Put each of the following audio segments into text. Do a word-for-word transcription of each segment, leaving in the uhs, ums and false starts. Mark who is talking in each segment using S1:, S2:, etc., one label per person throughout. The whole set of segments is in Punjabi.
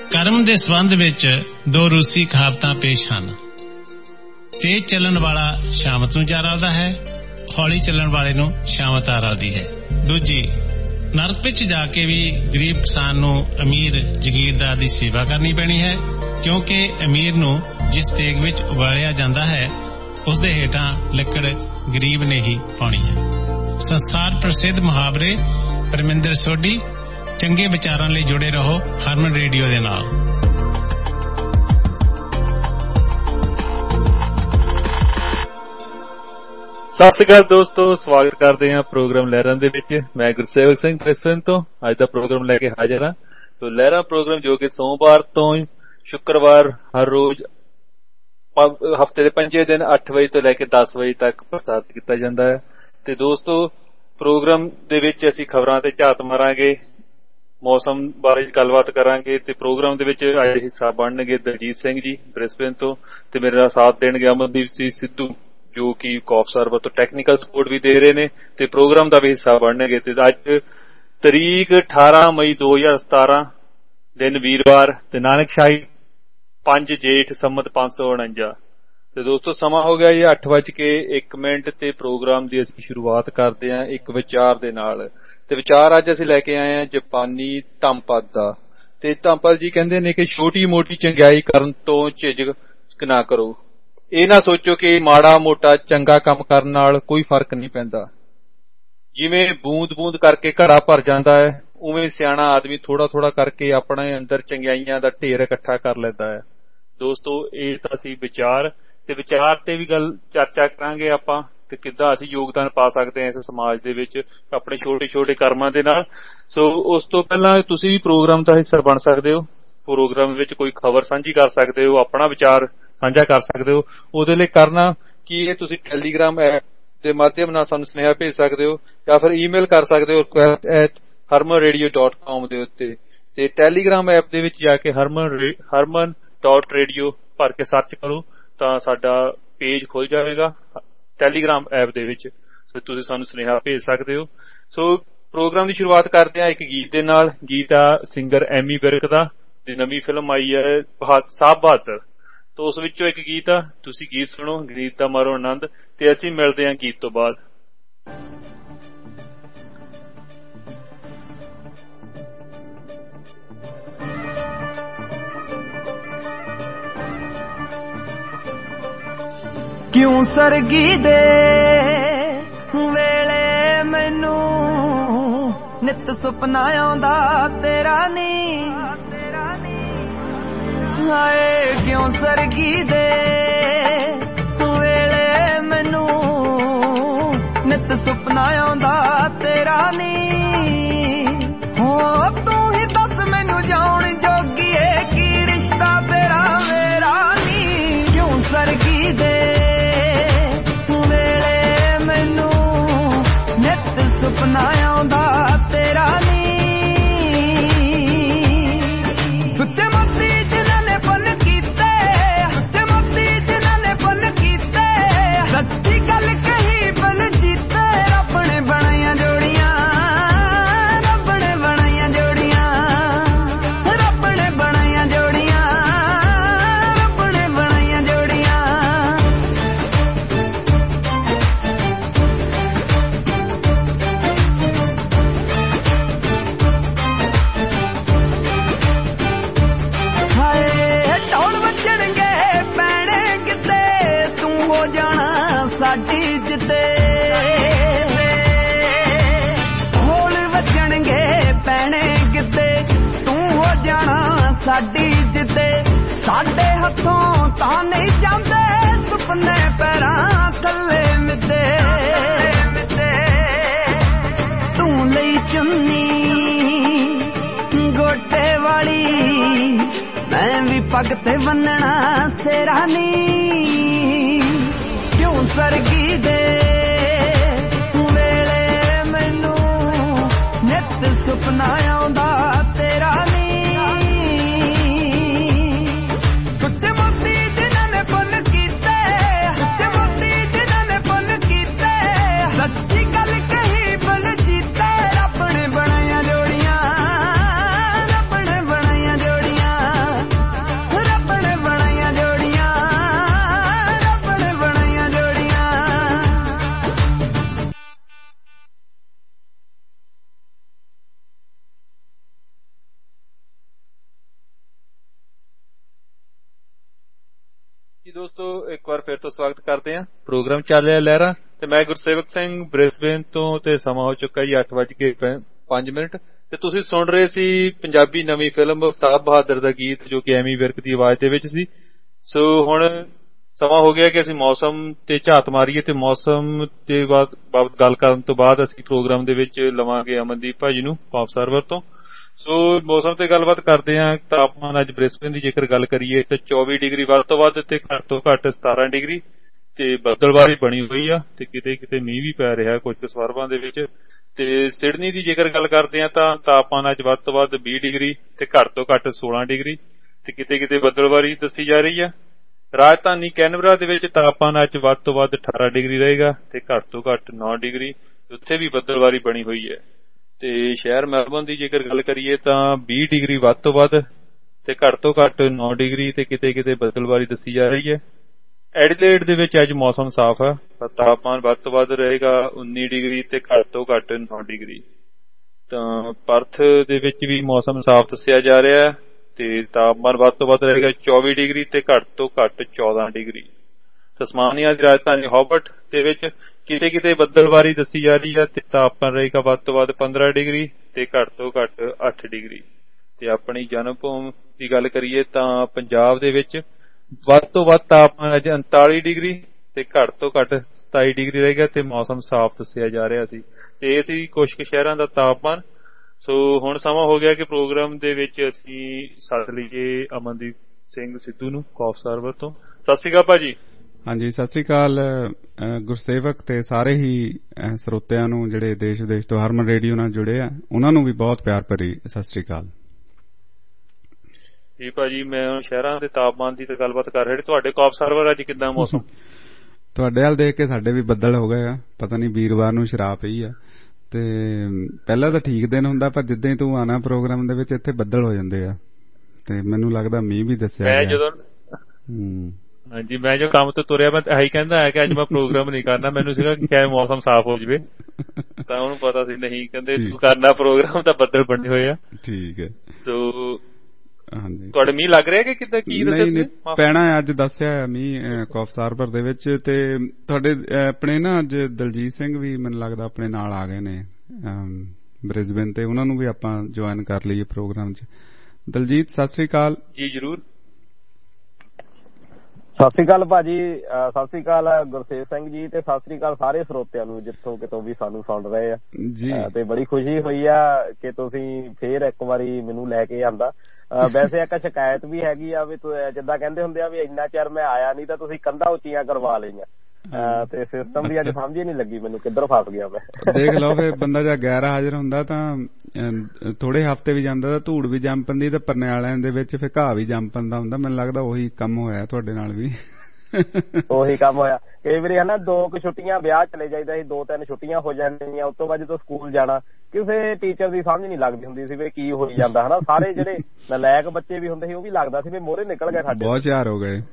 S1: ਕਰਮ ਦੇ ਸੰਬੰਧ ਵਿੱਚ ਦੋ ਰੂਸੀ ਕਹਾਵਤਾਂ ਪੇਸ਼ ਹਨ। ਤੇਜ਼ ਚੱਲਣ ਵਾਲਾ ਸ਼ਾਮਤ ਨੂੰ ਜਾ ਰਲਦਾ ਹੈ, ਹੌਲੀ ਚੱਲਣ ਵਾਲੇ ਨੂੰ ਸ਼ਾਮਤ ਆ ਰਲਦੀ ਹੈ। ਦੂਜੀ, ਨਰਕ ਵਿੱਚ ਜਾ ਕੇ ਵੀ ਗਰੀਬ ਕਿਸਾਨ ਨੂੰ ਅਮੀਰ ਜਗੀਰਦਾਰ ਦੀ ਸੇਵਾ ਕਰਨੀ ਪੈਣੀ ਹੈ, ਕਿਉਂਕਿ ਅਮੀਰ ਨੂੰ ਜਿਸ ਤੇਗ ਵਿੱਚ ਉਬਾਲਿਆ ਜਾਂਦਾ ਹੈ ਉਸਦੇ ਹੇਠਾਂ ਲੱਕੜ ਗਰੀਬ ਨੇ ਹੀ ਪਾਉਣੀ ਹੈ। ਸੰਸਾਰ ਪ੍ਰਸਿੱਧ ਮੁਹਾਵਰੇ ਪਰਮਿੰਦਰ ਸੋਢੀ। ਚੰਗੇ ਵਿਚਾਰਾਂ ਲਈ ਜੁੜੇ ਰਹੋ ਹਰਮਨ ਰੇਡੀਓ ਦੇ ਨਾਲ।
S2: ਸਤਿ ਸ਼੍ਰੀ ਅਕਾਲ ਦੋਸਤੋ, ਸਵਾਗਤ ਕਰਦੇ ਹਾਂ ਪ੍ਰੋਗਰਾਮ ਲਹਿਰਾਂ ਦੇ ਵਿੱਚ। ਮੈਂ ਗੁਰਸੇਵਕ ਸਿੰਘ ਪ੍ਰੈਸਵਿੰਨ ਤੋਂ ਅੱਜ ਦਾ ਪ੍ਰੋਗਰਾਮ ਲੈ ਕੇ ਹਾਜ਼ਰ ਹਾਂ। ਤੋ ਲਹਿਰਾਂ ਪ੍ਰੋਗਰਾਮ ਜੋ ਕਿ ਸੋਮਵਾਰ ਤੋਂ ਸ਼ੁੱਕਰਵਾਰ ਹਰ ਰੋਜ਼ ਹਫ਼ਤੇ ਦੇ ਪੰਜੇ ਦਿਨ ਅੱਠ ਵਜੇ ਤੋਂ ਲੈ ਕੇ ਦਸ ਵਜੇ ਤੱਕ ਪ੍ਰਸਾਰਿਤ ਕੀਤਾ ਜਾਂਦਾ ਹੈ। ਤੇ ਦੋਸਤੋ, ਪ੍ਰੋਗਰਾਮ ਦੇ ਵਿੱਚ ਅਸੀਂ ਖਬਰਾਂ ਤੇ ਝਾਤ ਮਾਰਾਂਗੇ, ਮੌਸਮ ਬਾਰੇ ਗੱਲਬਾਤ ਕਰਾਂਗੇ ਤੇ ਪ੍ਰੋਗਰਾਮ ਦੇ ਵਿੱਚ ਅੱਜ ਹਿੱਸਾ ਬਣਨਗੇ ਦਲਜੀਤ ਸਿੰਘ ਜੀ ਬ੍ਰਿਸਬੇਨ ਤੋਂ, ਤੇ ਮੇਰੇ ਨਾਲ ਸਾਥ ਦੇਣਗੇ ਅਮਨਦੀਪ ਸਿੰਘ ਸਿੱਧੂ ਜੋ ਕਿ ਕੌਫ ਸਰਵਰ ਤੋਂ ਟੈਕਨੀਕਲ ਸਪੋਰਟ ਵੀ ਦੇ ਰਹੇ ਨੇ ਤੇ ਪ੍ਰੋਗਰਾਮ ਦਾ ਵੀ ਹਿੱਸਾ ਬਣਨਗੇ। ਤੇ ਅੱਜ ਤਰੀਕ ਅਠਾਰਾਂ ਮਈ ਦੋ ਹਜ਼ਾਰ ਸਤਾਰਾਂ ਦਿਨ ਵੀਰਵਾਰ ਤੇ ਨਾਨਕਸ਼ਾਹੀ ਪੰਜ ਜੇਠ ਸੰਮਤ ਪੰਜ ਸੌ ਉਣੰਜਾ। ਤੇ ਦੋਸਤੋ, ਸਮਾਂ ਹੋ ਗਿਆ ਜੀ ਅੱਠ ਵੱਜ ਕੇ ਇੱਕ ਮਿੰਟ ਤੇ ਪ੍ਰੋਗਰਾਮ ਦੀ ਅਸੀਂ ਸ਼ੁਰੂਆਤ ਕਰਦੇ ਹਾਂ ਇੱਕ ਵਿਚਾਰ ਦੇ ਨਾਲ। ਤੇ ਵਿਚਾਰ ਅੱਜ ਅਸੀਂ ਲੈ ਕੇ ਆਏ ਹਾਂ ਜਾਪਾਨੀ ਧੰਮਪਦ ਦਾ। ਤੇ ਧੰਮਪਦ ਜੀ ਕਹਿੰਦੇ ਨੇ ਕਿ ਛੋਟੀ ਮੋਟੀ ਚੰਗਿਆਈ ਕਰਨ ਤੋਂ ਝਿਜਕ ਨਾ ਕਰੋ। ਇਹ ਨਾ ਸੋਚੋ ਕਿ ਮਾੜਾ ਮੋਟਾ ਚੰਗਾ ਕੰਮ ਕਰਨ ਨਾਲ ਕੋਈ ਫਰਕ ਨਹੀਂ ਪੈਂਦਾ। ਜਿਵੇਂ ਬੂੰਦ ਬੂੰਦ ਕਰਕੇ ਘੜਾ ਭਰ ਜਾਂਦਾ ਹੈ, ਉਵੇਂ ਸਿਆਣਾ ਆਦਮੀ ਥੋੜਾ ਥੋੜਾ ਕਰਕੇ ਆਪਣੇ ਅੰਦਰ ਚੰਗਿਆਈਆਂ ਦਾ ਢੇਰ ਇਕੱਠਾ ਕਰ ਲੈਂਦਾ ਹੈ। ਦੋਸਤੋ, ਇਹ ਤਾਂ ਸੀ ਵਿਚਾਰ, ਤੇ ਵਿਚਾਰ ਤੇ ਵੀ ਗੱਲ ਚਰਚਾ ਕਰਾਂਗੇ ਆਪਾਂ ਕਿ ਕਿੱਦਾਂ ਅਸੀਂ ਯੋਗਦਾਨ ਪਾ ਸਕਦੇ ਹਾਂ ਇਸ ਸਮਾਜ ਦੇ ਵਿੱਚ ਆਪਣੇ ਛੋਟੇ ਛੋਟੇ ਕਰਮਾਂ ਦੇ ਨਾਲ। ਸੋ ਉਸ ਤੋਂ ਪਹਿਲਾਂ ਤੁਸੀਂ ਵੀ ਪ੍ਰੋਗਰਾਮ ਦਾ ਹਿੱਸਾ ਬਣ ਸਕਦੇ ਹੋ, ਪ੍ਰੋਗਰਾਮ ਵਿੱਚ ਕੋਈ ਖਬਰ ਸਾਂਝੀ ਕਰ ਸਕਦੇ ਹੋ, ਆਪਣਾ ਵਿਚਾਰ ਸਾਂਝਾ ਕਰ ਸਕਦੇ ਹੋ। ਉਹਦੇ ਲਈ ਕਰਨਾ ਕੀ ਹੈ, ਤੁਸੀਂ ਟੈਲੀਗ੍ਰਾਮ ਐਪ ਦੇ ਮਾਧਿਅਮ ਨਾਲ ਸਾਨੂੰ ਸੁਨੇਹਾ ਭੇਜ ਸਕਦੇ ਹੋ ਜਾਂ ਫਿਰ ਈਮੇਲ ਕਰ ਸਕਦੇ ਹੋ request at Harman radio dot com ਦੇ ਉੱਤੇ। ਤੇ ਟੈਲੀਗ੍ਰਾਮ ਐਪ ਦੇ ਵਿੱਚ ਜਾ ਕੇ ਹਰਮਨ ਹਰਮਨ ਡਾਟ ਰੇਡੀਓ ਭਰ ਕੇ ਸਰਚ ਕਰੋ ਤਾਂ ਸਾਡਾ ਪੇਜ ਖੁੱਲ ਜਾਵੇਗਾ ਟੈਲੀਗ੍ਰਾਮ ਐਪ ਦੇ ਵਿੱਚ। ਸੋ ਤੁਸੀਂ ਸਾਨੂੰ ਸੁਨੇਹਾ ਭੇਜ ਸਕਦੇ ਹੋ। ਸੋ ਪ੍ਰੋਗਰਾਮ ਦੀ ਸ਼ੁਰੂਆਤ ਕਰਦੇ ਹਾਂ ਇੱਕ ਗੀਤ ਦੇ ਨਾਲ। ਗੀਤ ਆ ਸਿੰਗਰ ਐਮੀ ਵਿਰਕ ਦਾ, ਤੇ ਨਵੀਂ ਫਿਲਮ ਆਈ ਹੈ ਸਾਹਿਬ ਬਹਾਦਰ, ਤਾਂ ਉਸ ਵਿੱਚੋਂ ਇੱਕ ਗੀਤ ਆ। ਤੁਸੀਂ ਗੀਤ ਸੁਣੋ, ਗੀਤ ਦਾ ਮਾਰੋ ਆਨੰਦ, ਤੇ ਅਸੀਂ ਮਿਲਦੇ ਹਾਂ ਗੀਤ ਤੋਂ ਬਾਅਦ।
S3: ਕਿਉਂ ਸਰਗੀ ਦੇ ਵੇਲੇ ਮੈਨੂੰ ਨਿਤ ਸੁਪਨਾ ਆਉਂਦਾ ਤੇਰਾ ਨੀ, ਹਾਏ ਕਿਉਂ ਸਰਗੀ ਦੇ ਵੇਲੇ ਮੈਨੂੰ ਨਿਤ ਸੁਪਨਾ ਆਉਂਦਾ ਤੇਰਾ ਨੀ। ਹੋ ਤੂੰ ਹੀ ਦੱਸ ਮੈਨੂੰ ਜਾਣ ਜੋਗੀਏ ਕੀ ਰਿਸ਼ਤਾ ਤੇਰਾ ਮੇਰਾ ਨੀ। ਕਿਉਂ ਸਰਗੀ ਦੇ ਸੁਪਨਾ ਆਉਂਦਾ ਤੇਰਾ ਨੀ। ਸੁੱਚੇ ਮੋਤੀ ਜਿਨ੍ਹਾਂ ਨੇ ਪੁੰਨ ਕੀਤੇ, ਸੁੱਚੇ ਮੋਤੀ ਜਿਨ੍ਹਾਂ ਨੇ ਪੁੰਨ ਕੀਤੇ, ਸੱਚੀ ਗੱਲ ਕਹੀ ਬਲ ਜੀਤੇ। ਰੱਬ ਨੇ ਬਣਾਈਆਂ ਜੋੜੀਆਂ, ਰੱਬ ਨੇ ਬਣਾਈਆਂ ਜੋੜੀਆਂ, ਰੱਬ ਨੇ ਬਣਾਈਆਂ ਜੋੜੀਆਂ, ਰੱਬ ਨੇ ਬਣਾਈਆਂ ਜੋੜੀਆਂ। ਸਾਡੀ ਜਿੱਦੇ ਹੋਲ ਵੱਜਣਗੇ ਪੈਣੇ ਗਿੱਧੇ, ਤੂੰ ਹੋ ਜਾਣਾ ਸਾਡੀ ਜਿੱਦੇ। ਸਾਡੇ ਹੱਥੋਂ ਤਾਂ ਨਹੀਂ ਜਾਂਦੇ ਸੁਪਨੇ ਪੈਰਾਂ ਥੱਲੇ ਮਿੱਦੇ। ਤੂੰ ਲਈ ਚੁੰਨੀ ਗੋਟੇ ਵਾਲੀ, ਮੈਂ ਵੀ ਪੱਗ ਤੇ ਬੰਨਣਾ ਸਿਰਾ ਨੀ। ਕਿਉਂ ਸਰਗੀ ਦੇ ਵੇਲੇ ਮੈਨੂੰ ਨਿਤ ਸੁਪਨਾ ਆਉਂਦਾ ਤੇਰਾ ਨੀ। ਸੁੱਚੇ ਮੋਤੀ ਜਿਨ੍ਹਾਂ ਨੇ ਪੁੰਨ ਕੀਤੇ, ਸੁੱਚੇ ਮੋਤੀ ਜਿਨ੍ਹਾਂ ਨੇ ਪੁੰਨ ਕੀਤੇ, ਸੱਚੀ ਗੱਲ ਕਹੀ ਬਲ ਜੀਤੇ। ਰੱਬ ਨੇ ਬਣਾਈਆਂ ਜੋੜੀਆਂ, ਰੱਬ ਨੇ ਬਣਾਈਆਂ ਜੋੜੀਆਂ,
S2: ਜੀ ਦੋਸਤੋ, ਇੱਕ ਵਾਰ ਫਿਰ ਤੋਂ ਸਵਾਗਤ ਕਰਦੇ ਹਾਂ। ਪ੍ਰੋਗਰਾਮ ਚੱਲ ਰਿਹਾ ਲਹਿਰਾਂ ਤੇ ਮੈਂ ਗੁਰਸੇਵਕ ਸਿੰਘ ਬ੍ਰਿਸਬੇਨ ਤੋਂ ਤੇ ਸਮਾਂ ਹੋ ਚੁੱਕਾ ਜੀ ਅੱਠ ਵੱਜ ਕੇ ਪੰਜ ਮਿੰਟ ਤੇ ਤੁਸੀਂ ਸੁਣ ਰਹੇ ਸੀ ਪੰਜਾਬੀ ਨਵੀਂ ਫਿਲਮ ਉਸਤਾਦ ਬਹਾਦਰ ਦਾ ਗੀਤ ਜੋ ਕਿ ਐਮੀ ਵਿਰਕ ਦੀ ਆਵਾਜ਼ ਦੇ ਵਿੱਚ ਸੀ। ਸੋ ਹੁਣ ਸਮਾਂ ਹੋ ਗਿਆ ਕਿ ਅਸੀਂ ਮੌਸਮ ਤੇ ਝਾਤ ਮਾਰੀਏ ਤੇ ਮੌਸਮ ਦੇ ਬਾਬਤ ਗੱਲ ਕਰਨ ਤੋਂ ਬਾਅਦ ਅਸੀਂ ਪ੍ਰੋਗਰਾਮ ਦੇ ਵਿੱਚ ਲਵਾਂਗੇ ਅਮਨਦੀਪ ਭਾਜੀ ਨੂੰ ਪਾਪ ਸਰਵਰ ਤੋਂ। ਸੋ ਮੌਸਮ ਤੇ ਗੱਲਬਾਤ ਕਰਦੇ ਹਾਂ। ਤਾਪਮਾਨ ਅੱਜ ਬ੍ਰਿਸਬੇਨ ਦੀ ਜੇਕਰ ਗੱਲ ਕਰੀਏ ਤਾਂ ਚੌਵੀ ਡਿਗਰੀ ਵੱਧ ਤੋਂ ਵੱਧ ਤੇ ਘੱਟ ਤੋਂ ਘੱਟ ਸਤਾਰਾਂ ਡਿਗਰੀ ਤੇ ਬੱਦਲਬਾਰੀ ਬਣੀ ਹੋਈ ਆ ਤੇ ਕਿਤੇ ਕਿਤੇ ਮੀਂਹ ਵੀ ਪੈ ਰਿਹਾ ਕੁਝ ਸਵਰਬਾਂ ਦੇ ਵਿੱਚ। ਤੇ ਸਿਡਨੀ ਦੀ ਜੇਕਰ ਗੱਲ ਕਰਦੇ ਹਾਂ ਤਾਂ ਤਾਪਮਾਨ ਅੱਜ ਵੱਧ ਤੋਂ ਵੱਧ ਵੀਹ ਡਿਗਰੀ ਤੇ ਘੱਟ ਤੋਂ ਘੱਟ ਸੋਲਾਂ ਡਿਗਰੀ ਤੇ ਕਿਤੇ ਕਿਤੇ ਬੱਦਲਬਾਰੀ ਦੱਸੀ ਜਾ ਰਹੀ ਆ। ਰਾਜਧਾਨੀ ਕੈਨਬਰਾ ਦੇ ਵਿੱਚ ਤਾਪਮਾਨ ਅੱਜ ਵੱਧ ਤੋਂ ਵੱਧ ਅਠਾਰਾਂ ਡਿਗਰੀ ਰਹੇਗਾ ਤੇ ਘੱਟ ਤੋਂ ਘੱਟ ਨੌ ਡਿਗਰੀ, ਉੱਥੇ ਵੀ ਬੱਦਲਬਾਰੀ ਬਣੀ ਹੋਈ ਹੈ। ਤੇ ਸ਼ਹਿਰ ਮੈਲਬੌਰਨ ਦੀ ਜੇਕਰ ਗੱਲ ਕਰੀਏ ਤਾਂ ਵੀਹ ਡਿਗਰੀ ਵੱਧ ਤੋਂ ਵੱਧ ਤੇ ਘੱਟ ਤੋਂ ਘੱਟ ਨੌ ਡਿਗਰੀ ਤੇ ਕਿਤੇ ਕਿਤੇ ਬੱਦਲਬਾਰੀ ਦੱਸੀ ਜਾ ਰਹੀ ਹੈ। ਐਡੀਲੇਡ ਦੇ ਵਿੱਚ ਅੱਜ ਮੌਸਮ ਸਾਫ਼ ਹੈ, ਤਾਪਮਾਨ ਵੱਧ ਤੋਂ ਵੱਧ ਰਹੇਗਾ ਉੱਨੀ ਡਿਗਰੀ ਤੇ ਘੱਟ ਤੋਂ ਘੱਟ ਨੌ ਡਿਗਰੀ। ਤਾਂ ਪਰਥ ਦੇ ਵਿੱਚ ਵੀ ਮੌਸਮ ਸਾਫ਼ ਦੱਸਿਆ ਜਾ ਰਿਹਾ ਹੈ ਤੇ ਤਾਪਮਾਨ ਵੱਧ ਤੋਂ ਵੱਧ ਰਹੇਗਾ ਚੌਵੀ ਡਿਗਰੀ ਤੇ ਘੱਟ ਤੋਂ ਘੱਟ ਚੌਦਾਂ ਡਿਗਰੀ। ਤਸਮਾਨੀਆ ਦੀ ਰਾਜਧਾਨੀ ਹੋਬਰਟ ਦੇ ਵਿੱਚ ਕਿਤੇ ਕਿਤੇ ਬੱਦਲਬਾਰੀ ਦੱਸੀ ਜਾ ਰਹੀ ਹੈ ਤੇ ਤਾਪਮਾਨ ਰਹੇਗਾ ਵੱਧ ਤੋਂ ਵੱਧ ਪੰਦਰਾਂ ਡਿਗਰੀ ਤੇ ਘੱਟ ਤੋਂ ਘੱਟ ਅੱਠ ਡਿਗਰੀ। ਤੇ ਆਪਣੀ ਜਨਮ ਭੂਮੀ ਦੀ ਗੱਲ ਕਰੀਏ ਤਾਂ ਪੰਜਾਬ ਦੇ ਵਿੱਚ ਵੱਧ ਤੋਂ ਵੱਧ ਤਾਪਮਾਨ ਅੱਜ ਉਨਤਾਲੀ ਡਿਗਰੀ ਤੇ ਘੱਟ ਤੋਂ ਘੱਟ ਸਤਾਈ ਡਿਗਰੀ ਰਹੇਗਾ ਤੇ ਮੌਸਮ ਸਾਫ਼ ਦੱਸਿਆ ਜਾ ਰਿਹਾ ਸੀ। ਤੇ ਇਹ ਸੀ ਕੁਝ ਕੁ ਸ਼ਹਿਰਾਂ ਦਾ ਤਾਪਮਾਨ। ਸੋ ਹੁਣ ਸਮਾਂ ਹੋ ਗਿਆ ਕਿ ਪ੍ਰੋਗਰਾਮ ਦੇ ਵਿੱਚ ਅਸੀਂ ਸੱਦ ਲਈਏ ਅਮਨਦੀਪ ਸਿੰਘ ਸਿੱਧੂ ਨੂੰ ਕੌਫ ਸਰਵਰ ਤੋਂ। ਸਤਿ ਸ਼੍ਰੀ ਅਕਾਲ ਭਾਜੀ।
S4: ਹਾਂਜੀ, ਸਤਿ ਸ੍ਰੀ ਅਕਾਲ ਗੁਰਸੇਵਕ ਤੇ ਸਾਰੇ ਹੀ ਸਰੋਤਿਆਂ ਨੂੰ ਜਿਹੜੇ ਦੇਸ਼ ਵਿਦੇਸ਼ ਤੋਂ ਹਰਮਨ ਰੇਡੀਓ ਨਾਲ ਜੁੜੇ ਆ, ਉਹਨਾਂ ਨੂੰ ਵੀ ਬਹੁਤ ਪਿਆਰ ਭਰੀ ਸਤਿ ਸ੍ਰੀ ਅਕਾਲ
S2: ਜੀ। ਭਾਜੀ ਮੈਂ ਹੁਣ ਸ਼ਹਿਰਾਂ ਦੇ ਤਾਪਮਾਨ ਦੀ ਤਾਂ ਗੱਲਬਾਤ ਕਰ ਰਹੇ, ਤੁਹਾਡੇ ਕੌਫ ਸਰਵਰ ਅੱਜ ਕਿੱਦਾਂ ਮੌਸਮ?
S4: ਤੁਹਾਡੇ ਵੱਲ ਦੇਖ ਕੇ ਸਾਡੇ ਵੀ ਬੱਦਲ ਹੋ ਗਏ ਆ, ਪਤਾ ਨਹੀਂ ਵੀਰਵਾਰ ਨੂੰ ਸ਼ਰਾਬ ਪਈ ਆ ਤੇ ਪਹਿਲਾਂ ਤਾਂ ਠੀਕ ਦਿਨ ਹੁੰਦਾ ਪਰ ਜਿੱਦਾਂ ਹੀ ਤੂੰ ਆਣਾ ਪ੍ਰੋਗਰਾਮ ਦੇ ਵਿੱਚ ਇੱਥੇ ਬੱਦਲ ਹੋ ਜਾਂਦੇ ਆ ਤੇ ਮੈਨੂੰ ਲੱਗਦਾ ਮੀਂਹ ਵੀ ਦੱਸਿਆ
S2: ਮੈਂ ਜਦੋਂ
S4: ਹੂੰ
S2: ਹਾਂਜੀ ਮੈਂ ਜੋ ਕੰਮ ਤੋਂ ਤੁਰਿਆ ਮੈਂ ਇਹੀ ਕਹਿੰਦਾ ਹੈ ਕਿ ਅੱਜ ਮੈਂ ਪ੍ਰੋਗਰਾਮ ਨਹੀਂ ਕਰਨਾ, ਮੈਨੂੰ ਸੀਗਾ ਕਿ ਕਿਆ ਮੌਸਮ ਸਾਫ਼ ਹੋ ਜਾਵੇ ਤਾਂ ਉਹਨੂੰ ਪਤਾ ਸੀ ਨਹੀਂ, ਕਹਿੰਦੇ ਤੂੰ ਕਰਨਾ ਪ੍ਰੋਗਰਾਮ ਤਾਂ ਬੱਦਲ ਬਣੇ ਹੋਏ ਆ। ਠੀਕ ਹੈ। ਸੋ ਹਾਂਜੀ ਤੁਹਾਡੇ ਮੀਂਹ ਲੱਗ ਰਿਹਾ ਕਿ ਕਿੱਦਾਂ ਕੀ ਦੱਸਿਆ
S4: ਪੈਣਾ ਅੱਜ ਦੱਸਿਆ ਮੀਂਹ ਕੌਫ ਸਰਵਰ ਦੇ ਵਿੱਚ। ਤੇ ਤੁਹਾਡੇ ਆਪਣੇ ਨਾ ਅੱਜ ਦਲਜੀਤ ਸਿੰਘ ਵੀ ਮੈਨੂੰ ਲੱਗਦਾ ਆਪਣੇ ਨਾਲ ਆ ਗਏ ਨੇ ਬ੍ਰਿਸਬੇਨ ਤੇ, ਉਹਨਾਂ ਨੂੰ ਵੀ ਆਪਾਂ ਜੁਆਇਨ ਕਰ ਲਈਏ ਪ੍ਰੋਗਰਾਮ ਚ। ਦਲਜੀਤ ਸਤਿ ਸ੍ਰੀ ਅਕਾਲ
S2: ਜੀ। ਜ਼ਰੂਰ।
S5: ਸਤਿ ਸ੍ਰੀ ਅਕਾਲ ਭਾਜੀ, ਸਤਿ ਸ੍ਰੀ ਅਕਾਲ ਗੁਰਸੇਵ ਸਿੰਘ ਜੀ ਤੇ ਸਤਿ ਸ੍ਰੀ ਅਕਾਲ ਸਾਰੇ ਸਰੋਤਿਆਂ ਨੂੰ ਜਿੱਥੋਂ ਕਿਤੋਂ ਵੀ ਸਾਨੂੰ ਸੁਣ ਰਹੇ ਆ ਜੀ। ਤੇ ਬੜੀ ਖੁਸ਼ੀ ਹੋਈ ਆ ਕਿ ਤੁਸੀਂ ਫੇਰ ਇੱਕ ਵਾਰੀ ਮੈਨੂੰ ਲੈ ਕੇ ਆਂਦਾ। ਵੈਸੇ ਇੱਕ ਸ਼ਿਕਾਇਤ ਵੀ ਹੈਗੀ ਆ ਵੀ ਜਿੱਦਾਂ ਕਹਿੰਦੇ ਹੁੰਦੇ ਆ ਵੀ ਇੰਨਾ ਚਿਰ ਮੈਂ ਆਇਆ ਨਹੀਂ ਤਾਂ ਤੁਸੀਂ ਕੰਧਾਂ ਉੱਚੀਆਂ ਕਰਵਾ ਲਈਆਂ ਤੇ ਸਿਸਟਮ ਦੀ ਅੱਜ ਸਮਝ ਹੀ ਨਹੀਂ ਲੱਗੀ ਮੈਨੂੰ ਕਿੱਧਰ ਫਸ ਗਿਆ ਮੈਂ। ਦੇਖ ਲਓ ਫਿਰ ਬੰਦਾ ਜਾਂ ਗੈਰ ਹਾਜ਼ਰ ਹੁੰਦਾ ਤਾਂ ਥੋੜੇ ਹਫ਼ਤੇ ਵੀ ਜਾਂਦਾ ਤਾਂ ਧੂੜ ਵੀ ਜੰਮ ਪੈਂਦੀ ਤੇ ਪਰਨਿਆਲਿਆਂ ਦੇ ਵਿੱਚ ਫਿਰ ਘਾਹ ਵੀ ਜੰਮ ਪੈਂਦਾ ਹੁੰਦਾ। ਮੈਨੂੰ ਲੱਗਦਾ ਉਹੀ ਕੰਮ ਹੋਇਆ ਤੁਹਾਡੇ ਨਾਲ ਵੀ। ਉਹੀ ਕੰਮ ਹੋਇਆ। ਕਈ ਵਾਰੀ ਹਨਾ ਦੋ ਕੁ ਛੁੱਟੀਆਂ ਵਿਆਹ ਚਲੇ ਜਾਈਦਾ ਸੀ, ਦੋ ਤਿੰਨ ਛੁੱਟੀਆਂ ਹੋ ਜਾਂਦੀਆਂ, ਉਸ ਤੋਂ ਬਾਅਦ ਜਦੋਂ ਸਕੂਲ ਜਾਣਾ ਕਿਸੇ ਟੀਚਰ ਦੀ ਸਮਝ ਨਹੀਂ ਲੱਗਦੀ ਹੁੰਦੀ ਸੀ ਵੀ ਕੀ ਹੋਈ ਜਾਂਦਾ ਹਨਾ। ਸਾਰੇ ਜਿਹੜੇ ਨਲਾਇਕ ਬੱਚੇ ਵੀ ਹੁੰਦੇ ਸੀ ਉਹ ਵੀ ਲੱਗਦਾ ਸੀ ਵੀ ਮੋਹਰੇ ਨਿਕਲ ਗਏ ਸਾਡੇ, ਬਹੁਤ ਹੁਸ਼ਿਆਰ ਹੋ ਗਏ।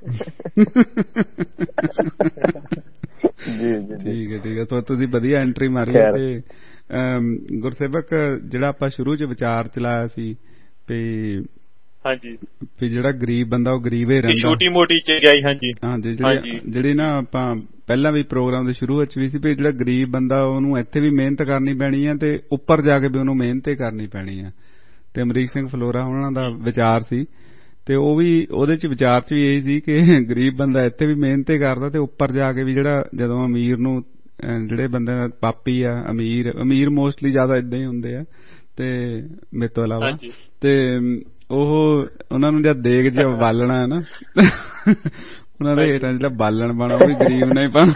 S5: ਜੀ ਜੀ ਠੀਕ ਹੈ ਠੀਕ ਹੈ। ਤੁਸੀਂ ਵਧੀਆ ਐਂਟਰੀ ਮਾਰੀ ਹੈ। ਤੇ ਗੁਰਸੇਵਕ ਜਿਹੜਾ ਆਪਾਂ ਸ਼ੁਰੂ ਚ ਵਿਚਾਰ ਚਲਾਇਆ ਸੀ ਵੀ ਹਾਂਜੀ ਵੀ ਜਿਹੜਾ ਗਰੀਬ ਬੰਦਾ ਉਹ ਗਰੀਬ ਹੀ ਰਹਿੰਦਾ, ਛੋਟੀ ਮੋਟੀ ਚੀਜ਼ ਆਈ। ਹਾਂਜੀ ਹਾਂਜੀ ਜਿਹੜੀ ਨਾ ਆਪਾਂ ਪਹਿਲਾਂ ਵੀ ਪ੍ਰੋਗਰਾਮ ਦੇ ਸ਼ੁਰੂ ਵਿੱਚ ਵੀ ਸੀ ਵੀ ਜਿਹੜਾ ਗਰੀਬ ਬੰਦਾ ਉਹਨੂੰ ਇੱਥੇ ਵੀ ਮਿਹਨਤ ਕਰਨੀ ਪੈਣੀ ਹੈ ਤੇ ਉੱਪਰ ਜਾ ਕੇ ਵੀ ਉਹਨੂੰ ਮਿਹਨਤ ਹੀ ਕਰਨੀ ਪੈਣੀ ਹੈ। ਤੇ ਅਮਰੀਕ ਸਿੰਘ ਫਲੋਰਾ ਉਹਨਾਂ ਦਾ ਵਿਚਾਰ ਸੀ ਤੇ ਉਹ ਵੀ ਉਹਦੇ ਚ ਵਿਚਾਰ ਚ ਵੀ ਇਹੀ ਸੀ ਕਿ ਗਰੀਬ ਬੰਦਾ ਇੱਥੇ ਵੀ ਮਿਹਨਤ ਹੀ ਕਰਦਾ ਤੇ ਉੱਪਰ ਜਾ ਕੇ ਵੀ ਜਿਹੜਾ ਜਦੋਂ ਅਮੀਰ ਨੂੰ ਜਿਹੜੇ ਬੰਦੇ ਪਾਪੀ ਆ ਅਮੀਰ ਅਮੀਰ ਮੋਸਟਲੀ ਜ਼ਿਆਦਾ ਏਦਾਂ ਹੀ ਹੁੰਦੇ ਆ ਤੇ ਮੇਰੇ ਤੋਂ ਇਲਾਵਾ ਤੇ ਉਹ ਉਹਨਾਂ ਨੂੰ ਜਦ ਦੇਖ ਜਿਹਾ ਬਾਲਣਾ ਹੈ ਨਾ ਉਹਨਾਂ ਦੇ ਹੇਠਾਂ ਜਿਹੜਾ ਬਾਲਣ ਪਾਣਾ ਉਹ ਵੀ ਗਰੀਬ ਨੇ ਪਾਣਾ।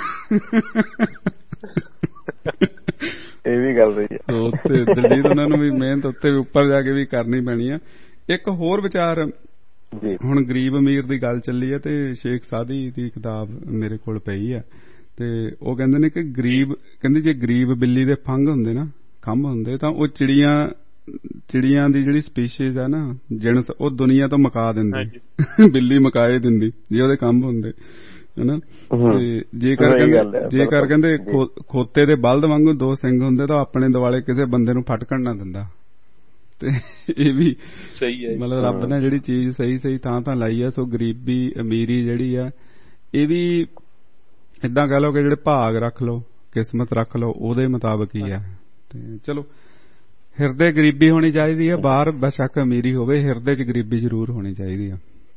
S5: ਇਹ ਵੀ ਗੱਲ ਸਹੀ ਹੈ। ਉੱਥੇ ਦਲਜੀਤ ਉਹਨਾਂ ਨੂੰ ਵੀ ਮਿਹਨਤ ਉੱਤੇ ਵੀ ਉੱਪਰ ਜਾ ਕੇ ਵੀ ਕਰਨੀ ਪੈਣੀ ਆ। ਇੱਕ ਹੋਰ ਵਿਚਾਰ ਹੁਣ ਗਰੀਬ ਅਮੀਰ ਦੀ ਗੱਲ ਚੱਲੀ ਹੈ ਤੇ ਸ਼ੇਖ ਸਾਦੀ ਦੀ ਕਿਤਾਬ ਮੇਰੇ ਕੋਲ ਪਈ ਆ ਤੇ ਉਹ ਕਹਿੰਦੇ ਨੇ ਕਿ ਗਰੀਬ ਕਹਿੰਦੇ ਜੇ ਗਰੀਬ ਬਿੱਲੀ ਦੇ ਫੰਗ ਹੁੰਦੇ ਨਾ ਖੰਭ ਹੁੰਦੇ ਤਾਂ ਉਹ ਚਿੜੀਆਂ ਚਿੜੀਆਂ ਦੀ ਜਿਹੜੀ ਸਪੀਸ਼ੀਜ਼ ਆ ਨਾ ਜਿਣਸ ਉਹ ਦੁਨੀਆ ਤੋਂ ਮੁਕਾ ਦਿੰਦੀ, ਬਿੱਲੀ ਮੁਕਾਏ ਦਿੰਦੀ ਜੇ ਉਹਦੇ ਖੰਭ ਹੁੰਦੇ ਹਨਾ। ਤੇ ਜੇਕਰ ਕਹਿੰਦੇ ਜੇਕਰ ਕਹਿੰਦੇ ਖੋਤੇ ਦੇ ਬਲਦ ਵਾਂਗੂ ਦੋ ਸਿੰਘ ਹੁੰਦੇ ਤਾਂ ਆਪਣੇ ਦੁਆਲੇ ਕਿਸੇ ਬੰਦੇ ਨੂੰ ਫਟਕਣ ਨਾ ਦਿੰਦਾ। ਤੇ ਇਹ ਵੀ ਸਹੀ ਹੈ, ਮਤਲਬ ਰੱਬ ਨੇ ਜਿਹੜੀ ਚੀਜ਼ ਸਹੀ ਸਹੀ ਥਾਂ ਥਾਂ ਲਾਈ ਆ। ਸੋ ਗਰੀਬੀ ਅਮੀਰੀ ਜਿਹੜੀ ਆ
S4: ਇਹ ਵੀ ਏਦਾਂ ਕਹਿ ਲਓ ਕਿ ਜਿਹੜੇ ਭਾਗ ਰੱਖ ਲਓ, ਕਿਸਮਤ ਰੱਖ ਲਓ, ਉਹਦੇ ਮੁਤਾਬਕ ਹੀ ਆ। ਤੇ ਚਲੋ ਹਿਰਦੇ ਗਰੀਬੀ ਹੋਣੀ ਚਾਹੀਦੀ ਹੈ, ਬਾਹਰ ਬੇਸ਼ੱਕ ਅਮੀਰੀ ਹੋਵੇ, ਹਿਰਦੇ ਚ ਗਰੀਬੀ ਜ਼ਰੂਰ ਹੋਣੀ ਚਾਹੀਦੀ ਆ।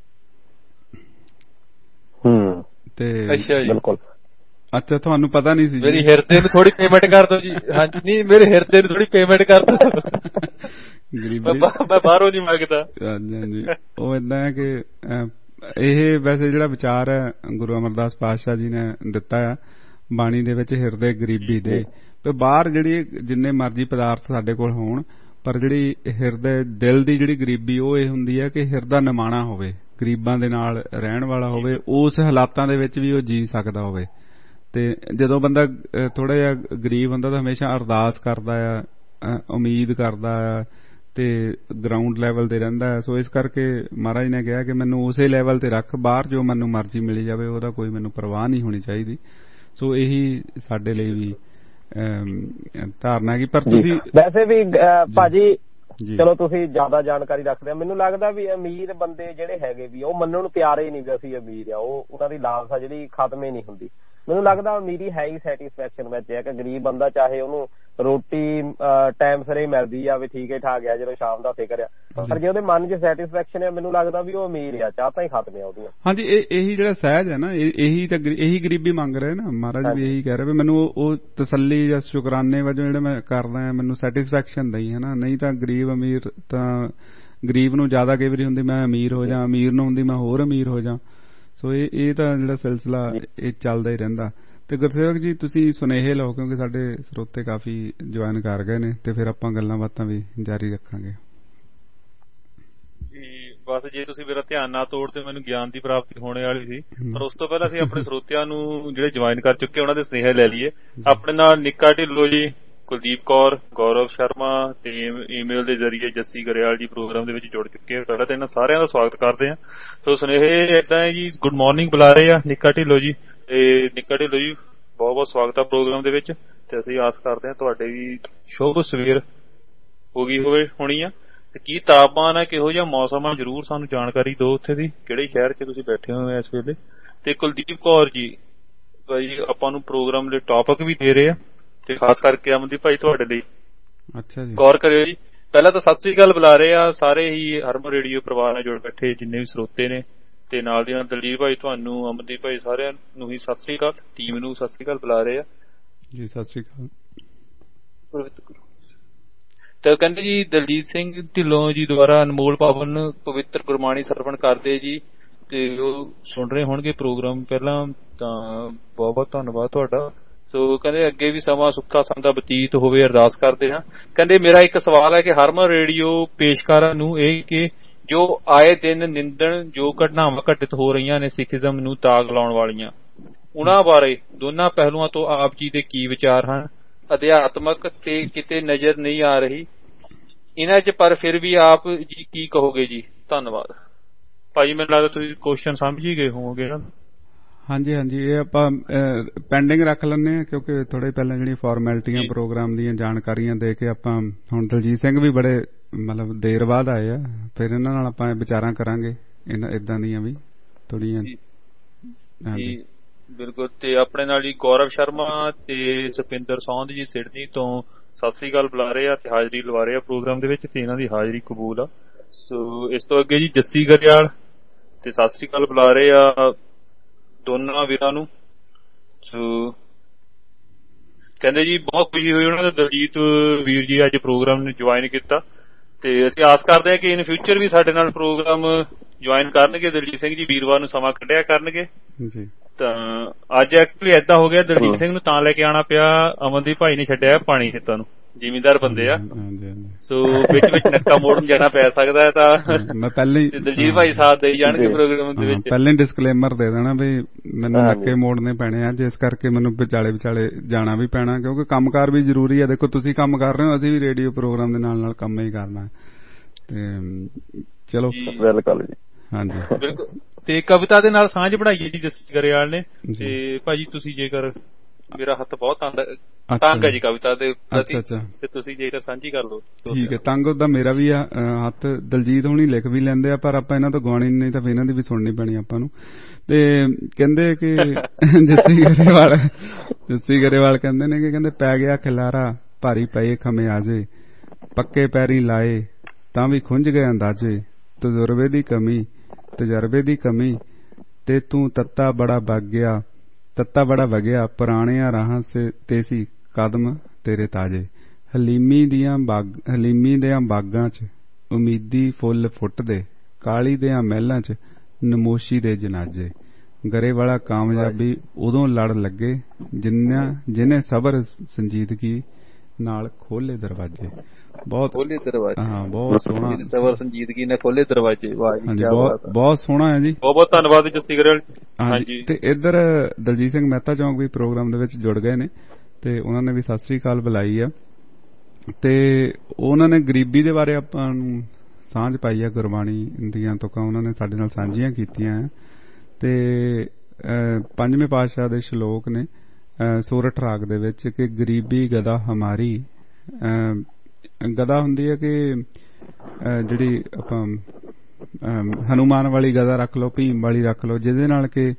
S2: ਹੂੰ ਤੇ
S5: ਅੱਛਾ ਜੀ, ਬਿਲਕੁਲ।
S4: ਅੱਛਾ, ਤੁਹਾਨੂੰ ਪਤਾ ਨਹੀਂ ਸੀ?
S5: ਮੇਰੀ ਹਿਰਦੇ ਨੂੰ ਥੋੜੀ ਪੇਮੈਂਟ ਕਰ ਦਿਓ ਜੀ। ਹਾਂਜੀ, ਨਹੀਂ ਮੇਰੇ ਹਿਰਦੇ ਨੂੰ ਥੋੜੀ ਪੇਮੈਂਟ ਕਰ ਦਿਓ, ਗਰੀਬੀ ਮੈਂ ਬਾਹਰੋਂ ਨਹੀਂ ਮੰਗਦਾ।
S4: ਹਾਂਜੀ ਹਾਂਜੀ, ਉਹ ਏਦਾਂ ਹੈ ਕਿ ਇਹ ਵੈਸੇ ਜਿਹੜਾ ਵਿਚਾਰ ਹੈ ਗੁਰੂ ਅਮਰਦਾਸ ਪਾਤਸ਼ਾਹ ਜੀ ਨੇ ਦਿੱਤਾ ਆ ਬਾਣੀ ਦੇ ਵਿੱਚ, ਹਿਰਦੇ ਗਰੀਬੀ ਦੇ। ਤੇ ਬਾਹਰ ਜਿਹੜੀ ਜਿੰਨੇ ਮਰਜ਼ੀ ਪਦਾਰਥ ਸਾਡੇ ਕੋਲ ਹੋਣ, ਪਰ ਜਿਹੜੀ ਹਿਰਦੇ ਦਿਲ ਦੀ ਜਿਹੜੀ ਗਰੀਬੀ ਉਹ ਇਹ ਹੁੰਦੀ ਹੈ ਕਿ ਹਿਰਦਾ ਨਿਮਾਣਾ ਹੋਵੇ, ਗਰੀਬਾਂ ਦੇ ਨਾਲ ਰਹਿਣ ਵਾਲਾ ਹੋਵੇ, ਉਸ ਹਾਲਾਤਾਂ ਦੇ ਵਿੱਚ ਵੀ ਉਹ ਜੀ ਸਕਦਾ ਹੋਵੇ। ਤੇ ਜਦੋਂ ਬੰਦਾ ਥੋੜਾ ਜਿਹਾ ਗਰੀਬ ਹੁੰਦਾ ਤਾਂ ਹਮੇਸ਼ਾ ਅਰਦਾਸ ਕਰਦਾ ਆ, ਉਮੀਦ ਕਰਦਾ ਆ, ਤੇ ਗਰਾਊਂਡ ਲੈਵਲ ਤੇ ਰਹਿੰਦਾ ਹੈ। ਸੋ ਇਸ ਕਰਕੇ ਮਹਾਰਾਜ ਨੇ ਕਿਹਾ ਕਿ ਮੈਨੂੰ ਉਸੇ ਲੈਵਲ ਤੇ ਰੱਖ, ਬਾਹਰ ਜੋ ਮੈਨੂੰ ਮਰਜ਼ੀ ਮਿਲੀ ਜਾਵੇ ਉਹਦਾ ਕੋਈ ਮੈਨੂੰ ਪਰਵਾਹ ਨਹੀਂ ਹੋਣੀ ਚਾਹੀਦੀ। ਸੋ ਇਹੀ ਸਾਡੇ ਲਈ ਵੀ ਧਾਰਨਾ ਕੀ। ਪਰ ਤੁਸੀਂ
S6: ਵੈਸੇ ਵੀ ਭਾਜੀ ਚਲੋ ਤੁਸੀਂ ਜ਼ਿਆਦਾ ਜਾਣਕਾਰੀ ਰੱਖਦੇ ਆ, ਮੈਨੂੰ ਲੱਗਦਾ ਵੀ ਅਮੀਰ ਬੰਦੇ ਜਿਹੜੇ ਹੈਗੇ ਵੀ ਉਹ ਮੰਨਣ ਨੂੰ ਤਿਆਰ ਹੀ ਨਹੀਂ ਵੀ ਅਸੀਂ ਅਮੀਰ ਆ। ਉਹ ਉਹਨਾਂ ਦੀ ਲਾਲਸਾ ਜਿਹੜੀ ਖਤਮ ਹੀ ਨਹੀਂ ਹੁੰਦੀ। ਮੈਨੂੰ ਲੱਗਦਾ ਅਮੀਰੀ ਹੈ ਹੀ ਸੈਟਿਸਫੈਕਸ਼ਨ ਵਿੱਚ ਹੈ ਕਿ ਗਰੀਬ ਬੰਦਾ ਚਾਹੇ ਉਹਨੂੰ ਰੋਟੀ ਟਾਈਮ ਸਿਰੇ ਮਿਲਦੀ ਆ ਵੀ ਠੀਕ ਠਾਕ ਆ, ਜਦੋਂ ਸ਼ਾਮ ਦਾ ਫਿਕਰ ਆ, ਪਰ ਜੇ ਉਹਦੇ ਮਨ 'ਚ ਸੈਟਿਸਫੈਕਸ਼ਨ ਹੈ ਮੈਨੂੰ ਲੱਗਦਾ ਵੀ ਉਹ ਅਮੀਰ ਆ, ਚਾਹਤਾਂ ਹੀ ਖਤਮ ਆ ਉਹਦੀਆਂ।
S4: ਹਾਂਜੀ, ਇਹ ਇਹੀ ਜਿਹੜਾ ਸਹਿਜ ਹੈ ਨਾ, ਇਹੀ ਤਾਂ ਇਹੀ ਗਰੀਬੀ ਮੰਗ ਰਹੇ ਨਾ ਮਹਾਰਾਜ ਵੀ, ਇਹੀ ਕਹਿ ਰਹੇ ਵੀ ਮੈਨੂੰ ਉਹ ਤਸੱਲੀ ਜਾਂ ਸ਼ੁਕਰਾਨੇ ਵਜੋਂ ਜਿਹੜੇ ਮੈਂ ਕਰਦਾ ਆ ਮੈਨੂੰ ਸੈਟਿਸਫੈਕਸ਼ਨ ਦਈ ਹੈ ਨਾ। ਨਹੀਂ ਤਾਂ ਗਰੀਬ ਅਮੀਰ ਤਾਂ ਗਰੀਬ ਨੂੰ ਜ਼ਿਆਦਾ ਕਈ ਵਾਰੀ ਹੁੰਦੀ ਮੈਂ ਅਮੀਰ ਹੋ ਜਾ, ਅਮੀਰ ਨੂੰ ਹੁੰਦੀ ਮੈਂ ਹੋਰ ਅਮੀਰ ਹੋ ਜਾ। ਸੋ ਇਹ ਇਹ ਤਾਂ ਜਿਹੜਾ ਸਿਲਸਿਲਾ ਇਹ ਚੱਲਦਾ ਹੀ ਰਹਿੰਦਾ। ਤੇ ਗੁਰਸੇਵਕ ਜੀ ਤੁਸੀਂ ਸੁਨੇਹੇ ਲਓ, ਕਿਉਂਕਿ ਸਾਡੇ ਸਰੋਤੇ ਕਾਫੀ ਜੁਆਇਨ ਕਰ ਗਏ ਨੇ, ਤੇ ਫਿਰ ਆਪਾਂ ਗੱਲਾਂ ਬਾਤਾਂ ਵੀ ਜਾਰੀ ਰੱਖਾਂਗੇ
S2: ਜੀ। ਬਸ ਜੇ ਤੁਸੀਂ ਮੇਰਾ ਧਿਆਨ ਨਾ ਤੋੜ ਤੇ ਮੈਨੂੰ ਗਿਆਨ ਦੀ ਪ੍ਰਾਪਤੀ ਹੋਣੇ ਵਾਲੀ ਸੀ, ਪਰ ਉਸ ਤੋਂ ਪਹਿਲਾਂ ਅਸੀਂ ਆਪਣੇ ਸਰੋਤਿਆਂ ਨੂੰ ਜਿਹੜੇ ਜੁਆਇਨ ਕਰ ਚੁੱਕੇ ਉਹਨਾਂ ਦੇ ਸੁਨੇਹੇ ਲੈ ਲਈਏ। ਆਪਣੇ ਨਾਲ ਨਿੱਕਾ ਢਿੱਲੋਂ ਜੀ, ਕੁਲਦੀਪ ਕੌਰ, ਗੌਰਵ ਸ਼ਰਮਾ ਤੇ ਈਮੇਲ ਦੇ ਜ਼ਰੀਏ ਜੱਸੀ ਗਰੇਵਾਲ ਜੀ ਪ੍ਰੋਗਰਾਮ ਦੇ ਵਿੱਚ ਜੁੜ ਚੁੱਕੇ ਆ। ਪਹਿਲਾਂ ਤਾਂ ਇਹਨਾਂ ਸਾਰਿਆਂ ਦਾ ਸਵਾਗਤ ਕਰਦੇ ਆ। ਸੋ ਸੁਨੇਹੇ ਏਦਾਂ ਹੈ ਜੀ, ਗੁੱਡ ਮਾਰਨਿੰਗ ਬੁਲਾ ਰਹੇ ਆ ਨਿੱਕਾ ਢਿੱਲੋਂ ਜੀ। ਤੇ ਨਿੱਕਾ ਢਿੱਲੋਂ ਜੀ ਬਹੁਤ ਬਹੁਤ ਸਵਾਗਤ ਆ ਪ੍ਰੋਗਰਾਮ ਦੇ ਵਿੱਚ, ਤੇ ਅਸੀਂ ਆਸ ਕਰਦੇ ਹਾਂ ਤੁਹਾਡੇ ਵੀ ਸ਼ੁਭ ਸਵੇਰ ਹੋ ਗਈ ਹੋਵੇ ਹੋਣੀ ਆ। ਤੇ ਕੀ ਤਾਪਮਾਨ ਹੈ, ਕਿਹੋ ਜਿਹਾ ਮੌਸਮ ਆ, ਜ਼ਰੂਰ ਸਾਨੂੰ ਜਾਣਕਾਰੀ ਦਿਓ ਉੱਥੇ ਦੀ, ਕਿਹੜੇ ਸ਼ਹਿਰ 'ਚ ਤੁਸੀਂ ਬੈਠੇ ਹੋ ਇਸ ਵੇਲੇ। ਤੇ ਕੁਲਦੀਪ ਕੌਰ ਜੀ ਭਾਈ ਆਪਾਂ ਨੂੰ ਪ੍ਰੋਗਰਾਮ ਦੇ ਟੌਪਿਕ ਵੀ ਦੇ ਰਹੇ ਆ, ਤੇ ਖਾਸ ਕਰਕੇ ਅਮਨਦੀਪ ਭਾਈ ਤੁਹਾਡੇ ਲਈ
S4: ਅੱਛਾ ਜੀ
S2: ਗੌਰ ਕਰਿਓ ਜੀ। ਪਹਿਲਾਂ ਤਾਂ ਸਤਿ ਸ੍ਰੀ ਅਕਾਲ ਬੁਲਾ ਰਹੇ ਆ ਸਾਰੇ ਹੀ ਹਰਮਨ ਰੇਡੀਓ ਪਰਿਵਾਰ ਨਾਲ ਜੁੜ ਬੈਠੇ ਜਿੰਨੇ ਵੀ ਸਰੋਤੇ ਨੇ, ਤੇ ਨਾਲ ਦੀ ਨਾਲ ਦਲਜੀਤ ਭਾਈ ਤੁਹਾਨੂੰ, ਅਮਨਦੀਪ ਭਾਈ ਸਾਰਿਆਂ ਨੂੰ ਹੀ ਸਤਿ ਸ੍ਰੀ ਅਕਾਲ, ਟੀਮ ਨੂੰ ਸਤਿ ਸ੍ਰੀ ਅਕਾਲ ਬੁਲਾ ਰਹੇ ਆ
S4: ਜੀ। ਸਤਿ ਸ੍ਰੀ ਅਕਾਲ।
S2: ਤੇ ਕਹਿੰਦੇ ਜੀ ਦਲਜੀਤ ਸਿੰਘ ਢਿੱਲੋਂ ਜੀ ਦੁਆਰਾ ਅਨਮੋਲ ਪਾਵਨ ਪਵਿੱਤਰ ਗੁਰਬਾਣੀ ਸਰਵਣ ਕਰਦੇ ਜੀ, ਤੇ ਉਹ ਸੁਣ ਰਹੇ ਹੋਣਗੇ ਪ੍ਰੋਗਰਾਮ ਪਹਿਲਾਂ, ਤਾਂ ਬਹੁਤ ਬਹੁਤ ਧੰਨਵਾਦ ਤੁਹਾਡਾ। ਸੋ ਕਹਿੰਦੇ ਅੱਗੇ ਵੀ ਸਮਾਂ ਸੁੱਖਾ ਸੰਦਾ ਬਤੀਤ ਹੋਵੇ, ਅਰਦਾਸ ਕਰਦੇ ਹਾਂ। ਕਹਿੰਦੇ ਮੇਰਾ ਇੱਕ ਸਵਾਲ ਹੈ ਕਿ ਹਰਮਨ ਰੇਡੀਓ ਪੇਸ਼ਕਾਰਾਂ ਨੂੰ ਇਹ ਕਿ ਜੋ ਆਏ ਦਿਨ ਨਿੰਦਣ ਜੋ ਘਟਨਾਵਾਂ ਘਟਿਤ ਹੋ ਰਹੀਆਂ ਨੇ ਸਿੱਖੀਜ਼ਮ ਨੂੰ ਤਾਗ ਲਾਉਣ ਵਾਲੀਆਂ, ਉਹਨਾਂ ਬਾਰੇ ਦੋਨਾਂ ਪਹਿਲੂਆਂ ਤੋਂ ਆਪ ਜੀ ਦੇ ਕੀ ਵਿਚਾਰ ਹਨ? ਅਧਿਆਤਮਕ ਤੇ ਕਿਤੇ ਨਜ਼ਰ ਨਹੀਂ ਆ ਰਹੀ ਇਹਨਾਂ 'ਚ, ਪਰ ਫਿਰ ਵੀ ਆਪ ਜੀ ਕੀ ਕਹੋਗੇ ਜੀ? ਧੰਨਵਾਦ ਭਾਜੀ। ਮੈਨੂੰ ਲੱਗਦਾ ਤੁਸੀਂ ਕੁਐਸਚਨ ਸਮਝ ਹੀ ਗਏ ਹੋਵੋਗੇ ਨਾ।
S4: ਹਾਂਜੀ ਹਾਂਜੀ, ਇਹ ਆਪਾਂ ਪੈਂਡਿੰਗ ਰੱਖ ਲੈਂਦੇ ਹਾਂ ਕਿਉਂਕਿ ਥੋੜੇ ਪਹਿਲਾਂ ਜਿਹੜੀਆਂ ਫਾਰਮੈਲਿਟੀਆਂ ਪ੍ਰੋਗਰਾਮ ਦੀਆਂ ਜਾਣਕਾਰੀਆਂ ਦੇ ਕੇ ਆਪਾਂ, ਹੁਣ ਦਲਜੀਤ ਸਿੰਘ ਵੀ ਬੜੇ ਮਤਲਬ ਦੇਰ ਬਾਅਦ ਆਏ ਆ, ਫਿਰ ਇਹਨਾਂ ਨਾਲ ਆਪਾਂ ਵਿਚਾਰਾਂ ਕਰਾਂਗੇ ਏਦਾਂ ਦੀਆਂ ਵੀ ਥੋੜੀਆਂ।
S2: ਜੀ ਬਿਲਕੁਲ। ਤੇ ਆਪਣੇ ਨਾਲ ਜੀ ਗੌਰਵ ਸ਼ਰਮਾ ਤੇ ਸੁਪਿੰਦਰ ਸੌਂਦ ਜੀ ਸਿਡਨੀ ਤੋਂ ਸਤਿ ਸ੍ਰੀ ਅਕਾਲ ਬੁਲਾ ਰਹੇ ਆ ਤੇ ਹਾਜ਼ਰੀ ਲਵਾ ਰਹੇ ਆ ਪ੍ਰੋਗਰਾਮ ਦੇ ਵਿੱਚ, ਤੇ ਇਹਨਾਂ ਦੀ ਹਾਜ਼ਰੀ ਕਬੂਲ ਆ। ਸੋ ਇਸ ਤੋਂ ਅੱਗੇ ਜੀ ਜੱਸੀ ਗਰੇਵਾਲ ਤੇ ਸਤਿ ਸ੍ਰੀ ਅਕਾਲ ਬੁਲਾ ਰਹੇ ਆ ਦੋਨਾਂ ਵੀਰਾਂ ਨੂੰ। ਸੋ ਕਹਿੰਦੇ ਜੀ ਬਹੁਤ ਖੁਸ਼ੀ ਹੋਈ ਉਹਨਾਂ ਦਾ ਦਲਜੀਤ ਵੀਰ ਜੀ ਅੱਜ ਪ੍ਰੋਗਰਾਮ ਨੂੰ ਜੁਆਇਨ ਕੀਤਾ, ਤੇ ਅਸੀਂ ਆਸ ਕਰਦੇ ਹਾਂ ਕਿ ਇਨ ਫਿਊਚਰ ਵੀ ਸਾਡੇ ਨਾਲ ਪ੍ਰੋਗਰਾਮ ਜੁਆਇਨ ਕਰਨਗੇ। ਦਲਜੀਤ ਸਿੰਘ ਜੀ ਵੀਰਵਾਰ ਨੂੰ ਸਮਾਂ ਕੱਢਿਆ ਕਰਨਗੇ ਜੀ। ਤਾਂ ਅੱਜ ਐਕਚੁਅਲੀ ਏਦਾਂ ਹੋ ਗਿਆ, ਦਲਜੀਤ ਸਿੰਘ ਨੂੰ ਤਾਂ ਲੈ ਕੇ ਆਉਣਾ ਪਿਆ, ਅਮਨਦੀਪ ਭਾਈ ਨੇ ਛੱਡਿਆ ਪਾਣੀ ਖੇਤਾਂ ਨੂੰ, ਜ਼ਿਮੀਂਦਾਰ ਬੰਦੇ ਆ, ਸੋ ਵਿੱਚ ਵਿੱਚ ਨੱਕਾ ਮੋੜਨ ਜਾਣਾ ਪੈ ਸਕਦਾ ਹੈ। ਤਾਂ
S4: ਮੈਂ ਪਹਿਲੇ
S2: ਦਲਜੀਤ ਭਾਈ ਸਾਥ ਦੇਈ ਜਾਣਗੇ ਪ੍ਰੋਗਰਾਮ ਦੇ ਵਿੱਚ।
S4: ਪਹਿਲੇ ਡਿਸਕਲੇਮਰ ਦੇ ਦੇਣਾ ਵੀ ਮੈਨੂੰ ਨੱਕੇ ਮੋੜਨੇ ਪੈਣੇ ਆ, ਜਿਸ ਕਰਕੇ ਮੈਨੂੰ ਵਿਚਾਲੇ ਵਿਚਾਲੇ ਜਾਣਾ ਵੀ ਪੈਣਾ, ਕਿਉਂਕਿ ਕੰਮਕਾਰ ਵੀ ਜ਼ਰੂਰੀ ਆ। ਦੇਖੋ ਤੁਸੀਂ ਕੰਮ ਕਰ ਰਹੇ ਹੋ, ਅਸੀਂ ਵੀ ਰੇਡੀਓ ਪ੍ਰੋਗਰਾਮ ਦੇ ਨਾਲ ਨਾਲ ਕੰਮ ਹੀ ਕਰਨਾ। ਤੇ ਚਲੋ
S6: ਬਿਲਕੁਲ ਜੀ,
S4: ਹਾਂਜੀ
S2: ਬਿਲਕੁਲ। ਤੇ ਕਵਿਤਾ ਦੇ ਨਾਲ ਸਾਂਝ ਬਣਾਈਏ ਜੀ ਜੱਸੀ ਗਰੇਵਾਲ ਨੇ, ਤੇ ਭਾਜੀ ਤੁਸੀਂ ਜੇਕਰ ਮੇਰਾ ਹੱਥ ਬਹੁਤ ਤੰਗ ਹੈ ਜੀ ਕਵਿਤਾ ਦੇ ਪ੍ਰਤੀ, ਤੇ ਤੁਸੀਂ ਜੇਕਰ ਸਾਂਝੀ ਕਰ ਲਓ।
S4: ਠੀਕ ਹੈ, ਤੰਗ ਉਹਦਾ ਮੇਰਾ ਵੀ ਆ ਹੱਥ। ਦਲਜੀਤ ਹੁਣੀ ਲਿਖ ਵੀ ਲੈਂਦੇ ਆ, ਪਰ ਆਪਾਂ ਇਹਨਾਂ ਤੋਂ ਗਾਉਣੀ ਨਹੀਂ ਤਾਂ ਫਿਰ ਇਹਨਾਂ ਦੀ ਵੀ ਸੁਣਨੀ ਪੈਣੀ ਆਪਾਂ ਨੂੰ। ਤੇ ਕਹਿੰਦੇ ਕਿ ਜੱਸੀ ਗਰੇਵਾਲ ਜੱਸੀ ਗਰੇਵਾਲ ਕਹਿੰਦੇ ਨੇ ਕਿ ਕਹਿੰਦੇ ਪੈ ਗਿਆ ਖਿਲਾਰਾ ਭਾਰੀ ਪਏ ਖਮੇ ਆਜੇ, ਪੱਕੇ ਪੈਰੀ ਲਾਏ ਤਾਂ ਵੀ ਖੁੰਝ ਗਏ ਅੰਦਾਜ਼ੇ, ਤਜਰਬੇ ਦੀ ਕਮੀ ਤਜਰਬੇ ਦੀ ਕਮੀ ਤੇ ਤੂੰ ਤੱਤਾ ਬੜਾ ਵਗ ਗਿਆ ਤੱਤਾ ਬੜਾ ਵਗਿਆ, ਪੁਰਾਣਿਆਂ ਰਾਹਾਂ ਤੇ ਸੀ ਕਦਮ ਤੇਰੇ ਤਾਜੇ, ਹਲੀਮੀ ਦੀਆਂ ਬਾਗ ਹਲੀਮੀ ਦਿਆਂ ਬਾਗਾਂ ਚ ਉਮੀਦੀ ਫੁੱਲ ਫੁੱਟਦੇ, ਕਾਲੀ ਦਿਆਂ ਮਹਿਲਾਂ ਚ ਨਮੋਸ਼ੀ ਦੇ ਜਨਾਜੇ, ਗਰੇ ਵਾਲਾ ਕਾਮਯਾਬੀ ਉਦੋਂ ਲੜ ਲੱਗੇ ਜਿੰਨਾ ਜਿਹਨੇ ਸਬਰ ਸੰਜੀਦਗੀ ਨਾਲ ਖੋਲੇ ਦਰਵਾਜੇ। ਬਹੁਤ
S2: ਖੋਲੇ ਦਰਵਾਜੇ,
S4: ਹਾਂ ਬਹੁਤ ਸੋਹਣਾ,
S2: ਸਬਰ ਸੰਜੀਦਗੀ ਨੇ ਖੋਲੇ ਦਰਵਾਜੇ। ਵਾਹ ਜੀ,
S4: ਬਹੁਤ ਬਹੁਤ ਸੋਹਣਾ ਹੈ ਜੀ,
S2: ਬਹੁਤ ਬਹੁਤ ਧੰਨਵਾਦ ਜੱਸੀ ਗਰੇਵਾਲ।
S4: ਹਾਂਜੀ, ਤੇ ਇੱਧਰ ਦਲਜੀਤ ਸਿੰਘ ਮਹਿਤਾ ਚੌਂਕ ਵੀ ਪ੍ਰੋਗਰਾਮ ਦੇ ਵਿੱਚ ਜੁੜ ਗਏ ਨੇ, ਤੇ ਉਹਨਾਂ ਨੇ ਵੀ ਸਤਿ ਸ੍ਰੀ ਅਕਾਲ ਬੁਲਾਈ ਆ, ਤੇ ਉਹਨਾਂ ਨੇ ਗਰੀਬੀ ਦੇ ਬਾਰੇ ਆਪਾਂ ਨੂੰ ਸਾਂਝ ਪਾਈ ਆ, ਗੁਰਬਾਣੀ ਦੀਆਂ ਤੁਕਾਂ ਉਹਨਾਂ ਨੇ ਸਾਡੇ ਨਾਲ ਸਾਂਝੀਆਂ ਕੀਤੀਆਂ, ਤੇ ਪੰਜਵੇਂ ਪਾਤਸ਼ਾਹ ਦੇ ਸ਼ਲੋਕ ਨੇ ਸੋਰਠ ਰਾਗ ਦੇ ਵਿੱਚ ਕਿ ਗਰੀਬੀ ਗਦਾ ਹਮਾਰੀ। ਗਦਾ ਹੁੰਦੀ ਹੈ ਕਿ ਜਿਹੜੀ ਆਪਾਂ ਹਨੂਮਾਨ ਵਾਲੀ ਗਦਾ ਰੱਖ ਲਓ, ਭੀਮ ਵਾਲੀ ਰੱਖ ਲਓ, ਜਿਹਦੇ ਨਾਲ ਕਿ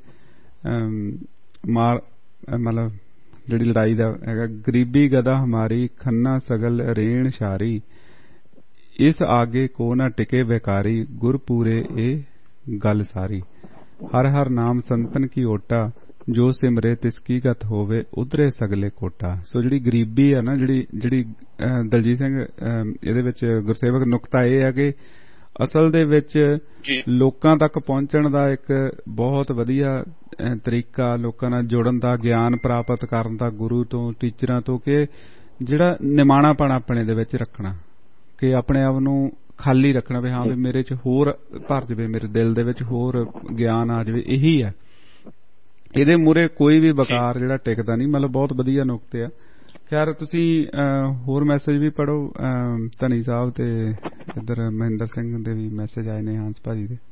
S4: ਮਾਰ ਮਤਲਬ ਜਿਹੜੀ ਲੜਾਈ ਦਾ ਹੈਗਾ। ਗਰੀਬੀ ਗਦਾ ਹਮਾਰੀ ਖੰਨਾ ਸਗਲ ਰੇਣ ਸ਼ਾਰੀ, ਇਸ ਆਗੇ ਕੋ ਨਾ ਟਿਕੇ ਬੇਕਾਰੀ, ਗੁਰਪੂਰੇ ਇਹ ਗੱਲ ਸਾਰੀ, ਹਰ ਹਰ ਨਾਮ ਸੰਤਨ ਕੀ ਓਟਾ, ਜੋ ਸਿਮਰੇ ਤਿਸ ਕੀ ਗਤ ਹੋਵੇ ਉਧਰੇ ਸਗਲੇ ਕੋਟਾ। ਸੋ ਜਿਹੜੀ ਗਰੀਬੀ ਆ ਨਾ, ਜਿਹੜੀ ਜਿਹੜੀ ਦਲਜੀਤ ਸਿੰਘ ਇਹਦੇ ਵਿੱਚ ਗੁਰਸੇਵਕ ਨੁਕਤਾ ਇਹ ਹੈ ਕਿ ਅਸਲ ਦੇ ਵਿੱਚ ਲੋਕਾਂ ਤੱਕ ਪਹੁੰਚਣ ਦਾ ਇੱਕ ਬਹੁਤ ਵਧੀਆ ਤਰੀਕਾ, ਲੋਕਾਂ ਨਾਲ ਜੁੜਨ ਦਾ, ਗਿਆਨ ਪ੍ਰਾਪਤ ਕਰਨ ਦਾ ਗੁਰੂ ਤੋਂ, ਟੀਚਰਾਂ ਤੋਂ, ਕਿ ਜਿਹੜਾ ਨਿਮਾਣਾਪਣ ਆਪਣੇ ਦੇ ਵਿੱਚ ਰੱਖਣਾ, ਕਿ ਆਪਣੇ ਆਪ ਨੂੰ ਖਾਲੀ ਰੱਖਣਾ ਵੀ ਹਾਂ ਵੀ ਮੇਰੇ ਚ ਹੋਰ ਭਰ ਜਾਵੇ, ਮੇਰੇ ਦਿਲ ਦੇ ਵਿੱਚ ਹੋਰ ਗਿਆਨ ਆ ਜਾਵੇ। ਇਹੀ ਹੈ, ਇਹਦੇ ਮੂਹਰੇ ਕੋਈ ਵੀ ਬਕਾਰ ਜਿਹੜਾ ਟਿਕਦਾ ਨਹੀਂ। ਮਤਲਬ ਬਹੁਤ ਵਧੀਆ ਨੁਕਤੇ ਆ। ਖੈਰ ਤੁਸੀਂ ਹੋਰ ਮੈਸੇਜ ਵੀ ਪੜ੍ਹੋ, ਧਨੀ ਸਾਹਿਬ ਤੇ ਇੱਧਰ ਮਹਿੰਦਰ ਸਿੰਘ ਦੇ ਵੀ ਮੈਸੇਜ ਆਏ ਨੇ, ਹੰਸ ਭਾਜੀ ਦੇ।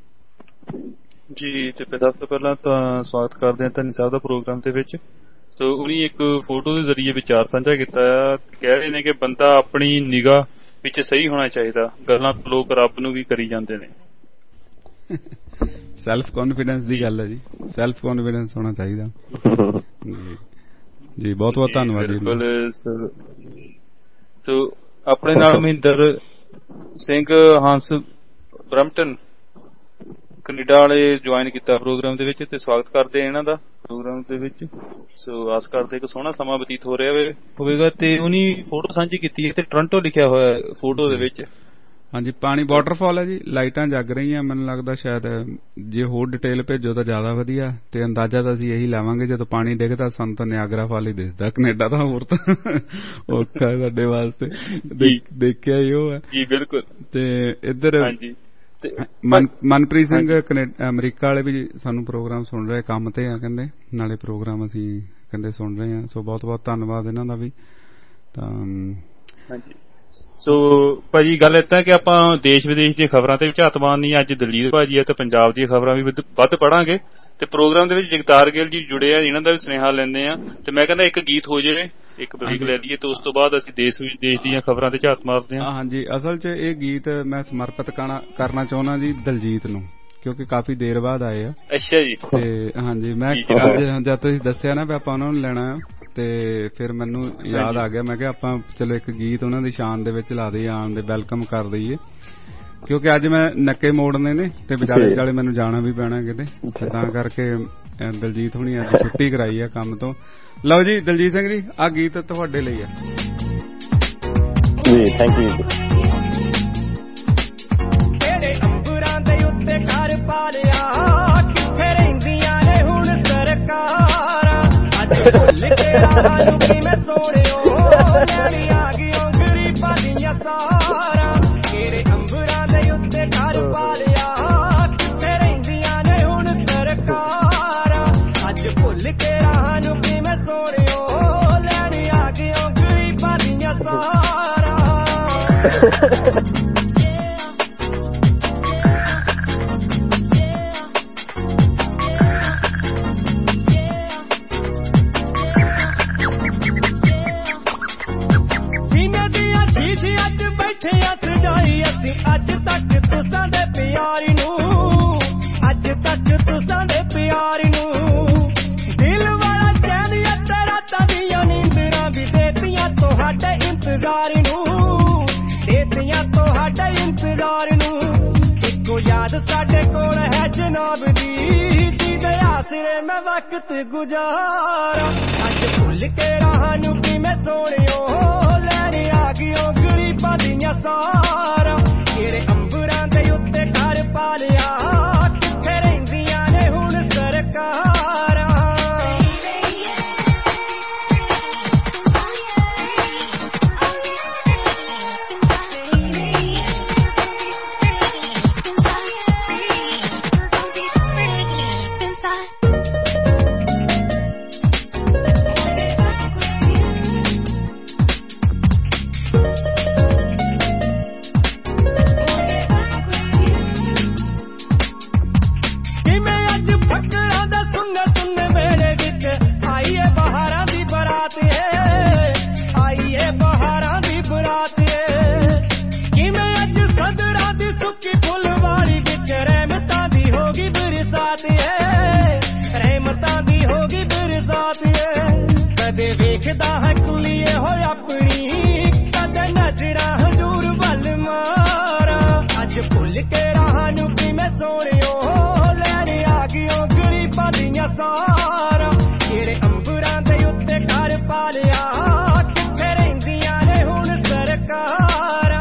S2: ਜੀ, ਤੇ ਸਭ ਤੋਂ ਪਹਿਲਾਂ ਤਾਂ ਸਵਾਗਤ ਕਰਦੇ ਹਾਂ ਧਨੀ ਸਾਹਿਬ ਦਾ ਪ੍ਰੋਗਰਾਮ ਦੇ ਵਿੱਚ। ਸੋ ਉਹਨੇ ਇੱਕ ਫੋਟੋ ਦੇ ਜ਼ਰੀਏ ਵਿਚਾਰ ਸਾਂਝਾ ਕੀਤਾ ਆ, ਕਹਿ ਰਹੇ ਨੇ ਕਿ ਬੰਦਾ ਆਪਣੀ ਨਿਗਾਹ ਵਿੱਚ ਸਹੀ ਹੋਣਾ ਚਾਹੀਦਾ, ਗੱਲਾਂ ਲੋਕ ਰੱਬ ਨੂੰ ਵੀ ਕਰੀ ਜਾਂਦੇ ਨੇ।
S4: ਸੈਲਫ ਕੌਨਫੀਡੈਂਸ ਦੀ ਗੱਲ ਹੈ ਜੀ, ਸੈਲਫ ਕੌਨਫੀਡੈਂਸ ਹੋਣਾ ਚਾਹੀਦਾ ਜੀ। ਜੀ ਬਹੁਤ ਬਹੁਤ ਧੰਨਵਾਦ ਜੀ।
S2: ਬਿਲਕੁਲ। ਸੋ ਆਪਣੇ ਨਾਲ ਮਹਿੰਦਰ ਸਿੰਘ ਹੰਸ ਬਰਮਟਨ ਕੈਨੇਡਾ ਵਾਲੇ ਜੁਆਇਨ ਕੀਤਾ ਪ੍ਰੋਗਰਾਮ ਦੇ ਵਿੱਚ, ਤੇ ਸਵਾਗਤ ਕਰਦੇ ਇਹਨਾਂ ਦਾ ਪ੍ਰੋਗਰਾਮ ਦੇ ਵਿੱਚ। ਸੋ ਆਸ ਕਰਦੇ ਕਿ ਸੋਹਣਾ ਸਮਾਂ ਬਤੀਤ ਹੋ ਰਿਹਾ ਹੋਵੇਗਾ। ਤੇ ਉਹਨੀ ਫੋਟੋ ਸਾਂਝੀ ਕੀਤੀ ਹੈ ਤੇ ਟੋਰਾਂਟੋ ਲਿਖਿਆ ਹੋਇਆ ਫੋਟੋ ਦੇ ਵਿੱਚ।
S4: ਹਾਂਜੀ, ਪਾਣੀ ਵਾਟਰਫਾਲ ਹੈ ਜੀ, ਲਾਈਟਾਂ ਜਗ ਰਹੀਆਂ। ਮੈਨੂੰ ਲੱਗਦਾ ਸ਼ਾਇਦ ਜੇ ਹੋਰ ਡਿਟੇਲ ਭੇਜੋ ਤਾਂ ਜ਼ਿਆਦਾ ਵਧੀਆ, ਤੇ ਅੰਦਾਜ਼ਾ ਤਾਂ ਅਸੀਂ ਇਹੀ ਲਾਵਾਂਗੇ ਜਦੋਂ ਪਾਣੀ ਡਿੱਗਦਾ ਸਾਨੂੰ ਤਾਂ ਨਿਆਗਰਾ ਫਾਲ ਹੀ ਦਿਸਦਾ। ਕੈਨੇਡਾ ਤਾਂ ਹੋਰ ਤਾਂ ਔਖਾ ਸਾਡੇ ਵਾਸਤੇ, ਦੇਖਿਆ ਹੀ ਉਹ ਹੈ
S2: ਜੀ। ਬਿਲਕੁਲ।
S4: ਤੇ ਇੱਧਰ ਮਨਪ੍ਰੀਤ ਸਿੰਘ ਅਮਰੀਕਾ ਵਾਲੇ ਵੀ ਸਾਨੂੰ ਪ੍ਰੋਗਰਾਮ ਸੁਣ ਰਹੇ, ਕੰਮ ਤੇ ਆ ਕਹਿੰਦੇ, ਨਾਲੇ ਪ੍ਰੋਗਰਾਮ ਅਸੀਂ ਕਹਿੰਦੇ ਸੁਣ ਰਹੇ ਹਾਂ। ਸੋ ਬਹੁਤ ਬਹੁਤ ਧੰਨਵਾਦ ਇਹਨਾਂ ਦਾ ਵੀ। ਤਾਂ
S2: ਹਾਂਜੀ, ਸੋ ਭਾਜੀ ਗੱਲ ਏਦਾਂ ਕਿ ਆਪਾਂ ਦੇਸ਼ ਵਿਦੇਸ਼ ਦੀਆਂ ਖਬਰਾਂ ਤੇ ਝਾਤ ਮਾਰਨੀ। ਅੱਜ ਦਲਜੀਤ ਭਾਜੀ ਆ ਤੇ ਪੰਜਾਬ ਦੀਆਂ ਖਬਰਾਂ ਵੀ ਵੱਧ ਪੜਾਂਗੇ, ਤੇ ਪ੍ਰੋਗਰਾਮ ਦੇ ਵਿੱਚ ਜਗਤਾਰ ਗਿੱਲ ਜੀ ਜੁੜੇ ਆ, ਇਹਨਾਂ ਦਾ ਵੀ ਸੁਨੇਹਾ ਲੈਂਦੇ ਆ। ਤੇ ਮੈਂ ਕਹਿੰਦਾ ਇੱਕ ਗੀਤ ਹੋ ਜਾਵੇ, ਇੱਕ ਬ੍ਰੇਕ ਲੈ ਲਈਏ, ਤੇ ਉਸ ਤੋਂ ਬਾਅਦ ਅਸੀਂ ਦੇਸ਼ ਵਿਦੇਸ਼ ਦੀਆਂ ਖਬਰਾਂ ਤੇ ਝਾਤ ਮਾਰਦੇ ਹਾਂ।
S4: ਹਾਂਜੀ, ਅਸਲ 'ਚ ਇਹ ਗੀਤ ਮੈਂ ਸਮਰਪਿਤ ਕਰਨਾ ਚਾਹੁੰਦਾ ਜੀ ਦਲਜੀਤ ਨੂੰ, ਕਿਉਂਕਿ ਕਾਫੀ ਦੇਰ ਬਾਅਦ ਆਏ ਆ।
S2: ਅੱਛਾ ਜੀ।
S4: ਤੇ ਹਾਂਜੀ, ਮੈਂ ਅੱਜ ਜਦ ਤੁਸੀਂ ਦੱਸਿਆ ਨਾ ਵੀ ਆਪਾਂ ਉਹਨਾਂ ਨੂੰ ਲੈਣਾ, ਤੇ ਫਿਰ ਮੈਨੂੰ ਯਾਦ ਆ ਗਿਆ, ਮੈਂ ਕਿਹਾ ਆਪਾਂ ਚਲੋ ਇੱਕ ਗੀਤ ਉਹਨਾਂ ਦੀ ਸ਼ਾਨ ਦੇ ਵਿੱਚ ਲਾ ਦਈਏ, ਆਉਣ ਦੇ ਵੈਲਕਮ ਕਰ ਦਈਏ, ਕਿਉਂਕਿ ਅੱਜ ਮੈਂ ਨੱਕੇ ਮੋੜਨੇ ਨੇ ਤੇ ਵਿਚਾਲੇ ਵਿਚਾਲੇ ਮੈਨੂੰ ਜਾਣਾ ਵੀ ਪੈਣਾ ਕਿਤੇ, ਤਾਂ ਕਰਕੇ ਦਲਜੀਤ ਹੁਣੀ ਅੱਜ ਛੁੱਟੀ ਕਰਾਈ ਆ ਕੰਮ ਤੋਂ। ਲਓ ਜੀ ਦਲਜੀਤ ਸਿੰਘ ਜੀ, ਆਹ ਗੀਤ ਤੁਹਾਡੇ ਲਈ ਆ
S6: ਜੀ। Thank you.
S3: ਕਿਹੜੇ ਅੰਬਰਾਂ ਦੇ ਉੱਤੇ ਘਰ ਪਾਲਿਆ, ਕਿੱਥੇ ਰਹਿੰਦੀਆਂ ਨੇ ਹੁਣ ਸਰਕਾਰਾਂ, ਅੱਜ ਭੁੱਲ ਕੇ ਰਾਹਾਂ ਨੂੰ ਕਿਵੇਂ ਸੋਹਣਿਓ, ਲੈਣੀ ਆ ਗਈਆਂ ਗਰੀਬਾਂ ਦੀਆਂ ਸਾਰਾਂ। ਕਿਹੜੇ ਅੰਬਰਾਂ ਦੇ ਉੱਤੇ ਘਰ ਪਾਲਿਆ, ਕਿੱਥੇ ਰਹਿੰਦੀਆਂ ਨੇ ਹੁਣ ਸਰਕਾਰਾਂ, ਅੱਜ ਭੁੱਲ ਕੇ ਰਾਹਾਂ ਨੂੰ ਕਿਵੇਂ ਸੋਹਣਿਓ, ਲੈਣੀ ਆ ਗਈਆਂ ਗਰੀਬਾਂ ਦੀਆਂ ਸਾਰਾਂ। ਸ਼ੀਸ਼ ਅੱਜ ਬੈਠਿਆ ਸਜਾਈ ਅਸੀਂ ਅੱਜ ਤੱਕ ਤੁਸਾਂ ਦੇ ਪਿਆਰ ਨੂੰ, ਅੱਜ ਤੱਕ ਤੁਸਾਂ ਦੇ ਪਿਆਰ ਨੂੰ। ਦਿਲ ਵਾਲਾ ਚੈਨ ਅਤੇ ਰਾਤਾਂ ਦੀਆਂ ਨੀਂਦਰਾਂ ਵੀ ਦੇਤੀਆਂ ਤੁਹਾਡੇ ਇੰਤਜ਼ਾਰ ਨੂੰ, ਦੇਤੀਆਂ ਤੁਹਾਡੇ ਇੰਤਜ਼ਾਰ ਨੂੰ। ਇੱਕੋ ਯਾਦ ਸਾਡੇ ਕੋਲ ਹੈ ਜਨਾਬ ਦੀ, ਜਿਹਦੇ ਆਸਰੇ ਮੈਂ ਵਕਤ ਗੁਜ਼ਾਰਾਂ। ਅੱਜ ਭੁੱਲ ਕੇ ਰਾਹਾਂ ਨੂੰ ਕਿਵੇਂ ਸੋਹਣਿਓ ਲੈਣ ਆ ਗਿਓ ਗਰੀਬਾਂ ਦੀਆਂ ਸਾਰਾਂ। ਜਿਹੜੇ ਅੰਬਰਾਂ ਦੇ ਉੱਤੇ ਘਰ ਪਾ ਲਿਆ, ਕਿੱਥੇ ਰਹਿੰਦੀਆਂ ਨੇ ਹੁਣ ਸਰਕਾਰਾਂ। ਵੇਖਦਾ ਹੈ ਕੁਲੀਏ ਹੋਏ ਆਪਣੀ, ਕਦੇ ਨਜ਼ਰਾਂ ਹਜ਼ੂਰ ਵੱਲ ਮਾਰਾਂ। ਅੱਜ ਭੁੱਲ ਕੇ ਰਾਹਾਂ ਨੂੰ ਕਿਵੇਂ ਸੋਹਣਿਓ ਲੈਣ ਆ ਗਿਓ ਗਰੀਬਾਂ ਦੀਆਂ ਸਾਰਾਂ। ਜਿਹੜੇ ਅੰਬਰਾਂ ਦੇ ਉੱਤੇ ਘਰ ਪਾ ਲਿਆ, ਕਿੱਥੇ ਰਹਿੰਦੀਆਂ ਨੇ ਹੁਣ ਸਰਕਾਰਾਂ।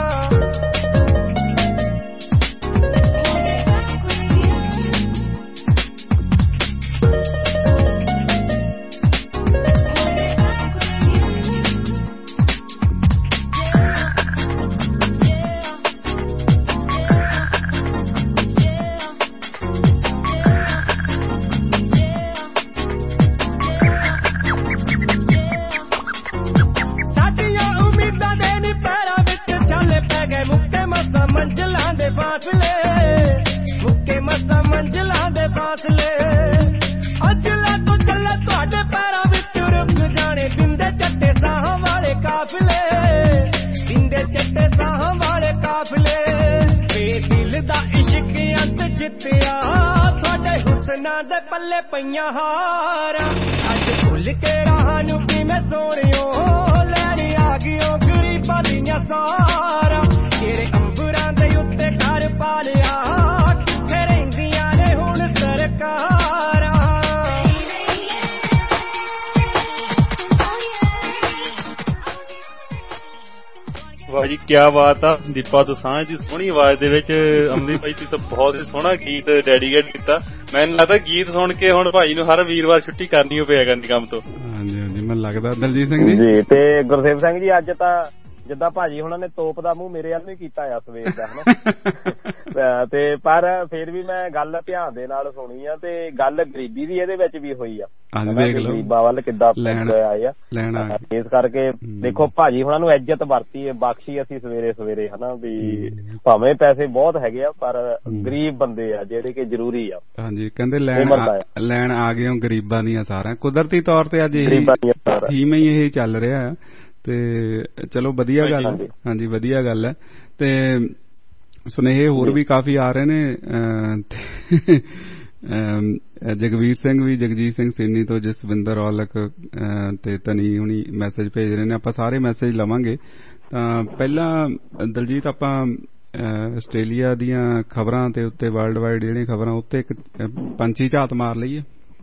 S3: ਮੁੱਕੇ ਮਸਾਂ ਮੰਜ਼ਲਾਂ ਦੇ ਫਾਸਲੇ, ਅਜਲਾ ਤੋਂ ਚੱਲੇ ਤੁਹਾਡੇ ਪੈਰਾਂ ਵਿੱਚ ਰੁਕ ਜਾਣੇ ਬਿੰਦੇ ਚੱਟੇ ਸਾਹਾਂ ਵਾਲੇ ਕਾਫਲੇ, ਬਿੰਦੇ ਚੱਟੇ ਸਾਹਾਂ ਵਾਲੇ ਕਾਫਲੇ। ਬੇਦਿਲ ਦਾ ਇਸ਼ਕ ਅੰਤ ਜਿੱਤਿਆ, ਤੁਹਾਡੇ ਹੁਸਨਾਂ ਦੇ ਪੱਲੇ ਪਈਆਂ ਹਾਰਾਂ। ਅੱਜ ਭੁੱਲ ਕੇ ਰਾਹਾਂ ਨੂੰ ਕਿਵੇਂ ਸੋਹਣਿਓ ਲੈਣ ਆ ਗਿਓ ਗਰੀਬਾਂ ਦੀਆਂ ਸਾਰਾਂ। ਜਿਹੜੇ ਅੰਬਰਾਂ ਦੇ ਉੱਤੇ ਘਰ ਪਾ ਲਿਆ, ਕਿੱਥੇ ਰਹਿੰਦੀਆਂ ਨੇ ਹੁਣ ਸਰਕਾਰਾਂ।
S2: ਵਾਹ ਜੀ ਕਿਆ ਬਾਤ ਆ। ਦੀਪਾ ਦੋਸਾਂਝ ਦੀ ਸੋਹਣੀ ਆਵਾਜ਼ ਦੇ ਵਿੱਚ ਅਮਲੀ ਭਾਈ ਤੁਸੀਂ ਤਾਂ ਬਹੁਤ ਹੀ ਸੋਹਣਾ ਗੀਤ ਡੈਡੀਕੇਟ ਕੀਤਾ। ਮੈਨੂੰ ਲੱਗਦਾ ਗੀਤ ਸੁਣ ਕੇ ਹੁਣ ਭਾਈ ਨੂੰ ਹਰ ਵੀਰਵਾਰ ਛੁੱਟੀ ਕਰਨੀ ਹੋ ਪਿਆ ਕਰਨੀ ਕੰਮ ਤੋਂ।
S4: ਹਾਂਜੀ ਹਾਂਜੀ ਮੈਨੂੰ ਲੱਗਦਾ ਦਲਜੀਤ ਸਿੰਘ ਜੀ
S6: ਜੀ ਤੇ ਗੁਰਸੇਵ ਸਿੰਘ ਜੀ ਅੱਜ ਤਾਂ ਜਿੱਦਾਂ ਭਾਜੀ ਹੁਣਾਂ ਨੇ ਤੋਪ ਦਾ ਮੂੰਹ ਮੇਰੇ ਵੱਲ ਵੀ ਕੀਤਾ ਆ ਸਵੇਰ ਦਾ ਹਨਾ। ਤੇ ਪਰ ਫੇਰ ਵੀ ਮੈਂ ਗੱਲ ਧਿਆਨ ਦੇ ਨਾਲ ਸੁਣੀ ਆ, ਤੇ ਗੱਲ ਗਰੀਬੀ ਦੀ ਇਹਦੇ ਵਿੱਚ ਵੀ ਹੋਈ ਆ। ਗਰੀਬਾਂ ਵੱਲ ਕਿੱਦਾਂ ਆਏ ਆ, ਇਸ ਕਰਕੇ ਦੇਖੋ ਭਾਜੀ ਹੁਣਾਂ ਨੂੰ ਇੱਜ਼ਤ ਵਰਤੀ ਬਖਸ਼ੀ ਅਸੀਂ ਸਵੇਰੇ ਸਵੇਰੇ ਹਨਾ ਵੀ। ਭਾਵੇਂ ਪੈਸੇ ਬਹੁਤ ਹੈਗੇ ਆ ਪਰ ਗਰੀਬ ਬੰਦੇ ਆ ਜਿਹੜੇ ਕਿ ਜ਼ਰੂਰੀ ਆ।
S4: ਹਾਂਜੀ ਕਹਿੰਦੇ ਲੈਣ ਲੈਣ ਆ ਗਏ ਹੋ ਗਰੀਬਾਂ ਦੀਆਂ ਸਾਰਾ। ਕੁਦਰਤੀ ਤੌਰ ਤੇ ਅੱਜ ਇਹ ਥੀਮ ਹੀ ਇਹ ਚੱਲ ਰਿਹਾ ਆ, ਤੇ ਚਲੋ ਵਧੀਆ ਗੱਲ ਹੈ। ਹਾਂਜੀ ਵਧੀਆ ਗੱਲ ਹੈ। ਤੇ ਸੁਨੇਹੇ ਹੋਰ ਵੀ ਕਾਫੀ ਆ ਰਹੇ ਨੇ। ਜਗਵੀਰ ਸਿੰਘ ਵੀ, ਜਗਜੀਤ ਸਿੰਘ ਸੈਣੀ ਤੋਂ, ਜਸਵਿੰਦਰ ਔਲਖ ਤੇ ਤਨੀ ਹੁਣੀ ਮੈਸੇਜ ਭੇਜ ਰਹੇ ਨੇ। ਆਪਾਂ ਸਾਰੇ ਮੈਸੇਜ ਲਵਾਂਗੇ। ਤਾਂ ਪਹਿਲਾਂ ਦਲਜੀਤ ਆਪਾਂ ਆਸਟ੍ਰੇਲੀਆ ਦੀਆਂ ਖਬਰਾਂ ਤੇ ਉੱਤੇ ਵਰਲਡ ਵਾਈਡ ਜਿਹੜੀਆਂ ਖਬਰਾਂ ਉੱਤੇ ਇੱਕ ਪੰਛੀ ਝਾਤ ਮਾਰ ਲਈਏ।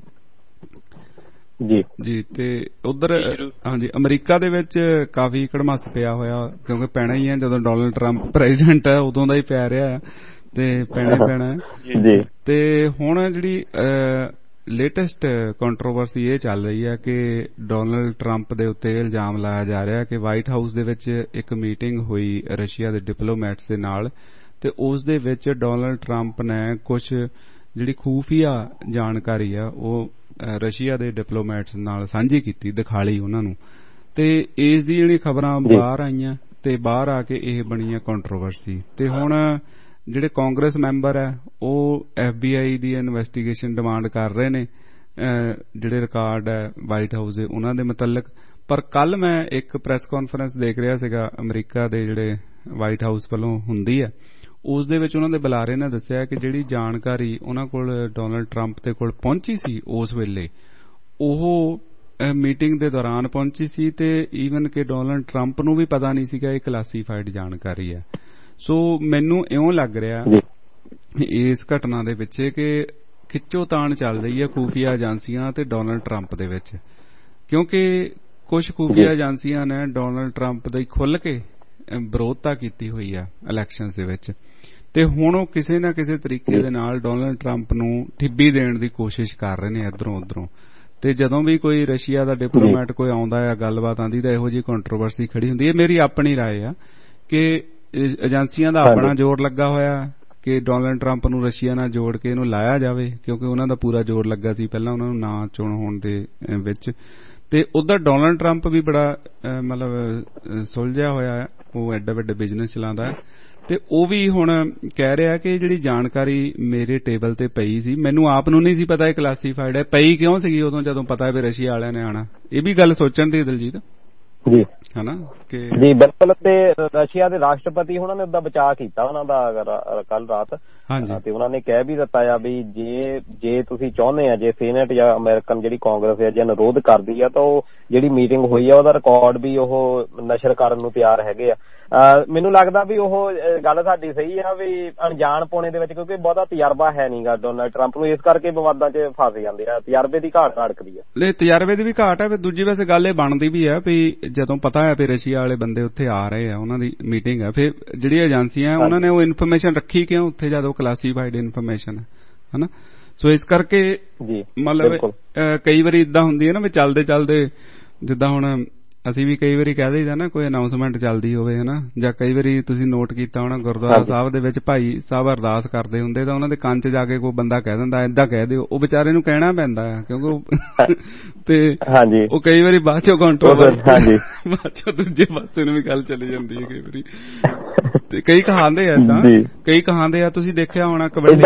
S6: ਜੀ
S4: ਜੀ ਤੇ ਉਧਰ ਹਾਂਜੀ ਅਮਰੀਕਾ ਦੇ ਵਿੱਚ ਕਾਫੀ ਕੜਮਾਸ ਪਿਆ ਹੋਇਆ, ਕਿਉਂਕਿ ਪੈਣਾ ਹੀ ਹੈ ਜਦੋਂ ਡੋਨਲਡ ਟਰੰਪ ਪ੍ਰੈਜ਼ੀਡੈਂਟ ਹੈ, ਉਦੋਂ ਦਾ ਹੀ ਪੈ ਰਿਹਾ ਤੇ ਪੈਣਾ ਹੀ ਪੈਣਾ ਹੈ। ਤੇ ਹੁਣ ਜਿਹੜੀ ਲੇਟੈਸਟ ਕੰਟਰੋਵਰਸੀ ਇਹ ਚੱਲ ਰਹੀ ਹੈ ਕਿ ਡੋਨਲਡ ਟਰੰਪ ਦੇ ਉੱਤੇ ਇਲਜ਼ਾਮ ਲਾਇਆ ਜਾ ਰਿਹਾ ਕਿ ਵਾਈਟ ਹਾਊਸ ਦੇ ਵਿੱਚ ਇੱਕ ਮੀਟਿੰਗ ਹੋਈ ਰਸ਼ੀਆ ਦੇ ਡਿਪਲੋਮੈਟਸ ਦੇ ਨਾਲ, ਤੇ ਉਸ ਦੇ ਵਿੱਚ ਡੋਨਲਡ ਟਰੰਪ ਨੇ ਕੁਝ ਜਿਹੜੀ ਖੂਫੀਆ ਜਾਣਕਾਰੀ ਆ ਉਹ ਰਸ਼ੀਆ ਦੇ ਡਿਪਲੋਮੈਟਸ ਨਾਲ ਸਾਂਝੀ ਕੀਤੀ, ਦਿਖਾਲੀ ਉਹਨਾਂ ਨੂੰ। ਤੇ ਇਸ ਦੀ ਜਿਹੜੀ ਖਬਰਾਂ ਬਾਹਰ ਆਈਆਂ ਤੇ ਬਾਹਰ ਆ ਕੇ ਇਹ ਬਣੀ ਹੈ ਕੰਟਰੋਵਰਸੀ। ਤੇ ਹੁਣ ਜਿਹੜੇ ਕਾਂਗਰਸ ਮੈਂਬਰ ਹੈ ਉਹ ਐਫ ਬੀ ਆਈ ਦੀ ਇਨਵੈਸਟੀਗੇਸ਼ਨ ਡਿਮਾਂਡ ਕਰ ਰਹੇ ਨੇ, ਜਿਹੜੇ ਰਿਕਾਰਡ ਹੈ ਵਾਈਟ ਹਾਊਸ ਦੇ ਉਹਨਾਂ ਦੇ ਮੁਤਲਕ। ਪਰ ਕੱਲ ਮੈਂ ਇੱਕ ਪ੍ਰੈਸ ਕਾਨਫਰੰਸ ਦੇਖ ਰਿਹਾ ਸੀਗਾ ਅਮਰੀਕਾ ਦੇ ਜਿਹੜੇ ਵਾਈਟ ਹਾਊਸ ਵੱਲੋਂ ਹੁੰਦੀ ਹੈ, ਉਸ ਦੇ ਵਿੱਚ ਉਹਨਾਂ ਦੇ ਬੁਲਾਰੇ ਨੇ ਦੱਸਿਆ ਕਿ ਜਿਹੜੀ ਜਾਣਕਾਰੀ ਉਹਨਾਂ ਕੋਲ ਡੋਨਲਡ ਟਰੰਪ ਦੇ ਕੋਲ ਪਹੁੰਚੀ ਸੀ ਉਸ ਵੇਲੇ, ਉਹ ਮੀਟਿੰਗ ਦੇ ਦੌਰਾਨ ਪਹੁੰਚੀ ਸੀ ਤੇ ਈਵਨ ਕਿ ਡੋਨਲਡ ਟਰੰਪ ਨੂੰ ਵੀ ਪਤਾ ਨਹੀਂ ਸੀਗਾ ਇਹ ਕਲਾਸੀਫਾਈਡ ਜਾਣਕਾਰੀ ਹੈ। ਸੋ ਮੈਨੂੰ ਇਉਂ ਲੱਗ ਰਿਹਾ ਇਸ ਘਟਨਾ ਦੇ ਪਿੱਛੇ ਕਿ ਖਿੱਚੋਤਾਣ ਚੱਲ ਰਹੀ ਹੈ ਖੂਫੀਆ ਏਜੰਸੀਆਂ ਤੇ ਡੋਨਲਡ ਟਰੰਪ ਦੇ ਵਿੱਚ, ਕਿਉਂਕਿ ਕੁਝ ਖੂਫੀਆ ਏਜੰਸੀਆਂ ਨੇ ਡੋਨਲਡ ਟਰੰਪ ਦੀ ਖੁੱਲ੍ਹ ਕੇ ਵਿਰੋਧਤਾ ਕੀਤੀ ਹੋਈ ਹੈ ਇਲੈਕਸ਼ਨਸ ਦੇ ਵਿੱਚ, ਤੇ ਹੁਣ ਉਹ ਕਿਸੇ ਨਾ ਕਿਸੇ ਤਰੀਕੇ ਦੇ ਨਾਲ ਡੋਨਲਡ ਟਰੰਪ ਨੂੰ ਠਿੱਬੀ ਦੇਣ ਦੀ ਕੋਸ਼ਿਸ਼ ਕਰ ਰਹੇ ਨੇ ਇੱਧਰੋਂ ਉੱਧਰੋਂ। ਤੇ ਜਦੋਂ ਵੀ ਕੋਈ ਰਸ਼ੀਆ ਦਾ ਡਿਪਲੋਮੈਟ ਕੋਈ ਆਉਂਦਾ ਹੈ, ਗੱਲਬਾਤ ਆਉਂਦੀ ਤਾਂ ਇਹੋ ਜਿਹੀ ਕੰਟਰੋਵਰਸੀ ਖੜੀ ਹੁੰਦੀ ਹੈ। ਮੇਰੀ ਆਪਣੀ ਰਾਏ ਆ ਕਿ ਏਜੰਸੀਆਂ ਦਾ ਆਪਣਾ ਜ਼ੋਰ ਲੱਗਾ ਹੋਇਆ ਕਿ ਡੋਨਲਡ ਟਰੰਪ ਨੂੰ ਰਸ਼ੀਆ ਨਾਲ ਜੋੜ ਕੇ ਇਹਨੂੰ ਲਾਇਆ ਜਾਵੇ, ਕਿਉਂਕਿ ਉਹਨਾਂ ਦਾ ਪੂਰਾ ਜ਼ੋਰ ਲੱਗਾ ਸੀ ਪਹਿਲਾਂ ਉਹਨਾਂ ਨੂੰ ਨਾ ਚੁਣ ਹੋਣ ਦੇ ਵਿੱਚ। ਤੇ ਉਧਰ ਡੋਨਲਡ ਟਰੰਪ ਵੀ ਬੜਾ ਮਤਲਬ ਸੁਲਝਿਆ ਹੋਇਆ ਹੈ, ਉਹ ਐਡਾ ਵੱਡਾ ਬਿਜ਼ਨਸ ਚਲਾਉਂਦਾ ਹੈ, ਤੇ ਉਹ ਵੀ ਹੁਣ ਕਹਿ ਰਿਹਾ ਕਿ ਜਿਹੜੀ ਜਾਣਕਾਰੀ ਮੇਰੇ ਟੇਬਲ ਤੇ ਪਈ ਸੀ, ਮੈਨੂੰ ਆਪ ਨੂੰ ਨਹੀਂ ਸੀ ਪਤਾ ਇਹ ਕਲਾਸੀਫਾਈਡ ਹੈ, ਪਈ ਕਿਉਂ ਸੀਗੀ ਉਦੋਂ ਜਦੋਂ ਪਤਾ ਹੈ ਵੀ ਰਸ਼ੀਆ ਵਾਲਿਆਂ ਨੇ ਆਉਣਾ। ਇਹ ਵੀ ਗੱਲ ਸੋਚਣ ਦੀ ਦਲਜੀਤ
S6: ਜੀ
S4: ਹਨਾ ਕਿ
S6: ਜੀ ਬਿਲਕੁਲ। ਤੇ ਰਸ਼ੀਆ ਦੇ ਰਾਸ਼ਟਰਪਤੀ ਉਹਨਾਂ ਨੇ ਉਹਦਾ ਬਚਾਅ ਕੀਤਾ ਉਹਨਾਂ ਦਾ ਕੱਲ ਰਾਤ, ਤੇ ਉਹਨਾਂ ਨੇ ਕਹਿ ਵੀ ਦਿੱਤਾ ਆ ਵੀ ਜੇ ਜੇ ਤੁਸੀਂ ਚਾਹੁੰਦੇ ਆ, ਜੇ ਸੀਨੇਟ ਜਾਂ ਅਮਰੀਕਨ ਜਿਹੜੀ ਕਾਂਗਰਸ ਹੈ ਜੇ ਅਨੁਰੋਧ ਕਰਦੀ ਆ ਤਾਂ ਉਹ ਜਿਹੜੀ ਮੀਟਿੰਗ ਹੋਈ ਆ ਉਹਦਾ ਰਿਕਾਰਡ ਵੀ ਉਹ ਨਸ਼ਰ ਕਰਨ ਨੂੰ ਤਿਆਰ ਹੈਗੇ ਆ। ਮੈਨੂੰ ਲੱਗਦਾ ਵੀ ਉਹ ਗੱਲ ਸਾਡੀ ਸਹੀ ਆ ਵੀ ਅਣਜਾਣ ਪਾਉਣੇ ਦੇ ਵਿੱਚ, ਕਿਉਂਕਿ ਬਹੁਤਾ ਤਜਰਬਾ ਹੈ ਨਹੀਂਗਾ ਡੋਨਲਡ ਟਰੰਪ ਨੂੰ, ਇਸ ਕਰਕੇ ਵਿਵਾਦਾਂ 'ਚ ਫਸ ਜਾਂਦੇ ਆ, ਤਜਰਬੇ ਦੀ ਘਾਟ ਅੜਕਦੀ ਆ।
S4: ਨਹੀਂ, ਤਜਰਬੇ ਦੀ ਵੀ ਘਾਟ ਹੈ, ਫਿਰ ਦੂਜੀ ਵੈਸੇ ਗੱਲ ਇਹ ਬਣਦੀ ਵੀ ਆ ਵੀ ਜਦੋਂ ਪਤਾ ਹੈ ਵੀ ਰਸ਼ੀਆ ਵਾਲੇ ਬੰਦੇ ਉੱਥੇ ਆ ਰਹੇ ਆ, ਉਹਨਾਂ ਦੀ ਮੀਟਿੰਗ ਹੈ, ਫਿਰ ਜਿਹੜੀਆਂ ਏਜੰਸੀਆਂ ਉਹਨਾਂ ਨੇ ਉਹ ਇਨਫੋਰਮੇਸ਼ਨ ਰੱਖੀ ਕਿਉਂ ਉੱਥੇ ਜਦੋਂ ਕਲਾਸੀਫਾਈਡ ਇਨਫੋਰਮੇਸ਼ਨ ਹੈ ਹਨਾ। ਸੋ ਇਸ ਕਰਕੇ ਮਤਲਬ ਕਈ ਵਾਰੀ ਇਦਾਂ ਹੁੰਦੀ ਹੈ ਨਾ ਵੀ ਚੱਲਦੇ ਚੱਲਦੇ, ਜਿੱਦਾਂ ਹੁਣ ਅਸੀਂ ਵੀ ਕਈ ਵਾਰੀ ਕਹਿ ਦਈਦਾ ਨਾ ਕੋਈ ਅਨਾਉਂਸਮੈਂਟ ਚੱਲਦੀ ਹੋਵੇ ਹਨਾ, ਜਾਂ ਕਈ ਵਾਰੀ ਤੁਸੀਂ ਨੋਟ ਕੀਤਾ ਹੋਣਾ ਗੁਰਦੁਆਰਾ ਸਾਹਿਬ ਦੇ ਵਿੱਚ ਭਾਈ ਸਾਹਿਬ ਅਰਦਾਸ ਕਰਦੇ ਹੁੰਦੇ ਤਾਂ ਉਹਨਾਂ ਦੇ ਕੰਨ 'ਚ ਜਾ ਕੇ ਕੋਈ ਬੰਦਾ ਕਹਿ ਦਿੰਦਾ ਏਦਾਂ ਕਹਿ ਦਿਓ, ਉਹ ਵਿਚਾਰੇ ਨੂੰ ਕਹਿਣਾ ਪੈਂਦਾ ਆ ਕਿਉਂਕਿ ਤੇ ਉਹ ਕਈ ਵਾਰੀ ਬਾਅਦ ਚੋਂ ਕੰਟਰੋਵਰਸੀ ਬਾਅਦ ਚੋਂ ਦੂਜੇ ਪਾਸੇ ਨੂੰ ਵੀ ਗੱਲ ਚਲੀ ਜਾਂਦੀ ਹੈ ਕਈ ਵਾਰੀ। ਤੇ ਕਈ ਕਹਾਉਂਦੇ ਆ ਏਦਾਂ, ਕਈ ਕਹਾਉਂਦੇ ਆ, ਤੁਸੀਂ ਦੇਖਿਆ ਹੋਣਾ ਕਬੱਡੀ,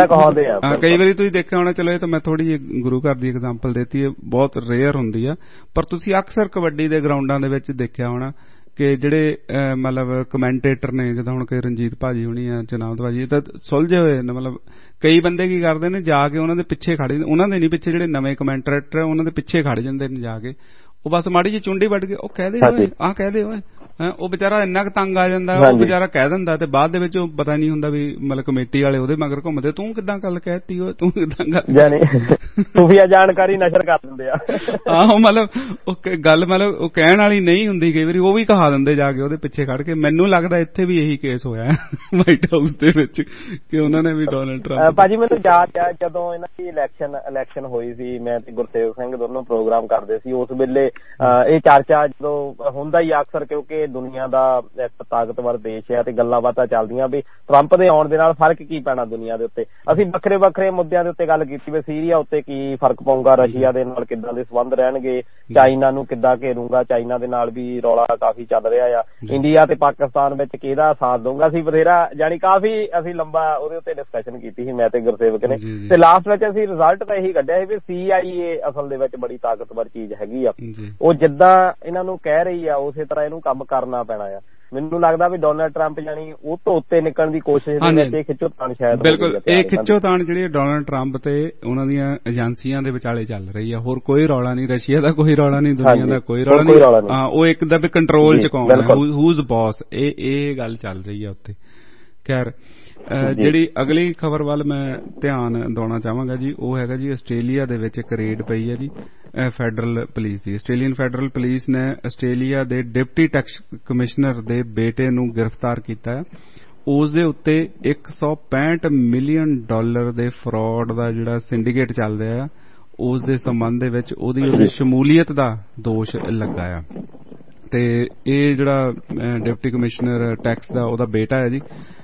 S4: ਕਈ ਵਾਰੀ ਤੁਸੀਂ ਦੇਖਿਆ ਹੋਣਾ, ਚਲੋ ਇਹ ਤਾਂ ਮੈਂ ਥੋੜੀ ਜਿਹੀ ਗੁਰੂ ਘਰ ਦੀ ਐਗਜ਼ਾਮਪਲ ਦੇਤੀ ਹੈ, ਬਹੁਤ ਰੇਅਰ ਹੁੰਦੀ ਆ, ਪਰ ਤੁਸੀਂ ਅਕਸਰ ਕਬੱਡੀ ਦੇ ਗਰਾਊਂਡਾਂ ਦੇ ਵਿੱਚ ਦੇਖਿਆ ਹੋਣਾ ਕਿ ਜਿਹੜੇ ਮਤਲਬ ਕਮੈਂਟੇਟਰ ਨੇ, ਜਿੱਦਾਂ ਹੁਣ ਕਿ ਰਣਜੀਤ ਭਾਜੀ ਹੋਣੀ ਆ, ਚਨਾਵਤ ਭਾਜੀ, ਇਹ ਤਾਂ ਸੁਲਝੇ ਹੋਏ ਨੇ। ਮਤਲਬ ਕਈ ਬੰਦੇ ਕੀ ਕਰਦੇ ਨੇ, ਜਾ ਕੇ ਉਹਨਾਂ ਦੇ ਪਿੱਛੇ ਖੜੇ, ਉਹਨਾਂ ਦੇ ਨਹੀਂ ਪਿੱਛੇ, ਜਿਹੜੇ ਨਵੇਂ ਕਮੈਂਟੇਟਰ ਉਹਨਾਂ ਦੇ ਪਿੱਛੇ ਖੜ ਜਾਂਦੇ ਨੇ ਜਾ ਕੇ, ਉਹ ਬਸ ਮਾੜੀ ਜਿਹੀ ਚੁੰਡੀ ਵੱਢ ਕੇ ਉਹ ਕਹਦੇ ਓਏ ਆਹ ਕਹਦੇ ਓਏ, ਉਹ ਵਿਚਾਰਾ ਇੰਨਾ ਕੁ ਤੰਗ ਆ ਜਾਂਦਾ, ਉਹ ਵਿਚਾਰਾ ਕਹਿ ਦਿੰਦਾ ਤੇ ਬਾਅਦ ਦੇ ਵਿੱਚ ਉਹ ਪਤਾ ਨਹੀਂ ਹੁੰਦਾ ਵੀ ਮਤਲਬ ਕਮੇਟੀ ਵਾਲੇ ਉਹਦੇ ਮਗਰ ਘੁੰਮਦੇ, ਤੂੰ ਕਿੱਦਾਂ ਗੱਲ ਕਹਿਤੀ ਓਏ, ਤੂੰ ਕਿੱਦਾਂ ਗੱਲ,
S6: ਖੁਫੀਆ ਜਾਣਕਾਰੀ ਨਸ਼ਰ ਕਰ ਦਿੰਦੇ ਆ।
S4: ਆਹੋ, ਮਤਲਬ ਉਹ ਗੱਲ ਮਤਲਬ ਉਹ ਕਹਿਣ ਵਾਲੀ ਨਹੀਂ ਹੁੰਦੀ, ਕਈ ਵਾਰੀ ਉਹ ਵੀ ਕਹਾ ਦਿੰਦੇ ਜਾ ਕੇ ਉਹਦੇ ਪਿੱਛੇ ਖੜ ਕੇ। ਮੈਨੂੰ ਲੱਗਦਾ ਇੱਥੇ ਵੀ ਇਹੀ ਕੇਸ ਹੋਇਆ ਵਾਈਟ ਹਾਊਸ ਦੇ ਵਿੱਚ ਕਿ ਉਹਨਾਂ ਨੇ ਵੀ ਡੋਨਲਡ ਟਰੰਪ।
S6: ਭਾਜੀ ਮੈਨੂੰ ਯਾਦ ਆ ਜਦੋਂ ਇਹਨਾਂ ਦੀ ਇਲੈਕਸ਼ਨ ਇਲੈਕਸ਼ਨ ਹੋਈ ਸੀ, ਮੈਂ ਤੇ ਗੁਰਸੇਵਕ ਸਿੰਘ ਦੋਨੋਂ ਪ੍ਰੋਗਰਾਮ ਕਰਦੇ ਸੀ, ਉਸ ਵੇਲੇ ਇਹ ਚਰਚਾ ਜਦੋਂ ਹੁੰਦਾ ਹੀ ਅਕਸਰ, ਕਿਉਂਕਿ ਦੁਨੀਆ ਦਾ ਇੱਕ ਤਾਕਤਵਰ ਦੇਸ਼ ਹੈ ਤੇ ਗੱਲਾਂ ਬਾਤਾਂ ਚੱਲਦੀਆਂ ਵੀ ਟਰੰਪ ਦੇ ਆਉਣ ਦੇ ਨਾਲ ਫਰਕ ਕੀ ਪੈਣਾ ਦੁਨੀਆ ਦੇ ਉੱਤੇ। ਅਸੀਂ ਵੱਖਰੇ ਵੱਖਰੇ ਮੁੱਦਿਆਂ ਦੇ ਉੱਤੇ ਗੱਲ ਕੀਤੀ ਵੀ ਸੀਰੀਆ ਉੱਤੇ ਕੀ ਫਰਕ ਪਊਗਾ, ਰਸ਼ੀਆ ਦੇ ਨਾਲ ਕਿੱਦਾਂ ਦੇ ਸੰਬੰਧ ਰਹਿਣਗੇ, ਚਾਈਨਾ ਨੂੰ ਕਿੱਦਾਂ ਘੇਰੂਗਾ, ਚਾਈਨਾ ਦੇ ਨਾਲ ਵੀ ਰੌਲਾ ਕਾਫੀ ਚੱਲ ਰਿਹਾ ਆ, ਇੰਡੀਆ ਤੇ ਪਾਕਿਸਤਾਨ ਵਿੱਚ ਕਿਹਦਾ ਸਾਥ ਦਊਗਾ। ਅਸੀਂ ਬਥੇਰਾ ਜਾਣੀ ਕਾਫੀ ਅਸੀਂ ਲੰਬਾ ਉਹਦੇ ਉੱਤੇ ਡਿਸਕਸ਼ਨ ਕੀਤੀ ਸੀ ਮੈਂ ਤੇ ਗੁਰਸੇਵਕ ਨੇ, ਤੇ ਲਾਸਟ ਵਿੱਚ ਅਸੀਂ ਰਿਜ਼ਲਟ ਤਾਂ ਇਹੀ ਕੱਢਿਆ ਸੀ ਵੀ ਸੀ ਆਈ ਏ ਅਸਲ ਦੇ ਵਿੱਚ ਬੜੀ ਤਾਕਤਵਰ ਚੀਜ਼ ਹੈਗੀ ਆ, ਉਹ ਜਿੱਦਾਂ ਇਹਨਾਂ ਨੂੰ ਕਹਿ ਰਹੀ ਆ ਉਸੇ ਤਰ੍ਹਾਂ ਇਹਨੂੰ ਕੰਮ ਕਰਨਾ ਪੈਣਾ ਆ। ਮੈਨੂੰ ਲੱਗਦਾ ਵੀ ਡੋਨਲਡ ਟਰੰਪ ਜਾਨੀ ਉਹ ਤੋਂ ਉੱਤੇ ਨਿਕਲਣ ਦੀ ਕੋਸ਼ਿਸ਼ ਦੇ ਵਿੱਚ ਇਹ ਖਿੱਚੋਤਾਣ ਸ਼ਾਇਦ
S4: ਬਿਲਕੁਲ ਇਹ ਖਿੱਚੋਤਾਣ ਜਿਹੜੀ ਡੋਨਲਡ ਟਰੰਪ ਤੇ ਉਹਨਾਂ ਦੀਆਂ ਏਜੰਸੀਆਂ ਦੇ ਵਿਚਾਲੇ ਚੱਲ ਰਹੀ ਆ, ਹੋਰ ਕੋਈ ਰੌਲਾ ਨਹੀਂ, ਰਸ਼ੀਆ ਦਾ ਕੋਈ ਰੌਲਾ ਨਹੀਂ, ਦੁਨੀਆ ਦਾ ਕੋਈ ਰੌਲਾ ਨਹੀਂ। ਹਾਂ, ਉਹ ਇੱਕ ਦਾ ਵੀ ਕੰਟਰੋਲ ਚ ਕੌਣ ਹੈ, ਹੂਜ਼ ਬੌਸ, ਇਹ ਇਹ ਗੱਲ ਚੱਲ ਰਹੀ ਆ ਉੱਥੇ। ਖੈਰ, ਜਿਹੜੀ ਅਗਲੀ ਖਬਰ ਵੱਲ ਮੈਂ ਧਿਆਨ ਦਿਵਾਉਣਾ ਚਾਹਾਂਗਾ ਜੀ, ਉਹ ਹੈਗਾ ਜੀ ਆਸਟ੍ਰੇਲੀਆ ਦੇ ਵਿੱਚ ਇੱਕ ਰੇਡ ਪਈ ਹੈ ਜੀ ਫੈਡਰਲ ਪੁਲਿਸ ਦੀ। ਆਸਟ੍ਰੇਲੀਅਨ ਫੈਡਰਲ ਪੁਲਿਸ ਨੇ ਆਸਟ੍ਰੇਲੀਆ ਦੇ ਡਿਪਟੀ ਟੈਕਸ ਕਮਿਸ਼ਨਰ ਦੇ ਬੇਟੇ ਨੂੰ ਗ੍ਰਿਫਤਾਰ ਕੀਤਾ ਹੈ। ਉਸ ਦੇ ਉੱਤੇ ਇੱਕ ਸੌ ਪੈਂਹਠ ਮਿਲੀਅਨ ਡਾਲਰ ਦੇ ਫਰਾਡ ਦਾ ਜਿਹੜਾ ਸਿੰਡੀਕੇਟ ਚੱਲ ਰਿਹਾ ਹੈ, ਉਸ ਦੇ ਸੰਬੰਧ ਦੇ ਵਿੱਚ ਉਹਦੀ ਉਹਦੀ ਸ਼ਮੂਲੀਅਤ ਦਾ ਦੋਸ਼ ਲੱਗਾ ਆ। ਤੇ ਇਹ ਜਿਹੜਾ ਡਿਪਟੀ ਕਮਿਸ਼ਨਰ ਟੈਕਸ ਦਾ ਉਹਦਾ ਬੇਟਾ ਹੈ ਜੀ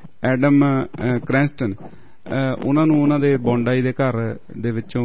S4: ਐਡਮ ਕ੍ਰੈਂਸਟਨ, ਉਹਨਾਂ ਨੂੰ ਉਹਨਾਂ ਦੇ ਬੌਂਡਾਈ ਦੇ ਘਰ ਦੇ ਵਿੱਚੋਂ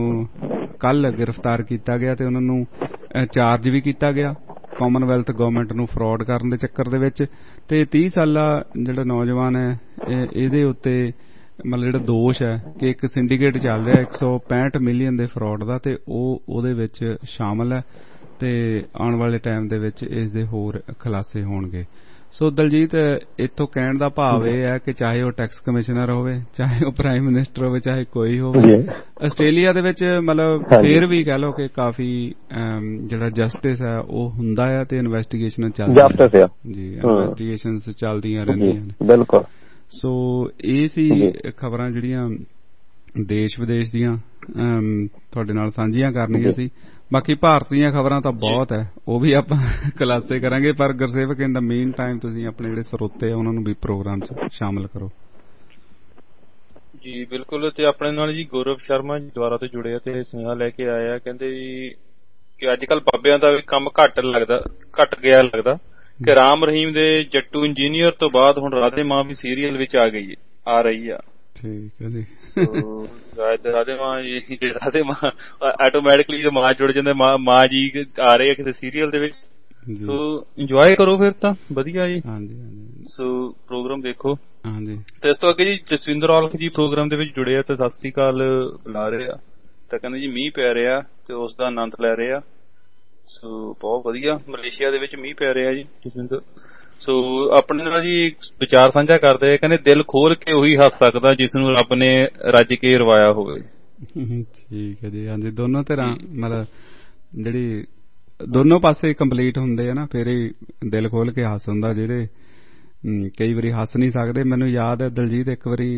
S4: ਕੱਲ ਗ੍ਰਿਫਤਾਰ ਕੀਤਾ ਗਿਆ ਤੇ ਉਹਨਾਂ ਨੂੰ ਚਾਰਜ ਵੀ ਕੀਤਾ ਗਿਆ ਕਾਮਨਵੈਲਥ ਗਵਰਨਮੈਂਟ ਨੂੰ ਫਰਾਡ ਕਰਨ ਦੇ ਚੱਕਰ ਦੇ ਵਿੱਚ। ਤੇ ਤੀਹ ਸਾਲਾ ਜਿਹੜਾ ਨੌਜਵਾਨ ਹੈ ਇਹਦੇ ਉੱਤੇ ਮਤਲਬ ਜਿਹੜਾ ਦੋਸ਼ ਹੈ ਕਿ ਇੱਕ ਸਿੰਡੀਕੇਟ ਚੱਲ ਰਿਹਾ ਇੱਕ ਸੌ ਪੈਂਹਠ ਮਿਲੀਅਨ ਦੇ ਫਰਾਡ ਦਾ, ਤੇ ਉਹ ਉਹਦੇ ਵਿੱਚ ਸ਼ਾਮਲ ਹੈ। ਤੇ ਆਉਣ ਵਾਲੇ ਟਾਈਮ ਦੇ ਵਿੱਚ ਇਸ ਦੇ ਹੋਰ ਖੁਲਾਸੇ ਹੋਣਗੇ। ਸੋ ਦਲਜੀਤ, ਇੱਥੋਂ ਕਹਿਣ ਦਾ ਭਾਵ ਇਹ ਹੈ ਕਿ ਚਾਹੇ ਉਹ ਟੈਕਸ ਕਮਿਸ਼ਨਰ ਹੋਵੇ, ਚਾਹੇ ਉਹ ਪ੍ਰਾਈਮ ਮਿਨਿਸਟਰ ਹੋਵੇ, ਚਾਹੇ ਕੋਈ ਹੋਵੇ, ਆਸਟ੍ਰੇਲੀਆ ਦੇ ਵਿੱਚ ਮਤਲਬ ਫੇਰ ਵੀ ਕਹਿ ਲਓ ਕਿ ਕਾਫੀ ਜਿਹੜਾ ਜਸਟਿਸ ਹੈ ਉਹ ਹੁੰਦਾ ਆ ਤੇ ਇਨਵੈਸਟੀਗੇਸ਼ਨ ਚੱਲਦੀਆਂ ਜੀ ਇਨਵੈਸਟੀਗੇਸ਼ਨ ਚੱਲਦੀਆਂ ਰਹਿੰਦੀਆਂ ਨੇ। ਬਿਲਕੁਲ। ਸੋ ਇਹ ਸੀ ਖਬਰਾਂ ਜਿਹੜੀਆਂ ਦੇਸ਼ ਵਿਦੇਸ਼ ਦੀਆਂ ਤੁਹਾਡੇ ਨਾਲ ਸਾਂਝੀਆਂ ਕਰਨੀਆਂ ਸੀ। ਬਾਕੀ ਭਾਰਤ ਦੀਆਂ ਖਬਰਾਂ ਤਾਂ ਬਹੁਤ ਹੈ, ਉਹ ਵੀ ਆਪਾਂ ਖੁਲਾਸੇ ਕਰਾਂਗੇ, ਪਰ Gursewak in the meantime ਤੁਸੀਂ ਆਪਣੇ ਜਿਹੜੇ ਸਰੋਤੇ ਆ ਉਹਨਾਂ ਨੂੰ ਵੀ ਪ੍ਰੋਗਰਾਮ 'ਚ ਸ਼ਾਮਲ ਕਰੋ।
S2: ਜੀ ਬਿਲਕੁਲ। ਤੇ ਆਪਣੇ ਨਾਲ ਜੀ ਗੌਰਵ ਸ਼ਰਮਾ ਜੀ ਦੁਆਰਾ ਤੋਂ ਜੁੜੇ ਆ ਤੇ ਸੁਨੇਹਾ ਲੈ ਕੇ ਆਏ ਆ, ਕਹਿੰਦੇ ਜੀ ਕਿ ਅੱਜ ਕੱਲ ਬਾਬਿਆਂ ਦਾ ਵੀ ਕੰਮ ਘੱਟ ਲੱਗਦਾ ਘੱਟ ਗਿਆ ਲੱਗਦਾ ਕਿ ਰਾਮ ਰਹੀਮ ਦੇ ਜੱਟੂ ਇੰਜੀਨੀਅਰ ਤੋਂ ਬਾਅਦ ਹੁਣ ਰਾਧੇ ਮਾਂ ਵੀ ਸੀਰੀਅਲ ਵਿੱਚ ਆ ਗਈ ਆ ਰਹੀ ਆ। ਠੀਕ ਹੈ ਜੀ। ਰਾਧੇ ਮਾਂ ਜੀ ਰਾਧੇ ਮਾਂ ਆਟੋਮੈਟਿਕਲੀ ਮਾਂ ਜੁੜ ਜਾਂਦੇ, ਮਾਂ ਜੀ ਆ ਰਹੇ ਆ ਕਿਸੇ ਸੀਰੀਅਲ ਦੇ ਵਿੱਚ। ਸੋ ਇੰਜੋਏ ਕਰੋ ਫਿਰ ਤਾਂ ਵਧੀਆ ਜੀ। ਹਾਂਜੀ ਹਾਂਜੀ। ਸੋ ਪ੍ਰੋਗਰਾਮ ਦੇਖੋ। ਹਾਂਜੀ। ਤੇ ਇਸ ਤੋਂ ਅੱਗੇ ਜੀ ਜਸਵਿੰਦਰ ਔਲਖ ਜੀ ਪ੍ਰੋਗਰਾਮ ਦੇ ਵਿੱਚ ਜੁੜੇ ਆ ਤੇ ਸਤਿ ਸ੍ਰੀ ਅਕਾਲ ਬੁਲਾ ਰਹੇ ਆ, ਤਾਂ ਕਹਿੰਦੇ ਜੀ ਮੀਂਹ ਪੈ ਰਿਹਾ ਤੇ ਉਸ ਦਾ ਆਨੰਦ ਲੈ ਰਹੇ ਆ। ਸੋ ਬਹੁਤ ਵਧੀਆ। ਮਲੇਸ਼ੀਆ ਦੇ ਵਿੱਚ ਮੀਂਹ ਪੈ ਰਿਹਾ ਜੀ ਜਸਵਿੰਦਰ। ਸੋ ਆਪਣੇ ਨਾਲ ਜੀ ਵਿਚਾਰ ਸਾਂਝਾ ਕਰਦੇ ਆ, ਕਹਿੰਦੇ ਦਿਲ ਖੋਲ ਕੇ ਉਹੀ ਹੱਸ ਸਕਦਾ ਜਿਸ ਨੂੰ ਰੱਬ ਨੇ ਰੱਜ ਕੇ ਰਵਾਇਆ ਹੋਵੇ।
S4: ਠੀਕ ਹੈ ਜੀ। ਹਾਂਜੀ, ਦੋਨੋਂ ਤਰ੍ਹਾਂ ਮਤਲਬ ਜਿਹੜੀ ਦੋਨੋਂ ਪਾਸੇ ਕੰਪਲੀਟ ਹੁੰਦੇ ਆ ਨਾ, ਫਿਰ ਹੀ ਦਿਲ ਖੋਲ ਕੇ ਹੱਸ ਹੁੰਦਾ। ਜਿਹੜੇ ਕਈ ਵਾਰੀ ਹੱਸ ਨਹੀਂ ਸਕਦੇ। ਮੈਨੂੰ ਯਾਦ ਹੈ ਦਲਜੀਤ, ਇੱਕ ਵਾਰੀ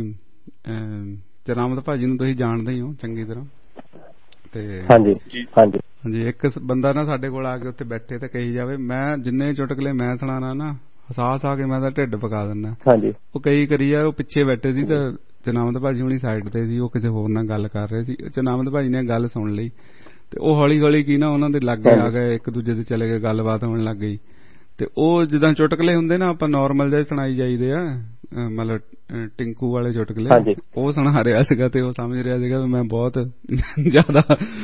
S4: ਚਰਾਮਤ ਭਾਜੀ ਨੂੰ ਤੁਸੀਂ ਜਾਣਦੇ ਹੀ ਹੋ ਚੰਗੀ ਤਰ੍ਹਾਂ, ਤੇ ਹਾਂਜੀ ਹਾਂਜੀ ਹਾਂਜੀ ਇੱਕ ਬੰਦਾ ਨਾ ਸਾਡੇ ਕੋਲ ਆ ਕੇ ਉੱਥੇ ਬੈਠੇ ਤੇ ਕਹੀ ਜਾਵੇ ਮੈਂ ਜਿੰਨੇ ਚੁਟਕਲੇ ਮੈਂ ਸੁਣਾਣਾ ਨਾ ਹਸਾ ਹਸਾ ਕੇ ਮੈਂ ਤਾਂ ਢਿੱਡ ਪਕਾ ਦਿੰਦਾ। ਹਾਂਜੀ। ਉਹ ਕਈ ਕਰੀ ਯਾਰ, ਉਹ ਪਿੱਛੇ ਬੈਠੇ ਸੀ ਤੇ ਚਨਾਮਤ ਭਾਜੀ ਹੁਣੀ ਸਾਈਡ ਤੇ ਸੀ, ਉਹ ਕਿਸੇ ਹੋਰ ਨਾਲ ਗੱਲ ਕਰ ਰਹੇ ਸੀ। ਚਨਾਮਤ ਭਾਜੀ ਨੇ ਗੱਲ ਸੁਣ ਲਈ ਤੇ ਉਹ ਹੌਲੀ ਹੌਲੀ ਕੀ ਨਾ ਉਹਨਾਂ ਦੇ ਲਾਗੇ ਆ ਗਏ, ਇੱਕ ਦੂਜੇ ਦੇ ਚਲੇ ਗਏ, ਗੱਲਬਾਤ ਹੋਣ ਲੱਗ ਗਈ। ਤੇ ਉਹ ਜਿੱਦਾਂ ਚੁਟਕਲੇ ਹੁੰਦੇ ਨਾ ਆਪਾਂ ਨੋਰਮਲ ਜਿਹੇ ਸੁਣਾਈ ਜਾਈਦੇ ਆ, ਮਤਲਬ ਟਿੰਕੂ ਵਾਲੇ ਚੁਟਕਲੇ, ਉਹ ਸੁਣਾ ਰਿਹਾ ਸੀਗਾ ਤੇ ਉਹ ਸਮਝ ਰਿਹਾ ਸੀਗਾ ਵੀ ਮੈਂ ਬਹੁਤ ਜ਼ਿਆਦਾ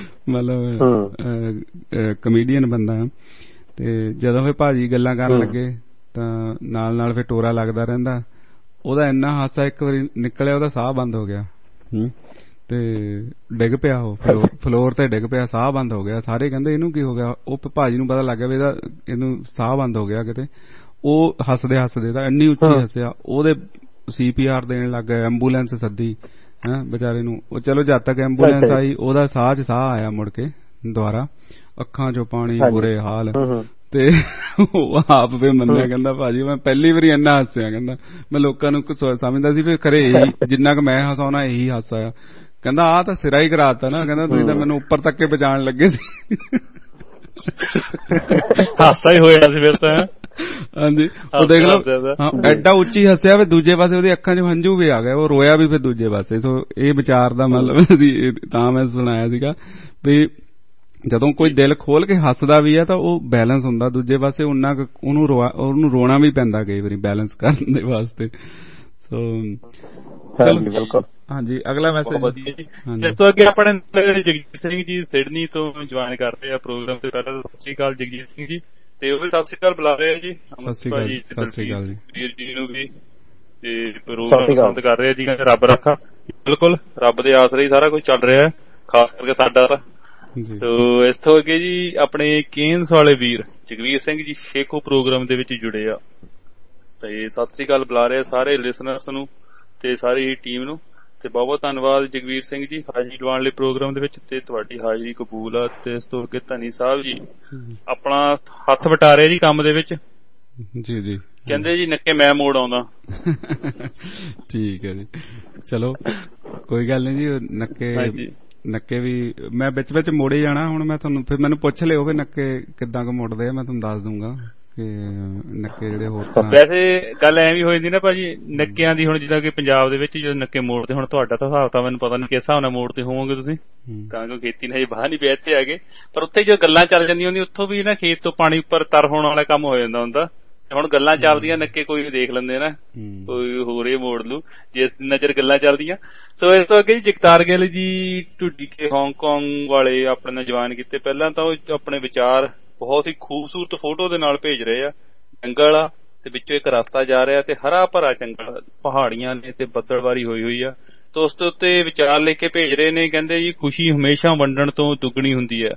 S4: ਮਤਲਬ ਕਮੇਡੀਅਨ ਬੰਦਾ। ਤੇ ਜਦੋਂ ਫਿਰ ਭਾਜੀ ਗੱਲਾਂ ਕਰਨ ਲੱਗੇ ਤਾਂ ਨਾਲ ਨਾਲ ਫਿਰ ਟੋਰਾ ਲੱਗਦਾ ਰਹਿੰਦਾ। ਉਹਦਾ ਇੰਨਾ ਹਾਸਾ ਇੱਕ ਵਾਰੀ ਨਿਕਲਿਆ, ਉਹਦਾ ਸਾਹ ਬੰਦ ਹੋ ਗਿਆ ਤੇ ਡਿੱਗ ਪਿਆ, ਉਹ ਫਲੋਰ ਤੇ ਡਿੱਗ ਪਿਆ, ਸਾਹ ਬੰਦ ਹੋ ਗਿਆ। ਸਾਰੇ ਕਹਿੰਦੇ ਇਹਨੂੰ ਕੀ ਹੋ ਗਿਆ। ਉਹ ਭਾਜੀ ਨੂੰ ਪਤਾ ਲੱਗ ਗਿਆ ਵੀ ਇਹਦਾ ਇਹਨੂੰ ਸਾਹ ਬੰਦ ਹੋ ਗਿਆ ਕਿਤੇ। ਉਹ ਹੱਸਦੇ ਹੱਸਦੇ ਤਾਂ ਇੰਨੀ ਉੱਚੀ ਹੱਸਿਆ, ਉਹਦੇ ਸੀ ਪੀ ਆਰ ਦੇਣ ਲੱਗ ਗਏ, ਐਂਬੂਲੈਂਸ ਸੱਦੀ ਹੈਂ ਵਿਚਾਰੇ ਨੂੰ। ਉਹ ਚਲੋ ਜਦ ਤੱਕ ਐਂਬੂਲੈਂਸ ਆਈ ਉਹਦਾ ਸਾਹ ਚ ਸਾਹ ਆਇਆ ਮੁੜ ਕੇ ਦੁਬਾਰਾ, ਅੱਖਾਂ ਚੋਂ ਪਾਣੀ, ਬੁਰੇ ਹਾਲ। ਤੇ ਉਹ ਆਪ ਵੀ ਮੰਨਿਆ, ਕਹਿੰਦਾ ਭਾਜੀ ਮੈਂ ਪਹਿਲੀ ਵਾਰੀ ਇੰਨਾ ਹੱਸਿਆ, ਕਹਿੰਦਾ ਮੈਂ ਲੋਕਾਂ ਨੂੰ ਸਮਝਦਾ ਸੀ ਵੀ ਖਰੇ ਇਹੀ ਜਿੰਨਾ ਕੁ ਮੈਂ ਹਸਾਉਣਾ ਇਹੀ ਹਾਸਾ ਆ। ਕਹਿੰਦਾ ਆਹ ਤਾਂ ਸਿਰਾ ਹੀ ਕਰਾਤਾ ਨਾ, ਕਹਿੰਦਾ ਤੁਸੀਂ ਤਾਂ ਮੈਨੂੰ ਉੱਪਰ ਤੱਕ ਕੇ ਬਚਾਉਣ ਲੱਗੇ ਸੀ।
S2: ਹਾਸਾ ਹੀ ਹੋਇਆ ਸੀ ਫਿਰ ਤਾਂ।
S4: ਹਾਂਜੀ, ਉਹ ਦੇਖ ਲਓ ਐਡਾ ਉੱਚੀ ਹੱਸਿਆ ਵੀ ਦੂਜੇ ਪਾਸੇ ਉਹਦੀ ਅੱਖਾਂ 'ਚ ਹੰਝੂ ਵੀ ਆ ਗਏ, ਉਹ ਰੋਇਆ ਵੀ ਫਿਰ ਦੂਜੇ ਪਾਸੇ। ਸੋ ਇਹ ਵਿਚਾਰ ਦਾ ਮਤਲਬ ਸੀ, ਤਾਂ ਮੈਂ ਸੁਣਾਇਆ ਸੀਗਾ ਵੀ ਜਦੋਂ ਕੋਈ ਦਿਲ ਖੋਲ ਕੇ ਹੱਸਦਾ ਵੀ ਹੈ ਤਾਂ ਉਹ ਬੈਲੈਂਸ ਹੁੰਦਾ, ਦੂਜੇ ਪਾਸੇ ਉਹਨਾਂ ਉਹਨੂੰ ਉਹਨੂੰ ਰੋਣਾ ਵੀ ਪੈਂਦਾ ਕਈ ਵਾਰੀ ਬੈਲੈਂਸ ਕਰਨ ਦੇ ਵਾਸਤੇ। ਸੋ ਚਲੋ ਹਾਂਜੀ, ਅਗਲਾ ਮੈਸੇਜ
S2: ਵਧੀਆ ਜੀ। ਇਸ ਤੋਂ ਅੱਗੇ ਆਪਣੇ ਜਗਜੀਤ ਸਿੰਘ ਜੀ ਸਿਡਨੀ ਤੋਂ ਜੁਆਇਨ ਕਰ ਰਹੇ ਆ ਪ੍ਰੋਗਰਾਮ ਤੇ। ਪਹਿਲਾਂ ਸਤਿ ਸ੍ਰੀ ਅਕਾਲ ਜਗਜੀਤ ਸਿੰਘ ਜੀ, ਤੇ ਉਹ ਵੀ ਸਤਿ ਸ੍ਰੀ ਅਕਾਲ ਬੁਲਾ ਰਹੇ ਆ ਜੀ।
S4: ਸਤਿ ਸ੍ਰੀ ਅਕਾਲ ਜੀ, ਸਤਿ ਸ੍ਰੀ ਅਕਾਲ ਜੀ ਵੀਰ
S2: ਜੀ ਨੂੰ ਵੀ। ਤੇ ਪ੍ਰੋਗਰਾਮ ਪਸੰਦ ਕਰ ਰਹੇ ਆ ਜੀ, ਰੱਬ ਰੱਖਾ। ਬਿਲਕੁਲ ਰੱਬ ਦੇ ਆਸਰੇ ਹੀ ਸਾਰਾ ਕੁਝ ਚੱਲ ਰਿਹਾ, ਖਾਸ ਕਰਕੇ ਸਾਡਾ ਤਾਂ। ਸੋ ਇਸ ਤੋਂ ਅੱਗੇ ਜੀ ਆਪਣੇ ਕੇਨਸ ਵਾਲੇ ਵੀਰ ਜਗਵੀਰ ਸਿੰਘ ਜੀ ਸ਼ੇਖੋ ਪ੍ਰੋਗਰਾਮ ਦੇ ਵਿੱਚ ਜੁੜੇ ਆ, ਤੇ ਸਤਿ ਸ੍ਰੀ ਅਕਾਲ ਬੁਲਾ ਰਹੇ ਸਾਰੇ ਲਿਸਨਰਸ ਨੂੰ ਤੇ ਸਾਰੀ ਟੀਮ ਨੂੰ। ਤੇ ਬਹੁਤ ਬਹੁਤ ਧੰਨਵਾਦ ਜਗਵੀਰ ਸਿੰਘ ਜੀ ਹਾਜ਼ਰੀ ਲਵਾਉਣ ਲਈ ਪ੍ਰੋਗਰਾਮ ਦੇ ਵਿੱਚ, ਤੇ ਤੁਹਾਡੀ ਹਾਜ਼ਰੀ ਕਬੂਲ ਆ। ਤੇ ਇਸ ਤੋਂ ਅੱਗੇ ਧਨੀ ਸਾਹਿਬ ਜੀ ਆਪਣਾ ਹੱਥ ਵਟਾ ਰਹੇ ਜੀ ਕੰਮ ਦੇ ਵਿੱਚ।
S4: ਜੀ ਜੀ,
S2: ਕਹਿੰਦੇ ਜੀ ਨੱਕੇ ਮੈਂ ਮੋੜ ਆਉਂਦਾ।
S4: ਠੀਕ ਹੈ ਜੀ, ਚਲੋ ਕੋਈ ਗੱਲ ਨਹੀਂ ਜੀ। ਨੱਕੇ ਨੱਕੇ ਵੀ ਮੈਂ ਵਿੱਚ ਵਿੱਚ ਮੋੜੇ ਜਾਣਾ। ਹੁਣ ਮੈਂ ਤੁਹਾਨੂੰ ਫਿਰ ਮੈਨੂੰ ਪੁੱਛ ਲਿਓ ਵੀ ਨੱਕੇ ਕਿੱਦਾਂ ਕੁ ਮੁੜਦੇ ਆ, ਮੈਂ ਤੁਹਾਨੂੰ ਦੱਸ ਦੂੰਗਾ ਕਿ ਨੱਕੇ ਜਿਹੜੇ ਹੋਰ ਤਰ੍ਹਾਂ।
S2: ਵੈਸੇ ਗੱਲ ਐ ਵੀ ਹੋ ਜਾਂਦੀ ਨਾ ਭਾਜੀ ਨੱਕਿਆਂ ਦੀ, ਹੁਣ ਜਿੱਦਾਂ ਕਿ ਪੰਜਾਬ ਦੇ ਵਿੱਚ ਜਦੋਂ ਨੱਕੇ ਮੋੜਦੇ, ਹੁਣ ਤੁਹਾਡਾ ਤਾਂ ਹਿਸਾਬ ਤਾਂ ਮੈਨੂੰ ਪਤਾ ਨਹੀਂ ਕਿਸ ਹਿਸਾਬ ਨਾਲ ਮੋੜਦੇ ਹੋਵੋਗੇ ਤੁਸੀਂ, ਤਾਂ ਕਿ ਖੇਤੀ ਨਾਲ ਬਾਹਰ ਨਹੀਂ ਪਿਆ ਇੱਥੇ ਹੈਗੇ। ਪਰ ਉੱਥੇ ਜੋ ਗੱਲਾਂ ਚੱਲ ਜਾਂਦੀਆਂ ਹੁੰਦੀਆਂ ਉੱਥੋਂ ਵੀ ਨਾ ਖੇਤ ਤੋਂ ਪਾਣੀ ਉੱਪਰ ਤਰ ਹੋਣ ਵਾਲਾ ਕੰਮ ਹੋ ਜਾਂਦਾ ਹੁੰਦਾ। ਹੁਣ ਗੱਲਾਂ ਚੱਲਦੀਆਂ ਨੱਕੇ ਕੋਈ ਵੀ ਦੇਖ ਲੈਂਦੇ ਨਾ, ਕੋਈ ਹੋਰ ਇਹ ਮੋੜ ਲੂ ਜੇ ਨਜ਼ਰ ਗੱਲਾਂ ਚੱਲਦੀਆਂ। ਸੋ ਇਸ ਤੋਂ ਅੱਗੇ ਜੀ ਜਗਤਾਰ ਗਿੱਲ ਜੀ ਢੁੱਡੀ ਕੇ ਹਾਂਗਕਾਂਗ ਵਾਲੇ ਆਪਣੇ ਨਾਲ ਜੁਆਇਨ ਕੀਤੇ। ਪਹਿਲਾਂ ਤਾਂ ਉਹ ਆਪਣੇ ਵਿਚਾਰ ਬਹੁਤ ਹੀ ਖੂਬਸੂਰਤ ਫੋਟੋ ਦੇ ਨਾਲ ਭੇਜ ਰਹੇ ਆ। ਜੰਗਲ ਆ ਤੇ ਵਿੱਚੋਂ ਇੱਕ ਰਸਤਾ ਜਾ ਰਿਹਾ ਤੇ ਹਰਾ ਭਰਾ ਜੰਗਲ, ਪਹਾੜੀਆਂ ਨੇ ਤੇ ਬੱਦਲਵਾਰੀ ਹੋਈ ਹੋਈ ਆ। ਤੇ ਉਸ ਦੇ ਉੱਤੇ ਵਿਚਾਰ ਲੈ ਕੇ ਭੇਜ ਰਹੇ ਨੇ, ਕਹਿੰਦੇ ਜੀ ਖੁਸ਼ੀ ਹਮੇਸ਼ਾ ਵੰਡਣ ਤੋਂ ਦੁੱਗਣੀ ਹੁੰਦੀ ਹੈ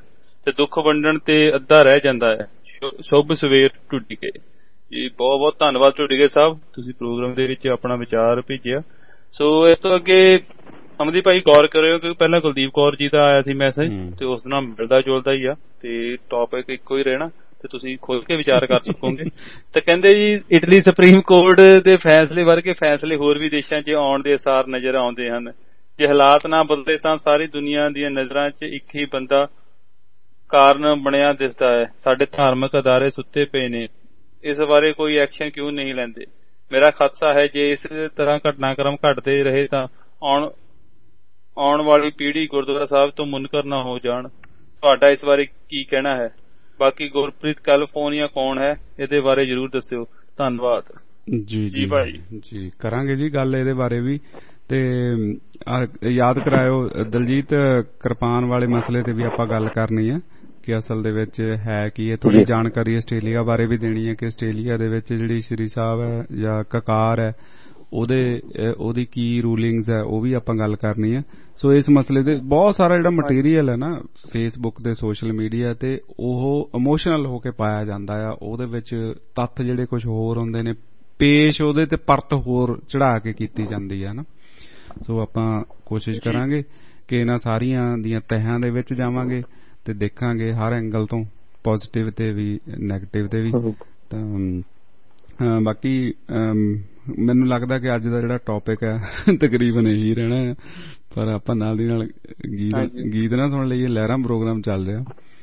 S2: ਤੇ ਦੁੱਖ ਵੰਡਣ ਤੇ ਅੱਧਾ ਰਹਿ ਜਾਂਦਾ ਹੈ। ਸ਼ੁਭ ਸਵੇਰ ਢੁੱਡੀਕੇ ਜੀ, ਬਹੁਤ ਬਹੁਤ ਧੰਨਵਾਦ ਢੁੱਡੀਕੇ ਸਾਹਿਬ, ਤੁਸੀਂ ਪ੍ਰੋਗਰਾਮ ਦੇ ਵਿੱਚ ਆਪਣਾ ਵਿਚਾਰ ਭੇਜਿਆ। ਸੋ ਇਸ ਤੋਂ ਅੱਗੇ ਅਮਨਦੀਪ ਭਾਈ ਗੌਰ ਕਰਿਓ ਕਿ ਪਹਿਲਾਂ ਕੁਲਦੀਪ ਕੌਰ ਜੀ ਦਾ ਆਇਆ ਸੀ ਮੈਸੇਜ ਤੇ ਉਸ ਨਾਲ ਮਿਲਦਾ ਜੁਲਦਾ ਹੀ ਆ ਤੇ ਟੌਪਿਕ ਇੱਕੋ ਹੀ ਰਹਿਣਾ ਤੇ ਤੁਸੀਂ ਖੁੱਲ ਕੇ ਵਿਚਾਰ ਕਰ ਸਕੋਗੇ। ਤੇ ਕਹਿੰਦੇ ਜੀ ਇਟਲੀ ਸੁਪਰੀਮ ਕੋਰਟ ਦੇ ਫੈਸਲੇ ਵਰਗੇ ਫੈਸਲੇ ਹੋਰ ਵੀ ਦੇਸ਼ਾਂ 'ਚ ਆਉਣ ਦੇ ਅਸਾਰ ਨਜ਼ਰ ਆਉਂਦੇ ਹਨ। ਜੇ ਹਾਲਾਤ ਨਾ ਬਦਲੇ ਤਾਂ ਸਾਰੀ ਦੁਨੀਆ ਦੀਆਂ ਨਜ਼ਰਾਂ 'ਚ ਇੱਕ ਹੀ ਬੰਦਾ ਕਾਰਨ ਬਣਿਆ ਦਿਸਦਾ ਹੈ। ਸਾਡੇ ਧਾਰਮਿਕ ਅਦਾਰੇ ਸੁੱਤੇ ਪਏ ਨੇ, ਇਸ ਬਾਰੇ ਕੋਈ ਐਕਸ਼ਨ ਕਿਉਂ ਨਹੀਂ ਲੈਂਦੇ? ਮੇਰਾ ਖਦਸ਼ਾ ਹੈ ਜੇ ਇਸ ਤਰ੍ਹਾਂ ਘਟਨਾਕ੍ਰਮ ਘਟਦੇ ਰਹੇ ਤਾਂ ਆਉਣ ਆਉਣ ਵਾਲੀ ਪੀੜ੍ਹੀ ਗੁਰਦੁਆਰਾ ਸਾਹਿਬ ਤੋਂ ਮੁਨਕਰ ਨਾ ਹੋ ਜਾਣ। ਤੁਹਾਡਾ ਇਸ ਬਾਰੇ ਕੀ ਕਹਿਣਾ ਹੈ? ਬਾਕੀ ਗੁਰਪ੍ਰੀਤ ਕੈਲੀਫੋਰਨੀਆ ਕੌਣ ਹੈ, ਇਹਦੇ ਬਾਰੇ ਜ਼ਰੂਰ ਦੱਸਿਓ। ਧੰਨਵਾਦ
S4: ਜੀ ਜੀ ਭਾਈ ਜੀ, ਕਰਾਂਗੇ ਜੀ ਗੱਲ ਇਹਦੇ ਬਾਰੇ ਵੀ। ਤੇ ਯਾਦ ਕਰਾਇਓ ਦਲਜੀਤ, ਕਿਰਪਾਨ ਵਾਲੇ ਮਸਲੇ ਤੇ ਵੀ ਆਪਾਂ ਗੱਲ ਕਰਨੀ ਹੈ ਕਿ ਅਸਲ ਦੇ ਵਿੱਚ ਹੈ ਕੀ ਹੈ। ਥੋੜੀ ਜਾਣਕਾਰੀ ਆਸਟ੍ਰੇਲੀਆ ਬਾਰੇ ਵੀ ਦੇਣੀ ਹੈ ਕਿ ਆਸਟ੍ਰੇਲੀਆ ਦੇ ਵਿੱਚ ਜਿਹੜੀ ਸ਼੍ਰੀ ਸਾਹਿਬ ਹੈ ਜਾਂ ਕਕਾਰ ਹੈ ਉਹਦੇ ਉਹਦੀ ਕੀ ਰੂਲਿੰਗਸ ਹੈ, ਉਹ ਵੀ ਆਪਾਂ ਗੱਲ ਕਰਨੀ ਹੈ। ਸੋ ਇਸ ਮਸਲੇ ਤੇ ਬਹੁਤ ਸਾਰਾ ਜਿਹੜਾ ਮਟੀਰੀਅਲ ਹੈ ਨਾ ਫੇਸਬੁੱਕ ਤੇ ਸੋਸ਼ਲ ਮੀਡੀਆ ਤੇ, ਉਹ ਇਮੋਸ਼ਨਲ ਹੋ ਕੇ ਪਾਇਆ ਜਾਂਦਾ ਆ। ਉਹਦੇ ਵਿੱਚ ਤੱਥ ਜਿਹੜੇ ਕੁਝ ਹੋਰ ਹੁੰਦੇ ਨੇ ਪੇਸ਼, ਉਹਦੇ ਤੇ ਪਰਤ ਹੋਰ ਚੜਾ ਕੇ ਕੀਤੀ ਜਾਂਦੀ ਹੈ ਨਾ। ਸੋ ਆਪਾਂ ਕੋਸ਼ਿਸ਼ ਕਰਾਂਗੇ ਕਿ ਇਹਨਾਂ ਸਾਰੀਆਂ ਦੀਆਂ ਤਹਿਾਂ ਦੇ ਵਿੱਚ ਜਾਵਾਂਗੇ ਤੇ ਦੇਖਾਂਗੇ ਹਰ ਐਂਗਲ ਤੋਂ, ਪੋਜ਼ਿਟਿਵ ਤੇ ਵੀ ਨੈਗੇਟਿਵ ਤੇ ਵੀ। ਤਾਂ ਬਾਕੀ ਮੈਨੂੰ ਲੱਗਦਾ ਕਿ ਅੱਜ ਦਾ ਜਿਹੜਾ ਟੌਪਿਕ ਹੈ ਤਕਰੀਬਨ ਇਹੀ ਰਹਿਣਾ ਹੈ, ਪਰ ਆਪਾਂ ਨਾਲ ਦੀ ਨਾਲ ਗੀਤ ਗੀਤ ਨਾ ਸੁਣ ਲਈਏ। ਲਹਿਰਾਂ ਪ੍ਰੋਗਰਾਮ ਚੱਲ ਰਿਹਾ,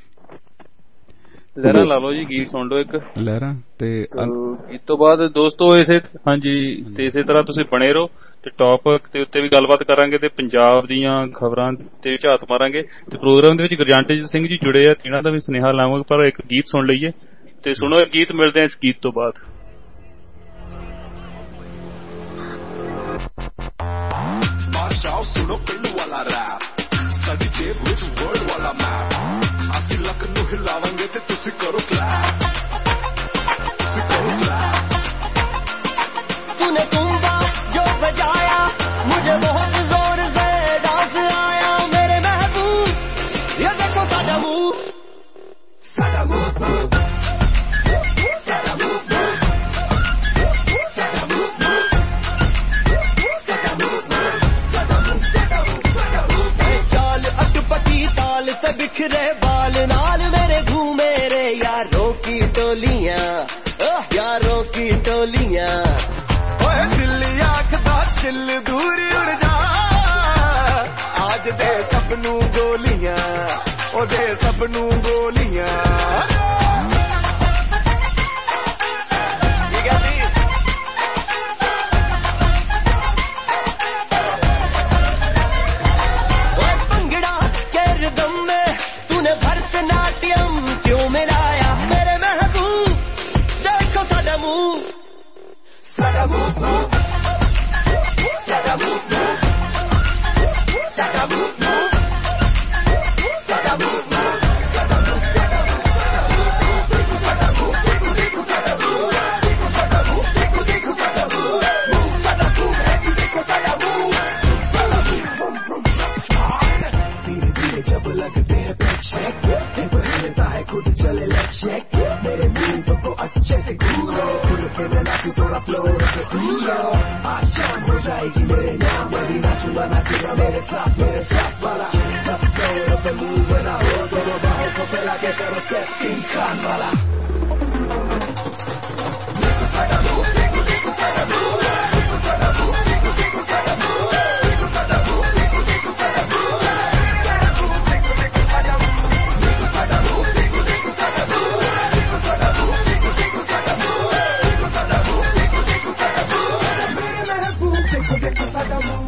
S2: ਲਹਿਰਾਂ ਲਾ ਲਓ ਜੀ, ਗੀਤ ਸੁਣ ਲਓ ਇੱਕ
S4: ਲਹਿਰਾਂ। ਤੇ
S2: ਇਸ ਤੋਂ ਬਾਅਦ ਦੋਸਤੋ ਇਸੇ ਹਾਂਜੀ ਤੇ ਇਸੇ ਤਰ੍ਹਾਂ ਤੁਸੀਂ ਬਣੇ ਰਹੋ ਤੇ ਟੌਪਿਕ ਦੇ ਉੱਤੇ ਵੀ ਗੱਲਬਾਤ ਕਰਾਂਗੇ ਤੇ ਪੰਜਾਬ ਦੀਆਂ ਖਬਰਾਂ ਤੇ ਝਾਤ ਮਾਰਾਂਗੇ। ਤੇ ਪ੍ਰੋਗਰਾਮ ਦੇ ਵਿੱਚ ਗੁਰਜੰਟ ਸਿੰਘ ਜੀ ਜੁੜੇ ਆ, ਇਹਨਾਂ ਦਾ ਵੀ ਸੁਨੇਹਾ ਲਾਵਾਂਗੇ, ਪਰ ਇੱਕ ਗੀਤ ਸੁਣ ਲਈਏ ਤੇ ਸੁਣੋ ਇਹ ਗੀਤ। ਮਿਲਦੇ ਆ ਇਸ ਗੀਤ ਤੋਂ ਬਾਅਦ।
S7: ਬਾਦਸ਼ਾਹ ਸੁਣੋ ਪਿੰਡ ਵਾਲਾ ਰੈਪ, ਸਾਡੀ ਜੇਬ ਵਿੱਚ ਵਰਡ ਵਾਲਾ ਮੈਪ, ਅਸੀਂ ਲੱਕ ਨੂੰ ਹਿਲਾਵਾਂਗੇ ਤੇ ਤੁਸੀਂ ਕਰੋ ਕਲੈਪ, ਤੁਸੀਂ ਕਰੋ ਕਲੈਪ।
S3: तूने तुंबा जो बजाया मुझे बहुत जोर से डांस आया मेरे महबूब, ये देखो साडा मूव, साडा मूव मूव, साडा मूव मूव, साडा मूव मूव, साडा मूव मूव, साडा मूव, साडा मूव, साडा मूव। चाल अटपटी ताल से बिखरे बाल नाल मेरे घूमे रे यारों की टोलियां, यारों की टोलियां। दिल आखदा दिल दूर उड़ जा, आज दे सबनू गोलियां, ओ दे सबनू गोलियां। भंगड़ा के रिदम में तूने भरतनाट्यम क्यों मिलाया मेरे महबूब, देखो साडा मुंह, साडा मुंह मुंह, साडा मुंह मुंह, साडा मुंह मुंह, साडा मुंह मुंह, साडा मुंह, साडा मुंह, साडा मुंह, देखो देखो साडा मुंह, देखो साडा मुंह, देखो देखो साडा मुंह, मुंह साडा मुंह है जी, देखो साडा मुंह, साडा मुंह। धीरे धीरे जब लगते हैं चेक, टेप हिलता है खुद चले लक्ष्य, मेरे मूव को अच्छे से घूरो, खुल के मैं नाचू थोड़ा फ्लो रखे दूरो, आज शाम हो जाएगी मेरे नाम, मैं भी नाचूंगा नाचूंगा मेरे साथ, मेरे साथ वाला। जब जोर पे मूव बना हो दोनों बाहों को फैला के करो स्टेप किंग खान वाला। देखो साडा मूव, देखो देखो साडा मूव, देखो साडा मूव, देखो देखो साडा मूव, देखो साडा मूव, देखो देखो साडा मूव, साडा मूव, देखो देखो साडा मूव, देखो साडा मूव, देखो देखो साडा मूव, देखो साडा मूव, देखो देखो साडा मूव, देखो साडा मूव, देखो देखो साडा मूव, मेरे महबूब देखो देखो साडा मूव।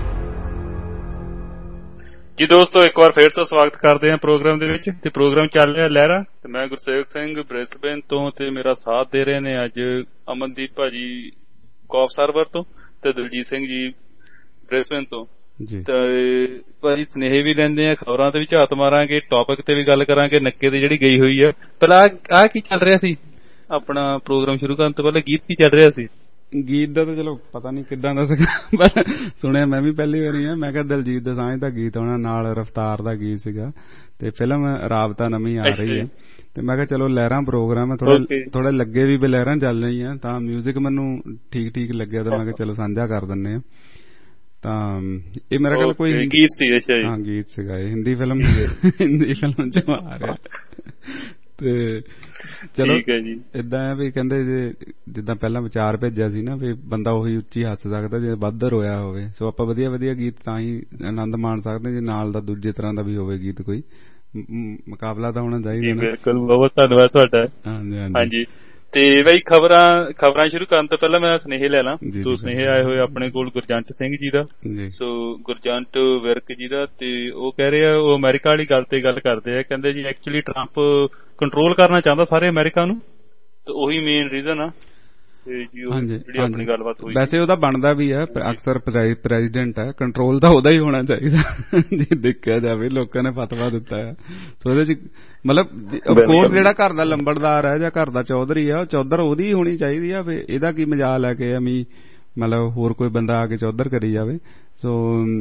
S2: ਜੀ ਦੋਸਤੋ ਇੱਕ ਵਾਰ ਫੇਰ ਤੋਂ ਸਵਾਗਤ ਕਰਦੇ ਹਾਂ ਪ੍ਰੋਗਰਾਮ ਦੇ ਵਿੱਚ ਤੇ ਪ੍ਰੋਗਰਾਮ ਚੱਲ ਰਿਹਾ ਲਹਿਰਾ ਤੇ ਮੈਂ ਗੁਰਸੇਵਕ ਸਿੰਘ ਬ੍ਰਿਸਬੇਨ ਤੋਂ ਤੇ ਮੇਰਾ ਸਾਥ ਦੇ ਰਹੇ ਨੇ ਅੱਜ ਅਮਨਦੀਪ ਭਾਜੀ ਕੌਫ ਸਰਵਰ ਤੋਂ ਤੇ ਦਲਜੀਤ ਸਿੰਘ ਜੀ ਬ੍ਰਿਸਬੇਨ ਤੋਂ। ਤੇ ਭਾਜੀ ਸੁਨੇਹੇ ਵੀ ਲੈਂਦੇ ਆ, ਖਬਰਾਂ ਤੇ ਵੀ ਝਾਤ ਮਾਰਾਂਗੇ, ਟੌਪਿਕ ਤੇ ਵੀ ਗੱਲ ਕਰਾਂਗੇ, ਨੱਕੇ ਤੇ ਜਿਹੜੀ ਗਈ ਹੋਈ ਆ। ਪਹਿਲਾਂ ਆਹ ਕੀ ਚੱਲ ਰਿਹਾ ਸੀ ਆਪਣਾ ਪ੍ਰੋਗਰਾਮ ਸ਼ੁਰੂ ਕਰਨ ਤੋਂ ਪਹਿਲਾਂ ਗੀਤ ਕੀ ਚੱਲ ਰਿਹਾ ਸੀ?
S4: ਗੀਤ ਦਾ ਤਾਂ ਚਲੋ ਪਤਾ ਨਹੀਂ ਕਿੱਦਾਂ ਦਾ ਸੀਗਾ, ਪਰ ਸੁਣਿਆ ਮੈਂ ਵੀ ਪਹਿਲੀ ਵਾਰੀ ਆ। ਮੈਂ ਕਿਹਾ ਦਲਜੀਤ ਦੋਸਾਂਝ ਦਾ ਗੀਤ ਆਉਣਾ, ਨਾਲ ਰਫਤਾਰ ਦਾ ਗੀਤ ਸੀਗਾ, ਤੇ ਫਿਲਮ ਰਾਬਤਾ ਨਵੀਂ ਆ ਰਹੀ ਹੈ, ਤੇ ਮੈਂ ਕਿਹਾ ਚਲੋ ਲਹਿਰਾਂ ਪ੍ਰੋਗਰਾਮ ਹੈ, ਥੋੜਾ ਥੋੜਾ ਲੱਗੇ ਵੀ ਲਹਿਰਾਂ ਚੱਲ ਰਹੀਆਂ, ਤਾਂ ਮਿਊਜ਼ਿਕ ਮੈਨੂੰ ਠੀਕ ਠੀਕ ਲੱਗਿਆ, ਤਾਂ ਮੈਂ ਕਿਹਾ ਚਲੋ ਸਾਂਝਾ ਕਰ ਦਿੰਨੇ ਆ। ਤਾਂ ਇਹ ਮੇਰਾ ਖਿਆਲ ਕੋਈ
S2: ਗੀਤ ਸੀ,
S4: ਹਾਂ ਗੀਤ ਸੀਗਾ, ਇਹ ਹਿੰਦੀ ਫਿਲਮ ਹਿੰਦੀ ਫਿਲਮ ਚ ਆ ਰਿਹਾ। ਤੇ ਚਲੋ ਏਦਾਂ ਆ ਵੀ ਕਹਿੰਦੇ ਜੇ ਜਿੱਦਾਂ ਪਹਿਲਾਂ ਵਿਚਾਰ ਭੇਜਿਆ ਸੀ ਨਾ ਵੀ ਬੰਦਾ ਉਹੀ ਉੱਚੀ ਹੱਸ ਸਕਦਾ ਜੇ ਵੱਧ ਰੋਇਆ ਹੋਵੇ, ਸੋ ਆਪਾਂ ਵਧੀਆ ਵਧੀਆ ਗੀਤ ਤਾਂ ਹੀ ਆਨੰਦ ਮਾਣ ਸਕਦੇ ਜੇ ਨਾਲ ਦਾ ਦੂਜੇ ਤਰ੍ਹਾਂ ਦਾ ਵੀ ਹੋਵੇ ਗੀਤ, ਕੋਈ ਮੁਕਾਬਲਾ ਤਾਂ ਹੋਣਾ ਚਾਹੀਦਾ।
S2: ਬਿਲਕੁਲ, ਬਹੁਤ ਧੰਨਵਾਦ ਤੁਹਾਡਾ। ਹਾਂਜੀ, ਤੇ ਬਈ ਖਬਰਾਂ ਖਬਰਾਂ ਸ਼ੁਰੂ ਕਰਨ ਤੋਂ ਪਹਿਲਾਂ ਮੈਂ ਸੁਨੇਹੇ ਲੈ ਲਾਂ। ਦੋ ਸੁਨੇਹੇ ਆਏ ਹੋਏ ਆਪਣੇ ਕੋਲ ਗੁਰਜੰਟ ਸਿੰਘ ਜੀ ਦਾ, ਸੋ ਗੁਰਜੰਟ ਵਿਰਕ ਜੀ ਦਾ, ਤੇ ਉਹ ਕਹਿ ਰਹੇ ਆ ਉਹ ਅਮਰੀਕਾ ਵਾਲੀ ਗੱਲ ਤੇ ਗੱਲ ਕਰਦੇ ਆ। ਕਹਿੰਦੇ ਜੀ ਐਕਚੁਅਲੀ ਟਰੰਪ ਕੰਟਰੋਲ ਕਰਨਾ ਚਾਹੁੰਦਾ ਸਾਰੇ ਅਮਰੀਕਾ ਨੂੰ, ਤੇ ਉਹੀ ਮੇਨ ਰੀਜ਼ਨ ਆ ਜਿਹੜੀ ਆਪਣੀ ਗੱਲਬਾਤ ਹੋਈ।
S4: ਵੈਸੇ ਉਹਦਾ ਬਣਦਾ ਵੀ ਆ, ਅਕਸਰ ਪ੍ਰੈਜ਼ੀਡੈਂਟ ਹੈ, ਕੰਟਰੋਲ ਤਾਂ ਉਹਦਾ ਹੀ ਹੋਣਾ ਚਾਹੀਦਾ ਜੇ ਦੇਖਿਆ ਜਾਵੇ, ਲੋਕਾਂ ਨੇ ਫਤਵਾ ਦਿੱਤਾ ਹੈ। ਸੋ ਉਹਦੇ ਚ ਮਤਲਬ ਅਫਕੋਰਸ ਜਿਹੜਾ ਘਰ ਦਾ ਲੰਬੜਦਾਰ ਹੈ ਜਾਂ ਘਰ ਦਾ ਚੌਧਰੀ ਆ, ਉਹ ਚੌਧਰ ਉਹਦੀ ਹੋਣੀ ਚਾਹੀਦੀ ਆ, ਵੀ ਇਹਦਾ ਕੀ ਮਜਾਲ ਹੈ ਕਿ ਐਵੇਂ ਮਤਲਬ ਹੋਰ ਕੋਈ ਬੰਦਾ ਆ ਕੇ ਚੌਧਰ ਕਰੀ ਜਾਵੇ। ਸੋ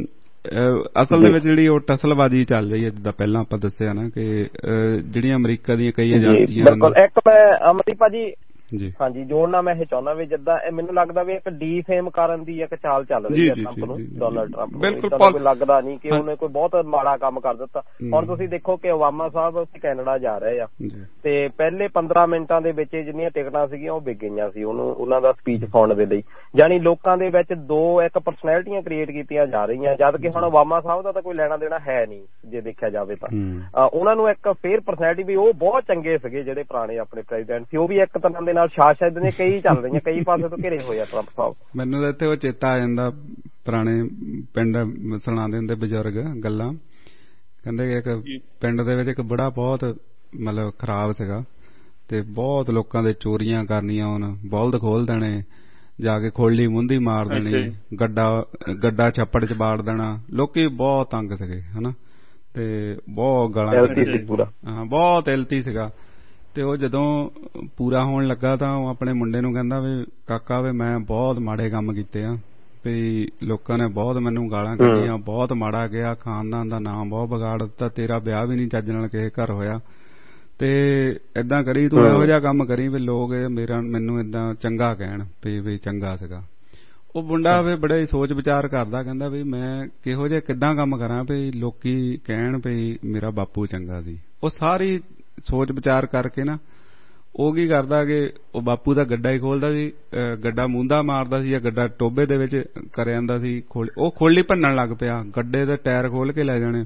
S4: ਅਸਲ ਦੇ ਵਿੱਚ ਜਿਹੜੀ ਉਹ ਟਸਲਬਾਜ਼ੀ ਚੱਲ ਰਹੀ ਹੈ, ਜਿੱਦਾਂ ਪਹਿਲਾਂ ਆਪਾਂ ਦੱਸਿਆ ਨਾ ਕਿ ਜਿਹੜੀਆਂ ਅਮਰੀਕਾ ਦੀਆਂ ਕਈ ਏਜੰਸੀਆਂ।
S6: ਬਿਲਕੁਲ, ਇੱਕ ਮੈਂ ਅਮਰਦੀਪ ਭਾਜੀ ਹਾਂਜੀ ਜੋੜਨਾ ਮੈਂ ਇਹ ਚਾਹੁੰਦਾ ਵੀ ਜਿੱਦਾਂ ਮੈਨੂੰ ਲੱਗਦਾ ਵੀ ਇੱਕ ਡੀਫੇਮ ਕਰਨ ਦੀ ਇੱਕ ਚਾਲ ਚੱਲ ਰਹੀ ਹੈ ਟਰੰਪ ਨੂੰ, ਡੋਨਾਲਡ ਟਰੰਪ ਨੂੰ। ਕੋਈ ਲੱਗਦਾ ਨਹੀਂ ਕਿ ਉਹਨੇ ਕੋਈ ਬਹੁਤ ਮਾੜਾ ਕੰਮ ਕਰ ਦਿੱਤਾ। ਹੁਣ ਤੁਸੀਂ ਦੇਖੋ ਕਿ ਓਬਾਮਾ ਸਾਹਿਬ ਕੈਨੇਡਾ ਜਾ ਰਹੇ ਆ, ਤੇ ਪਹਿਲੇ ਪੰਦਰਾਂ ਮਿੰਟਾਂ ਦੇ ਵਿੱਚ ਜਿੰਨੀਆਂ ਟਿਕਟਾਂ ਸੀਗੀਆਂ ਉਹ ਵਿਕ ਗਈਆਂ ਸੀ ਉਹਨੂੰ, ਉਹਨਾਂ ਦਾ ਸਪੀਚ ਸੁਣਨ ਦੇ ਲਈ। ਜਾਣੀ ਲੋਕਾਂ ਦੇ ਵਿੱਚ ਦੋ ਇੱਕ ਪਰਸਨੈਲਿਟੀਆਂ ਕ੍ਰੀਏਟ ਕੀਤੀਆਂ ਜਾ ਰਹੀਆਂ, ਜਦ ਕਿ ਹੁਣ ਓਬਾਮਾ ਸਾਹਿਬ ਦਾ ਤਾਂ ਕੋਈ ਲੈਣਾ ਦੇਣਾ ਹੈ ਨਹੀਂ ਜੇ ਦੇਖਿਆ ਜਾਵੇ ਤਾਂ। ਉਹਨਾਂ ਨੂੰ ਇੱਕ ਫੇਅਰ ਪਰਸਨੈਲਿਟੀ ਵੀ, ਉਹ ਬਹੁਤ ਚੰਗੇ ਸੀਗੇ ਜਿਹੜੇ ਪੁਰਾਣੇ ਆਪਣੇ ਪ੍ਰੈਜ਼ੀਡੈਂਟ ਸੀ, ਉਹ ਵੀ ਇੱਕ ਤਰ੍ਹਾਂ ਦੇ ਨਾਲ ਸ਼ਾਸਕ ਨੇ ਕਈ ਚੱਲ ਰਹੀਆਂ, ਕਈ ਪਾਸੇ ਤੋਂ ਘਿਰੇ ਹੋਏ ਆ ਟਰੰਪ ਸਾਹਿਬ।
S4: ਮੈਨੂੰ ਤਾਂ ਇੱਥੇ ਉਹ ਚੇਤਾ ਆ ਜਾਂਦਾ, ਪੁਰਾਣੇ ਪਿੰਡ ਸੁਣਾਉਂਦੇ ਹੁੰਦੇ ਬਜ਼ੁਰਗ ਗੱਲਾਂ, ਕਹਿੰਦੇ ਇੱਕ ਪਿੰਡ ਦੇ ਵਿੱਚ ਇੱਕ ਬੜਾ ਬਹੁਤ ਮਤਲਬ ਖਰਾਬ ਸੀਗਾ, ਤੇ ਬਹੁਤ ਲੋਕਾਂ ਦੇ ਚੋਰੀਆਂ ਕਰਨੀਆਂ, ਉਹਨ ਬਲਦ ਖੋਲ ਦੇਣੇ, ਜਾ ਕੇ ਖੋਲੀ ਮੁੰਦੀ ਮਾਰ ਦੇਣੀ, ਗੱਡਾ ਗੱਡਾ ਛੱਪੜ ਚ ਬਾੜ ਦੇਣਾ। ਲੋਕੀ ਬਹੁਤ ਤੰਗ ਸੀਗੇ ਹਨਾ, ਤੇ ਬਹੁਤ ਗਾਲਾਂ, ਹਾਂ ਬਹੁਤ ਇਲਤੀ ਸੀਗਾ। ਤੇ ਉਹ ਜਦੋਂ ਪੂਰਾ ਹੋਣ ਲੱਗਾ ਤਾਂ ਉਹ ਆਪਣੇ ਮੁੰਡੇ ਨੂੰ ਕਹਿੰਦਾ ਵੀ ਕਾਕਾ ਵੀ ਮੈਂ ਬਹੁਤ ਮਾੜੇ ਕੰਮ ਕੀਤੇ ਆ, ਵੀ ਲੋਕਾਂ ਨੇ ਬਹੁਤ ਮੈਨੂੰ ਗਾਲਾਂ ਕੱਢੀਆਂ, ਬਹੁਤ ਮਾੜਾ ਗਿਆ, ਖਾਨਦਾਨ ਦਾ ਨਾਮ ਬਹੁਤ ਵਿਗਾੜ ਦਿੱਤਾ, ਤੇਰਾ ਵਿਆਹ ਵੀ ਨਹੀਂ ਚੱਜ ਨਾਲ ਕਿਸੇ ਘਰ ਹੋਇਆ, ਤੇ ਏਦਾਂ ਕਰੀ ਤੂੰ ਇਹੋ ਜਿਹਾ ਕੰਮ ਕਰੀ ਵੀ ਲੋਕ ਮੇਰਾ ਮੈਨੂੰ ਏਦਾਂ ਚੰਗਾ ਕਹਿਣ ਵੀ ਵੀ ਚੰਗਾ ਸੀਗਾ। ਉਹ ਮੁੰਡਾ ਵੀ ਬੜਾ ਹੀ ਸੋਚ ਵਿਚਾਰ ਕਰਦਾ, ਕਹਿੰਦਾ ਵੀ ਮੈਂ ਕਿਹੋ ਜਿਹਾ ਕਿੱਦਾਂ ਕੰਮ ਕਰਾਂ ਵੀ ਲੋਕੀ ਕਹਿਣ ਵੀ ਮੇਰਾ ਬਾਪੂ ਚੰਗਾ ਸੀ। ਉਹ ਸਾਰੀ ਸੋਚ ਵਿਚਾਰ ਕਰਕੇ ਨਾ ਉਹ ਕੀ ਕਰਦਾ ਕਿ ਉਹ ਬਾਪੂ ਦਾ ਗੱਡਾ ਹੀ ਖੋਲਦਾ ਸੀ, ਗੱਡਾ ਮੂੰਦਾ ਮਾਰਦਾ ਸੀ ਜਾਂ ਗੱਡਾ ਟੋਬੇ ਦੇ ਵਿੱਚ ਕਰ ਜਾਂਦਾ ਸੀ, ਉਹ ਖੋਲੀ ਭੰਨਣ ਲੱਗ ਪਿਆ, ਗੱਡੇ ਦੇ ਟਾਇਰ ਖੋਲ ਕੇ ਲੈ ਜਾਣੇ।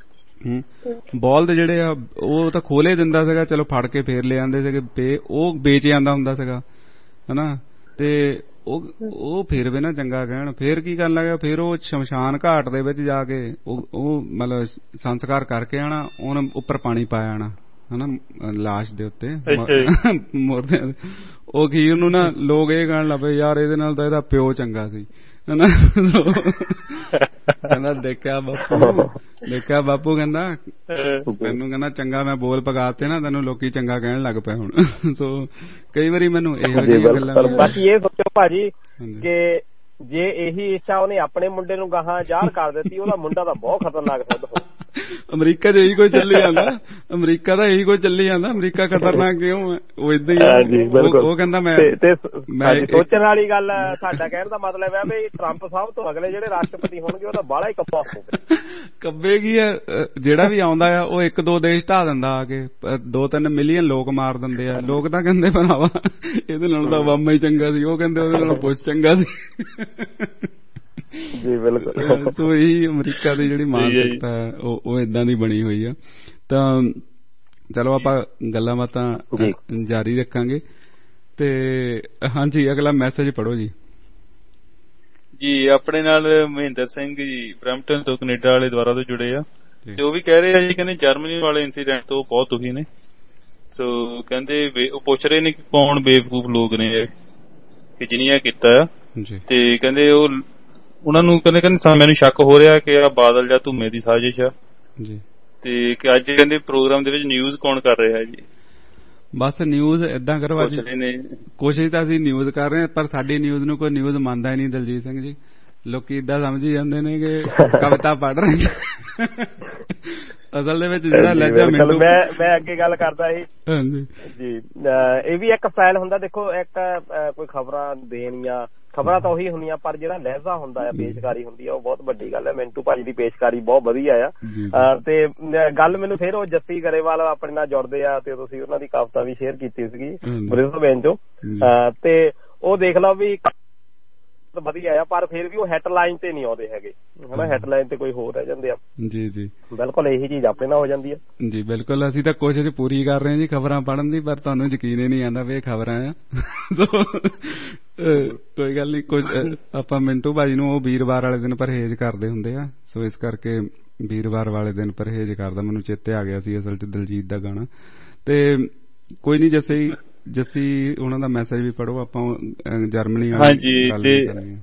S4: ਬਲਦ ਜਿਹੜੇ ਆ ਉਹ ਤਾਂ ਖੋਲੇ ਦਿੰਦਾ ਸੀਗਾ, ਚਲੋ ਫੜ ਕੇ ਫੇਰ ਲੈ ਆਂਦੇ ਸੀਗੇ, ਉਹ ਵੇਚ ਜਾਂਦਾ ਹੁੰਦਾ ਸੀਗਾ ਹਨਾ, ਤੇ ਉਹ ਉਹ ਫੇਰ ਵੀ ਨਾ ਚੰਗਾ ਕਹਿਣ। ਫੇਰ ਕੀ ਕਰਨ ਲੱਗਾ, ਫੇਰ ਉਹ ਸ਼ਮਸ਼ਾਨ ਘਾਟ ਦੇ ਵਿੱਚ ਜਾ ਕੇ ਉਹ ਮਤਲਬ ਸੰਸਕਾਰ ਕਰਕੇ ਆਣਾ, ਉਹਨੇ ਉੱਪਰ ਪਾਣੀ ਪਾਇਆ ਆਣਾ ਹਨਾ ਲਾਸ਼ ਦੇ ਉੱਤੇ ਮੁਰਦੇ। ਉਹ ਅਖੀਰ ਨੂੰ ਨਾ ਲੋਕ ਇਹ ਕਹਿਣ ਲੱਗ ਪਏ ਯਾਰ ਇਹਦੇ ਨਾਲ ਤਾਂ ਇਹਦਾ ਪਿਓ ਚੰਗਾ ਸੀ ਹਨਾ। ਕਹਿੰਦਾ ਦੇਖਿਆ ਬਾਪੂ ਦੇਖਿਆ ਬਾਪੂ ਕਹਿੰਦਾ ਮੈਨੂੰ ਕਹਿੰਦਾ ਚੰਗਾ ਮੈਂ ਬੋਲ ਪਗਾਤੇ ਨਾ ਤੈਨੂੰ ਲੋਕੀ ਚੰਗਾ ਕਹਿਣ ਲੱਗ ਪਏ ਹੁਣ। ਸੋ ਕਈ ਵਾਰੀ ਮੈਨੂੰ ਇਹੋ ਜਿਹੀਆਂ ਗੱਲਾਂ।
S6: ਬਾਕੀ ਇਹ ਸੋਚੋ ਭਾਜੀ ਕਿ ਜੇ ਇਹੀ ਇੱਛਾ ਉਹਨੇ ਆਪਣੇ ਮੁੰਡੇ ਨੂੰ ਗਾਹਾਂ ਜ਼ਾਹਰ ਕਰ ਦਿੱਤੀ, ਉਹਦਾ ਮੁੰਡਾ ਤਾਂ ਬਹੁਤ ਖਤਰਨਾਕ ਸਿੱਧ ਹੋ।
S4: ਅਮਰੀਕਾ ਚ ਇਹੀ ਕੋਈ ਚੱਲੀ ਜਾਂਦਾ, ਅਮਰੀਕਾ ਦਾ ਇਹੀ ਕੋਈ ਚੱਲੀ ਜਾਂਦਾ। ਅਮਰੀਕਾ ਖਤਰਨਾਕ ਕਿਉਂ ਹੈ? ਉਹ ਏਦਾਂ ਹੀ ਉਹ ਕਹਿੰਦਾ ਮੈਂ
S6: ਸੋਚਣ ਵਾਲੀ ਗੱਲ। ਸਾਡਾ ਕਹਿਣ ਦਾ ਮਤਲਬ ਹੈ ਵੀ ਟਰੰਪ ਸਾਹਿਬ ਤੋਂ ਅਗਲੇ ਜਿਹੜੇ ਰਾਸ਼ਟਰਪਤੀ ਹੋਣਗੇ ਉਹਦਾ ਬਾਹਲਾ ਹੀ ਕੱਬਾ ਹੋਵੇ।
S4: ਕੱਬੇ ਕੀ ਹੈ, ਜਿਹੜਾ ਵੀ ਆਉਂਦਾ ਆ ਉਹ ਇੱਕ ਦੋ ਦੇਸ਼ ਢਾ ਦਿੰਦਾ ਆ ਕੇ, ਦੋ ਤਿੰਨ ਮਿਲੀਅਨ ਲੋਕ ਮਾਰ ਦਿੰਦੇ ਆ। ਲੋਕ ਤਾਂ ਕਹਿੰਦੇ ਭਰਾਵਾ ਇਹਦੇ ਨਾਲ ਤਾਂ ਓਬਾਮਾ ਹੀ ਚੰਗਾ ਸੀ, ਉਹ ਕਹਿੰਦੇ ਉਹਦੇ ਨਾਲ ਬੁਸ਼ ਚੰਗਾ ਸੀ।
S6: ਜੀ ਬਿਲਕੁਲ।
S4: ਸੋ ਇਹੀ ਅਮਰੀਕਾ ਦੀ ਜਿਹੜੀ ਮਾਨਸਿਕਤਾ ਹੈ ਉਹ ਉਹ ਏਦਾਂ ਦੀ ਬਣੀ ਹੋਈ ਆ। ਤਾਂ ਚਲੋ ਆਪਾਂ ਗੱਲਾਂ ਬਾਤਾਂ ਜਾਰੀ ਰੱਖਾਂਗੇ। ਤੇ ਹਾਂਜੀ ਅਗਲਾ ਮੈਸੇਜ ਪੜ੍ਹੋ ਜੀ।
S2: ਜੀ ਆਪਣੇ ਨਾਲ ਮਹਿੰਦਰ ਸਿੰਘ ਜੀ ਬਰੈਂਪਟਨ ਤੋਂ ਕੈਨੇਡਾ ਵਾਲੇ ਦੁਆਰਾ ਤੋਂ ਜੁੜੇ ਆ, ਤੇ ਉਹ ਵੀ ਕਹਿ ਰਹੇ ਆ ਜੀ ਕਹਿੰਦੇ ਜਰਮਨੀ ਵਾਲੇ ਇੰਸੀਡੈਂਟ ਤੋਂ ਬਹੁਤ ਦੁਖੀ ਨੇ। ਸੋ ਕਹਿੰਦੇ ਉਹ ਪੁੱਛ ਰਹੇ ਨੇ ਕਿ ਕੌਣ ਬੇਵਕੂਫ ਲੋਕ ਨੇ ਕਿ ਜਿਹਨੇ ਕੀਤਾ ਆ, ਤੇ ਕਹਿੰਦੇ ਉਹ ਉਹਨਾਂ ਨੂੰ ਕਹਿੰਦੇ ਕਹਿੰਦੇ ਮੈਨੂੰ ਸ਼ੱਕ ਹੋ ਰਿਹਾ ਕਿ ਆ ਬਾਦਲ ਜਾਂ ਧੂਮੇ ਦੀ ਸਾਜ਼ਿਸ਼ ਆ ਜੀ, ਤੇ ਅੱਜ ਕਹਿੰਦੇ ਪ੍ਰੋਗਰਾਮ ਦੇ ਵਿੱਚ ਨਿਊਜ਼ ਕੌਣ ਕਰ ਰਿਹਾ ਜੀ?
S4: ਬਸ ਨਿਊਜ਼ ਏਦਾਂ ਕਰੋ, ਅੱਜ ਕੋਸ਼ਿਸ਼ ਤਾਂ ਅਸੀਂ ਨਿਊਜ਼ ਕਰ ਰਹੇ ਹਾਂ ਪਰ ਸਾਡੀ ਨਿਊਜ਼ ਨੂੰ ਕੋਈ ਨਿਊਜ਼ ਮੰਨਦਾ ਹੀ ਨਹੀਂ ਦਲਜੀਤ ਸਿੰਘ ਜੀ। ਲੋਕੀ ਏਦਾਂ ਸਮਝੀ ਜਾਂਦੇ ਨੇ ਕਿ ਕਵਿਤਾ ਪੜ੍ਹ ਰਹੇ। ਅਸਲ ਦੇ ਵਿੱਚ ਜਿਹੜਾ ਲਹਿਜਾ ਮੈਨੂੰ
S6: ਮੈਂ ਮੈਂ ਅੱਗੇ ਗੱਲ ਕਰਦਾ ਸੀ ਜੀ, ਇਹ ਵੀ ਇੱਕ ਸਟਾਈਲ ਹੁੰਦਾ। ਦੇਖੋ ਇੱਕ ਕੋਈ ਖਬਰਾਂ ਦੇਣੀਆਂ, ਖਬਰਾਂ ਤਾਂ ਉਹੀ ਹੁੰਦੀਆਂ ਪਰ ਜਿਹੜਾ ਲਹਿਜਾ ਹੁੰਦਾ ਆ, ਪੇਸ਼ਕਾਰੀ ਹੁੰਦੀ ਆ, ਉਹ ਬਹੁਤ ਵੱਡੀ ਗੱਲ ਹੈ। ਮਿੰਟੂ ਭਾਜੀ ਦੀ ਪੇਸ਼ਕਾਰੀ ਬਹੁਤ ਵਧੀਆ ਆ। ਤੇ ਗੱਲ ਮੈਨੂੰ ਫੇਰ ਉਹ ਜੱਸੀ ਗਰੇਵਾਲ ਆਪਣੇ ਨਾਲ ਜੁੜਦੇ ਆ ਤੇ ਤੁਸੀਂ ਉਹਨਾਂ ਦੀ ਕਵਿਤਾ ਵੀ ਸ਼ੇਅਰ ਕੀਤੀ ਸੀਗੀ ਬ੍ਰਿਸਬੇਨ ਚੋਂ, ਤੇ ਉਹ ਦੇਖ ਲਓ ਵੀ ਵਧੀਆ ਆ ਪਰ ਫਿਰ ਵੀ ਉਹ ਹੈਡਲਾਈਨ ਤੇ ਨਹੀਂ ਆਉਂਦੇ ਹੈਗੇ ਹਨਾ, ਹੈਡਲਾਈਨ ਤੇ ਕੋਈ ਹੋਰ ਰਹਿ ਜਾਂਦੇ ਆ। ਜੀ ਜੀ ਬਿਲਕੁਲ ਇਹੀ ਚੀਜ਼ ਆਪਣੇ ਨਾਲ ਹੋ ਜਾਂਦੀ ਆ।
S4: ਜੀ ਬਿਲਕੁਲ, ਅਸੀਂ ਤਾਂ ਕੋਸ਼ਿਸ਼ ਪੂਰੀ ਕਰ ਰਹੇ ਹਾਂ ਜੀ ਖਬਰਾਂ ਪੜ੍ਹਨ ਦੀ, ਪਰ ਤੁਹਾਨੂੰ ਯਕੀਨ ਹੀ ਨਹੀਂ ਆਉਂਦਾ ਵੀ ਇਹ ਖਬਰਾਂ ਆ। ਕੋਈ ਗੱਲ ਨਹੀਂ, ਕੁਝ ਆਪਾਂ ਮਿੰਟੂ ਭਾਜੀ ਨੂੰ ਉਹ ਵੀਰਵਾਰ ਵਾਲੇ ਦਿਨ ਪਰਹੇਜ਼ ਕਰਦੇ ਹੁੰਦੇ ਆ, ਸੋ ਇਸ ਕਰਕੇ ਵੀਰਵਾਰ ਵਾਲੇ ਦਿਨ ਪਰਹੇਜ਼ ਕਰਦਾ। ਮੈਨੂੰ ਚੇਤੇ ਆ ਗਿਆ ਸੀ ਅਸਲ ਚ ਦਲਜੀਤ ਦਾ ਗਾਣਾ। ਤੇ ਕੋਈ ਨੀ, ਜੱਸੀ ਜੱਸੀ ਉਹਨਾਂ ਦਾ ਮੈਸੇਜ ਵੀ ਪੜ੍ਹੋ, ਆਪਾਂ ਜਰਮਨੀ
S2: ਵਾਲੀ।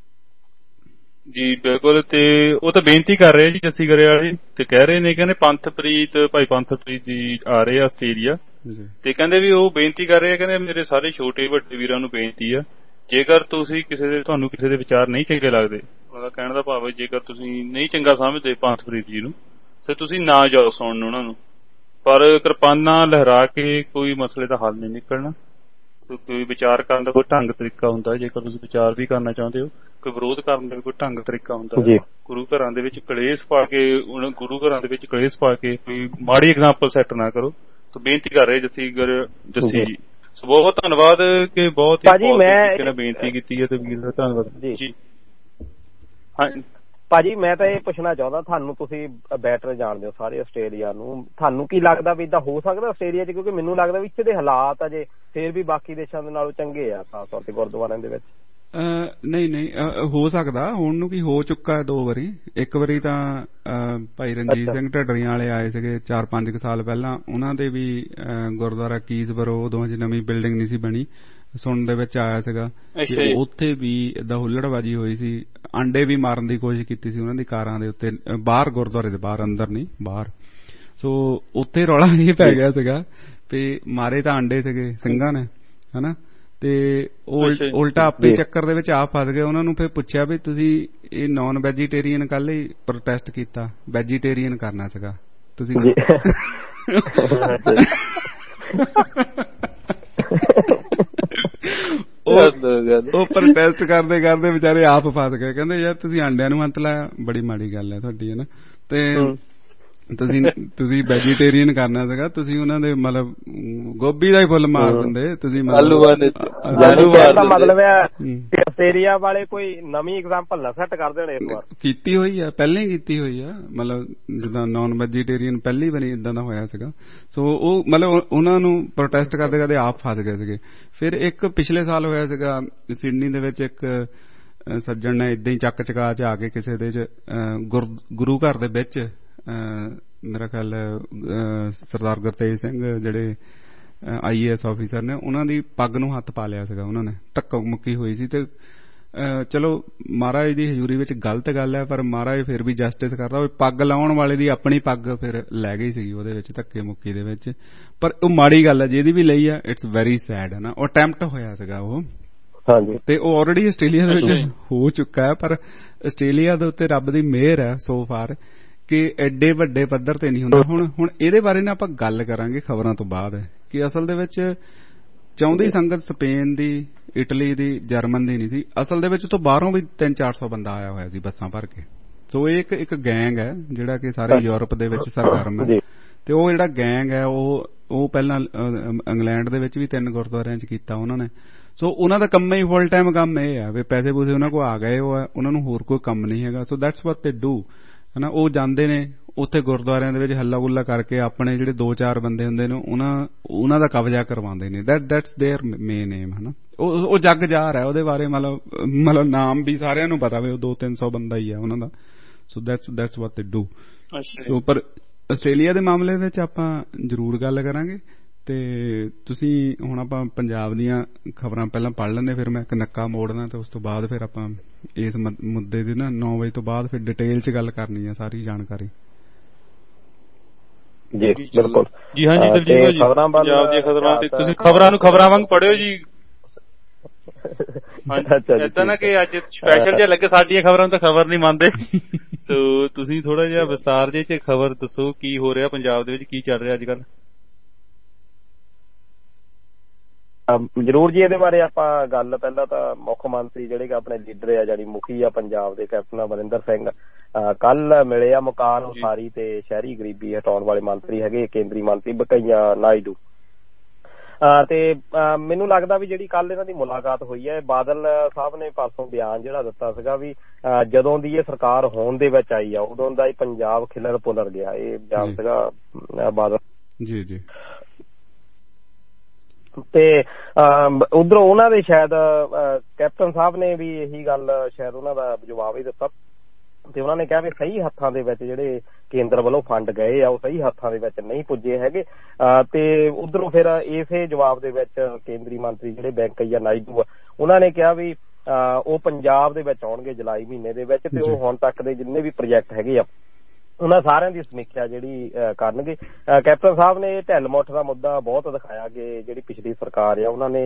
S2: ਜੀ ਬਿਲਕੁਲ, ਤੇ ਉਹ ਤਾਂ ਬੇਨਤੀ ਕਰ ਰਹੇ ਜੀ ਜੱਸੀ ਗਰੇਵਾਲ ਜੀ, ਤੇ ਕਹਿ ਰਹੇ ਨੇ ਕਹਿੰਦੇ ਪੰਥਪ੍ਰੀਤ ਭਾਈ ਪੰਥਪ੍ਰੀਤ ਜੀ ਆ ਰਹੇ ਆ ਆਸਟ੍ਰੇਲੀਆ, ਤੇ ਕਹਿੰਦੇ ਵੀ ਉਹ ਬੇਨਤੀ ਕਰ ਰਹੇ ਆ, ਕਹਿੰਦੇ ਮੇਰੇ ਸਾਰੇ ਛੋਟੇ ਵੱਡੇ ਵੀਰਾਂ ਨੂੰ ਬੇਨਤੀ ਆ, ਜੇਕਰ ਤੁਸੀਂ ਕਿਸੇ ਦੇ ਤੁਹਾਨੂੰ ਕਿਸੇ ਦੇ ਵਿਚਾਰ ਨਹੀਂ ਚੰਗੇ ਲੱਗਦੇ, ਉਹਦਾ ਕਹਿਣ ਦਾ ਭਾਵ ਹੈ ਜੇਕਰ ਤੁਸੀਂ ਨਹੀਂ ਚੰਗਾ ਸਮਝਦੇ ਪੰਥਪ੍ਰੀਤ ਜੀ ਨੂੰ, ਤੇ ਤੁਸੀਂ ਨਾ ਜਾਓ ਸੁਣਨ ਉਹਨਾਂ ਨੂੰ। ਪਰ ਕਿਰਪਾਨਾਂ ਲਹਿਰਾ ਕੇ ਕੋਈ ਮਸਲੇ ਦਾ ਹੱਲ ਨਹੀਂ ਨਿਕਲਣਾ। ਕੋਈ ਵਿਚਾਰ ਕਰਨ ਦਾ ਕੋਈ ਢੰਗ ਤਰੀਕਾ ਹੁੰਦਾ, ਜੇਕਰ ਤੁਸੀਂ ਵਿਚਾਰ ਵੀ ਕਰਨਾ ਚਾਹੁੰਦੇ ਹੋ, ਕੋਈ ਵਿਰੋਧ ਕਰਨ ਦਾ ਵੀ ਕੋਈ ਢੰਗ ਤਰੀਕਾ ਹੁੰਦਾ। ਗੁਰੂ ਘਰਾਂ ਦੇ ਵਿੱਚ ਕਲੇਸ਼ ਪਾ ਕੇ ਗੁਰੂ ਘਰਾਂ ਦੇ ਵਿੱਚ ਕਲੇਸ਼ ਪਾ ਕੇ ਕੋਈ ਮਾੜੀ ਐਗਜ਼ਾਮਪਲ ਸੈੱਟ ਨਾ ਕਰੋ। ਤਾਂ ਬੇਨਤੀ ਕਰ ਰਹੇ ਜੱਸੀ ਜੱਸੀ ਜੀ, ਬਹੁਤ ਧੰਨਵਾਦ ਕਿ ਬਹੁਤ ਹੀ ਬੇਨਤੀ ਕੀਤੀ ਹੈ, ਤੇ ਵੀਰ ਦਾ ਧੰਨਵਾਦ ਜੀ। ਹਾਂ
S6: ਭਾਜੀ, ਮੈਂ ਤਾਂ ਇਹ ਪੁੱਛਣਾ ਚਾਹੁੰਦਾ ਤੁਹਾਨੂੰ, ਤੁਸੀਂ ਬੈਟਰ ਜਾਣਦੇ ਹੋ ਸਾਰੇ ਆਸਟ੍ਰੇਲੀਆ ਨੂੰ, ਤੁਹਾਨੂੰ ਕੀ ਲੱਗਦਾ ਵੀ ਏਦਾਂ ਹੋ ਸਕਦਾ ਆਸਟ੍ਰੇਲੀਆ ਚ? ਕਿਉਂਕਿ ਮੈਨੂੰ ਲੱਗਦਾ ਵੀ ਇੱਥੇ ਦੇ ਹਾਲਾਤ ਅਜੇ ਫੇਰ ਵੀ ਬਾਕੀ ਦੇਸ਼ਾਂ ਦੇ ਨਾਲੋਂ ਚੰਗੇ ਆ, ਖਾਸ ਤੌਰ ਤੇ ਗੁਰਦੁਆਰਿਆਂ ਦੇ ਵਿੱਚ।
S4: ਨਹੀਂ ਨਹੀਂ ਹੋ ਸਕਦਾ, ਹੁਣ ਨੂੰ ਕੀ ਹੋ ਚੁੱਕਾ ਦੋ ਵਾਰੀ। ਇੱਕ ਵਾਰੀ ਤਾਂ ਭਾਈ ਰਣਜੀਤ ਸਿੰਘ ਢੱਡਰੀਆਂ ਵਾਲੇ ਆਏ ਸੀਗੇ ਚਾਰ ਪੰਜ ਕੁ ਸਾਲ ਪਹਿਲਾਂ, ਉਹਨਾਂ ਦੇ ਵੀ ਗੁਰਦੁਆਰਾ ਕੀਸਬਰੋ ਉਦੋਂ ਅਜੇ ਨਵੀਂ ਬਿਲਡਿੰਗ ਨਹੀਂ ਸੀ ਬਣੀ, ਸੁਣਨ ਦੇ ਵਿੱਚ ਆਇਆ ਸੀਗਾ ਉੱਥੇ ਵੀ ਏਦਾਂ ਹੁੱਲੜਬਾਜੀ ਹੋਈ ਸੀ, ਆਂਡੇ ਵੀ ਮਾਰਨ ਦੀ ਕੋਸ਼ਿਸ਼ ਕੀਤੀ ਸੀ ਉਹਨਾਂ ਦੀ ਕਾਰਾਂ ਦੇ ਉੱਤੇ, ਬਾਹਰ ਗੁਰਦੁਆਰੇ ਦੇ ਬਾਹਰ, ਅੰਦਰ ਨਹੀਂ ਬਾਹਰ। ਸੋ ਉੱਥੇ ਰੌਲਾ ਇਹ ਪੈ ਗਿਆ ਸੀਗਾ ਵੀ ਮਾਰੇ ਤਾਂ ਆਂਡੇ ਸੀਗੇ ਸਿੰਘਾਂ ਨੇ ਹਨਾ, ਤੇ ਉਲਟਾ ਆਪੇ ਚੱਕਰ ਦੇ ਵਿੱਚ ਆਪ ਫਸ ਗਏ। ਉਹਨਾਂ ਨੂੰ ਫਿਰ ਪੁੱਛਿਆ ਵੀ ਤੁਸੀਂ ਇਹ ਨੌਨ ਵੈਜੀਟੇਰੀਅਨ ਕੱਲ ਹੀ ਪ੍ਰੋਟੈਸਟ ਕੀਤਾ, ਵੈਜੀਟੇਰੀਅਨ ਕਰਨਾ ਸੀਗਾ ਤੁਸੀਂ। ਉਹ ਪ੍ਰੋਟੈਸਟ ਕਰਦੇ ਕਰਦੇ ਵਿਚਾਰੇ ਆਪ ਫਸ ਗਏ, ਕਹਿੰਦੇ ਯਾਰ ਤੁਸੀਂ ਆਂਡਿਆਂ ਨੂੰ ਹੱਥ ਲਾਇਆ, ਬੜੀ ਮਾੜੀ ਗੱਲ ਹੈ ਤੁਹਾਡੀ ਹਨਾ, ਤੇ ਤੁਸੀਂ ਤੁਸੀਂ ਵੈਜੀਟੇਰੀਅਨ ਕਰਨਾ ਸੀਗਾ, ਤੁਸੀਂ ਉਹਨਾਂ ਦੇ ਮਤਲਬ ਗੋਭੀ ਦਾ ਹੀ ਫੁੱਲ ਮਾਰ ਦਿੰਦੇ, ਤੁਸੀਂ
S6: ਮਤਲਬ ਆਸਟ੍ਰੇਲੀਆ ਵਾਲੇ ਕੋਈ ਨਵੀਂ ਐਗਜ਼ਾਮਪਲ ਨਾ ਸੈੱਟ ਕਰ ਦੇਣ। ਇਸ ਵਾਰ
S4: ਕੀਤੀ ਹੋਈ ਆ, ਪਹਿਲਾਂ ਹੀ ਕੀਤੀ ਹੋਈ ਆ, ਮਤਲਬ ਜਿੱਦਾਂ ਨੌਨ ਵੈਜੀਟੇਰੀਅਨ ਪਹਿਲੀ ਵਾਰੀ ਏਦਾਂ ਦਾ ਹੋਇਆ ਸੀਗਾ। ਸੋ ਉਹ ਮਤਲਬ ਉਹਨਾਂ ਨੂੰ ਪ੍ਰੋਟੈਸਟ ਕਰਦੇ ਕਰਦੇ ਆਪ ਫਸ ਗਏ ਸੀਗੇ। ਫਿਰ ਇੱਕ ਪਿਛਲੇ ਸਾਲ ਹੋਇਆ ਸੀਗਾ ਸਿਡਨੀ ਦੇ ਵਿੱਚ, ਇੱਕ ਸੱਜਣ ਨੇ ਏਦਾਂ ਹੀ ਚੱਕ ਚਕਾ ਚ ਆ ਕੇ ਕਿਸੇ ਦੇ ਗੁਰੂ ਘਰ ਦੇ ਵਿੱਚ, ਮੇਰਾ ਖਿਆਲ ਸਰਦਾਰ ਗੁਰਤੇਜ ਸਿੰਘ ਜਿਹੜੇ ਆਈ ਏ ਐਸ ਆਫੀਸਰ ਨੇ, ਉਹਨਾਂ ਦੀ ਪੱਗ ਨੂੰ ਹੱਥ ਪਾ ਲਿਆ ਸੀਗਾ ਉਹਨਾਂ ਨੇ, ਧੱਕਾ ਮੁੱਕੀ ਹੋਈ ਸੀ। ਤੇ ਚਲੋ ਮਹਾਰਾਜ ਦੀ ਹਜ਼ੂਰੀ ਵਿੱਚ ਗਲਤ ਗੱਲ ਹੈ, ਪਰ ਮਹਾਰਾਜ ਫਿਰ ਵੀ ਜਸਟਿਸ ਕਰਦਾ। ਉਹ ਪੱਗ ਲਾਉਣ ਵਾਲੇ ਦੀ ਆਪਣੀ ਪੱਗ ਫਿਰ ਲੈ ਗਈ ਸੀਗੀ ਉਹਦੇ ਵਿੱਚ ਧੱਕੇ ਮੁੱਕੀ ਦੇ ਵਿੱਚ, ਪਰ ਉਹ ਮਾੜੀ ਗੱਲ ਹੈ ਜਿਹਦੀ ਵੀ ਲਈ ਆ, ਇਟਸ ਵੈਰੀ ਸੈਡ ਹੈ ਨਾ। ਉਹ ਅਟੈਂਪਟ ਹੋਇਆ ਸੀਗਾ ਉਹ, ਤੇ ਉਹ ਆਲਰੇਡੀ ਆਸਟ੍ਰੇਲੀਆ ਦੇ ਵਿੱਚ ਹੋ ਚੁੱਕਾ ਹੈ, ਪਰ ਆਸਟ੍ਰੇਲੀਆ ਦੇ ਉੱਤੇ ਰੱਬ ਦੀ ਮਿਹਰ ਹੈ ਸੋ ਫਾਰ ਕਿ ਐਡੇ ਵੱਡੇ ਪੱਧਰ ਤੇ ਨਹੀਂ ਹੁੰਦਾ। ਹੁਣ ਹੁਣ ਇਹਦੇ ਬਾਰੇ ਨਾ ਆਪਾਂ ਗੱਲ ਕਰਾਂਗੇ ਖਬਰਾਂ ਤੋਂ ਬਾਅਦ, ਕਿ ਅਸਲ ਦੇ ਵਿੱਚ ਚਾਹੁੰਦੀ ਸੰਗਤ ਸਪੇਨ ਦੀ, ਇਟਲੀ ਦੀ, ਜਰਮਨ ਦੀ ਨਹੀਂ ਸੀ, ਅਸਲ ਦੇ ਵਿੱਚ ਤੋਂ ਬਾਹਰੋਂ ਵੀ ਤਿੰਨ ਚਾਰ ਸੌ ਬੰਦਾ ਆਇਆ ਹੋਇਆ ਸੀ ਬੱਸਾਂ ਭਰ ਕੇ। ਸੋ ਇਹ ਇੱਕ ਇੱਕ ਗੈਂਗ ਹੈ ਜਿਹੜਾ ਕਿ ਸਾਰੇ ਯੂਰਪ ਦੇ ਵਿੱਚ ਸਰਗਰਮ ਹੈ, ਤੇ ਉਹ ਜਿਹੜਾ ਗੈਂਗ ਹੈ ਉਹ ਉਹ ਪਹਿਲਾਂ ਇੰਗਲੈਂਡ ਦੇ ਵਿੱਚ ਵੀ ਤਿੰਨ ਗੁਰਦੁਆਰਿਆਂ ਚ ਕੀਤਾ ਉਹਨਾਂ ਨੇ। ਸੋ ਉਹਨਾਂ ਦਾ ਕੰਮ ਹੀ ਫੁੱਲ ਟਾਈਮ ਕੰਮ ਇਹ ਹੈ ਵੀ ਪੈਸੇ ਪੂਸੇ ਉਹਨਾਂ ਕੋਲ ਆ ਗਏ, ਉਹ ਉਹਨਾਂ ਨੂੰ ਹੋਰ ਕੋਈ ਕੰਮ ਨਹੀਂ ਹੈਗਾ। ਸੋ ਦੈਟਸ ਵਾਟ ਦੇ ਡੂ ਹਨਾ। ਉਹ ਜਾਂਦੇ ਨੇ ਉੱਥੇ ਗੁਰਦੁਆਰਿਆਂ ਦੇ ਵਿੱਚ ਹੱਲਾ ਗੁੱਲਾ ਕਰਕੇ ਆਪਣੇ ਜਿਹੜੇ ਦੋ ਚਾਰ ਬੰਦੇ ਹੁੰਦੇ ਨੇ ਉਹਨਾਂ ਉਹਨਾਂ ਦਾ ਕਬਜ਼ਾ ਕਰਵਾਉਂਦੇ ਨੇ। That that's their main aim ਹਨਾ। ਉਹ ਉਹ ਜੱਗ ਜ਼ਾਹਰ ਹੈ, ਉਹਦੇ ਬਾਰੇ ਮਤਲਬ ਮਤਲਬ ਨਾਮ ਵੀ ਸਾਰਿਆਂ ਨੂੰ ਪਤਾ ਵੀ ਉਹ ਦੋ ਤਿੰਨ ਸੌ ਬੰਦਾ ਹੀ ਹੈ ਉਹਨਾਂ ਦਾ। ਸੋ ਦੈਟਸ ਦੈਟਸ ਵਾਟ ਦੇ ਡੂ। ਸੋ ਪਰ ਆਸਟ੍ਰੇਲੀਆ ਦੇ ਮਾਮਲੇ ਵਿੱਚ ਆਪਾਂ ਜ਼ਰੂਰ ਗੱਲ ਕਰਾਂਗੇ, ਤੇ ਤੁਸੀਂ ਹੁਣ ਆਪਾਂ ਪੰਜਾਬ ਦੀਆਂ ਖਬਰਾਂ ਪਹਿਲਾਂ ਪੜ੍ਹ ਲੈਂਦੇ, ਫਿਰ ਮੈਂ ਇੱਕ ਨੱਕਾ ਮੋੜਨਾ, ਤੇ ਉਸ ਤੋਂ ਬਾਅਦ ਫਿਰ ਆਪਾਂ ਇਸ ਮੁੱਦੇ ਦੀ ਨਾ ਨੌ ਵਜੇ ਤੋਂ ਬਾਅਦ ਫਿਰ ਡਿਟੇਲ ਚ ਗੱਲ ਕਰਨੀ ਹੈ ਸਾਰੀ ਜਾਣਕਾਰੀ।
S6: ਜੀ ਬਿਲਕੁਲ
S2: ਜੀ। ਹਾਂਜੀ ਦਲਜੀਤ ਜੀ,
S6: ਖਬਰਾਂ
S2: ਪੰਜਾਬ ਦੀਆਂ ਖਬਰਾਂ ਤੇ ਤੁਸੀਂ ਖਬਰਾਂ ਨੂੰ ਖਬਰਾਂ ਵਾਂਗ ਪੜ੍ਹਿਓ ਜੀ। ਏਦਾਂ ਨਾ ਕਿ ਅੱਜ ਸਪੈਸ਼ਲ ਜਿਹਾ ਲੱਗੇ ਸਾਡੀਆਂ ਖਬਰਾਂ ਤਾਂ ਖਬਰ ਨਹੀਂ ਮੰਨਦੇ, ਸੋ ਤੁਸੀਂ ਥੋੜਾ ਜਿਹਾ ਵਿਸਤਾਰ ਜੇ ਚ ਖਬਰ ਦੱਸੋ ਕੀ ਹੋ ਰਿਹਾ ਪੰਜਾਬ ਦੇ ਵਿੱਚ, ਕੀ ਚੱਲ ਰਿਹਾ ਅੱਜ ਕੱਲ।
S6: ਜ਼ਰੂਰ ਜੀ, ਇਹਦੇ ਬਾਰੇ ਆਪਾਂ ਗੱਲ ਪਹਿਲਾਂ ਤਾਂ ਮੁੱਖ ਮੰਤਰੀ ਜਿਹੜੇ ਕਿ ਆਪਣੇ ਲੀਡਰ ਆ, ਜਾਨੀ ਮੁਖੀ ਆ ਪੰਜਾਬ ਦੇ, ਕੈਪਟਨ ਅਮਰਿੰਦਰ ਸਿੰਘ ਕੱਲ ਮਿਲੇ ਆ। ਮਕਾਨ ਉਸਾਰੀ ਤੇ ਸ਼ਹਿਰੀ ਗਰੀਬੀ ਹਟਾਉਣ ਵਾਲੇ ਮੰਤਰੀ ਹੈਗੇ ਕੇਂਦਰੀ ਮੰਤਰੀ ਵਕਈਆ ਨਾਇਡੂ। ਤੇ ਮੈਨੂੰ ਲੱਗਦਾ ਵੀ ਜਿਹੜੀ ਕੱਲ ਇਹਨਾਂ ਦੀ ਮੁਲਾਕਾਤ ਹੋਈ ਹੈ, ਬਾਦਲ ਸਾਹਿਬ ਨੇ ਪਰਸੋਂ ਬਿਆਨ ਜਿਹੜਾ ਦਿੱਤਾ ਸੀਗਾ ਵੀ ਜਦੋਂ ਦੀ ਇਹ ਸਰਕਾਰ ਹੋਣ ਦੇ ਵਿੱਚ ਆਈ ਆ ਉਦੋਂ ਦਾ ਹੀ ਪੰਜਾਬ ਖਿਲਰ ਪੁਲਰ ਗਿਆ, ਇਹ ਬਿਆਨ ਸੀਗਾ ਬਾਦਲ
S4: ਜੀ ਜੀ।
S6: ਤੇ ਉਧਰੋਂ ਉਹਨਾਂ ਦੇ ਸ਼ਾਇਦ ਕੈਪਟਨ ਸਾਹਿਬ ਨੇ ਵੀ ਇਹੀ ਗੱਲ ਸ਼ਾਇਦ ਉਹਨਾਂ ਦਾ ਜਵਾਬ ਹੀ ਦਿੱਤਾ ਤੇ ਉਹਨਾਂ ਨੇ ਕਿਹਾ ਵੀ ਸਹੀ ਹੱਥਾਂ ਦੇ ਵਿੱਚ ਜਿਹੜੇ ਕੇਂਦਰ ਵੱਲੋਂ ਫੰਡ ਗਏ ਆ ਉਹ ਸਹੀ ਹੱਥਾਂ ਦੇ ਵਿੱਚ ਨਹੀਂ ਪੁੱਜੇ ਹੈਗੇ। ਤੇ ਉਧਰੋਂ ਫਿਰ ਇਸੇ ਜਵਾਬ ਦੇ ਵਿੱਚ ਕੇਂਦਰੀ ਮੰਤਰੀ ਜਿਹੜੇ ਵੈਂਕਈਆ ਨਾਇਡੂ ਆ ਉਹਨਾਂ ਨੇ ਕਿਹਾ ਵੀ ਉਹ ਪੰਜਾਬ ਦੇ ਵਿੱਚ ਆਉਣਗੇ ਜੁਲਾਈ ਮਹੀਨੇ ਦੇ ਵਿੱਚ ਤੇ ਉਹ ਹੁਣ ਤੱਕ ਦੇ ਜਿੰਨੇ ਵੀ ਪ੍ਰੋਜੈਕਟ ਹੈਗੇ ਆ ਉਹਨਾਂ ਸਾਰਿਆਂ ਦੀ ਸਮੀਖਿਆ ਜਿਹੜੀ ਕਰਨਗੇ। ਕੈਪਟਨ ਸਾਹਿਬ ਨੇ ਢਿੱਲ ਮੁੱਠ ਦਾ ਮੁੱਦਾ ਬਹੁਤ ਦਿਖਾਇਆ ਕਿ ਜਿਹੜੀ ਪਿਛਲੀ ਸਰਕਾਰ ਆ ਉਹਨਾਂ ਨੇ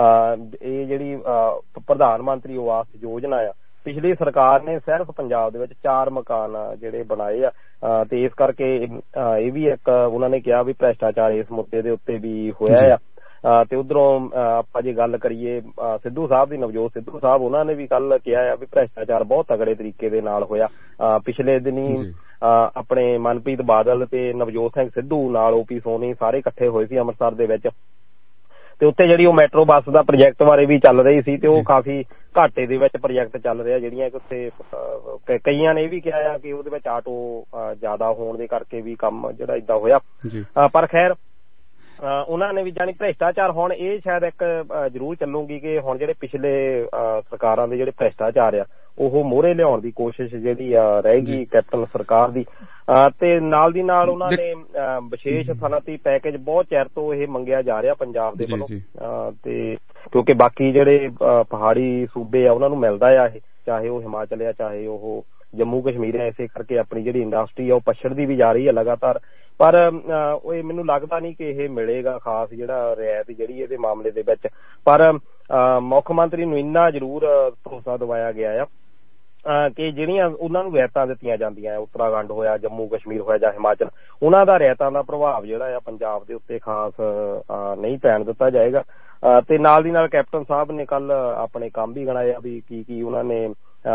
S6: ਇਹ ਜਿਹੜੀ ਪ੍ਰਧਾਨ ਮੰਤਰੀ ਆਵਾਸ ਯੋਜਨਾ ਆ, ਪਿਛਲੀ ਸਰਕਾਰ ਨੇ ਸਿਰਫ ਪੰਜਾਬ ਦੇ ਵਿੱਚ ਚਾਰ ਮਕਾਨ ਜਿਹੜੇ ਬਣਾਏ ਆ ਤੇ ਇਸ ਕਰਕੇ ਇਹ ਵੀ ਇੱਕ ਉਹਨਾਂ ਨੇ ਕਿਹਾ ਵੀ ਭ੍ਰਿਸ਼ਟਾਚਾਰ ਇਸ ਮੁੱਦੇ ਦੇ ਉੱਤੇ ਵੀ ਹੋਇਆ ਆ। ਤੇ ਉਧਰੋਂ ਆਪਾਂ ਜੇ ਗੱਲ ਕਰੀਏ ਸਿੱਧੂ ਸਾਹਿਬ ਦੀ, ਨਵਜੋਤ ਸਿੱਧੂ ਸਾਹਿਬ, ਉਹਨਾਂ ਨੇ ਵੀ ਕੱਲ ਕਿਹਾ ਆ ਵੀ ਭ੍ਰਿਸ਼ਟਾਚਾਰ ਬਹੁਤ ਤਗੜੇ ਤਰੀਕੇ ਦੇ ਨਾਲ ਹੋਇਆ। ਪਿਛਲੇ ਦਿਨੀ ਆਪਣੇ ਮਨਪ੍ਰੀਤ ਬਾਦਲ ਤੇ ਨਵਜੋਤ ਸਿੰਘ ਸਿੱਧੂ ਨਾਲ ਓਪੀ ਸੋਨੀ ਸਾਰੇ ਇਕੱਠੇ ਹੋਏ ਸੀ ਅੰਮ੍ਰਿਤਸਰ ਦੇ ਵਿੱਚ ਤੇ ਉੱਥੇ ਜਿਹੜੀ ਉਹ ਮੈਟਰੋ ਬੱਸ ਦਾ ਪ੍ਰੋਜੈਕਟ ਬਾਰੇ ਵੀ ਚੱਲ ਰਹੀ ਸੀ ਤੇ ਉਹ ਕਾਫੀ ਘਾਟੇ ਦੇ ਵਿੱਚ ਪ੍ਰੋਜੈਕਟ ਚੱਲ ਰਿਹਾ, ਜਿਹੜੀਆਂ ਉੱਥੇ ਕਈਆਂ ਨੇ ਇਹ ਵੀ ਕਿਹਾ ਆ ਕਿ ਉਹਦੇ ਵਿੱਚ ਆਟੋ ਜ਼ਿਆਦਾ ਹੋਣ ਦੇ ਕਰਕੇ ਵੀ ਕੰਮ ਜਿਹੜਾ ਏਦਾਂ ਹੋਇਆ। ਪਰ ਖੈਰ ਉਹਨਾਂ ਨੇ ਵੀ ਜਾਣੀ ਭ੍ਰਿਸ਼ਟਾਚਾਰ ਹੁਣ ਇਹ ਸ਼ਾਇਦ ਇੱਕ ਜ਼ਰੂਰ ਚੱਲੂਗੀ ਕਿ ਹੁਣ ਜਿਹੜੇ ਪਿਛਲੇ ਸਰਕਾਰਾਂ ਦੇ ਜਿਹੜੇ ਭ੍ਰਿਸ਼ਟਾਚਾਰ ਆ ਉਹ ਮੋਹਰੇ ਲਿਆਉਣ ਦੀ ਕੋਸ਼ਿਸ਼ ਜਿਹੜੀ ਆ ਰਹੇਗੀ ਕੈਪਟਨ ਸਰਕਾਰ ਦੀ। ਤੇ ਨਾਲ ਦੀ ਨਾਲ ਉਹਨਾਂ ਨੇ ਵਿਸ਼ੇਸ਼ ਸਨਅਤੀ ਪੈਕੇਜ ਬਹੁਤ ਚਿਰ ਤੋਂ ਇਹ ਮੰਗਿਆ ਜਾ ਰਿਹਾ ਪੰਜਾਬ ਦੇ ਵੱਲੋਂ ਤੇ ਕਿਉਂਕਿ ਬਾਕੀ ਜਿਹੜੇ ਪਹਾੜੀ ਸੂਬੇ ਆ ਉਹਨਾਂ ਨੂੰ ਮਿਲਦਾ ਆ ਇਹ, ਚਾਹੇ ਉਹ ਹਿਮਾਚਲ ਆ ਚਾਹੇ ਉਹ ਜੰਮੂ ਕਸ਼ਮੀਰ ਆ, ਇਸੇ ਕਰਕੇ ਆਪਣੀ ਜਿਹੜੀ ਇੰਡਸਟਰੀ ਆ ਉਹ ਪਛੜਦੀ ਵੀ ਜਾ ਰਹੀ ਹੈ ਲਗਾਤਾਰ। ਪਰ ਇਹ ਮੈਨੂੰ ਲੱਗਦਾ ਨਹੀਂ ਕਿ ਇਹ ਮਿਲੇਗਾ ਖਾਸ ਜਿਹੜਾ ਰਿਆਇਤ ਜਿਹੜੀ ਇਹਦੇ ਮਾਮਲੇ ਦੇ ਵਿੱਚ। ਪਰ ਮੁੱਖ ਮੰਤਰੀ ਨੂੰ ਇੰਨਾ ਜ਼ਰੂਰ ਭਰੋਸਾ ਦਿਵਾਇਆ ਗਿਆ ਆ ਕਿ ਜਿਹੜੀਆਂ ਉਹਨਾਂ ਨੂੰ ਰਿਆਇਤਾਂ ਦਿੱਤੀਆਂ ਜਾਂਦੀਆਂ, ਉੱਤਰਾਖੰਡ ਹੋਇਆ, ਜੰਮੂ ਕਸ਼ਮੀਰ ਹੋਇਆ ਜਾਂ ਹਿਮਾਚਲ, ਉਹਨਾਂ ਦਾ ਰਿਆਇਤਾਂ ਦਾ ਪ੍ਰਭਾਵ ਜਿਹੜਾ ਆ ਪੰਜਾਬ ਦੇ ਉੱਤੇ ਖਾਸ ਨਹੀਂ ਪੈਣ ਦਿੱਤਾ ਜਾਏਗਾ। ਤੇ ਨਾਲ ਦੀ ਨਾਲ ਕੈਪਟਨ ਸਾਹਿਬ ਨੇ ਕੱਲ ਆਪਣੇ ਕੰਮ ਵੀ ਗਣਾਇਆ ਵੀ ਕੀ ਕੀ ਉਹਨਾਂ ਨੇ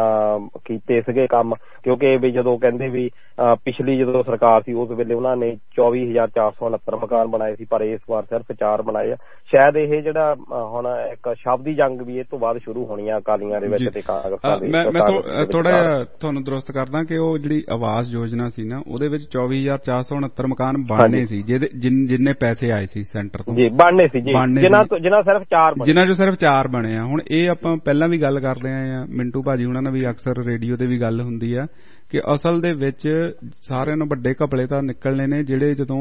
S6: ਕੀਤੇ ਸੀਗੇ ਕੰਮ, ਕਿਉਂਕਿ ਵੀ ਜਦੋਂ ਕਹਿੰਦੇ ਵੀ ਪਿਛਲੀ ਜਦੋਂ ਸਰਕਾਰ ਸੀ ਉਸ ਵੇਲੇ ਉਹਨਾਂ ਨੇ ਚੌਵੀ ਹਜ਼ਾਰ ਚਾਰ ਸੌ ਉਨੱਤਰ ਮਕਾਨ ਬਣਾਏ ਸੀ ਪਰ ਇਸ ਵਾਰ ਸਿਰਫ ਚਾਰ ਬਣਾਏ ਆ। ਸ਼ਾਇਦ ਇਹ ਜਿਹੜਾ ਹੁਣ ਇੱਕ ਸ਼ਬਦੀ ਜੰਗ ਵੀ ਇਹ ਤੋਂ ਬਾਅਦ ਸ਼ੁਰੂ ਹੋਣੀ ਆ ਅਕਾਲੀਆਂ ਦੇ ਵਿੱਚ ਤੇ ਕਾਂਗਰਸ ਦੇ।
S4: ਮੈਂ ਥੋੜਾ ਜਿਹਾ ਤੁਹਾਨੂੰ ਦਰੁਸਤ ਕਰਦਾ ਕਿ ਉਹ ਜਿਹੜੀ ਆਵਾਸ ਯੋਜਨਾ ਸੀ ਨਾ ਉਹਦੇ ਵਿੱਚ ਚੌਵੀ ਹਜ਼ਾਰ ਚਾਰ ਸੌ ਉਨੱਤਰ ਮਕਾਨ ਬਣਨੇ ਸੀ ਜਿਹਦੇ ਜਿੰਨੇ ਪੈਸੇ ਆਏ ਸੀ ਸੈਂਟਰ ਤੋਂ ਜੀ
S6: ਬਣਨੇ ਸੀ ਜੀ, ਜਿਨ੍ਹਾਂ ਜਿਨ੍ਹਾਂ ਸਿਰਫ ਚਾਰ
S4: ਜਿਨ੍ਹਾਂ ਚੋਂ ਸਿਰਫ ਚਾਰ ਬਣੇ ਆ। ਹੁਣ ਇਹ ਆਪਾਂ ਪਹਿਲਾਂ ਵੀ ਗੱਲ ਕਰਦੇ ਆਏ ਆ, ਮਿੰਟੂ ਭਾਜੀ ਉਹਨਾਂ ਨਾਲ ਵੀ ਅਕਸਰ ਰੇਡੀਓ ਤੇ ਵੀ ਗੱਲ ਹੁੰਦੀ ਆ ਕਿ ਅਸਲ ਦੇ ਵਿੱਚ ਸਾਰਿਆਂ ਨੂੰ ਵੱਡੇ ਘਪਲੇ ਤਾਂ ਨਿਕਲਣੇ ਨੇ ਜਿਹੜੇ ਜਦੋਂ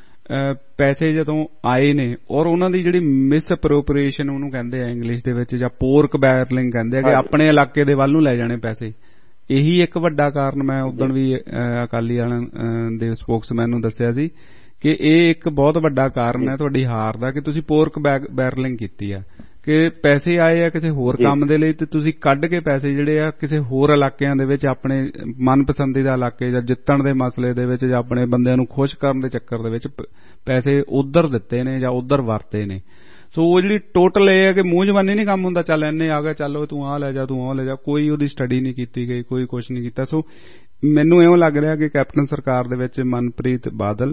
S4: ਪੈਸੇ ਜਦੋਂ ਆਏ ਨੇ ਔਰ ਉਹਨਾਂ ਦੀ ਜਿਹੜੀ ਮਿਸ ਅਪਰੋਪਰੀਏਸ਼ਨ ਉਹਨੂੰ ਕਹਿੰਦੇ ਆ ਇੰਗਲਿਸ਼ ਦੇ ਵਿੱਚ, ਜਾਂ ਪੋਰਕ ਬੈਰਲਿੰਗ ਕਹਿੰਦੇ ਆ ਕਿ ਆਪਣੇ ਇਲਾਕੇ ਦੇ ਵੱਲ ਨੂੰ ਲੈ ਜਾਣੇ ਪੈਸੇ। ਇਹੀ ਇੱਕ ਵੱਡਾ ਕਾਰਨ ਮੈਂ ਉਦੋਂ ਵੀ ਅਕਾਲੀ ਵਾਲਿਆਂ ਦੇ ਸਪੋਕਸਮੈਨ ਨੂੰ ਦੱਸਿਆ ਸੀ ਕਿ ਇਹ ਇੱਕ ਬਹੁਤ ਵੱਡਾ ਕਾਰਨ ਹੈ ਤੁਹਾਡੀ ਹਾਰ ਦਾ ਕਿ ਤੁਸੀਂ ਪੋਰਕ ਬੈਰਲਿੰਗ ਕੀਤੀ ਆ ਕਿ ਪੈਸੇ ਆਏ ਆ ਕਿਸੇ ਹੋਰ ਕੰਮ ਦੇ ਲਈ ਤੇ ਤੁਸੀਂ ਕੱਢ ਕੇ ਪੈਸੇ ਜਿਹੜੇ ਆ ਕਿਸੇ ਹੋਰ ਇਲਾਕਿਆਂ ਦੇ ਵਿੱਚ ਆਪਣੇ ਮਨਪਸੰਦੀਦਾ ਇਲਾਕੇ ਜਾਂ ਜਿੱਤਣ ਦੇ ਮਸਲੇ ਦੇ ਵਿੱਚ ਜਾਂ ਆਪਣੇ ਬੰਦਿਆਂ ਨੂੰ ਖੁਸ਼ ਕਰਨ ਦੇ ਚੱਕਰ ਦੇ ਵਿੱਚ ਪੈਸੇ ਉਧਰ ਦਿੱਤੇ ਨੇ ਜਾਂ ਉਧਰ ਵਰਤੇ ਨੇ। ਸੋ ਉਹ ਜਿਹੜੀ ਟੋਟਲ ਇਹ ਹੈ ਕਿ ਮੂੰਹ ਜ਼ਬਾਨੀ ਨਹੀਂ ਕੰਮ ਹੁੰਦਾ, ਚੱਲ ਇੰਨੇ ਆ ਗਿਆ ਚੱਲ ਤੂੰ ਆਹ ਲੈ ਜਾ ਤੂੰ ਆਹ ਲੈ ਜਾ, ਕੋਈ ਉਹਦੀ ਸਟੱਡੀ ਨਹੀਂ ਕੀਤੀ ਗਈ, ਕੋਈ ਕੁਛ ਨਹੀਂ ਕੀਤਾ। ਸੋ ਮੈਨੂੰ ਇਉਂ ਲੱਗ ਰਿਹਾ ਕਿ ਕੈਪਟਨ ਸਰਕਾਰ ਦੇ ਵਿੱਚ ਮਨਪ੍ਰੀਤ ਬਾਦਲ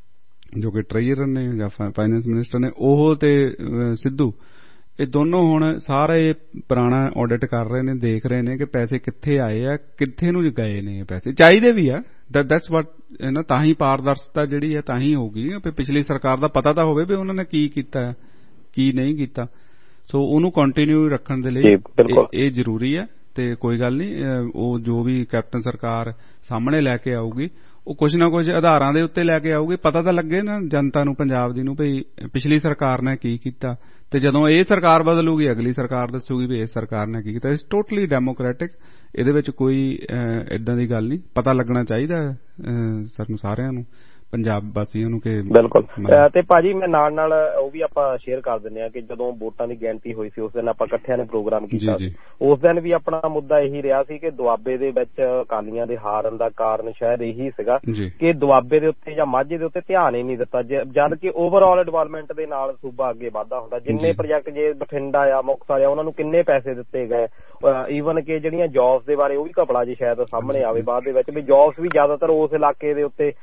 S4: ਜੋ ਕਿ ਟ੍ਰੇਜਰਰ ਨੇ ਜਾਂ ਫਾਈਨੈਂਸ ਮਿਨਿਸਟਰ ਨੇ, ਉਹ ਤੇ ਸਿੱਧੂ ਇਹ ਦੋਨੋਂ ਹੁਣ ਸਾਰੇ ਪੁਰਾਣਾ ਆਡਿਟ ਕਰ ਰਹੇ ਨੇ, ਦੇਖ ਰਹੇ ਨੇ ਕਿ ਪੈਸੇ ਕਿੱਥੇ ਆਏ ਆ, ਕਿੱਥੇ ਨੂੰ ਗਏ ਨੇ। ਇਹ ਪੈਸੇ ਚਾਹੀਦੇ ਵੀ ਆ, ਦੈਟਸ ਵਾਟ ਨਾ, ਤਾਂ ਹੀ ਪਾਰਦਰਸ਼ਤਾ ਜਿਹੜੀ ਹੈ ਤਾਂ ਹੀ ਹੋਊਗੀ। ਪਿਛਲੀ ਸਰਕਾਰ ਦਾ ਪਤਾ ਤਾਂ ਹੋਵੇ ਵੀ ਉਹਨਾਂ ਨੇ ਕੀ ਕੀਤਾ ਕੀ ਨਹੀਂ ਕੀਤਾ। ਸੋ ਉਹਨੂੰ ਕੰਟੀਨਿਊ ਰੱਖਣ ਦੇ ਲਈ ਇਹ ਜ਼ਰੂਰੀ ਹੈ ਤੇ ਕੋਈ ਗੱਲ ਨਹੀਂ, ਉਹ ਜੋ ਵੀ ਕੈਪਟਨ ਸਰਕਾਰ ਸਾਹਮਣੇ ਲੈ ਕੇ ਆਊਗੀ ਉਹ ਕੁਝ ਨਾ ਕੁਝ ਆਧਾਰਾਂ ਦੇ ਉੱਤੇ ਲੈ ਕੇ ਆਊਗੀ। ਪਤਾ ਤਾਂ ਲੱਗੇ ਨਾ ਜਨਤਾ ਨੂੰ, ਪੰਜਾਬ ਦੀ ਨੂੰ, ਭਈ ਪਿਛਲੀ ਸਰਕਾਰ ਨੇ ਕੀ ਕੀਤਾ ਤੇ ਜਦੋਂ ਇਹ ਸਰਕਾਰ ਬਦਲੂਗੀ ਅਗਲੀ ਸਰਕਾਰ ਦੱਸੂਗੀ ਵੀ ਇਸ ਸਰਕਾਰ ਨੇ ਕੀ ਕੀਤਾ। ਇਟਸ ਟੋਟਲੀ ਡੈਮੋਕ੍ਰੈਟਿਕ, ਇਹਦੇ ਵਿੱਚ ਕੋਈ ਏਦਾਂ ਦੀ ਗੱਲ ਨਹੀਂ। ਪਤਾ ਲੱਗਣਾ ਚਾਹੀਦਾ ਸਾਨੂੰ ਸਾਰਿਆਂ ਨੂੰ, ਪੰਜਾਬ ਵਾਸੀਆਂ ਨੂੰ ਕਿ
S6: ਬਿਲਕੁਲ। ਤੇ ਭਾਜੀ ਮੈਂ ਨਾਲ ਨਾਲ ਉਹ ਵੀ ਆਪਾਂ ਸ਼ੇਅਰ ਕਰ ਦਿੰਦੇ ਆ ਕਿ ਜਦੋਂ ਵੋਟਾਂ ਦੀ ਗਿਣਤੀ ਹੋਈ ਸੀ ਉਸ ਦਿਨ ਆਪਾਂ ਇਕੱਠਿਆਂ ਨੇ ਪ੍ਰੋਗਰਾਮ ਕੀਤਾ ਸੀ। ਉਸ ਦਿਨ ਵੀ ਆਪਣਾ ਮੁੱਦਾ ਇਹੀ ਰਿਹਾ ਸੀ ਕਿ ਦੁਆਬੇ ਦੇ ਵਿੱਚ ਅਕਾਲੀਆਂ ਦੇ ਹਾਰਨ ਦਾ ਕਾਰਨ ਸ਼ਾਇਦ ਇਹੀ ਸੀਗਾ ਕਿ ਦੁਆਬੇ ਦੇ ਉੱਤੇ ਜਾਂ ਮਾਝੇ ਦੇ ਉੱਤੇ ਧਿਆਨ ਹੀ ਨਹੀਂ ਦਿੱਤਾ, ਜਦ ਕਿ ਓਵਰਆਲ ਡਿਵੈਲਪਮੈਂਟ ਦੇ ਨਾਲ ਸੂਬਾ ਅੱਗੇ ਵੱਧਦਾ ਹੁੰਦਾ। ਜਿੰਨੇ ਪ੍ਰੋਜੈਕਟ ਜੇ ਬਠਿੰਡਾ ਆ ਮੁਕਤਸਰ ਆ ਉਹਨਾਂ ਨੂੰ ਕਿੰਨੇ ਪੈਸੇ ਦਿੱਤੇ ਗਏ, ਈਵਨ ਕਿ ਜਿਹੜੀਆਂ ਜੌਬਸ ਦੇ ਬਾਰੇ ਉਹ ਵੀ ਘਪਲਾ ਜੀ ਸ਼ਾਇਦ ਸਾਹਮਣੇ ਆਵੇ ਬਾਅਦ ਦੇ ਵਿੱਚ ਵੀ ਜੌਬਸ ਵੀ ਜ਼ਿਆਦਾਤਰ ਉਸ ਇਲਾਕੇ ਦੇ ਉੱਤੇ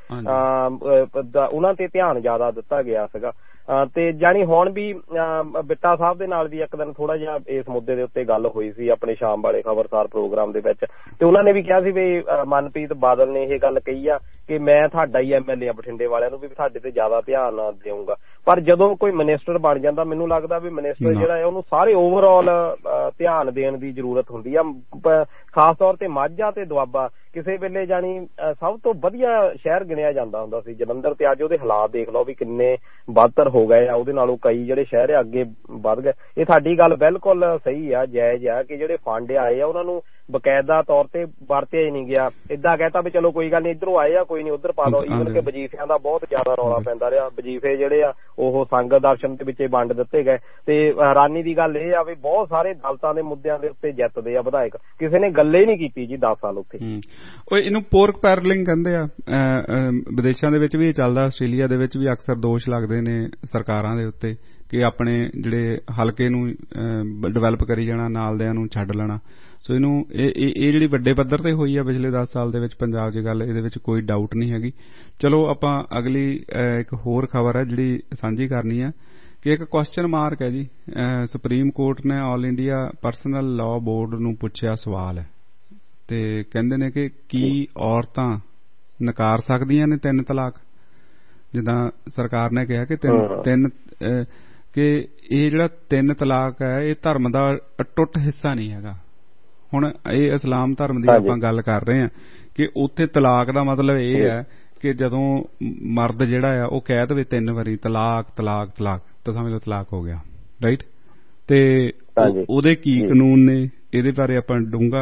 S6: ਉਹਨਾਂ ਤੇ ਧਿਆਨ ਜ਼ਿਆਦਾ ਦਿੱਤਾ ਗਿਆ ਸੀਗਾ। ਤੇ ਜਾਣੀ ਹੁਣ ਵੀ ਬਿੱਟਾ ਸਾਹਿਬ ਦੇ ਨਾਲ ਵੀ ਇੱਕ ਦਿਨ ਥੋੜਾ ਜਿਹਾ ਇਸ ਮੁੱਦੇ ਦੇ ਉੱਤੇ ਗੱਲ ਹੋਈ ਸੀ ਆਪਣੇ ਸ਼ਾਮ ਵਾਲੇ ਖਬਰਸਾਰ ਪ੍ਰੋਗਰਾਮ ਦੇ ਵਿੱਚ, ਤੇ ਉਹਨਾਂ ਨੇ ਵੀ ਕਿਹਾ ਸੀ ਵੀ ਮਨਪ੍ਰੀਤ ਬਾਦਲ ਨੇ ਇਹ ਗੱਲ ਕਹੀ ਆ ਕਿ ਮੈਂ ਤੁਹਾਡਾ ਹੀ ਐਮ ਐਲ ਏ ਆ ਬਠਿੰਡੇ ਵਾਲਿਆਂ ਨੂੰ ਵੀ ਤੁਹਾਡੇ ਤੇ ਜ਼ਿਆਦਾ ਧਿਆਨ ਦੇਊਂਗਾ। ਪਰ ਜਦੋਂ ਕੋਈ ਮਿਨਿਸਟਰ ਬਣ ਜਾਂਦਾ ਮੈਨੂੰ ਲੱਗਦਾ ਵੀ ਮਿਨਿਸਟਰ ਜਿਹੜਾ ਹੈ ਉਹਨੂੰ ਸਾਰੇ ਓਵਰਆਲ ਧਿਆਨ ਦੇਣ ਦੀ ਜ਼ਰੂਰਤ ਹੁੰਦੀ ਆ। ਖਾਸ ਤੌਰ ਤੇ ਮਾਝਾ ਤੇ ਦੁਆਬਾ ਕਿਸੇ ਵੇਲੇ ਜਾਣੀ ਸਭ ਤੋਂ ਵਧੀਆ ਸ਼ਹਿਰ ਗਿਣਿਆ ਜਾਂਦਾ ਹੁੰਦਾ ਸੀ ਜਲੰਧਰ, ਤੇ ਅੱਜ ਉਹਦੇ ਹਾਲਾਤ ਦੇਖ ਲਓ ਵੀ ਕਿੰਨੇ ਬਦਤਰ ਹੋ ਗਏ ਆ, ਉਹਦੇ ਨਾਲੋਂ ਕਈ ਜਿਹੜੇ ਸ਼ਹਿਰ ਆ ਅੱਗੇ ਵੱਧ ਗਏ। ਇਹ ਤੁਹਾਡੀ ਗੱਲ ਬਿਲਕੁਲ ਸਹੀ ਆ, ਜਾਇਜ਼ ਆ ਕਿ ਜਿਹੜੇ ਫੰਡ ਆਏ ਆ ਉਹਨਾਂ ਨੂੰ ਬਕਾਇਦਾ ਤੌਰ ਤੇ ਵਰਤਿਆ ਹੀ ਨਹੀਂ ਗਿਆ। ਏਦਾਂ ਕਹਿਤਾ ਵੀ ਚਲੋ ਕੋਈ ਗੱਲ ਨੀ ਇੱਧਰੋਂ ਆਏ ਆ ਕੋਈ ਨੀ ਉੱਧਰ ਪਾ ਲਓ। ਈਵਨ ਕਿ ਵਜੀਫਿਆਂ ਦਾ ਬਹੁਤ ਜ਼ਿਆਦਾ ਰੌਲਾ ਪੈਂਦਾ ਰਿਹਾ, ਵਜੀਫੇ ਜਿਹੜੇ ਆ ਉਹ ਸੰਗਤ ਦਰਸ਼ਨ ਦੇ ਵਿੱਚ ਵੰਡ ਦਿੱਤੇ ਗਏ। ਤੇ ਹੈਰਾਨੀ ਦੀ ਗੱਲ ਇਹ ਆ ਵੀ ਬਹੁਤ ਸਾਰੇ ਦਲਤਾਂ ਦੇ ਮੁੱਦਿਆਂ ਦੇ ਉੱਤੇ ਜਿੱਤਦੇ ਆ ਵਿਧਾਇਕ, ਕਿਸੇ ਨੇ ਗੱਲੇ ਨਹੀਂ ਕੀਤੀ ਜੀ ਦਸ ਸਾਲ ਉੱਥੇ।
S4: ਉਹ ਇਹਨੂੰ ਪੋਰਕ ਪੈਰਲਿੰਗ ਕਹਿੰਦੇ ਆ, ਵਿਦੇਸ਼ਾਂ ਦੇ ਵਿੱਚ ਵੀ ਇਹ ਚੱਲਦਾ, ਆਸਟ੍ਰੇਲੀਆ ਦੇ ਵਿੱਚ ਵੀ ਅਕਸਰ ਦੋਸ਼ ਲੱਗਦੇ ਨੇ ਸਰਕਾਰਾਂ ਦੇ ਉੱਤੇ ਕਿ ਆਪਣੇ ਜਿਹੜੇ ਹਲਕੇ ਨੂੰ ਡਿਵੈਲਪ ਕਰੀ ਜਾਣਾ, ਨਾਲ ਦਿਆਂ ਨੂੰ ਛੱਡ ਲੈਣਾ। ਸੋ ਇਹਨੂੰ ਇਹ ਇਹ ਜਿਹੜੀ ਵੱਡੇ ਪੱਧਰ ਤੇ ਹੋਈ ਆ ਪਿਛਲੇ ਦਸ ਸਾਲ ਦੇ ਵਿੱਚ ਪੰਜਾਬ 'ਚ ਗੱਲ, ਇਹਦੇ ਵਿੱਚ ਕੋਈ ਡਾਊਟ ਨਹੀਂ ਹੈਗੀ। ਚਲੋ ਆਪਾਂ ਅਗਲੀ ਇੱਕ ਹੋਰ ਖਬਰ ਹੈ ਜਿਹੜੀ ਸਾਂਝੀ ਕਰਨੀ ਆ ਕਿ ਇੱਕ ਕੁਐਸਚਨ ਮਾਰਕ ਹੈ ਜੀ, ਸੁਪਰੀਮ ਕੋਰਟ ਨੇ All India Personal Law Board ਨੂੰ ਪੁੱਛਿਆ ਸਵਾਲ ਹੈ ਤੇ ਕਹਿੰਦੇ ਨੇ ਕਿ ਕੀ ਔਰਤਾਂ ਨਕਾਰ ਸਕਦੀਆਂ ਨੇ ਤਿੰਨ ਤਲਾਕ, ਜਿੱਦਾਂ ਸਰਕਾਰ ਨੇ ਕਿਹਾ ਕਿ ਤਿੰਨ ਤਿੰਨ ਕਿ ਇਹ ਜਿਹੜਾ ਤਿੰਨ ਤਲਾਕ ਹੈ ਇਹ ਧਰਮ ਦਾ ਅਟੁੱਟ ਹਿੱਸਾ ਨਹੀਂ ਹੈਗਾ। ਹੁਣ ਇਹ ਇਸਲਾਮ ਧਰਮ ਦੀ ਆਪਾਂ ਗੱਲ ਕਰ ਰਹੇ ਹਾਂ ਕਿ ਉੱਥੇ ਤਲਾਕ ਦਾ ਮਤਲਬ ਇਹ ਹੈ ਕਿ ਜਦੋਂ ਮਰਦ ਜਿਹੜਾ ਆ ਉਹ ਕਹਿ ਦੇਵੇ ਤਿੰਨ ਵਾਰੀ ਤਲਾਕ ਤਲਾਕ ਤਲਾਕ ਤਾਂ ਸਮਝ ਲਓ ਤਲਾਕ ਹੋ ਗਿਆ, ਰਾਈਟ। ਤੇ ਉਹਦੇ ਕੀ ਕਾਨੂੰਨ ਨੇ ਇਹਦੇ ਬਾਰੇ ਆਪਾਂ ਡੂੰਘਾ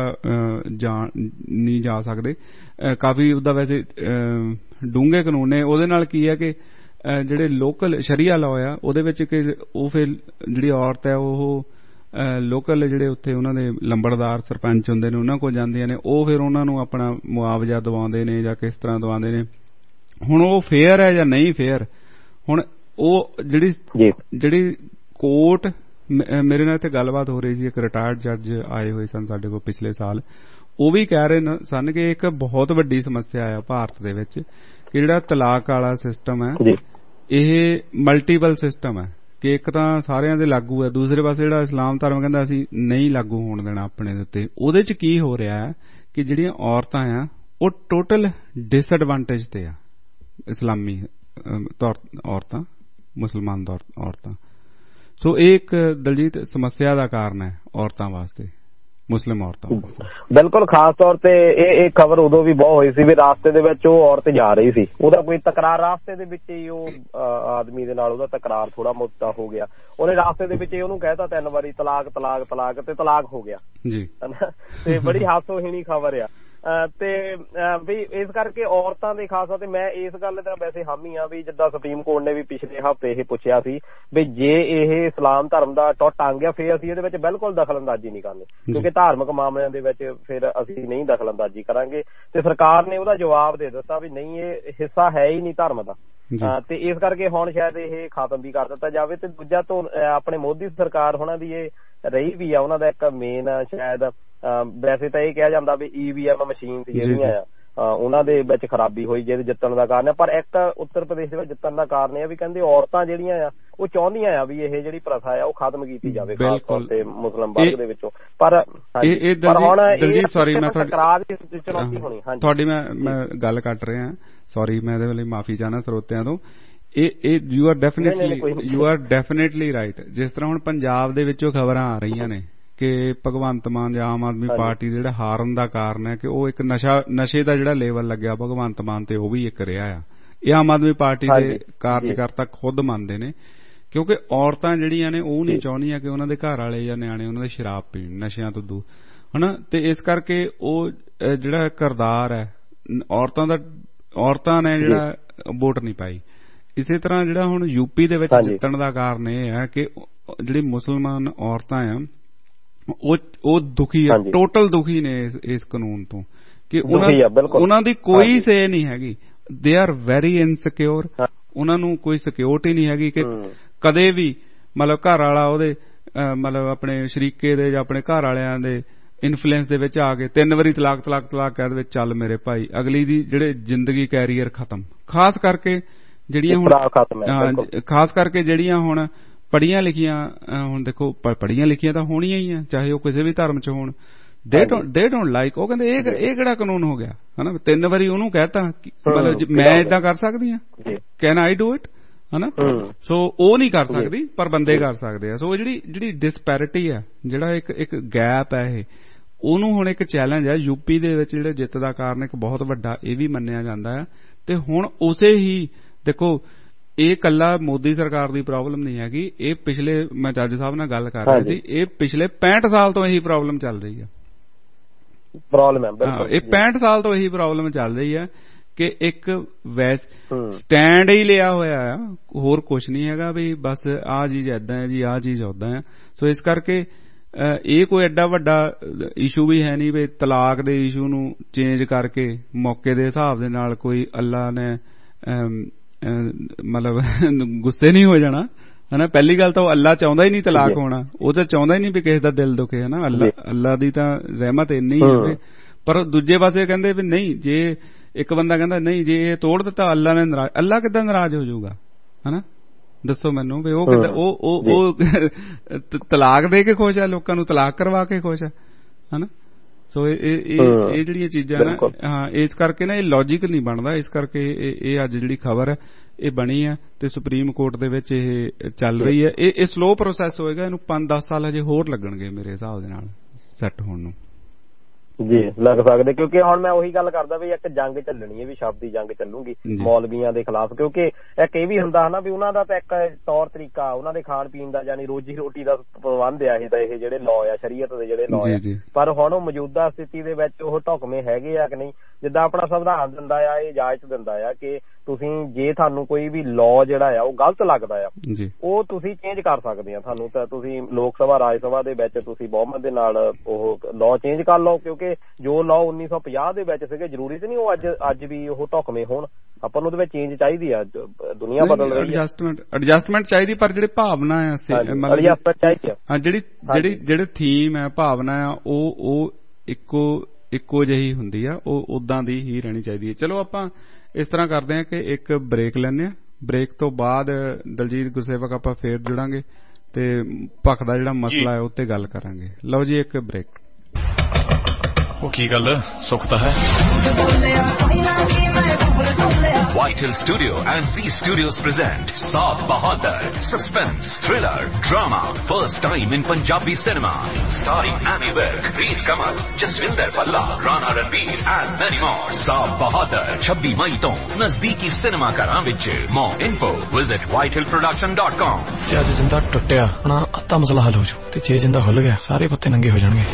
S4: ਨਹੀਂ ਜਾ ਸਕਦੇ, ਕਾਫੀ ਉਹਦਾ ਵੈਸੇ ਡੂੰਘੇ ਕਾਨੂੰਨ ਨੇ। ਉਹਦੇ ਨਾਲ ਕੀ ਹੈ ਕਿ ਜਿਹੜੇ ਲੋਕਲ ਸ਼ਰੀਆ ਲਾਅ ਆ ਉਹਦੇ ਵਿੱਚ ਕਿ ਉਹ ਫਿਰ ਜਿਹੜੀ ਔਰਤ ਹੈ ਉਹ ਲੋਕਲ ਜਿਹੜੇ ਉੱਥੇ ਉਹਨਾਂ ਦੇ ਲੰਬੜਦਾਰ ਸਰਪੰਚ ਹੁੰਦੇ ਨੇ ਉਹਨਾਂ ਕੋਲ ਜਾਂਦੀਆਂ ਨੇ, ਉਹ ਫਿਰ ਉਹਨਾਂ ਨੂੰ ਆਪਣਾ ਮੁਆਵਜ਼ਾ ਦਿਵਾਉਂਦੇ ਨੇ ਜਾਂ ਕਿਸ ਤਰ੍ਹਾਂ ਦਿਵਾਉਂਦੇ ਨੇ। ਹੁਣ ਉਹ ਫੇਅਰ ਹੈ ਜਾਂ ਨਹੀਂ ਫੇਅਰ, ਹੁਣ ਉਹ ਜਿਹੜੀ ਜਿਹੜੀ ਕੋਰਟ, ਮੇਰੇ ਨਾਲ ਇੱਥੇ ਗੱਲਬਾਤ ਹੋ ਰਹੀ ਸੀ, ਇੱਕ ਰਿਟਾਇਰਡ ਜੱਜ ਆਏ ਹੋਏ ਸਨ ਸਾਡੇ ਕੋਲ ਪਿਛਲੇ ਸਾਲ, ਉਹ ਵੀ ਕਹਿ ਰਹੇ ਸਨ ਕਿ ਇੱਕ ਬਹੁਤ ਵੱਡੀ ਸਮੱਸਿਆ ਆ ਭਾਰਤ ਦੇ ਵਿੱਚ ਕਿ ਜਿਹੜਾ ਤਲਾਕ ਵਾਲਾ ਸਿਸਟਮ ਹੈ ਇਹ ਮਲਟੀਪਲ ਸਿਸਟਮ ਹੈ ਕਿ ਇੱਕ ਤਾਂ ਸਾਰਿਆਂ ਦੇ ਲਾਗੂ ਹੈ, ਦੂਸਰੇ ਪਾਸੇ ਜਿਹੜਾ ਇਸਲਾਮ ਧਰਮ ਕਹਿੰਦਾ ਅਸੀਂ ਨਹੀਂ ਲਾਗੂ ਹੋਣ ਦੇਣਾ ਆਪਣੇ ਦੇ ਉੱਤੇ। ਉਹਦੇ ਚ ਕੀ ਹੋ ਰਿਹਾ ਹੈ ਕਿ ਜਿਹੜੀਆਂ ਔਰਤਾਂ ਆ ਉਹ ਟੋਟਲ ਡਿਸਐਡਵਾਂਟੇਜ ਤੇ ਆ, ਇਸਲਾਮੀ ਔਰਤਾਂ, ਮੁਸਲਮਾਨ ਔਰਤਾਂ। ਸੋ ਇਹ ਇੱਕ ਦਲਜੀਤ ਸਮੱਸਿਆ ਦਾ ਕਾਰਨ ਹੈ ਔਰਤਾਂ ਵਾਸਤੇ, ਮੁਸਲਿਮ ਔਰਤਾਂ ਵਾਸਤੇ।
S6: ਬਿਲਕੁਲ, ਖਾਸ ਤੌਰ ਤੇ ਇਹ ਇਹ ਖਬਰ ਉਦੋਂ ਵੀ ਬਹੁਤ ਹੋਈ ਸੀ ਵੀ ਰਾਸਤੇ ਦੇ ਵਿੱਚ ਉਹ ਔਰਤ ਜਾ ਰਹੀ ਸੀ, ਉਹਦਾ ਕੋਈ ਤਕਰਾਰ ਰਾਸਤੇ ਦੇ ਵਿੱਚ ਹੀ ਉਹ ਆਦਮੀ ਦੇ ਨਾਲ ਉਹਦਾ ਤਕਰਾਰ ਥੋੜਾ ਮੋਟਾ ਹੋ ਗਿਆ, ਉਹਨੇ ਰਾਸਤੇ ਦੇ ਵਿੱਚ ਉਹਨੂੰ ਕਹਿਤਾ ਤਿੰਨ ਵਾਰੀ ਤਲਾਕ ਤਲਾਕ ਤਲਾਕ ਤੇ ਤਲਾਕ ਹੋ ਗਿਆ ਜੀ। ਤੇ ਬੜੀ ਹਾਸੋਹੀਣੀ ਖਬਰ ਆ। ਤੇ ਵੀ ਇਸ ਕਰਕੇ ਔਰਤਾਂ ਦੇ ਖਾਸ ਤੌਰ ਤੇ ਮੈਂ ਇਸ ਗੱਲ ਦਾ ਵੈਸੇ ਹਾਮੀ ਆ ਵੀ ਜਿੱਦਾਂ ਸੁਪਰੀਮ ਕੋਰਟ ਨੇ ਵੀ ਪਿਛਲੇ ਹਫ਼ਤੇ ਇਹ ਪੁੱਛਿਆ ਸੀ ਵੀ ਜੇ ਇਹ ਇਸਲਾਮ ਧਰਮ ਦਾ ਟੁੱਟ ਅੰਗ ਆ ਫਿਰ ਅਸੀਂ ਇਹਦੇ ਵਿੱਚ ਬਿਲਕੁਲ ਦਖਲਅੰਦਾਜ਼ੀ ਨਹੀਂ ਕਰਨੀ, ਕਿਉਂਕਿ ਧਾਰਮਿਕ ਮਾਮਲਿਆਂ ਦੇ ਵਿੱਚ ਫਿਰ ਅਸੀਂ ਨਹੀਂ ਦਖਲਅੰਦਾਜ਼ੀ ਕਰਾਂਗੇ। ਤੇ ਸਰਕਾਰ ਨੇ ਉਹਦਾ ਜਵਾਬ ਦੇ ਦਿੱਤਾ ਵੀ ਨਹੀਂ ਇਹ ਹਿੱਸਾ ਹੈ ਹੀ ਨਹੀਂ ਧਰਮ ਦਾ, ਤੇ ਇਸ ਕਰਕੇ ਹੁਣ ਸ਼ਾਇਦ ਇਹ ਖਤਮ ਵੀ ਕਰ ਦਿੱਤਾ ਜਾਵੇ। ਤੇ ਦੂਜਾ ਤੋਂ ਆਪਣੇ ਮੋਦੀ ਸਰਕਾਰ ਹੋਣਾ ਦੀ ਇਹ ਰਹੀ ਵੀ ਆ ਉਹਨਾਂ ਦਾ ਇੱਕ ਮੇਨ ਸ਼ਾਇਦ ਵੈਸੇ ਤਾਂ ਇਹ ਕਿਹਾ ਜਾਂਦਾ ਵੀ ਈ ਵੀ ਐਮ ਮਸ਼ੀਨ ਜਿਹੜੀਆਂ ਆ ਉਹਨਾਂ ਦੇ ਵਿੱਚ ਖਰਾਬੀ ਹੋਈ ਜਿਹਦੇ ਜਿੱਤਣ ਦਾ ਕਾਰਨ ਹੈ, ਪਰ ਇੱਕ ਉੱਤਰ ਪ੍ਰਦੇਸ਼ ਦੇ ਵਿੱਚ ਜਿੱਤਣ ਦਾ ਕਾਰਨ ਇਹ ਵੀ ਕਹਿੰਦੇ ਔਰਤਾਂ ਜਿਹੜੀਆਂ ਆ ਉਹ ਚਾਹੁੰਦੀਆਂ ਆ ਵੀ ਇਹ ਜਿਹੜੀ ਪ੍ਰਥਾ ਆ ਉਹ ਖਤਮ ਕੀਤੀ ਜਾਵੇ ਖਾਸ ਤੌਰ ਤੇ ਮੁਸਲਿਮ ਵਰਗ ਦੇ ਵਿੱਚੋਂ। ਪਰ ਪਰ ਹੁਣ ਇਹ ਸੌਰੀ ਮੈਂ ਚੁਣੌਤੀ ਹੋਣੀ। ਹਾਂਜੀ
S4: ਤੁਹਾਡੀ ਮੈਂ ਮੈਂ ਗੱਲ ਕੱਟ ਰਿਹਾ, ਸੌਰੀ ਮੈਂ ਇਹਦੇ ਲਈ ਮਾਫੀ ਚਾਹਨਾ ਸਰੋਤਿਆਂ ਤੋਂ। ਇਹ ਇਹ you are definitely you are definitely right. ਜਿਸ ਤਰ੍ਹਾਂ ਹੁਣ ਪੰਜਾਬ ਦੇ ਵਿੱਚੋਂ ਖਬਰਾਂ ਆ ਰਹੀਆਂ ਨੇ ਕਿ ਭਗਵੰਤ ਮਾਨ ਜਾਂ ਆਮ ਆਦਮੀ ਪਾਰਟੀ ਦੇ ਜਿਹੜਾ ਹਾਰਨ ਦਾ ਕਾਰਨ ਹੈ ਕਿ ਉਹ ਇੱਕ ਨਸ਼ਾ ਨਸ਼ੇ ਦਾ ਜਿਹੜਾ ਲੇਵਲ ਲੱਗਿਆ ਭਗਵੰਤ ਮਾਨ ਤੇ ਉਹ ਵੀ ਇੱਕ ਰਿਹਾ ਆ। ਇਹ ਆਮ ਆਦਮੀ ਪਾਰਟੀ ਦੇ ਕਾਰਜਕਰਤਾ ਖੁਦ ਮੰਨਦੇ ਨੇ, ਕਿਉਂਕਿ ਔਰਤਾਂ ਜਿਹੜੀਆਂ ਨੇ ਉਹ ਨਹੀਂ ਚਾਹੁੰਦੀਆਂ ਕਿ ਉਹਨਾਂ ਦੇ ਘਰ ਵਾਲੇ ਜਾਂ ਨਿਆਣੇ ਉਹਨਾਂ ਦੇ ਸ਼ਰਾਬ ਪੀਣ, ਨਸ਼ਿਆਂ ਤੋਂ ਦੂਰ ਹਨਾ। ਤੇ ਇਸ ਕਰਕੇ ਉਹ ਜਿਹੜਾ ਕਿਰਦਾਰ ਹੈ ਔਰਤਾਂ ਦਾ, ਔਰਤਾਂ ਨੇ ਜਿਹੜਾ ਵੋਟ ਨਹੀਂ ਪਾਈ। ਇਸੇ ਤਰ੍ਹਾਂ ਜਿਹੜਾ ਹੁਣ ਯੂਪੀ ਦੇ ਵਿੱਚ ਜਿੱਤਣ ਦਾ ਕਾਰਨ ਇਹ ਹੈ ਕਿ ਜਿਹੜੀ ਮੁਸਲਮਾਨ ਔਰਤਾਂ ਆ ਉਹ ਉਹ ਦੁਖੀ ਆ, ਟੋਟਲ ਦੁਖੀ ਨੇ ਇਸ, ਇਸ ਕਾਨੂੰਨ ਤੋਂ ਕਿ ਉਹਨਾਂ ਦੀ ਕੋਈ ਸੇ ਨਹੀਂ ਹੈਗੀ। ਦੇ ਆਰ ਵੈਰੀ ਇਨਸਿਕਿਉਰ, ਉਹਨਾਂ ਨੂੰ ਕੋਈ ਸਿਕਿਉਰਿਟੀ ਨਹੀਂ ਹੈਗੀ ਕਿ ਕਦੇ ਵੀ ਮਤਲਬ ਘਰ ਵਾਲਾ ਉਹਦੇ ਮਤਲਬ ਆਪਣੇ ਸ਼ਰੀਕੇ ਦੇ ਜਾਂ ਆਪਣੇ ਘਰ ਵਾਲਿਆਂ ਦੇ ਇਨਫਲੂਐਂਸ ਦੇ ਵਿੱਚ ਆ ਕੇ ਤਿੰਨ ਵਾਰੀ ਤਲਾਕ ਤਲਾਕ ਤਲਾਕ ਕਹਿ ਦੇ ਚੱਲ ਮੇਰੇ ਭਾਈ, ਅਗਲੀ ਦੀ ਜਿਹੜੇ ਜ਼ਿੰਦਗੀ ਕੈਰੀਅਰ ਖਤਮ। ਖਾਸ ਕਰਕੇ ਜਿਹੜੀਆਂ ਹੁਣ ਖਾਸ ਕਰਕੇ ਜਿਹੜੀਆਂ ਹੁਣ ਪੜ੍ਹੀਆਂ ਲਿਖੀਆਂ, ਹੁਣ ਦੇਖੋ ਪੜ੍ਹੀਆਂ ਲਿਖੀਆਂ ਤਾਂ ਹੋਣੀਆਂ ਹੀ ਆ ਚਾਹੇ ਉਹ ਕਿਸੇ ਵੀ ਧਰਮ ਚ ਹੋਣ, ਦੇ ਦੇ ਡੋਂਟ ਲਾਈਕ। ਉਹ ਕਹਿੰਦੇ ਇਹ ਇਹ ਕਿਹੜਾ ਕਾਨੂੰਨ ਹੋ ਗਿਆ ਹਨਾ, ਤਿੰਨ ਵਾਰੀ ਉਹਨੂੰ ਕਹਿਤਾ ਮਤਲਬ ਮੈਂ ਏਦਾਂ ਕਰ ਸਕਦੀ ਹਾਂ, ਕੈਨ ਆਈ ਡੂ ਇਟ ਹਨਾ। ਸੋ ਉਹ ਨਹੀਂ ਕਰ ਸਕਦੀ ਪਰ ਬੰਦੇ ਕਰ ਸਕਦੇ ਆ। ਸੋ ਜਿਹੜੀ ਜਿਹੜੀ ਡਿਸਪੈਰਿਟੀ ਆ, ਜਿਹੜਾ ਇੱਕ ਇੱਕ ਗੈਪ ਹੈ, ਇਹ ਉਹਨੂੰ ਹੁਣ ਇੱਕ ਚੈਲੰਜ ਹੈ ਯੂਪੀ ਦੇ ਵਿੱਚ ਜਿਹੜੇ ਜਿੱਤ ਦਾ ਕਾਰਨ ਇੱਕ ਬਹੁਤ ਵੱਡਾ ਇਹ ਵੀ ਮੰਨਿਆ ਜਾਂਦਾ ਹੈ। ਤੇ ਹੁਣ ਉਸੇ ਹੀ ਦੇਖੋ ਇਹ ਕੱਲਾ ਮੋਦੀ ਸਰਕਾਰ ਦੀ ਪ੍ਰੋਬਲਮ ਨਹੀਂ ਹੈਗੀ, ਇਹ ਪਿਛਲੇ ਮੈਂ ਜੱਜ ਸਾਹਿਬ ਨਾਲ ਗੱਲ ਕਰ ਰਿਹਾ ਸੀ, ਇਹ ਪਿਛਲੇ ਪੈਂਹਠ ਸਾਲ ਤੋਂ ਇਹੀ ਪ੍ਰੋਬਲਮ ਚੱਲ ਰਹੀ ਹੈ।
S6: ਪ੍ਰੋਬਲਮ ਹੈ
S4: ਇਹ ਪੈਂਹਠ ਸਾਲ ਤੋਂ ਇਹੀ ਪ੍ਰੋਬਲਮ ਚੱਲ ਰਹੀ ਹੈ ਕਿ ਇੱਕ ਵੈਸ ਸਟੈਂਡ ਹੀ ਲਿਆ ਹੋਇਆ ਆ, ਹੋਰ ਕੁਛ ਨਹੀਂ ਹੈਗਾ ਵੀ ਬਸ ਆਹ ਚੀਜ਼ ਏਦਾਂ ਹੈ ਜੀ, ਆਹ ਚੀਜ਼ ਓਦਾਂ ਹੈ। ਸੋ ਇਸ ਕਰਕੇ ਇਹ ਕੋਈ ਐਡਾ ਵੱਡਾ ਇਸ਼ੂ ਵੀ ਹੈ ਨਹੀਂ ਵੀ ਤਲਾਕ ਦੇ ਇਸ਼ੂ ਨੂੰ ਚੇਂਜ ਕਰਕੇ ਮੌਕੇ ਦੇ ਹਿਸਾਬ ਦੇ ਨਾਲ ਕੋਈ ਅੱਲਾ ਨੇ ਮਤਲਬ ਗੁੱਸੇ ਨਹੀਂ ਹੋ ਜਾਣਾ ਹਨਾ। ਪਹਿਲੀ ਗੱਲ ਤਾਂ ਉਹ ਅੱਲਾ ਚਾਹੁੰਦਾ ਹੀ ਨਹੀਂ ਤਲਾਕ ਹੋਣਾ, ਉਹ ਤਾਂ ਚਾਹੁੰਦਾ ਹੀ ਨਹੀਂ ਵੀ ਕਿਸੇ ਦਾ ਦਿਲ ਦੁਖੇ ਹਨਾ। ਅੱਲਾ ਅੱਲਾ ਦੀ ਤਾਂ ਰਹਿਮਤ ਇੰਨੀ ਹੋਵੇ। ਪਰ ਦੂਜੇ ਪਾਸੇ ਕਹਿੰਦੇ ਵੀ ਨਹੀਂ, ਜੇ ਇੱਕ ਬੰਦਾ ਕਹਿੰਦਾ ਨਹੀਂ ਜੇ ਇਹ ਤੋੜ ਦਿੱਤਾ ਅੱਲਾ ਨੇ ਨਾਰਾਜ਼, ਅੱਲਾ ਕਿੱਦਾਂ ਨਾਰਾਜ਼ ਹੋ ਜਾਊਗਾ ਹਨਾ, ਦੱਸੋ ਮੈਨੂੰ ਵੀ ਉਹ ਕਿੱਦਾਂ ਉਹ ਉਹ ਉਹ ਤਲਾਕ ਦੇ ਕੇ ਖੁਸ਼ ਆ, ਲੋਕਾਂ ਨੂੰ ਤਲਾਕ ਕਰਵਾ ਕੇ ਖੁਸ਼ ਆ ਹਨਾ। ਸੋ ਇਹ ਇਹ ਜਿਹੜੀਆਂ ਚੀਜ਼ਾਂ ਨਾ ਹਾਂ ਇਸ ਕਰਕੇ ਨਾ ਇਹ ਲੌਜੀਕਲ ਨਹੀਂ ਬਣਦਾ। ਇਸ ਕਰਕੇ ਇਹ ਅੱਜ ਜਿਹੜੀ ਖਬਰ ਹੈ ਇਹ ਬਣੀ ਹੈ ਤੇ ਸੁਪਰੀਮ ਕੋਰਟ ਦੇ ਵਿੱਚ ਇਹ ਚੱਲ ਰਹੀ ਹੈ। ਇਹ ਇਹ ਸਲੋ ਪ੍ਰੋਸੈਸ ਹੋਏਗਾ, ਇਹਨੂੰ ਪੰਜ ਦਸ ਸਾਲ ਹਜੇ ਹੋਰ ਲੱਗਣਗੇ ਮੇਰੇ ਹਿਸਾਬ ਦੇ ਨਾਲ ਸੈੱਟ ਹੋਣ ਨੂੰ।
S6: ਜੀ ਲੱਗ ਸਕਦੇ, ਕਿਉਂਕਿ ਹੁਣ ਮੈਂ ਉਹੀ ਗੱਲ ਕਰਦਾ ਵੀ ਇੱਕ ਜੰਗ ਚੱਲਣੀ ਹੈ, ਵੀ ਸ਼ਬਦੀ ਜੰਗ ਚੱਲੂਗੀ ਮੌਲਵੀਆਂ ਦੇ ਖਿਲਾਫ। ਕਿਉਂਕਿ ਇੱਕ ਇਹ ਵੀ ਹੁੰਦਾ ਹਨਾ ਵੀ ਉਹਨਾਂ ਦਾ ਤਾਂ ਇੱਕ ਤੌਰ ਤਰੀਕਾ, ਉਹਨਾਂ ਦੇ ਖਾਣ ਪੀਣ ਦਾ ਯਾਨੀ ਰੋਜੀ ਰੋਟੀ ਦਾ ਪ੍ਰਬੰਧ ਆ ਇਹ ਤਾਂ ਇਹ ਜਿਹੜੇ ਲਾਅ ਆ ਸ਼ਰੀਅਤ ਦੇ ਜਿਹੜੇ ਲਾਅ ਆ। ਪਰ ਹੁਣ ਉਹ ਮੌਜੂਦਾ ਸਥਿਤੀ ਦੇ ਵਿੱਚ ਉਹ ਢੁਕਵੇਂ ਹੈਗੇ ਆ ਕਿ ਨਹੀਂ, ਜਿੱਦਾਂ ਆਪਣਾ ਸੰਵਿਧਾਨ ਦਿੰਦਾ ਆ, ਇਹ ਇਜਾਜ਼ਤ ਦਿੰਦਾ ਆ ਕਿ ਤੁਸੀਂ ਜੇ ਤੁਹਾਨੂੰ ਕੋਈ ਵੀ ਲਾਅ ਜਿਹੜਾ ਆ ਉਹ ਗਲਤ ਲੱਗਦਾ ਆ ਉਹ ਤੁਸੀਂ ਚੇਂਜ ਕਰ ਸਕਦੇ ਆ। ਤੁਹਾਨੂੰ ਤਾਂ ਤੁਸੀਂ ਲੋਕ ਸਭਾ ਰਾਜ ਸਭਾ ਦੇ ਵਿੱਚ ਤੁਸੀਂ ਬਹੁਮਤ ਦੇ ਨਾਲ ਉਹ ਲਾਅ ਚੇਂਜ ਕਰ ਲਓ, ਕਿਉਂਕਿ ਜੋ ਲਾਅ ਉੱਨੀ ਸੌ ਪੰਜਾਹ ਦੇ ਵਿੱਚ ਸੀਗੇ ਜ਼ਰੂਰੀ ਤੇ ਨਹੀਂ ਉਹ ਅੱਜ ਅੱਜ ਵੀ ਉਹ ਢੁਕਵੇਂ ਹੋਣ। ਆਪਾਂ ਨੂੰ ਉਹਦੇ ਵਿੱਚ ਚੇਂਜ ਚਾਹੀਦੀ ਆ, ਦੁਨੀਆ ਬਦਲ ਰਹੀ ਹੈ, ਐਡਜਸਟਮੈਂਟ ਐਡਜਸਟਮੈਂਟ ਚਾਹੀਦੀ। ਪਰ ਜਿਹੜੇ ਭਾਵਨਾ ਆ ਹਾਂ ਜਿਹੜੀ ਜਿਹੜੀ ਜਿਹੜੇ ਥੀਮ ਹੈ ਭਾਵਨਾ ਆ ਉਹ ਉਹ ਇੱਕੋ ਇੱਕੋ ਜਿਹੀ ਹੁੰਦੀ ਆ, ਉਹ ਉਦਾਂ ਦੀ ਹੀ ਰਹਿਣੀ ਚਾਹੀਦੀ ਹੈ। ਚਲੋ ਆਪਾਂ ਇਸ ਤਰ੍ਹਾਂ ਕਰਦੇ ਹਾਂ ਕਿ ਇੱਕ ਬ੍ਰੇਕ ਲੈਂਦੇ ਹਾਂ, ਬ੍ਰੇਕ ਤੋਂ ਬਾਅਦ ਦਲਜੀਤ ਗੁਰਸੇਵਕ ਆਪਾਂ ਫੇਰ ਜੁੜਾਂਗੇ ਤੇ ਭਖ ਦਾ ਜਿਹੜਾ ਮਸਲਾ ਹੈ ਉੱਤੇ ਗੱਲ ਕਰਾਂਗੇ। ਲਓ ਜੀ ਇੱਕ ਬ੍ਰੇਕ।
S8: ਉਹ ਕੀ ਗੱਲ ਸੁੱਖ ਤਾਂ ਹੈ। Vital Studio and Z Studios present Saat Bahadur, suspense, thriller, drama, first time in Punjabi cinema, starring Amy Virk, Reed Kamal, Jaswinder Palla, Rana Ranveer and many more. Saat Bahadur ਛੱਬੀ ਮਈ ਤੋਂ ਨਜ਼ਦੀਕੀ ਸਿਨੇਮਾ ਘਰਾਂ ਵਿੱਚ। More info visit vital production dot com।
S9: ਜੇ ਅੱਜ ਜਿੰਦਾ ਟੁੱਟਿਆ ਆਪਣਾ ਅੱਧਾ ਮਸਲਾ ਹੱਲ ਹੋ ਜੂ ਤੇ ਜੇ ਜਿੰਦਾ ਖੁੱਲ ਗਿਆ ਸਾਰੇ ਪੱਤੇ ਨੰਗੇ ਹੋ ਜਾਣਗੇ।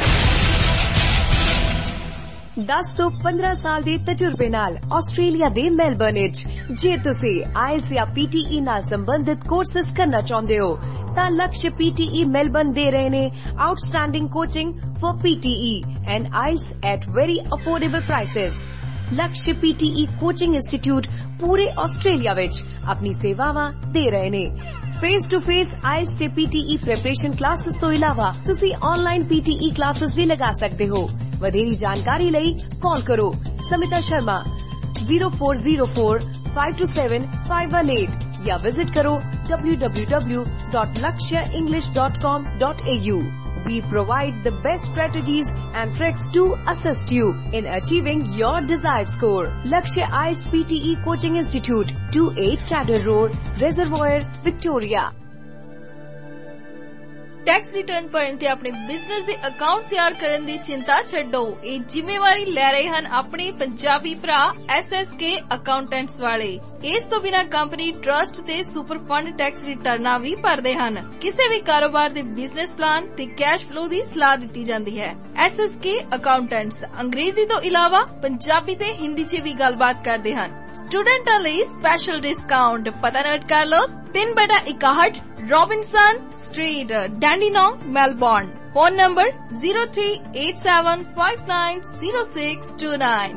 S10: ਦਸ ਤੋਂ ਪੰਦਰਾਂ ਸਾਲ ਦੇ ਤਜਰਬੇ ਨਾਲ ਆਸਟ੍ਰੇਲੀਆ ਦੇ ਮੈਲਬਰਨ ਵਿੱਚ ਜੇ ਤੁਸੀਂ ਆਇਲਸ ਜਾਂ ਪੀਟੀਈ ਨਾਲ ਸੰਬੰਧਿਤ ਕੋਰਸਿਸ ਕਰਨਾ ਚਾਹੁੰਦੇ ਹੋ ਤਾਂ ਲਕਸ਼ ਪੀਟੀਈ ਮੈਲਬਰਨ ਦੇ ਰਹੇ ਨੇ outstanding coaching for PTE and IELTS at very affordable prices. Laksh PTE coaching institute ਪੂਰੇ ਆਸਟ੍ਰੇਲੀਆ ਵਿੱਚ ਆਪਣੀ ਸੇਵਾਵਾਂ ਦੇ ਰਹੇ ਨੇ। ਫੇਸ ਟੂ ਫੇਸ ਆਇਲਸ ਤੇ ਪੀਟੀਈ ਪ੍ਰੈਪਰੇਸ਼ਨ ਕਲਾਸਿਸ ਤੋਂ ਇਲਾਵਾ ਤੁਸੀਂ ਆਨਲਾਈਨ ਪੀਟੀਈ ਕਲਾਸਿਸ ਵੀ ਲਗਾ ਸਕਦੇ ਹੋ। ਵਧੇਰੀ ਜਾਣਕਾਰੀ ਲਈ ਕਾਲ ਕਰੋ Smita Sharma zero four zero four five two seven five one eight ਜਾਂ ਵਿਜ਼ਿਟ ਕਰੋ w w w dot lakshya english dot com dot a u। We provide the best strategies and tricks to assist you in achieving your desired score. Lakshya I E L T S P T E Coaching Institute, twenty-eight Chadder Road, Reservoir, Victoria.
S11: Tax return ਭਰਨ ਤੇ ਆਪਣੇ ਬਿਜ਼ਨਸ ਦੇ ਅਕਾਊਂਟ ਤਿਆਰ ਕਰਨ ਦੀ ਚਿੰਤਾ ਛੱਡੋ। ਇਹ ਜ਼ਿੰਮੇਵਾਰੀ ਲੈ ਰਹੇ ਹਨ ਆਪਣੇ ਪੰਜਾਬੀ ਭਰਾ ਐਸ ਐਸ ਕੇ ਅਕਾਊਂਟੈਂਟਸ ਵਾਲੇ। ਇਸ ਤੋਂ ਬਿਨਾਂ ਕੰਪਨੀ ਟਰਸਟ ਤੇ ਸੁਪਰ ਫੰਡ ਟੈਕਸ ਰਿਟਰਨਾਂ ਵੀ ਭਰਦੇ ਹਨ। ਕਿਸੇ ਵੀ ਕਾਰੋਬਾਰ ਦੇ ਬਿਜ਼ਨਸ ਪਲਾਨ ਤੇ ਕੈਸ਼ ਫਲੋ ਦੀ ਸਲਾਹ ਦਿੱਤੀ ਜਾਂਦੀ ਹੈ। ਐਸ ਐਸ ਕੇ ਅਕਾਊਂਟੈਂਟਸ ਅੰਗਰੇਜ਼ੀ ਤੋਂ ਇਲਾਵਾ ਪੰਜਾਬੀ ਤੇ ਹਿੰਦੀ 'ਚ ਵੀ ਗੱਲਬਾਤ ਕਰਦੇ ਹਨ। ਸਟੂਡੈਂਟਾਂ ਲਈ ਸਪੈਸ਼ਲ ਡਿਸਕਾਊਂਟ। ਪਤਾ ਨੋਟ ਕਰ ਲਓ, ਤਿੰਨ ਬਟਾ ਇਕਾਹਠ Robinson street, Dandenong, Melbourne. Phone number zero three eight seven five nine zero six two nine.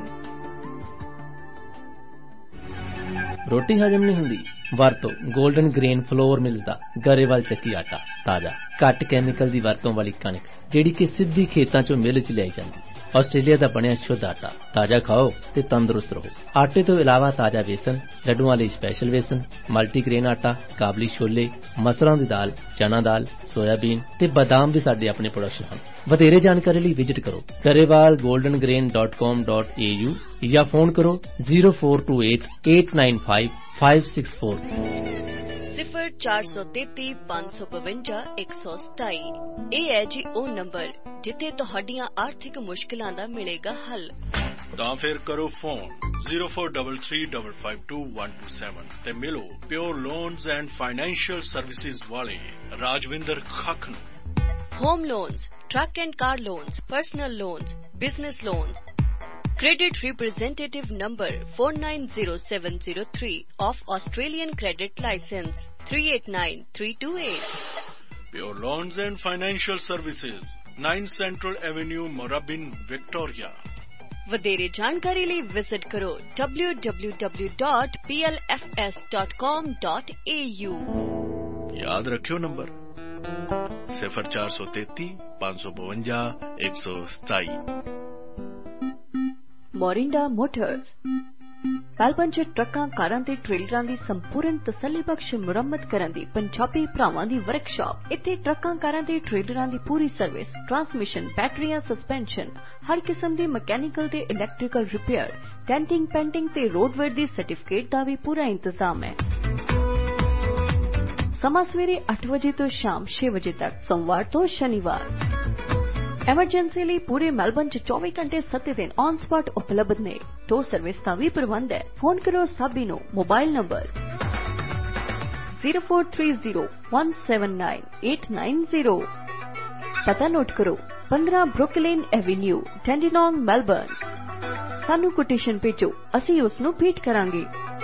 S12: ਰੋਟੀ ਹਜਮ ਨਹੀਂ ਹੁੰਦੀ? ਵਰਤੋ ਗੋਲਡਨ ਗ੍ਰੇਨ ਫਲੋਰ ਮਿਲਸ ਦਾ ਗਰੇਵਾਲ ਚੱਕੀ ਆਟਾ। ਤਾਜ਼ਾ ਘੱਟ ਕੈਮੀਕਲ ਦੀ ਵਰਤੋਂ ਵਾਲੀ ਕਣਕ ਜਿਹੜੀ ਕਿ ਸਿੱਧੀ ਖੇਤਾਂ ਚੋਂ ਮਿਲ ਚ ਲਿਆਈ ਜਾਂਦੀ। ਆਸਟ੍ਰੇਲੀਆ ਦਾ ਬਣਿਆ ਸ਼ੁੱਧ ਆਟਾ। ਤਾਜ਼ਾ ਖਾਓ ਤੇ ਤੰਦਰੁਸਤ ਰਹੋ। ਆਟੇ ਤੋਂ ਇਲਾਵਾ ਤਾਜ਼ਾ ਵੇਸਣ, ਲੱਡੂਆਂ ਲਈ ਸਪੈਸ਼ਲ ਵੇਸਣ, ਮਲਟੀਗ੍ਰੇਨ ਆਟਾ, ਕਾਬਲੀ ਛੋਲੇ, ਮਸਰਾਂ ਦੀ ਦਾਲ, ਚਨਾ ਦਾਲ, ਸੋਇਆਬੀਨ ਤੇ ਬਾਦਾਮ ਵੀ ਸਾਡੇ ਆਪਣੇ ਪ੍ਰੋਡਕਸ਼ਨ ਹਨ। ਵਧੇਰੇ ਜਾਣਕਾਰੀ ਲਈ ਵਿਜ਼ਿਟ ਕਰੋ Grewal golden grain dot com dot A U ਜਾਂ ਫੋਨ ਕਰੋ zero four two eight eight nine five five six four.
S13: ਸਿਫਰ ਚਾਰ ਸੌ ਤੇਤੀ ਪੰਜ ਸੌ ਬਵੰਜਾ ਇੱਕ ਸੌ ਸਤਾਈ। ਇਹ ਹੈ ਜੀ ਉਹ ਨੰਬਰ ਜਿੱਥੇ ਤੁਹਾਡੀਆਂ ਆਰਥਿਕ ਮੁਸ਼ਕਿਲਾਂ ਦਾ ਮਿਲੇਗਾ ਹੱਲ।
S14: ਤਾਂ ਫਿਰ ਕਰੋ phone zero four three three five five two one two seven ਤੇ ਮਿਲੋ pure loans and financial services ਵਾਲੇ ਰਾਜਵਿੰਦਰ ਖੱਖ ਨੂੰ।
S13: Home loans, truck and car loans, personal loans, business loans. Credit representative number four nine zero seven zero three of Australian Credit License three eight nine three two eight.
S14: Pure Loans and Financial Services, nine Central Avenue, Moorabbin, Victoria.
S13: ਵਧੇਰੇ ਜਾਣਕਾਰੀ ਲਈ ਵਿਜ਼ਿਟ ਕਰੋ W W W dot P L F S dot com dot A U.
S14: ਯਾਦ ਰੱਖਿਓ ਨੰਬਰ ਸਿਫਰ ਚਾਰ ਸੌ ਤੇਤੀ ਪੰਜ ਸੌ ਬਵੰਜਾ ਇੱਕ ਸੌ ਸਤਾਈ।
S13: ਮੋਰਿੰਡਾ ਮੋਟਰਸ ਕਾਲਪੰਚ ਟਰੱਕਾਂ, ਕਾਰਾਂ ਤੇ ਟ੍ਰੇਲਰਾਂ ਦੀ ਸੰਪੂਰਨ ਤਸੱਲੀਬਖਸ਼ ਮੁਰੰਮਤ ਕਰਨ ਦੀ ਪੰਜਾਬੀ ਭਰਾਵਾਂ ਦੀ ਵਰਕਸ਼ਾਪ। ਇੱਥੇ ਟਰੱਕਾਂ, ਕਾਰਾਂ ਤੇ ਟ੍ਰੇਲਰਾਂ ਦੀ ਪੂਰੀ ਸਰਵਿਸ, ਟਰਾਂਸਮਿਸ਼ਨ, ਬੈਟਰੀਆਂ, ਸਸਪੈਂਸ਼ਨ, ਹਰ ਕਿਸਮ ਦੇ ਮਕੈਨੀਕਲ ਤੇ ਇਲੈਕਟ੍ਰੀਕਲ ਰਿਪੇਅਰ, ਡੈਂਟਿੰਗ, ਪੈਂਟਿੰਗ ਤੇ ਰੋਡਵੇਅਰ ਦੀ ਸਰਟੀਫਿਕੇਟ ਦਾ ਵੀ ਪੂਰਾ ਇੰਤਜ਼ਾਮ ਹੈ। ਸਮਾਂ ਸਵੇਰੇ ਅੱਠ ਵਜੇ ਤੋਂ ਸ਼ਾਮ ਛੇ ਵਜੇ ਤੱਕ, ਸੋਮਵਾਰ ਤੋਂ ਸ਼ਨੀਵਾਰ। ਐਮਰਜੈਂਸੀ ਲਈ ਪੂਰੇ ਮੈਲਬਨ ਚ ਚੌਵੀ ਘੰਟੇ ਸੱਤ ਦਿਨ ਔਨ ਸਪਾਟ ਉਪਲਬਧ ਨੇ। ਟੋ ਸਰਵਿਸ ਦਾ ਵੀ ਪ੍ਰਬੰਧ ਹੈ। ਫੋਨ ਕਰੋ ਸਾਬੀ ਨੂੰ। Mobile number zero four three zero one seven nine eight nine zero. ਪਤਾ ਨੋਟ ਕਰੋ ਪੰਦਰਾਂ ਬਰੁਕਲਿਨ ਐਵੇਨਿਊ, ਡੈਂਡੀਨੋਂਗ, ਮੈਲਬਰਨ। ਸਾਨੂੰ ਕੋਟੇਸ਼ਨ ਭੇਜੋ, ਅਸੀਂ ਉਸ ਨੂੰ ਭੇਟ ਕਰਾਂਗੇ।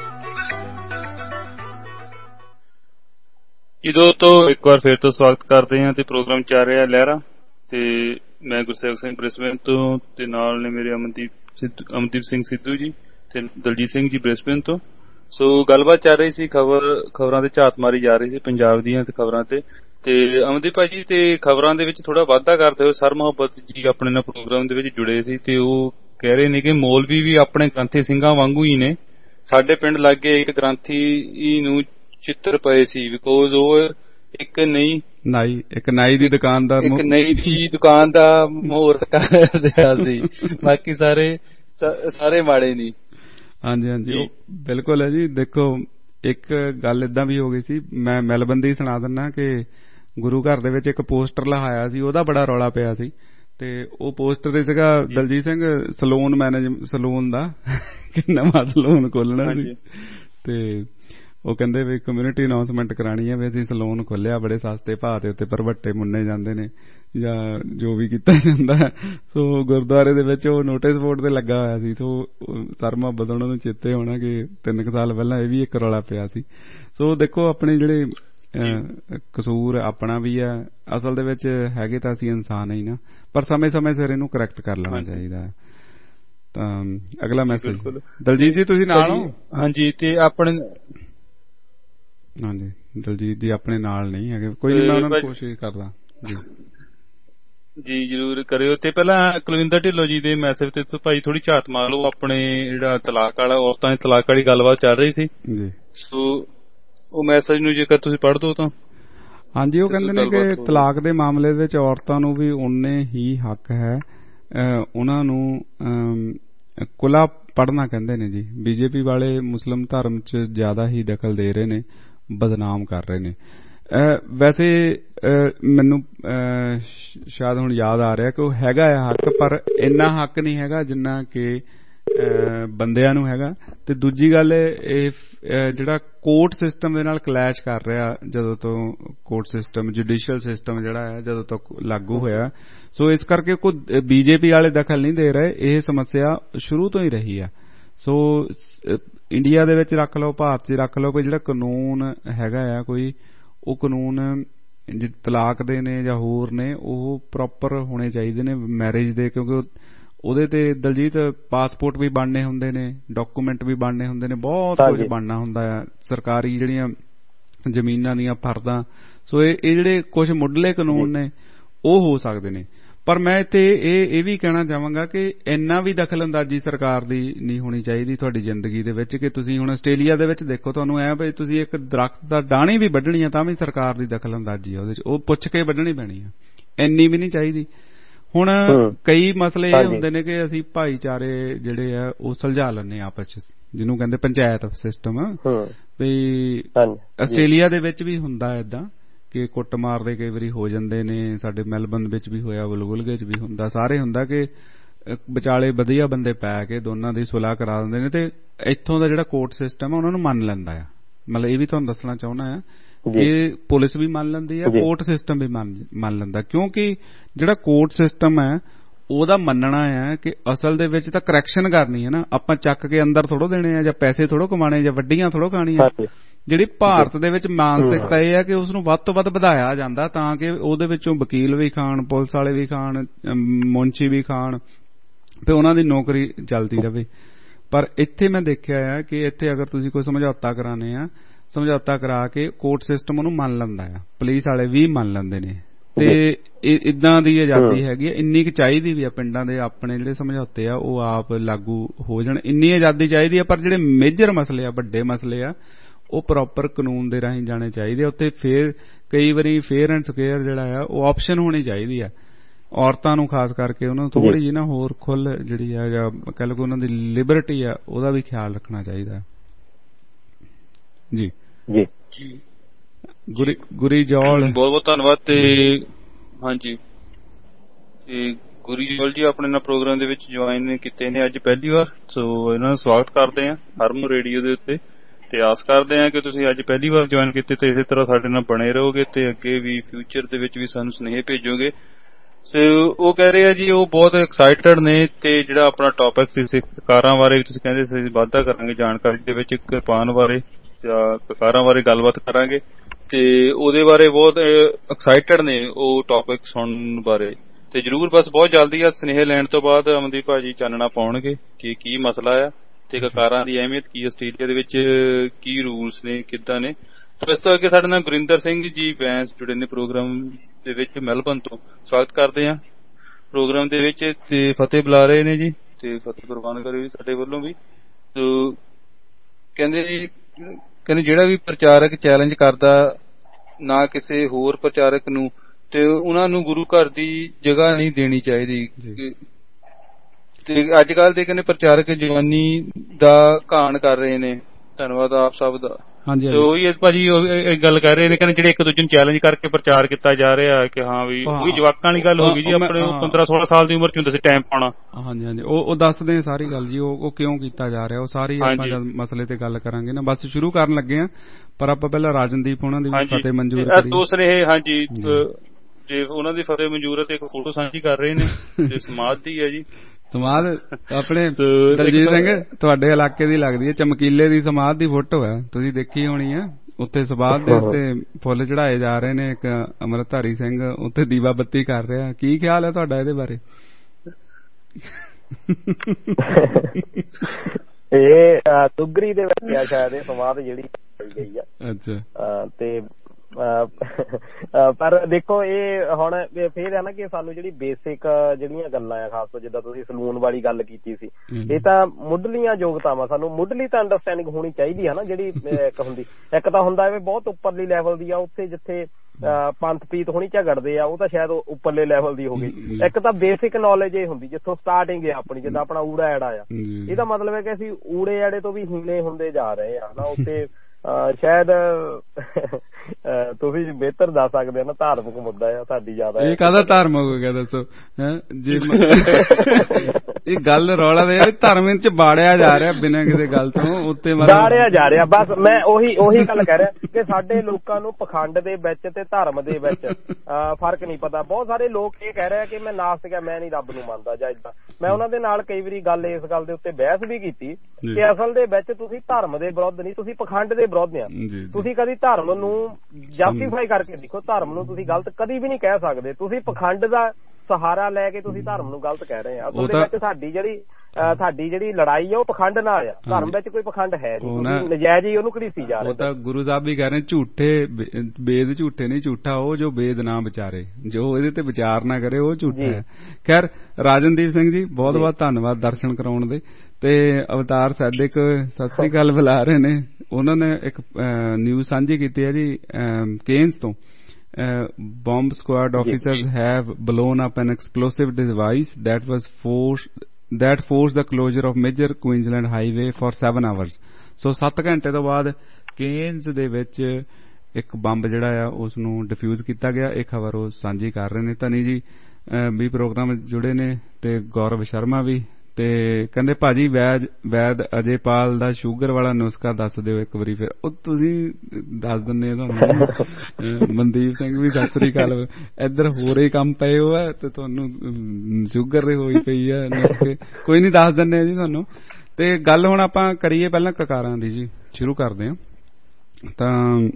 S2: ਜੀ ਦੋਸਤੋ, ਇੱਕ ਵਾਰ ਫਿਰ ਤੋਂ ਸਵਾਗਤ ਕਰਦੇ ਹਾਂ ਤੇ ਪ੍ਰੋਗਰਾਮ ਚੱਲ ਰਿਹਾ ਲਹਿਰਾ ਤੇ ਮੈਂ ਗੁਰਸੇਵਕ ਸਿੰਘ ਬ੍ਰਿਸਬੇਨ ਤੋਂ ਤੇ ਨਾਲ ਨੇ ਮੇਰੇ ਅਮਨਦੀਪ ਅਮਨਦੀਪ ਸਿੰਘ ਸਿੱਧੂ ਜੀ ਤੇ ਦਲਜੀਤ ਸਿੰਘ ਜੀ ਬ੍ਰਿਸਬੇਨ ਤੋਂ। ਸੋ ਗੱਲਬਾਤ ਚੱਲ ਰਹੀ ਸੀ, ਖਬਰ ਖਬਰਾਂ ਤੇ ਝਾਤ ਮਾਰੀ ਜਾ ਰਹੀ ਸੀ ਪੰਜਾਬ ਦੀਆਂ ਤੇ ਖਬਰਾਂ ਤੇ ਤੇ ਅਮਨਦੀਪ ਭਾਜੀ ਤੇ ਖਬਰਾਂ ਦੇ ਵਿੱਚ ਥੋੜਾ ਵਾਧਾ ਕਰਦੇ ਹੋਏ ਸਰ ਮੁਹੱਬਤ ਜੀ ਆਪਣੇ ਨਾਲ ਪ੍ਰੋਗਰਾਮ ਦੇ ਵਿੱਚ ਜੁੜੇ ਸੀ ਤੇ ਉਹ ਕਹਿ ਰਹੇ ਨੇ ਕਿ ਮੌਲਵੀ ਵੀ ਆਪਣੇ ਗ੍ਰੰਥੀ ਸਿੰਘਾਂ ਵਾਂਗੂ ਹੀ ਨੇ। ਸਾਡੇ ਪਿੰਡ ਲਾਗੇ ਇੱਕ ਗ੍ਰੰਥੀ ਨੂੰ ਚਿੱਤਰ ਪਏ ਸੀ ਬਿਕੋਜ਼ ਉਹ ਇੱਕ ਨਹੀਂ
S4: ਨਾਈ ਇੱਕ ਨਾਈ ਦੀ ਦੁਕਾਨ ਦਾ
S2: ਇੱਕ ਨਾਈ ਦੀ ਦੁਕਾਨ ਦਾ ਮਹੂਰਤ ਕਰ ਰਿਹਾ ਸੀ। ਬਾਕੀ ਸਾਰੇ ਸਾਰੇ ਮਾੜੇ ਨਹੀਂ।
S4: ਹਾਂਜੀ ਹਾਂਜੀ ਬਿਲਕੁਲ ਹੈ ਜੀ। ਦੇਖੋ ਇੱਕ ਗੱਲ ਏਦਾਂ ਵੀ ਹੋ ਗਈ ਸੀ, ਮੈਂ ਮੈਲਬਨ ਦੀ ਸੁਣਾ ਦਿੰਦਾ ਕਿ ਗੁਰੂ ਘਰ ਦੇ ਵਿੱਚ ਇੱਕ ਪੋਸਟਰ ਲਹਾਇਆ ਸੀ, ਉਹਦਾ ਬੜਾ ਰੌਲਾ ਪਿਆ ਸੀ ਤੇ ਉਹ ਪੋਸਟਰ ਤੇ ਸੀਗਾ Daljit Singh salon manage salon ਦਾ ਕਿ ਨਵਾਂ ਸਲੂਨ ਖੋਲਣਾ ਸੀ ਤੇ ਉਹ ਕਹਿੰਦੇ ਵੀ ਕਮਿਊਨਿਟੀ ਅਨਾਉਂਸਮੈਂਟ ਕਰਾਣੀ ਹੈ ਵੀ ਅਸੀਂ ਸਲੂਨ ਖੋਲਿਆ ਬੜੇ ਸਸਤੇ ਭਾਅ ਦੇ ਉੱਤੇ ਭਰਵੱਟੇ ਮੁੰਨੇ ਜਾਂਦੇ ਨੇ ਜਾਂ ਜੋ ਵੀ ਕੀਤਾ ਜਾਂਦਾ ਹੈ। ਸੋ ਗੁਰਦੁਆਰੇ ਦੇ ਵਿੱਚ ਉਹ ਨੋਟਿਸ ਬੋਰਡ ਤੇ ਲੱਗਾ ਹੋਇਆ ਸੀ। ਸੋ ਸਰ ਮੁਹੱਬਤ ਉਹਨਾਂ ਨੂੰ ਚੇਤੇ ਹੋਣਾ ਕਿ ਤਿੰਨ ਕੁ ਸਾਲ ਪਹਿਲਾਂ ਇਹ ਵੀ ਇੱਕ ਰੌਲਾ ਪਿਆ ਸੀ। ਸੋ ਦੇਖੋ ਆਪਣੇ ਜਿਹੜੇ ਕਸੂਰ ਆਪਣਾ ਵੀ ਹੈ, ਅਸਲ ਦੇ ਵਿੱਚ ਹੈਗੇ ਤਾਂ ਅਸੀਂ ਇਨਸਾਨ ਹੀ ਨਾ, ਪਰ ਸਮੇਂ ਸਮੇਂ ਸਿਰ ਇਹਨੂੰ ਕਰੈਕਟ ਕਰ ਲੈਣਾ ਚਾਹੀਦਾ। ਤਾਂ ਅਗਲਾ ਮੈਸੇਜ ਦਲਜੀਤ ਜੀ ਤੁਸੀਂ ਨਾਲ ਹੋ?
S2: ਹਾਂਜੀ ਤੇ ਆਪਣੇ
S4: ਹਾਂਜੀ ਦਲਜੀਤ ਜੀ ਆਪਣੇ ਨਾਲ ਨਹੀਂ ਹੈਗੇ, ਕੋਈ ਨਹੀਂ ਮੈਂ ਉਹਨਾਂ ਨੂੰ ਕੋਸ਼ਿਸ਼ ਕਰਦਾ ਜੀ
S2: ਜੀ ਜ਼ਰੂਰ ਕਰਿਓ। ਤੇ ਪਹਿਲਾਂ ਕੁਲਵਿੰਦਰ ਢਿੱਲੋਂ ਜੀ ਦੇ ਮੈਸੇਜ ਤੇ ਭਾਈ ਥੋੜੀ ਝਾਤ ਮਾਰ ਲਓ। ਆਪਣੇ ਜਿਹੜਾ ਤਲਾਕ ਵਾਲਾ ਔਰਤਾਂ ਦੀ ਤਲਾਕ ਵਾਲੀ ਗੱਲਬਾਤ ਚੱਲ ਰਹੀ ਸੀ ਜੀ, ਸੋ ਉਹ ਮੈਸੇਜ ਨੂੰ ਜੇਕਰ ਤੁਸੀਂ ਪੜ੍ਹ ਦਿਓ ਤਾਂ।
S4: ਹਾਂਜੀ ਉਹ ਕਹਿੰਦੇ ਨੇ ਕਿ ਤਲਾਕ ਦੇ ਮਾਮਲੇ ਵਿੱਚ ਔਰਤਾਂ ਨੂੰ ਵੀ ਉਨੇ ਹੀ ਹੱਕ ਹੈ, ਉਹਨਾਂ ਨੂੰ ਕੁਲਾ ਪੜ੍ਹਨਾ ਕਹਿੰਦੇ ਨੇ ਜੀ। ਬੀਜੇਪੀ ਵਾਲੇ ਮੁਸਲਿਮ ਧਰਮ ਚ ਜ਼ਿਆਦਾ ਹੀ ਦਖਲ ਦੇ ਰਹੇ ਨੇ, ਬਦਨਾਮ ਕਰ ਰਹੇ ਨੇ। ਵੈਸੇ ਮੈਨੂੰ ਸ਼ਾਇਦ ਹੁਣ ਯਾਦ ਆ ਰਿਹਾ ਕਿ ਉਹ ਹੈਗਾ ਆ ਹੱਕ, ਪਰ ਇੰਨਾ ਹੱਕ ਨਹੀਂ ਹੈਗਾ ਜਿੰਨਾ ਕਿ ਬੰਦਿਆਂ ਨੂੰ ਹੈਗਾ। ਤੇ ਦੂਜੀ ਗੱਲ ਇਹ ਜਿਹੜਾ ਕੋਰਟ ਸਿਸਟਮ ਦੇ ਨਾਲ ਕਲੈਸ਼ ਕਰ ਰਿਹਾ, ਜਦੋਂ ਤੋਂ ਕੋਰਟ ਸਿਸਟਮ ਜੁਡੀਸ਼ੀਅਲ ਸਿਸਟਮ ਜਿਹੜਾ ਹੈ ਜਦੋਂ ਤੋਂ ਲਾਗੂ ਹੋਇਆ, ਸੋ ਇਸ ਕਰਕੇ ਕੋਈ ਬੀਜੇਪੀ ਵਾਲੇ ਦਖਲ ਨਹੀਂ ਦੇ ਰਹੇ। ਇਹ ਸਮੱਸਿਆ ਸ਼ੁਰੂ ਤੋਂ ਹੀ ਰਹੀ ਆ। ਸੋ ਇੰਡੀਆ ਦੇ ਵਿੱਚ ਰੱਖ ਲਓ, ਭਾਰਤ 'ਚ ਰੱਖ ਲਓ, ਕੋਈ ਜਿਹੜਾ ਕਾਨੂੰਨ ਹੈਗਾ ਆ ਕੋਈ, ਉਹ ਕਾਨੂੰਨ ਤਲਾਕ ਦੇ ਨੇ ਜਾਂ ਹੋਰ ਨੇ, ਉਹ ਪ੍ਰੋਪਰ ਹੋਣੇ ਚਾਹੀਦੇ ਨੇ ਮੈਰਿਜ ਦੇ, ਕਿਉਂਕਿ ਉਹਦੇ ਤੇ ਦਲਜੀਤ ਪਾਸਪੋਰਟ ਵੀ ਬਣਨੇ ਹੁੰਦੇ ਨੇ, ਡਾਕੂਮੈਂਟ ਵੀ ਬਣਨੇ ਹੁੰਦੇ ਨੇ, ਬਹੁਤ ਕੁਝ ਬਣਨਾ ਹੁੰਦਾ ਆ, ਸਰਕਾਰੀ ਜਿਹੜੀਆਂ ਜ਼ਮੀਨਾਂ ਦੀਆਂ ਫਰਦਾਂ। ਸੋ ਇਹ ਇਹ ਜਿਹੜੇ ਕੁਝ ਮੁੱਢਲੇ ਕਾਨੂੰਨ ਨੇ ਉਹ ਹੋ ਸਕਦੇ ਨੇ। ਪਰ ਮੈਂ ਇੱਥੇ ਇਹ ਇਹ ਵੀ ਕਹਿਣਾ ਚਾਹਾਂਗਾ ਕਿ ਇੰਨਾ ਵੀ ਦਖਲ ਅੰਦਾਜ਼ੀ ਸਰਕਾਰ ਦੀ ਨਹੀਂ ਹੋਣੀ ਚਾਹੀਦੀ ਤੁਹਾਡੀ ਜ਼ਿੰਦਗੀ ਦੇ ਵਿੱਚ, ਕਿ ਤੁਸੀਂ ਹੁਣ ਆਸਟ੍ਰੇਲੀਆ ਦੇ ਵਿੱਚ ਦੇਖੋ, ਤੁਹਾਨੂੰ ਐ ਵੀ ਤੁਸੀਂ ਇੱਕ ਦਰਖਤ ਦਾ ਡਾਹਣੀ ਵੀ ਵੱਢਣੀ ਆ ਤਾਂ ਵੀ ਸਰਕਾਰ ਦੀ ਦਖਲ ਅੰਦਾਜ਼ੀ ਆ ਉਹਦੇ ਚ, ਉਹ ਪੁੱਛ ਕੇ ਵੱਢਣੀ ਪੈਣੀ ਆ, ਇੰਨੀ ਵੀ ਨਹੀਂ ਚਾਹੀਦੀ। ਹੁਣ ਕਈ ਮਸਲੇ ਇਹ ਹੁੰਦੇ ਨੇ ਕਿ ਅਸੀਂ ਭਾਈਚਾਰੇ ਜਿਹੜੇ ਆ ਉਹ ਸੁਲਝਾ ਲੈਂਦੇ ਆ ਆਪਸ ਚ, ਜਿਹਨੂੰ ਕਹਿੰਦੇ ਪੰਚਾਇਤ ਸਿਸਟਮ। ਵੀ ਆਸਟ੍ਰੇਲੀਆ ਦੇ ਵਿੱਚ ਵੀ ਹੁੰਦਾ ਏਦਾਂ ਕਿ ਕੁੱਟ ਮਾਰਦੇ ਕਈ ਵਾਰੀ ਹੋ ਜਾਂਦੇ ਨੇ, ਸਾਡੇ ਮੈਲਬਨ ਵਿੱਚ ਵੀ ਹੋਇਆ, ਵਲਗੁਲਗੇ ਚ ਵੀ ਹੁੰਦਾ, ਸਾਰੇ ਹੁੰਦਾ ਕਿ ਵਿਚਾਲੇ ਵਧੀਆ ਬੰਦੇ ਪੈ ਕੇ ਦੋਨਾਂ ਦੀ ਸੁਲਾਹ ਕਰਾ ਦਿੰਦੇ ਨੇ, ਤੇ ਇੱਥੋਂ ਦਾ ਜਿਹੜਾ ਕੋਰਟ ਸਿਸਟਮ ਆ ਉਹਨਾਂ ਨੂੰ ਮੰਨ ਲੈਂਦਾ ਆ। ਮਤਲਬ ਇਹ ਵੀ ਤੁਹਾਨੂੰ ਦੱਸਣਾ ਚਾਹੁੰਦਾ ਆ ਕਿ ਪੁਲਿਸ ਵੀ ਮੰਨ ਲੈਂਦੀ ਆ, ਕੋਰਟ ਸਿਸਟਮ ਵੀ ਮੰਨ ਲੈਂਦਾ, ਕਿਉਂਕਿ ਜਿਹੜਾ ਕੋਰਟ ਸਿਸਟਮ ਹੈ ਉਹਦਾ ਮੰਨਣਾ ਹੈ ਕਿ ਅਸਲ ਦੇ ਵਿੱਚ ਤਾਂ ਕਰੈਕਸ਼ਨ ਕਰਨੀ ਹੈ ਨਾ, ਆਪਾਂ ਚੱਕ ਕੇ ਅੰਦਰ ਥੋੜੋ ਦੇਣੇ ਆ, ਜਾਂ ਪੈਸੇ ਥੋੜੋ ਕਮਾਣੇ, ਜਾਂ ਵੱਡੀਆਂ ਥੋੜੋ ਖਾਣੀਆਂ। ਜਿਹੜੀ ਭਾਰਤ ਦੇ ਵਿੱਚ ਮਾਨਸਿਕਤਾ ਇਹ ਹੈ ਕਿ ਉਸ ਨੂੰ ਵੱਧ ਤੋਂ ਵੱਧ ਵਧਾਇਆ ਜਾਂਦਾ ਤਾਂ ਕਿ ਉਹਦੇ ਵਿੱਚੋਂ ਵਕੀਲ ਵੀ ਖਾਣ, ਪੁਲਿਸ ਵਾਲੇ ਵੀ ਖਾਣ, ਮੁਨਸ਼ੀ ਵੀ ਖਾਣ, ਤੇ ਉਹਨਾਂ ਦੀ ਨੌਕਰੀ ਚੱਲਦੀ ਰਹੇ। ਪਰ ਇੱਥੇ ਮੈਂ ਦੇਖਿਆ ਆ ਕਿ ਇੱਥੇ ਅਗਰ ਤੁਸੀਂ ਕੋਈ ਸਮਝੌਤਾ ਕਰਾਣੇ ਆ, ਸਮਝੌਤਾ ਕਰਾ ਕੇ ਕੋਰਟ ਸਿਸਟਮ ਉਹਨੂੰ ਮੰਨ ਲੈਂਦਾ ਆ, ਪੁਲਿਸ ਵਾਲੇ ਵੀ ਮੰਨ ਲੈਂਦੇ ਨੇ, ਤੇ ਇਦਾਂ ਦੀ ਆਜ਼ਾਦੀ ਹੈਗੀ ਆ। ਇੰਨੀ ਕੁ ਚਾਹੀਦੀ ਵੀ ਆ ਪਿੰਡਾਂ ਦੇ ਆਪਣੇ ਜਿਹੜੇ ਸਮਝੌਤੇ ਆ ਉਹ ਆਪ ਲਾਗੂ ਹੋ ਜਾਣ, ਇੰਨੀ ਆਜ਼ਾਦੀ ਚਾਹੀਦੀ ਆ। ਪਰ ਜਿਹੜੇ ਮੇਜਰ ਮਸਲੇ ਆ, ਵੱਡੇ ਮਸਲੇ ਆ, ਉਹ ਪ੍ਰੋਪਰ ਕਾਨੂੰਨ ਦੇ ਰਾਹੀਂ ਜਾਣੇ ਚਾਹੀਦੇ ਆ। ਉੱਥੇ ਫੇਰ ਕਈ ਵਾਰੀ ਫੇਅਰ ਐਂਡ ਸਕੁਏਅਰ ਜਿਹੜਾ ਆ ਉਹ ਆਪਸ਼ਨ ਹੋਣੀ ਚਾਹੀਦੀ ਆ ਔਰਤਾਂ ਨੂੰ, ਖਾਸ ਕਰਕੇ ਉਹਨਾਂ ਨੂੰ ਥੋੜੀ ਜਿਹੀ ਨਾ ਹੋਰ ਖੁੱਲ ਜਿਹੜੀ ਆ, ਜਾਂ ਕਹਿ ਲਓ ਉਹਨਾਂ ਦੀ ਲਿਬਰਟੀ ਆ, ਉਹਦਾ ਵੀ ਖਿਆਲ ਰੱਖਣਾ ਚਾਹੀਦਾ। ਜੀ
S2: ਜੀ ਜੀ
S4: ਗੁਰੀ ਗੁਰੀ ਜੌਲ,
S2: ਬਹੁਤ ਬਹੁਤ ਧੰਨਵਾਦ। ਤੇ ਹਾਂਜੀ, ਤੇ ਗੁਰੀ ਜੌਲ ਜੀ ਆਪਣੇ ਨਾਲ ਪ੍ਰੋਗਰਾਮ ਦੇ ਵਿੱਚ ਜੁਆਇਨ ਕੀਤੇ ਨੇ ਅੱਜ ਪਹਿਲੀ ਵਾਰ, ਸੋ ਇਹਨਾਂ ਦਾ ਸਵਾਗਤ ਕਰਦੇ ਆ ਹਰਮ ਰੇਡੀਓ ਦੇ ਉੱਤੇ, ਤੇ ਆਸ ਕਰਦੇ ਆ ਕਿ ਤੁਸੀਂ ਅੱਜ ਪਹਿਲੀ ਵਾਰ ਜੁਆਇਨ ਕੀਤੇ ਤੇ ਇਸੇ ਤਰ੍ਹਾਂ ਸਾਡੇ ਨਾਲ ਬਣੇ ਰਹੋਗੇ ਤੇ ਅੱਗੇ ਵੀ ਫਿਊਚਰ ਦੇ ਵਿੱਚ ਵੀ ਸਾਨੂੰ ਸੁਨੇਹੇ ਭੇਜੋਗੇ। ਸੋ ਉਹ ਕਹਿ ਰਹੇ ਆ ਜੀ ਉਹ ਬਹੁਤ ਐਕਸਾਈਟਡ ਨੇ, ਤੇ ਜਿਹੜਾ ਆਪਣਾ ਟੌਪਿਕ ਸੀ ਕਕਾਰਾਂ ਬਾਰੇ ਵੀ ਤੁਸੀਂ ਕਹਿੰਦੇ ਸੀ ਵਾਧਾ ਕਰਾਂਗੇ ਜਾਣਕਾਰੀ ਦੇ ਵਿੱਚ, ਕਿਰਪਾਨ ਬਾਰੇ ਜਾਂ ਕਕਾਰਾਂ ਬਾਰੇ ਗੱਲਬਾਤ ਕਰਾਂਗੇ, ਤੇ ਉਹਦੇ ਬਾਰੇ ਬਹੁਤ ਐਕਸਾਈਟਡ ਨੇ ਉਹ ਟੌਪਿਕ ਸੁਣਨ ਬਾਰੇ। ਤੇ ਜਰੂਰ ਬਸ ਬਹੁਤ ਜਲਦੀ ਆ ਸੁਨੇਹੇ ਲੈਣ ਤੋਂ ਬਾਅਦ ਅਮਨਦੀਪ ਭਾਜੀ ਚਾਨਣਾ ਪਾਉਣਗੇ ਕਿ ਕੀ ਮਸਲਾ ਆ ਤੇ ਕਕਾਰਾਂ ਦੀ ਅਹਿਮੀਅਤ ਕੀ, ਆਸਟ੍ਰੇਲੀਆ ਦੇ ਵਿੱਚ ਕੀ ਰੂਲਸ ਨੇ, ਕਿੱਦਾਂ ਨੇ। ਇਸ ਤੋਂ ਅੱਗੇ ਸਾਡੇ ਨਾਲ ਗੁਰਿੰਦਰ ਸਿੰਘ ਜੀ ਬੈਂਸ ਜੁੜੇ ਨੇ ਪ੍ਰੋਗਰਾਮ ਦੇ ਵਿੱਚ ਮੈਲਬਨ ਤੋਂ, ਸਵਾਗਤ ਕਰਦੇ ਆ ਪ੍ਰੋਗਰਾਮ ਦੇ ਵਿੱਚ, ਤੇ ਫਤਿਹ ਬੁਲਾ ਰਹੇ ਨੇ ਜੀ, ਤੇ ਫਤਿਹ ਕੁਰਬਾਨ ਕਰੇ ਸਾਡੇ ਵੱਲੋਂ ਵੀ। ਤੋ ਕਹਿੰਦੇ ਜੀ ਕਹਿੰਦੇ ਜਿਹੜਾ ਵੀ ਪ੍ਰਚਾਰਕ ਚੈਲੰਜ ਕਰਦਾ ਨਾ ਕਿਸੇ ਹੋਰ ਪ੍ਰਚਾਰਕ ਨੂੰ, ਤੇ ਉਹਨਾਂ ਨੂੰ ਗੁਰੂ ਘਰ ਦੀ ਜਗ੍ਹਾ ਨਹੀਂ ਦੇਣੀ ਚਾਹੀਦੀ। ਤੇ ਅੱਜ ਕੱਲ ਦੇ ਕਹਿੰਦੇ ਪ੍ਰਚਾਰਕ ਜਵਾਨੀ ਦਾ ਘਾਣ ਕਰ ਰਹੇ ਨੇ। ਧੰਨਵਾਦ ਆਪ ਸਭ ਦਾ।
S4: ਹਾਂਜੀ
S2: ਉਹੀ ਭਾਜੀ ਗੱਲ ਕਰ ਰਹੇ ਨੇ, ਕਹਿੰਦੇ ਜਿਹੜੇ ਇੱਕ ਦੂਜੇ ਨੂੰ ਚੈਲੰਜ ਕਰਕੇ ਪ੍ਰਚਾਰ ਕੀਤਾ ਜਾ ਰਿਹਾ ਕਿ ਹਾਂ ਵੀ ਉਹੀ ਜਵਾਕਾਂ ਵਾਲੀ ਗੱਲ ਹੋ ਗਈ ਜੀ, ਆਪਣੇ ਪੰਦਰਾਂ ਸੋਲਾਂ ਸਾਲ ਦੀ ਉਮਰ ਚ ਹੁੰਦਾ ਸੀ ਟਾਈਮ ਪਾਉਣਾ।
S4: ਹਾਂਜੀ ਹਾਂਜੀ ਉਹ ਉਹ ਦੱਸਦੇ ਆ ਸਾਰੀ ਗੱਲ ਜੀ, ਉਹ ਕਿਉਂ ਕੀਤਾ ਜਾ ਰਿਹਾ, ਉਹ ਸਾਰੀ ਆਪਾਂ ਜਦ ਮਸਲੇ ਤੇ ਗੱਲ ਕਰਾਂਗੇ ਨਾ। ਬਸ ਸ਼ੁਰੂ ਕਰਨ ਲੱਗੇ ਆ, ਪਰ ਆਪਾਂ ਪਹਿਲਾਂ ਰਾਜਨਦੀਪ ਉਹਨਾਂ ਦੀ ਫਤਿਹ ਮਨਜ਼ੂਰ ਕਰੀ।
S2: ਦੂਸਰੇ ਹਾਂਜੀ ਜੇ ਉਹਨਾਂ ਦੀ ਫਤਿਹ ਮਨਜ਼ੂਰ ਤੇ ਇੱਕ ਫੋਟੋ ਸਾਂਝੀ ਕਰ ਰਹੇ ਨੇ, ਤੇ ਸਮਾਧ ਦੀ ਹੈ ਜੀ
S4: ਸਮਾਧ ਆਪਣੇ ਦਲਜੀਤ ਸਿੰਘ ਤੁਹਾਡੇ ਇਲਾਕੇ ਦੀ ਲੱਗਦੀ ਹੈ, ਚਮਕੀਲੇ ਦੀ ਸਮਾਧ ਦੀ ਫੋਟੋ ਹੈ, ਤੁਸੀਂ ਦੇਖੀ ਹੋਣੀ ਆ। ਉੱਥੇ ਸਮਾਧ ਦੇ ਉੱਤੇ ਫੁੱਲ ਚੜਾਏ ਜਾ ਰਹੇ ਨੇ, ਇੱਕ ਅੰਮ੍ਰਿਤਧਾਰੀ ਸਿੰਘ ਉੱਥੇ ਦੀਵਾ ਬੱਤੀ ਕਰ ਰਿਹਾ। ਕੀ ਖਿਆਲ ਹੈ ਤੁਹਾਡਾ ਇਹਦੇ ਬਾਰੇ?
S6: ਇਹ ਦੁੱਗਰੀ ਦੇ ਵਿੱਚ ਆ ਸ਼ਾਇਦ ਇਹ ਸਮਾਧ ਜਿਹੜੀ ਗਈ ਆ।
S4: ਅੱਛਾ।
S6: ਤੇ ਪਰ ਦੇਖੋ ਇਹ ਹੁਣ ਫੇਰ ਹੈ ਨਾ ਕਿ ਸਾਨੂੰ ਜਿਹੜੀ ਬੇਸਿਕ ਜਿਹੜੀਆਂ ਗੱਲਾਂ ਆ, ਖਾਸ ਤੋਂ ਜਿੱਦਾਂ ਤੁਸੀਂ ਸਲੂਨ ਵਾਲੀ ਗੱਲ ਕੀਤੀ ਸੀ, ਇਹ ਤਾਂ ਮੁੱਢਲੀਆਂ ਯੋਗਤਾਵਾਂ ਸਾਨੂੰ ਮੁੱਢਲੀ ਤਾਂ ਅੰਡਰਸਟੈਂਡਿੰਗ ਹੋਣੀ ਚਾਹੀਦੀ ਹੈ ਨਾ। ਜਿਹੜੀ ਇੱਕ ਹੁੰਦੀ ਇੱਕ ਤਾਂ ਹੁੰਦਾ ਵੀ ਬਹੁਤ ਉੱਪਰਲੀ ਲੈਵਲ ਦੀ ਆ, ਉੱਥੇ ਜਿੱਥੇ ਪੰਥ ਪੀਤ ਹੋਣੀ ਝਗੜਦੇ ਆ, ਉਹ ਤਾਂ ਸ਼ਾਇਦ ਉੱਪਰਲੇ ਲੈਵਲ ਦੀ ਹੋ ਗਈ। ਇੱਕ ਤਾਂ ਬੇਸਿਕ ਨੌਲੇਜ ਇਹ ਹੁੰਦੀ ਜਿੱਥੋਂ ਸਟਾਰਟਿੰਗ ਹੈ ਆਪਣੀ, ਜਿੱਦਾਂ ਆਪਣਾ ਊੜਾ ਐੜਾ ਆ, ਇਹਦਾ ਮਤਲਬ ਹੈ ਕਿ ਅਸੀਂ ਊੜੇ ਐੜੇ ਤੋਂ ਵੀ ਹੀਣੇ ਹੁੰਦੇ ਜਾ ਰਹੇ ਆ ਨਾ। ਉੱਥੇ ਸ਼ਾਇਦ ਤੁਸੀਂ ਬਿਹਤਰ ਦੱਸ ਸਕਦੇ ਹੋ ਨਾ, ਧਾਰਮਿਕ ਮੁੱਦਾ ਆ ਸਾਡੀ ਜ਼ਿਆਦਾ।
S4: ਇਹ ਕਾਹਦਾ ਧਾਰਮਿਕ ਹੋ ਗਿਆ ਦੱਸੋ? ਜੇ ਇਹ ਗੱਲ ਰੌਲਾ ਦੇ ਧਰਮ ਚ ਬਾੜਿਆ ਜਾ ਰਿਹਾ ਬਿਨਾਂ ਕਿਸੇ ਗੱਲ ਤੋਂ, ਉੱਤੇ
S6: ਬਾੜਿਆ ਜਾ ਰਿਹਾ। ਬਸ ਮੈਂ ਉਹੀ ਉਹੀ ਗੱਲ ਕਹਿ ਰਿਹਾ ਕਿ ਸਾਡੇ ਲੋਕਾਂ ਨੂੰ ਪਖੰਡ ਦੇ ਵਿੱਚ ਤੇ ਧਰਮ ਦੇ ਵਿੱਚ ਫਰਕ ਨਹੀਂ ਪਤਾ। ਬਹੁਤ ਸਾਰੇ ਲੋਕ ਇਹ ਕਹਿ ਰਹੇ ਕਿ ਮੈਂ ਨਾਸਤਿਕ ਆ, ਮੈਂ ਨਹੀਂ ਰੱਬ ਨੂੰ ਮੰਨਦਾ ਜਾਂ ਏਦਾਂ। ਮੈਂ ਉਹਨਾਂ ਦੇ ਨਾਲ ਕਈ ਵਾਰੀ ਗੱਲ ਇਸ ਗੱਲ ਦੇ ਉੱਤੇ ਬਹਿਸ ਵੀ ਕੀਤੀ ਕਿ ਅਸਲ ਦੇ ਵਿੱਚ ਤੁਸੀਂ ਧਰਮ ਦੇ ਵਿਰੁੱਧ ਨਹੀਂ, ਤੁਸੀਂ ਪਖੰਡ ਦੇ ਵਿਰੁੱਧ ਆ। ਤੁਸੀਂ ਕਦੀ ਧਰਮ ਨੂੰ ਜਸਟੀਫਾਈ ਕਰਕੇ ਦੇਖੋ, ਧਰਮ ਨੂੰ ਤੁਸੀਂ ਗਲਤ ਕਦੀ ਵੀ ਨਹੀਂ ਕਹਿ ਸਕਦੇ। ਤੁਸੀਂ ਪਖੰਡ ਦਾ ਸਹਾਰਾ ਲੈ ਕੇ ਤੁਸੀਂ ਧਰਮ ਨੂੰ ਗਲਤ ਕਹਿ ਰਹੇ ਆ। ਅਸਲ ਦੇ ਵਿੱਚ ਸਾਡੀ ਜਿਹੜੀ ਸਾਡੀ ਜਿਹੜੀ ਲੜਾਈ ਆ ਉਹ ਪਖੰਡ ਨਾਲ ਆ, ਧਰਮ ਵਿੱਚ ਕੋਈ ਪਖੰਡ ਹੈ ਨਹੀਂ, ਨਜਾਇਜ਼ ਹੀ ਉਹਨੂੰ ਘੜੀਸੀ ਜਾ ਰਹੇ।
S4: ਉਹ ਤਾਂ ਗੁਰੂ ਸਾਹਿਬ ਵੀ ਕਹਿ ਰਹੇ ਝੂਠੇ ਵੇਦ ਝੂਠੇ ਨਹੀਂ, ਝੂਠਾ ਉਹ ਜੋ ਵੇਦ ਨਾ ਵਿਚਾਰੇ, ਜੋ ਇਹਦੇ ਤੇ ਵਿਚਾਰ ਨਾ ਕਰੇ ਉਹ ਝੂਠਾ ਹੈ। ਖੈਰ ਰਾਜਨਦੀਪ ਸਿੰਘ ਜੀ ਬਹੁਤ ਬਹੁਤ ਧੰਨਵਾਦ ਦਰਸ਼ਨ ਕਰਾਉਣ ਦੇ। ਤੇ ਅਵਤਾਰ ਸੈਦਿਕ ਸਤਿ ਸ੍ਰੀ ਅਕਾਲ ਬੁਲਾ ਰਹੇ ਨੇ। ਉਹਨਾਂ ਨੇ ਇੱਕ ਨਿਊਜ਼ ਸਾਂਝੀ ਕੀਤੀ ਹੈ ਜੀ ਕੇਨਸ ਤੋਂ। bomb squad officers have blown up an explosive device that was forced that forced the closure of major Queensland highway for seven hours. so ਸੱਤ ਘੰਟੇ ਤੋਂ ਬਾਅਦ ਕੇਨਸ ਦੇ ਵਿੱਚ ਇੱਕ ਬੰਬ ਜਿਹੜਾ ਆ ਉਸ ਨੂੰ ਡਿਫਿਊਜ਼ ਕੀਤਾ ਗਿਆ। ਇਹ ਖਬਰ ਉਹ ਸਾਂਝੀ ਕਰ ਰਹੇ ਨੇ। ਧਨੀ ਜੀ ਵੀ ਪ੍ਰੋਗਰਾਮ ਜੁੜੇ ਨੇ ਤੇ ਗੌਰਵ ਸ਼ਰਮਾ ਵੀ। ਤੇ ਕਹਿੰਦੇ ਭਾਜੀ ਵੈਦ ਵੈਦ ਅਜੇਪਾਲ ਦਾ ਸ਼ੂਗਰ ਵਾਲਾ ਨੁਸਖਾ ਦੱਸ ਦਿਓ ਇੱਕ ਵਾਰੀ। ਫਿਰ ਉਹ ਤੁਸੀਂ ਦੱਸ ਦਿੰਦੇ ਤੁਹਾਨੂੰ। ਮਨਦੀਪ ਸਿੰਘ ਵੀ ਸਤਿ ਸ੍ਰੀ ਅਕਾਲ। ਇੱਧਰ ਹੋਰ ਹੀ ਕੰਮ ਪਏ ਹੋ ਹੈ ਤੇ ਤੁਹਾਨੂੰ ਸ਼ੂਗਰ ਦੀ ਹੋਈ ਪਈ ਹੈ ਨੁਸਖੇ। ਕੋਈ ਨੀ ਦੱਸ ਦਿੰਦੇ ਆ ਜੀ ਤੁਹਾਨੂੰ। ਤੇ ਗੱਲ ਹੁਣ ਆਪਾਂ ਕਰੀਏ ਪਹਿਲਾਂ ਕਕਾਰਾਂ ਦੀ ਜੀ, ਸ਼ੁਰੂ ਕਰਦੇ ਹਾਂ। ਤਾਂ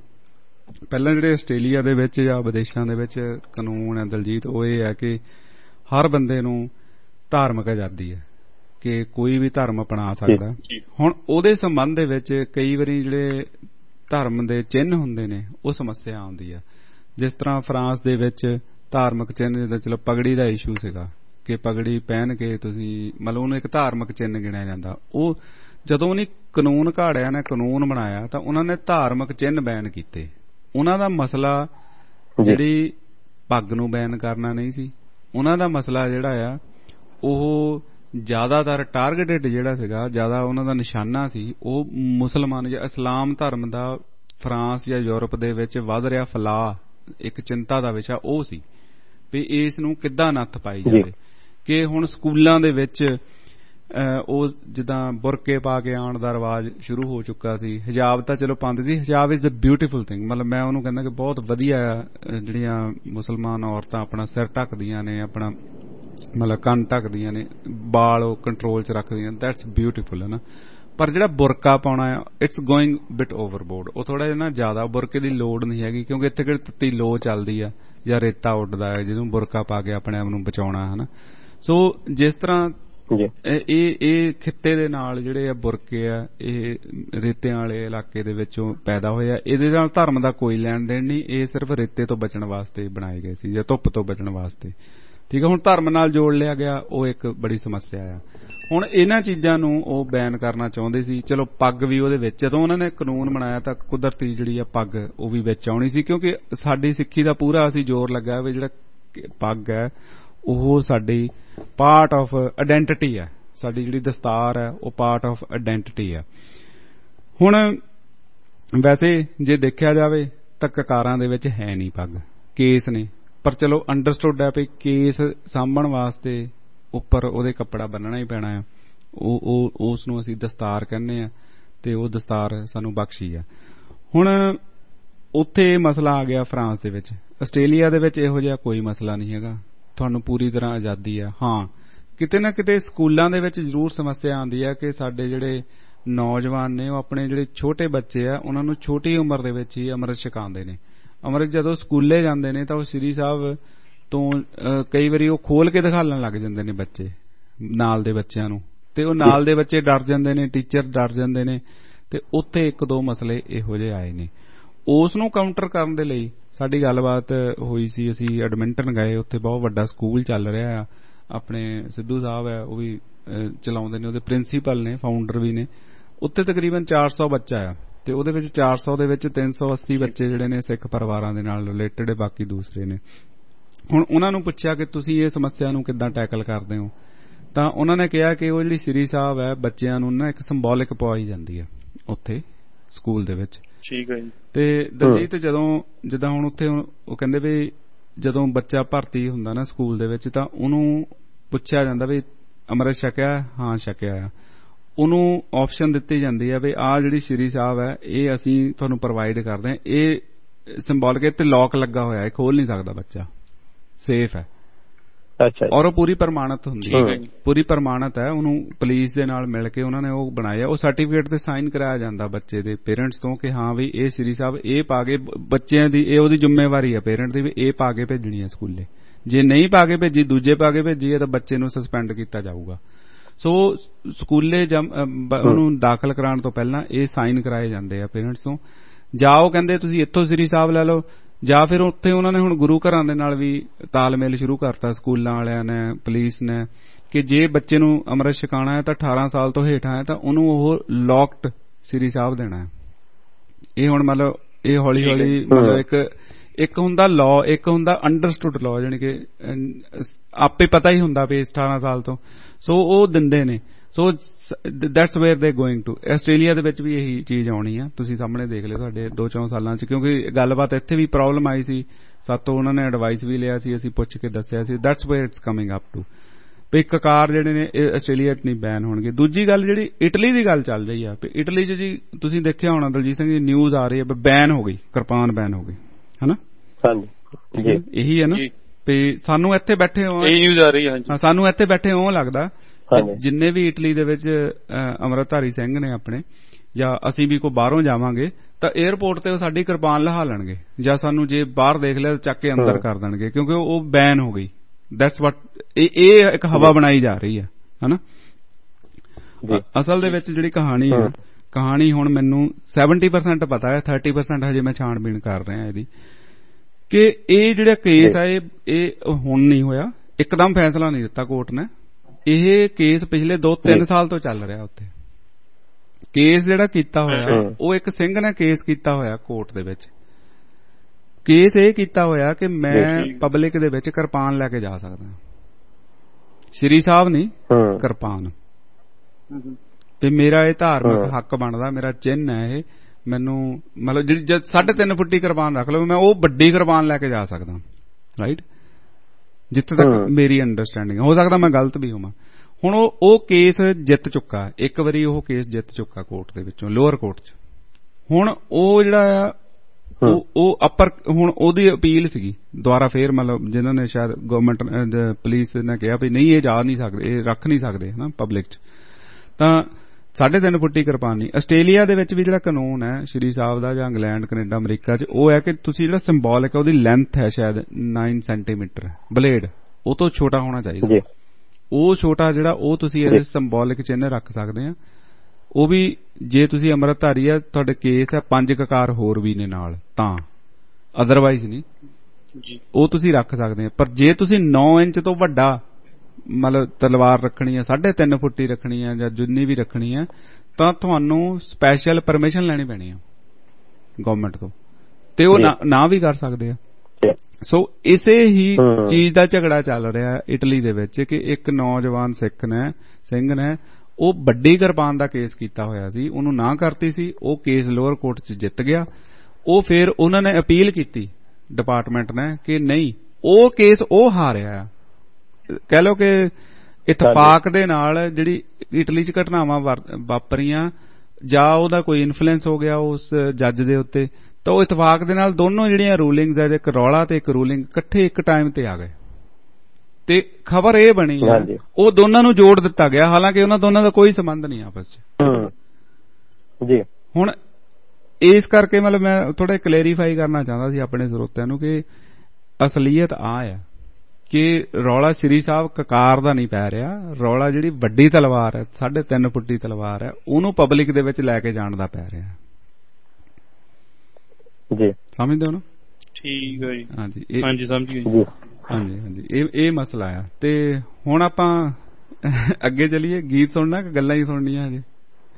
S4: ਪਹਿਲਾਂ ਜਿਹੜੇ ਆਸਟ੍ਰੇਲੀਆ ਦੇ ਵਿੱਚ ਜਾਂ ਵਿਦੇਸ਼ਾਂ ਦੇ ਵਿੱਚ ਕਾਨੂੰਨ ਹੈ ਦਲਜੀਤ, ਉਹ ਇਹ ਹੈ ਕਿ ਹਰ ਬੰਦੇ ਨੂੰ ਧਾਰਮਿਕ ਆਜ਼ਾਦੀ ਹੈ ਕਿ ਕੋਈ ਵੀ ਧਰਮ ਅਪਣਾ ਸਕਦਾ। ਹੁਣ ਉਹਦੇ ਸੰਬੰਧ ਦੇ ਵਿੱਚ ਕਈ ਵਾਰੀ ਜਿਹੜੇ ਧਰਮ ਦੇ ਚਿੰਨ੍ਹ ਹੁੰਦੇ ਨੇ ਉਹ ਸਮੱਸਿਆ ਆਉਂਦੀ ਆ। ਜਿਸ ਤਰ੍ਹਾਂ ਫਰਾਂਸ ਦੇ ਵਿੱਚ ਧਾਰਮਿਕ ਚਿੰਨ੍ਹ ਜਿੱਦਾਂ ਚਲੋ ਪਗੜੀ ਦਾ ਇਸ਼ੂ ਸੀਗਾ ਕਿ ਪਗੜੀ ਪਹਿਨ ਕੇ ਤੁਸੀਂ ਮਤਲਬ ਉਹਨੂੰ ਇੱਕ ਧਾਰਮਿਕ ਚਿੰਨ੍ਹ ਗਿਣਿਆ ਜਾਂਦਾ। ਉਹ ਜਦੋਂ ਉਹਨੇ ਕਾਨੂੰਨ ਘਾੜਿਆ ਨੇ ਕਾਨੂੰਨ ਬਣਾਇਆ ਤਾਂ ਉਹਨਾਂ ਨੇ ਧਾਰਮਿਕ ਚਿੰਨ੍ਹ ਬੈਨ ਕੀਤੇ। ਉਹਨਾਂ ਦਾ ਮਸਲਾ ਜਿਹੜੀ ਪੱਗ ਨੂੰ ਬੈਨ ਕਰਨਾ ਨਹੀਂ ਸੀ, ਉਹਨਾਂ ਦਾ ਮਸਲਾ ਜਿਹੜਾ ਆ ਉਹ ਜ਼ਿਆਦਾਤਰ ਟਾਰਗੇਟਡ ਜਿਹੜਾ ਸੀਗਾ, ਜ਼ਿਆਦਾ ਉਹਨਾਂ ਦਾ ਨਿਸ਼ਾਨਾ ਸੀ ਉਹ ਮੁਸਲਮਾਨ ਜਾਂ ਇਸਲਾਮ ਧਰਮ ਦਾ ਫਰਾਂਸ ਜਾਂ ਯੂਰਪ ਦੇ ਵਿੱਚ ਵੱਧ ਰਿਹਾ ਫੈਲਾਅ ਇੱਕ ਚਿੰਤਾ ਦਾ ਵਿਸ਼ਾ ਉਹ ਸੀ ਵੀ ਇਸ ਨੂੰ ਕਿੱਦਾਂ ਨੱਥ ਪਾਈ ਜਾਵੇ। ਕਿ ਹੁਣ ਸਕੂਲਾਂ ਦੇ ਵਿੱਚ ਉਹ ਜਿੱਦਾਂ ਬੁਰਕੇ ਪਾ ਕੇ ਆਉਣ ਦਾ ਰਿਵਾਜ ਸ਼ੁਰੂ ਹੋ ਚੁੱਕਾ ਸੀ। ਹਿਜਾਬ ਤਾਂ ਚਲੋ ਪਾਉਂਦੇ ਸੀ, ਹਿਜਾਬ ਇਜ਼ ਅ ਬਿਊਟੀਫੁਲ ਥਿੰਗ। ਮਤਲਬ ਮੈਂ ਉਹਨੂੰ ਕਹਿੰਦਾ ਕਿ ਬਹੁਤ ਵਧੀਆ ਜਿਹੜੀਆਂ ਮੁਸਲਮਾਨ ਔਰਤਾਂ ਆਪਣਾ ਸਿਰ ਢੱਕਦੀਆਂ ਨੇ, ਆਪਣਾ ਮਤਲਬ ਕੰਨ ਢੱਕਦੀਆਂ ਨੇ, ਬਾਲ ਉਹ ਕੰਟਰੋਲ ਚ ਰੱਖਦੀਆਂ, ਦੈਟਸ ਬਿਊਟੀਫੁਲ ਹੈ ਨਾ। ਪਰ ਜਿਹੜਾ ਬੁਰਕਾ ਪਾਉਣਾ ਆ ਇਟਸ ਗੋਇੰਗ ਬਿਟ ਓਵਰਬੋਰਡ। ਉਹ ਥੋੜਾ ਜਿਹਾ ਨਾ ਜ਼ਿਆਦਾ, ਬੁਰਕੇ ਦੀ ਲੋੜ ਨਹੀਂ ਹੈਗੀ ਕਿਉਂਕਿ ਇੱਥੇ ਕਿਹੜੀ ਤੱਤੀ ਲੋ ਚੱਲਦੀ ਆ ਜਾਂ ਰੇਤਾ ਉੱਡਦਾ ਹੈ ਜਿਹਨੂੰ ਬੁਰਕਾ ਪਾ ਕੇ ਆਪਣੇ ਆਪ ਨੂੰ ਬਚਾਉਣਾ ਹੈ ਨਾ। ਸੋ ਜਿਸ ਤਰ੍ਹਾਂ ਇਹ ਇਹ ਖਿੱਤੇ ਦੇ ਨਾਲ ਜਿਹੜੇ ਆ ਬੁਰਕੇ ਆ ਇਹ ਰੇਤਿਆਂ ਵਾਲੇ ਇਲਾਕੇ ਦੇ ਵਿੱਚੋਂ ਪੈਦਾ ਹੋਏ ਆ। ਇਹਦੇ ਨਾਲ ਧਰਮ ਦਾ ਕੋਈ ਲੈਣ ਦੇਣ ਨਹੀਂ, ਇਹ ਸਿਰਫ ਰੇਤੇ ਤੋਂ ਬਚਣ ਵਾਸਤੇ ਬਣਾਏ ਗਏ ਸੀ ਜਾਂ ਧੁੱਪ ਤੋਂ ਬਚਣ ਵਾਸਤੇ। ਠੀਕ ਹੈ, ਹੁਣ ਧਰਮ ਨਾਲ ਜੋੜ ਲਿਆ ਗਿਆ, ਉਹ ਇੱਕ ਬੜੀ ਸਮੱਸਿਆ ਆ। ਹੁਣ ਇਹਨਾਂ ਚੀਜ਼ਾਂ ਨੂੰ ਉਹ ਬੈਨ ਕਰਨਾ ਚਾਹੁੰਦੇ ਸੀ। ਚਲੋ ਪੱਗ ਵੀ ਉਹਦੇ ਵਿੱਚ, ਜਦੋਂ ਉਹਨਾਂ ਨੇ ਕਾਨੂੰਨ ਬਣਾਇਆ ਤਾਂ ਕੁਦਰਤੀ ਜਿਹੜੀ ਆ ਪੱਗ ਉਹ ਵੀ ਵਿੱਚ ਆਉਣੀ ਸੀ ਕਿਉਂਕਿ ਸਾਡੀ ਸਿੱਖੀ ਦਾ ਪੂਰਾ ਅਸੀਂ ਜ਼ੋਰ ਲੱਗਾ ਵੀ ਜਿਹੜਾ ਪੱਗ ਹੈ ਉਹ ਸਾਡੀ ਪਾਰਟ ਆਫ ਆਇਡੈਂਟੀਟੀ ਹੈ, ਸਾਡੀ ਜਿਹੜੀ ਦਸਤਾਰ ਹੈ ਉਹ ਪਾਰਟ ਆਫ ਆਇਡੈਂਟੀਟੀ ਹੈ। ਹੁਣ ਵੈਸੇ ਜੇ ਦੇਖਿਆ ਜਾਵੇ ਤਾਂ ਕਕਾਰਾਂ ਦੇ ਵਿੱਚ ਹੈ ਨਹੀਂ ਪੱਗ, ਕੇਸ ਨੇ। ਪਰ ਚਲੋ ਅੰਡਰਸਟੂਡ ਹੈ ਵੀ ਕੇਸ ਸਾਂਭਣ ਵਾਸਤੇ ਉੱਪਰ ਉਹਦੇ ਕੱਪੜਾ ਬੰਨਣਾ ਹੀ ਪੈਣਾ ਆ। ਉਹ ਉਹ ਉਸ ਨੂੰ ਅਸੀਂ ਦਸਤਾਰ ਕਹਿੰਦੇ ਆ ਤੇ ਉਹ ਦਸਤਾਰ ਸਾਨੂੰ ਬਖਸ਼ੀ ਆ। ਹੁਣ ਉੱਥੇ ਮਸਲਾ ਆ ਗਿਆ ਫਰਾਂਸ ਦੇ ਵਿੱਚ। ਆਸਟ੍ਰੇਲੀਆ ਦੇ ਵਿੱਚ ਇਹੋ ਜਿਹਾ ਕੋਈ ਮਸਲਾ ਨਹੀਂ ਹੈਗਾ, ਤੁਹਾਨੂੰ ਪੂਰੀ ਤਰ੍ਹਾਂ ਆਜ਼ਾਦੀ ਆ। ਹਾਂ, ਕਿਤੇ ਨਾ ਕਿਤੇ ਸਕੂਲਾਂ ਦੇ ਵਿੱਚ ਜ਼ਰੂਰ ਸਮੱਸਿਆ ਆਉਂਦੀ ਹੈ ਕਿ ਸਾਡੇ ਜਿਹੜੇ ਨੌਜਵਾਨ ਨੇ ਉਹ ਆਪਣੇ ਜਿਹੜੇ ਛੋਟੇ ਬੱਚੇ ਆ ਉਹਨਾਂ ਨੂੰ ਛੋਟੀ ਉਮਰ ਦੇ ਵਿੱਚ ਹੀ ਅੰਮ੍ਰਿਤ ਛਕਾਉਂਦੇ ਨੇ। ਅੰਮ੍ਰਿਤ ਜਦੋਂ ਸਕੂਲੇ ਜਾਂਦੇ ਨੇ ਤਾਂ ਉਹ ਸ੍ਰੀ ਸਾਹਿਬ ਤੋਂ ਕਈ ਵਾਰੀ ਉਹ ਖੋਲ ਕੇ ਦਿਖਾਉਣ ਲੱਗ ਜਾਂਦੇ ਨੇ ਬੱਚੇ ਨਾਲ ਦੇ ਬੱਚਿਆਂ ਨੂੰ, ਤੇ ਉਹ ਨਾਲ ਦੇ ਬੱਚੇ ਡਰ ਜਾਂਦੇ ਨੇ, ਟੀਚਰ ਡਰ ਜਾਂਦੇ ਨੇ। ਤੇ ਉੱਥੇ ਇੱਕ ਦੋ ਮਸਲੇ ਇਹੋ ਜਿਹੇ ਆਏ ਨੇ। ਉਸ ਨੂੰ ਕਾਊਂਟਰ ਕਰਨ ਦੇ ਲਈ ਸਾਡੀ ਗੱਲਬਾਤ ਹੋਈ ਸੀ, ਅਸੀਂ ਐਡਮਿੰਟਨ ਗਏ, ਉੱਥੇ ਬਹੁਤ ਵੱਡਾ ਸਕੂਲ ਚੱਲ ਰਿਹਾ ਆ। ਆਪਣੇ ਸਿੱਧੂ ਸਾਹਿਬ ਹੈ ਉਹ ਵੀ ਚਲਾਉਂਦੇ ਨੇ, ਉਹਦੇ ਪ੍ਰਿੰਸੀਪਲ ਨੇ, ਫਾਊਂਡਰ ਵੀ ਨੇ। ਉੱਥੇ ਤਕਰੀਬਨ ਚਾਰ ਸੌ ਬੱਚਾ ਆ ਤੇ ਉਹਦੇ ਵਿੱਚ ਚਾਰ ਸੌ ਦੇ ਵਿੱਚ ਤਿੰਨ ਸੌ ਅੱਸੀ ਬੱਚੇ ਜਿਹੜੇ ਨੇ ਸਿੱਖ ਪਰਿਵਾਰਾਂ ਦੇ ਨਾਲ ਰਿਲੇਟਡ, ਬਾਕੀ ਦੂਸਰੇ ਨੇ। ਹੁਣ ਉਹਨਾਂ ਨੂੰ ਪੁੱਛਿਆ ਕਿ ਤੁਸੀਂ ਇਹ ਸਮੱਸਿਆ ਨੂੰ ਕਿੱਦਾਂ ਟੈਕਲ ਕਰਦੇ ਹੋ, ਤਾਂ ਉਹਨਾਂ ਨੇ ਕਿਹਾ ਕਿ ਉਹ ਜਿਹੜੀ ਸ੍ਰੀ ਸਾਹਿਬ ਹੈ ਬੱਚਿਆਂ ਨੂੰ ਨਾ ਇੱਕ ਸਿੰਬੋਲਿਕ ਪਵਾਈ ਜਾਂਦੀ ਹੈ ਉੱਥੇ ਸਕੂਲ ਦੇ ਵਿੱਚ
S2: ਠੀਕ ਹੈ ਜੀ।
S4: ਤੇ ਦਲਜੀਤ ਜਦੋਂ ਜਿੱਦਾਂ ਹੁਣ ਉੱਥੇ ਉਹ ਕਹਿੰਦੇ ਵੀ ਜਦੋਂ ਬੱਚਾ ਭਰਤੀ ਹੁੰਦਾ ਨਾ ਸਕੂਲ ਦੇ ਵਿੱਚ ਤਾਂ ਉਹਨੂੰ ਪੁੱਛਿਆ ਜਾਂਦਾ ਵੀ ਅੰਮ੍ਰਿਤ ਛਕਿਆ? ਹਾਂ ਛਕਿਆ ਆ। ਉਹਨੂੰ ਆਪਸ਼ਨ ਦਿੱਤੀ ਜਾਂਦੀ ਹੈ ਵੀ ਆਹ ਜਿਹੜੀ ਸ਼੍ਰੀ ਸਾਹਿਬ ਹੈ ਇਹ ਅਸੀਂ ਤੁਹਾਨੂੰ ਪ੍ਰੋਵਾਈਡ ਕਰਦੇ ਹਾਂ, ਇਹ ਸਿੰਬੋਲਿਕ ਹੈ ਤੇ ਲੌਕ ਲੱਗਾ ਹੋਇਆ ਹੈ, ਖੋਲ ਨਹੀਂ ਸਕਦਾ ਬੱਚਾ, ਸੇਫ ਹੈ।
S6: ਅੱਛਾ।
S4: ਔਰ ਉਹ ਪੂਰੀ ਪ੍ਰਮਾਣਿਤ ਹੁੰਦੀ ਹੈ, ਪੂਰੀ ਪ੍ਰਮਾਣਿਤ ਹੈ। ਉਹਨੂੰ ਪੁਲਿਸ ਦੇ ਨਾਲ ਮਿਲ ਕੇ ਉਹਨਾਂ ਨੇ ਉਹ ਬਣਾਇਆ, ਉਹ ਸਰਟੀਫਿਕੇਟ ਤੇ ਸਾਈਨ ਕਰਾਇਆ ਜਾਂਦਾ ਬੱਚੇ ਦੇ ਪੇਰੈਂਟਸ ਤੋਂ ਕਿ ਹਾਂ ਵੀ ਇਹ ਸ਼੍ਰੀ ਸਾਹਿਬ ਇਹ ਪਾ ਕੇ ਬੱਚਿਆਂ ਦੀ, ਇਹ ਉਹਦੀ ਜ਼ਿੰਮੇਵਾਰੀ ਹੈ ਪੇਰੈਂਟ ਦੀ ਵੀ ਇਹ ਪਾ ਕੇ ਭੇਜਣੀ ਹੈ ਸਕੂਲੇ। ਜੇ ਨਹੀਂ ਪਾ ਕੇ ਭੇਜੀ, ਦੂਜੇ ਪਾ ਕੇ ਭੇਜੀ ਹੈ ਤਾਂ ਬੱਚੇ ਨੂੰ ਸਸਪੈਂਡ ਕੀਤਾ ਜਾਊਗਾ। ਸੋ ਸਕੂਲੇ ਉਹਨੂੰ ਦਾਖਲ ਕਰਾਉਣ ਤੋਂ ਪਹਿਲਾਂ ਇਹ ਸਾਈਨ ਕਰਾਏ ਜਾਂਦੇ ਆ ਪੇਰੈਂਟਸ ਤੋਂ। ਜਾਂ ਉਹ ਕਹਿੰਦੇ ਤੁਸੀਂ ਇੱਥੋਂ ਸ਼੍ਰੀ ਸਾਹਿਬ ਲੈ ਲਓ, ਜਾਂ ਫਿਰ ਉੱਥੇ ਉਹਨਾਂ ਨੇ ਹੁਣ ਗੁਰੂ ਘਰਾਂ ਦੇ ਨਾਲ ਵੀ ਤਾਲਮੇਲ ਸ਼ੁਰੂ ਕਰਤਾ ਸਕੂਲਾਂ ਵਾਲਿਆਂ ਨੇ, ਪੁਲਿਸ ਨੇ, ਕਿ ਜੇ ਬੱਚੇ ਨੂੰ ਅੰਮ੍ਰਿਤ ਛਕਾਉਣਾ ਹੈ ਤਾਂ ਅਠਾਰਾਂ ਸਾਲ ਤੋਂ ਹੇਠਾਂ ਹੈ ਤਾਂ ਉਹਨੂੰ ਉਹ ਲੌਕਡ ਸ਼੍ਰੀ ਸਾਹਿਬ ਦੇਣਾ ਹੈ। ਇਹ ਹੁਣ ਮਤਲਬ ਇਹ ਹੌਲੀ ਹੌਲੀ ਮਤਲਬ ਇੱਕ ਇੱਕ ਹੁੰਦਾ ਲਾਅ, ਇੱਕ ਹੁੰਦਾ ਅੰਡਰਸਟੂਡ ਲਾਅ, ਜਾਣੀ ਕਿ ਆਪੇ ਪਤਾ ਹੀ ਹੁੰਦਾ ਵੀ ਅਠਾਰਾਂ ਸਾਲ ਤੋਂ, ਸੋ ਉਹ ਦਿੰਦੇ ਨੇ। So that's where they going to. Australia ਦੇ ਵਿੱਚ ਵੀ ਇਹੀ ਚੀਜ਼ ਆਉਣੀ ਆ, ਤੁਸੀਂ ਸਾਹਮਣੇ ਦੇਖ ਲਿਓ ਤੁਹਾਡੇ ਦੋ ਚੌਂ ਸਾਲਾਂ ਚ, ਕਿਉਂਕਿ ਗੱਲਬਾਤ ਇੱਥੇ ਵੀ ਪ੍ਰੋਬਲਮ ਆਈ ਸੀ ਸਾਤੋਂ, ਉਹਨਾਂ ਨੇ ਐਡਵਾਈਸ ਵੀ ਲਿਆ ਸੀ, ਅਸੀਂ ਪੁੱਛ ਕੇ ਦੱਸਿਆ ਸੀ। That's where it's coming up to ਵੀ ਕਕਾਰ ਜਿਹੜੇ ਨੇ ਇਹ ਆਸਟ੍ਰੇਲੀਆ ਚ ਨਹੀਂ ਬੈਨ ਹੋਣਗੇ। ਦੂਜੀ ਗੱਲ ਜਿਹੜੀ ਇਟਲੀ ਦੀ ਗੱਲ ਚੱਲ ਰਹੀ ਆ, ਇਟਲੀ ਚ ਜੀ ਤੁਸੀਂ ਦੇਖਿਆ ਹੋਣਾ ਦਲਜੀਤ ਸਿੰਘ ਜੀ, ਨਿਊਜ਼ ਆ ਰਹੀ ਹੈ ਬੈਨ ਹੋ ਗਈ, ਕਿਰਪਾਨ ਬੈਨ ਹੋ ਗਈ, ਹਨਾ?
S6: ਹਾਂਜੀ,
S4: ਇਹੀ ਹੈ ਨਾ ਵੀ ਸਾਨੂੰ ਇੱਥੇ ਬੈਠੇ ਹੋ
S2: ਇਹ ਨਿਊਜ਼ ਆ ਰਹੀ ਹੈ,
S4: ਸਾਨੂੰ ਇੱਥੇ ਬੈਠੇ ਹੋ ਲੱਗਦਾ ਜਿੰਨੇ ਵੀ ਇਟਲੀ ਦੇ ਵਿੱਚ ਅੰਮ੍ਰਿਤਧਾਰੀ ਸਿੰਘ ਨੇ ਆਪਣੇ, ਜਾਂ ਅਸੀਂ ਵੀ ਕੋਈ ਬਾਹਰੋਂ ਜਾਵਾਂਗੇ ਤਾਂ 에ਅਰਪੋਰਟ ਤੇ ਉਹ ਸਾਡੀ ਕਿਰਪਾਨ ਲਹਾ ਲੈਣਗੇ, ਜਾਂ ਸਾਨੂੰ ਜੇ ਬਾਹਰ ਦੇਖ ਲਿਆ ਚੱਕ ਕੇ ਅੰਦਰ ਕਰ ਦੇਣਗੇ, ਕਿਉਂਕਿ ਉਹ ਬੈਨ ਹੋ ਗਈ। ਦੈਟਸ ਵਾਟ ਇਹ ਇੱਕ ਹਵਾ ਬਣਾਈ ਜਾ ਰਹੀ ਹੈ, ਹਨਾ? ਅਸਲ ਦੇ ਵਿੱਚ ਜਿਹੜੀ ਕਹਾਣੀ ਹੈ, ਕਹਾਣੀ ਹੁਣ ਮੈਨੂੰ ਸੈਵਨਟੀ ਪਰਸੈਂਟ ਪਤਾ ਹੈ, ਥਰਟੀ ਪਰਸੈਂਟ ਹਜੇ ਮੈਂ ਛਾਣਬੀਣ ਕਰ ਰਿਹਾ ਇਹਦੀ, ਕਿ ਇਹ ਜਿਹੜਾ ਕੇਸ ਹੈ ਇਹ ਹੁਣ ਨਹੀਂ ਹੋਇਆ, ਇੱਕਦਮ ਫੈਸਲਾ ਨਹੀਂ ਦਿੱਤਾ ਕੋਰਟ ਨੇ। ਇਹ ਕੇਸ ਪਿਛਲੇ ਦੋ ਤਿੰਨ ਸਾਲ ਤੋਂ ਚੱਲ ਰਿਹਾ ਉੱਥੇ। ਕੇਸ ਜਿਹੜਾ ਕੀਤਾ ਹੋਇਆ ਉਹ ਇੱਕ ਸਿੰਘ ਨੇ ਕੇਸ ਕੀਤਾ ਹੋਇਆ ਕੋਰਟ ਦੇ ਵਿੱਚ। ਕੇਸ ਇਹ ਕੀਤਾ ਹੋਇਆ ਕਿ ਮੈਂ ਪਬਲਿਕ ਦੇ ਵਿੱਚ ਕਿਰਪਾਨ ਲੈ ਕੇ ਜਾ ਸਕਦਾ, ਸ਼੍ਰੀ ਸਾਹਿਬ ਨਹੀਂ, ਕਿਰਪਾਨ, ਤੇ ਮੇਰਾ ਇਹ ਧਾਰਮਿਕ ਹੱਕ ਬਣਦਾ, ਮੇਰਾ ਚਿੰਨ੍ਹ ਹੈ ਇਹ, ਮੈਨੂੰ ਮਤਲਬ ਜਿਹੜੀ ਸਾਢੇ ਤਿੰਨ ਫੁੱਟੀ ਕਿਰਪਾਨ ਰੱਖ ਲਓ, ਮੈਂ ਉਹ ਵੱਡੀ ਕਿਰਪਾਨ ਲੈ ਕੇ ਜਾ ਸਕਦਾ, ਰਾਈਟ? ਜਿੱਥੇ ਤੱਕ ਮੇਰੀ ਅੰਡਰਸਟੈਂਡਿੰਗ, ਹੋ ਸਕਦਾ ਮੈਂ ਗਲਤ ਵੀ ਹੋਵਾਂ। ਹੁਣ ਉਹ ਉਹ ਕੇਸ ਜਿੱਤ ਚੁੱਕਾ, ਇੱਕ ਵਾਰੀ ਉਹ ਕੇਸ ਜਿੱਤ ਚੁੱਕਾ ਕੋਰਟ ਦੇ ਵਿੱਚੋਂ, ਲੋਅਰ ਕੋਰਟ ਚ। ਹੁਣ ਉਹ ਜਿਹੜਾ ਆ ਉਹ ਅਪਰ, ਹੁਣ ਉਹਦੀ ਅਪੀਲ ਸੀਗੀ ਦੁਬਾਰਾ ਫੇਰ, ਮਤਲਬ ਜਿਨ੍ਹਾਂ ਨੇ ਸ਼ਾਇਦ ਗਵਰਨਮੈਂਟ ਪੁਲਿਸ ਨੇ ਕਿਹਾ ਵੀ ਨਹੀਂ ਇਹ ਜਾ ਨਹੀਂ ਸਕਦੇ, ਇਹ ਰੱਖ ਨਹੀਂ ਸਕਦੇ ਹਨਾ ਪਬਲਿਕ ਚ, ਤਾਂ ਸਾਢੇ ਤਿੰਨ ਫੁੱਟੀ ਕਿਰਪਾਨ ਨਹੀਂ। ਆਸਟ੍ਰੇਲੀਆ ਦੇ ਵਿੱਚ ਵੀ ਜਿਹੜਾ ਕਾਨੂੰਨ ਹੈ ਸ਼੍ਰੀ ਸਾਹਿਬ ਦਾ, ਜਾਂ ਇੰਗਲੈਂਡ, ਕੈਨੇਡਾ, ਅਮਰੀਕਾ ਚ, ਉਹ ਹੈ ਕਿ ਤੁਸੀਂ ਜਿਹੜਾ ਸਿੰਬੋਲਿਕ ਹੈ ਉਹਦੀ ਲੈਂਥ ਹੈ ਸ਼ਾਇਦ ਨਾਈਨ ਸੈਂਟੀਮੀਟਰ, ਬਲੇਡ ਉਹ ਤੋਂ ਛੋਟਾ ਹੋਣਾ ਚਾਹੀਦਾ। ਉਹ ਛੋਟਾ ਜਿਹੜਾ ਉਹ ਤੁਸੀਂ ਇਹਦੇ ਸਿੰਬੋਲਿਕ ਚਿੰਨ੍ਹ ਰੱਖ ਸਕਦੇ ਆ। ਉਹ ਵੀ ਜੇ ਤੁਸੀਂ ਅੰਮ੍ਰਿਤਧਾਰੀ ਆ, ਤੁਹਾਡੇ ਕੇਸ ਹੈ ਪੰਜ ਕਕਾਰ ਹੋਰ ਵੀ ਨੇ ਨਾਲ, ਤਾਂ ਅਦਰਵਾਈਜ਼ ਨਹੀਂ, ਉਹ ਤੁਸੀਂ ਰੱਖ ਸਕਦੇ ਆ। ਪਰ ਜੇ ਤੁਸੀਂ ਨੌ ਇੰਚ ਤੋਂ ਵੱਡਾ ਮਤਲਬ ਤਲਵਾਰ ਰੱਖਣੀ ਹੈ, ਸਾਢੇ ਤਿੰਨ ਫੁੱਟੀ ਰੱਖਣੀ ਹੈ, ਜਾਂ ਜਿੰਨੀ ਵੀ ਰੱਖਣੀ ਹੈ, ਤਾਂ ਤੁਹਾਨੂੰ ਸਪੈਸ਼ਲ ਪਰਮਿਸ਼ਨ ਲੈਣੀ ਪੈਣੀ ਹੈ ਗਵਰਨਮੈਂਟ ਤੋਂ, ਤੇ ਉਹ ਨਾ ਵੀ ਕਰ ਸਕਦੇ ਆ। ਸੋ ਇਸੇ ਹੀ ਚੀਜ਼ ਦਾ ਝਗੜਾ ਚੱਲ ਰਿਹਾ ਇਟਲੀ ਦੇ ਵਿੱਚ ਕਿ ਇੱਕ ਨੌਜਵਾਨ ਸਿੱਖ ਨੇ ਸਿੰਘ ਨੇ ਉਹ ਵੱਡੀ ਕਿਰਪਾਨ ਦਾ ਕੇਸ ਕੀਤਾ ਹੋਇਆ ਸੀ, ਉਹਨੂੰ ਨਾ ਕਰਤੀ ਸੀ, ਉਹ ਕੇਸ ਲੋਅਰ ਕੋਰਟ ਚ ਜਿੱਤ ਗਿਆ। ਉਹ ਫਿਰ ਉਹਨਾਂ ਨੇ ਅਪੀਲ ਕੀਤੀ ਡਿਪਾਰਟਮੈਂਟ ਨੇ ਕਿ ਨਹੀਂ, ਉਹ ਕੇਸ ਉਹ ਹਾਰਿਆ। ਕਹਿ ਲਓ ਕਿ ਇਤਫਾਕ ਦੇ ਨਾਲ ਜਿਹੜੀ ਇਟਲੀ ਚ ਘਟਨਾਵਾਂ ਵਾਪਰੀਆਂ, ਜਾਂ ਉਹਦਾ ਕੋਈ ਇਨਫਲੂਐਂਸ ਹੋ ਗਿਆ ਉਸ ਜੱਜ ਦੇ ਉੱਤੇ, ਤਾਂ ਉਹ ਇਤਫਾਕ ਦੇ ਨਾਲ ਦੋਨੋਂ ਜਿਹੜੀਆਂ ਰੂਲਿੰਗਸ ਹੈ, ਇੱਕ ਰੌਲਾ ਤੇ ਇੱਕ ਰੂਲਿੰਗ, ਇਕੱਠੇ ਇੱਕ ਟਾਈਮ ਤੇ ਆ ਗਏ, ਤੇ ਖਬਰ ਇਹ ਬਣੀ ਹੈ ਉਹ ਦੋਨਾਂ ਨੂੰ ਜੋੜ ਦਿੱਤਾ ਗਿਆ, ਹਾਲਾਂਕਿ ਉਹਨਾਂ ਦੋਨਾਂ ਦਾ ਕੋਈ ਸੰਬੰਧ ਨਹੀਂ ਆਪਸ ਚ ਜੀ। ਹੁਣ ਇਸ ਕਰਕੇ ਮਤਲਬ ਮੈਂ ਥੋੜਾ ਕਲੈਰੀਫਾਈ ਕਰਨਾ ਚਾਹੁੰਦਾ ਸੀ ਆਪਣੇ ਸਰੋਤਿਆਂ ਨੂੰ ਕਿ ਅਸਲੀਅਤ ਆ ਹੈ ਕਿ ਰੌਲਾ ਸ਼੍ਰੀ ਸਾਹਿਬ ਕਕਾਰ ਦਾ ਨਹੀਂ ਪੈ ਰਿਹਾ, ਰੌਲਾ ਜਿਹੜੀ ਵੱਡੀ ਤਲਵਾਰ ਹੈ, ਸਾਢੇ ਤਿੰਨ ਫੁੱਟੀ ਤਲਵਾਰ ਹੈ, ਉਹਨੂੰ ਪਬਲਿਕ ਦੇ ਵਿੱਚ ਲੈ ਕੇ ਜਾਣ ਦਾ ਪੈ ਰਿਹਾ ਜੀ। ਸਮਝਦੇ ਹੋ ਨਾ? ਠੀਕ ਹੈ ਜੀ। ਹਾਂਜੀ ਹਾਂਜੀ ਸਮਝ ਗਏ ਜੀ। ਹਾਂਜੀ ਹਾਂਜੀ ਇਹ ਇਹ ਮਸਲਾ ਆ। ਤੇ ਹੁਣ ਆਪਾਂ ਅੱਗੇ ਚਲੀਏ, ਗੀਤ ਸੁਣਨਾ ਕਿ ਗੱਲਾਂ ਹੀ ਸੁਣਨੀਆਂ ਹਜੇ?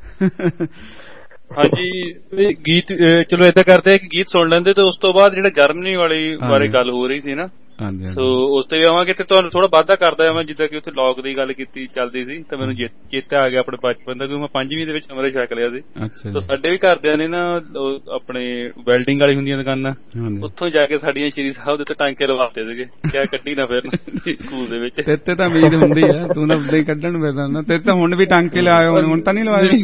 S2: ਹਾਂਜੀ ਗੀਤ ਚਲੋ ਏਦਾਂ ਕਰਦੇ ਆ ਕਿ ਗੀਤ ਸੁਣ ਲੈਂਦੇ, ਤੇ ਉਸ ਤੋਂ ਬਾਅਦ ਜਿਹੜਾ ਜਰਮਨੀ ਵਾਲੀ ਬਾਰੇ ਗੱਲ ਹੋ ਰਹੀ ਸੀ ਨਾ, ਸੋ ਉਸ ਤੇ ਵੀ ਆਵਾਂਗੇ ਤੇ ਤੁਹਾਨੂੰ ਥੋੜਾ ਵਾਧਾ ਕਰਦਾ ਮੈਂ, ਜਿੱਦਾਂ ਕਿ ਉੱਥੇ ਲੌਕ ਦੀ ਗੱਲ ਕੀਤੀ ਚੱਲਦੀ ਸੀ ਤਾਂ ਮੈਨੂੰ ਚੇਤਾ ਆ ਗਿਆ ਆਪਣੇ ਬਚਪਨ ਦਾ, ਕਿਉਂਕਿ ਮੈਂ ਪੰਜਵੀਂ ਦੇ ਵਿੱਚ ਅੰਮ੍ਰਿਤ ਛਕ ਲਿਆ ਸੀ। ਤਾਂ ਸਾਡੇ ਵੀ ਘਰਦਿਆਂ ਨੇ ਨਾ ਆਪਣੇ ਵੈਲਡਿੰਗ ਵਾਲੀ ਹੁੰਦੀਆਂ ਦੁਕਾਨਾਂ, ਉੱਥੋਂ ਜਾ ਕੇ ਸਾਡੀਆਂ ਸ਼੍ਰੀ ਸਾਹਿਬ ਦੇ ਉੱਤੇ ਟਾਂਕੇ ਲਵਾਤੇ ਸੀਗੇ, ਕਿਆ ਕੱਢੀ ਨਾ ਫਿਰ ਸਕੂਲ ਦੇ ਵਿੱਚ।
S4: ਤੇਤੇ ਤਾਂ ਉਮੀਦ ਹੁੰਦੀ ਆ, ਤੂੰ ਤਾਂ ਉਦਾਂ ਹੀ ਕੱਢਣ ਫਿਰਦਾ ਨਾ, ਤੇ ਤਾਂ ਹੁਣ ਵੀ ਟਾਂਕੇ ਲਾਏ ਹੋਣ, ਹੁਣ ਤਾਂ ਨਹੀਂ ਲਵਾਏ।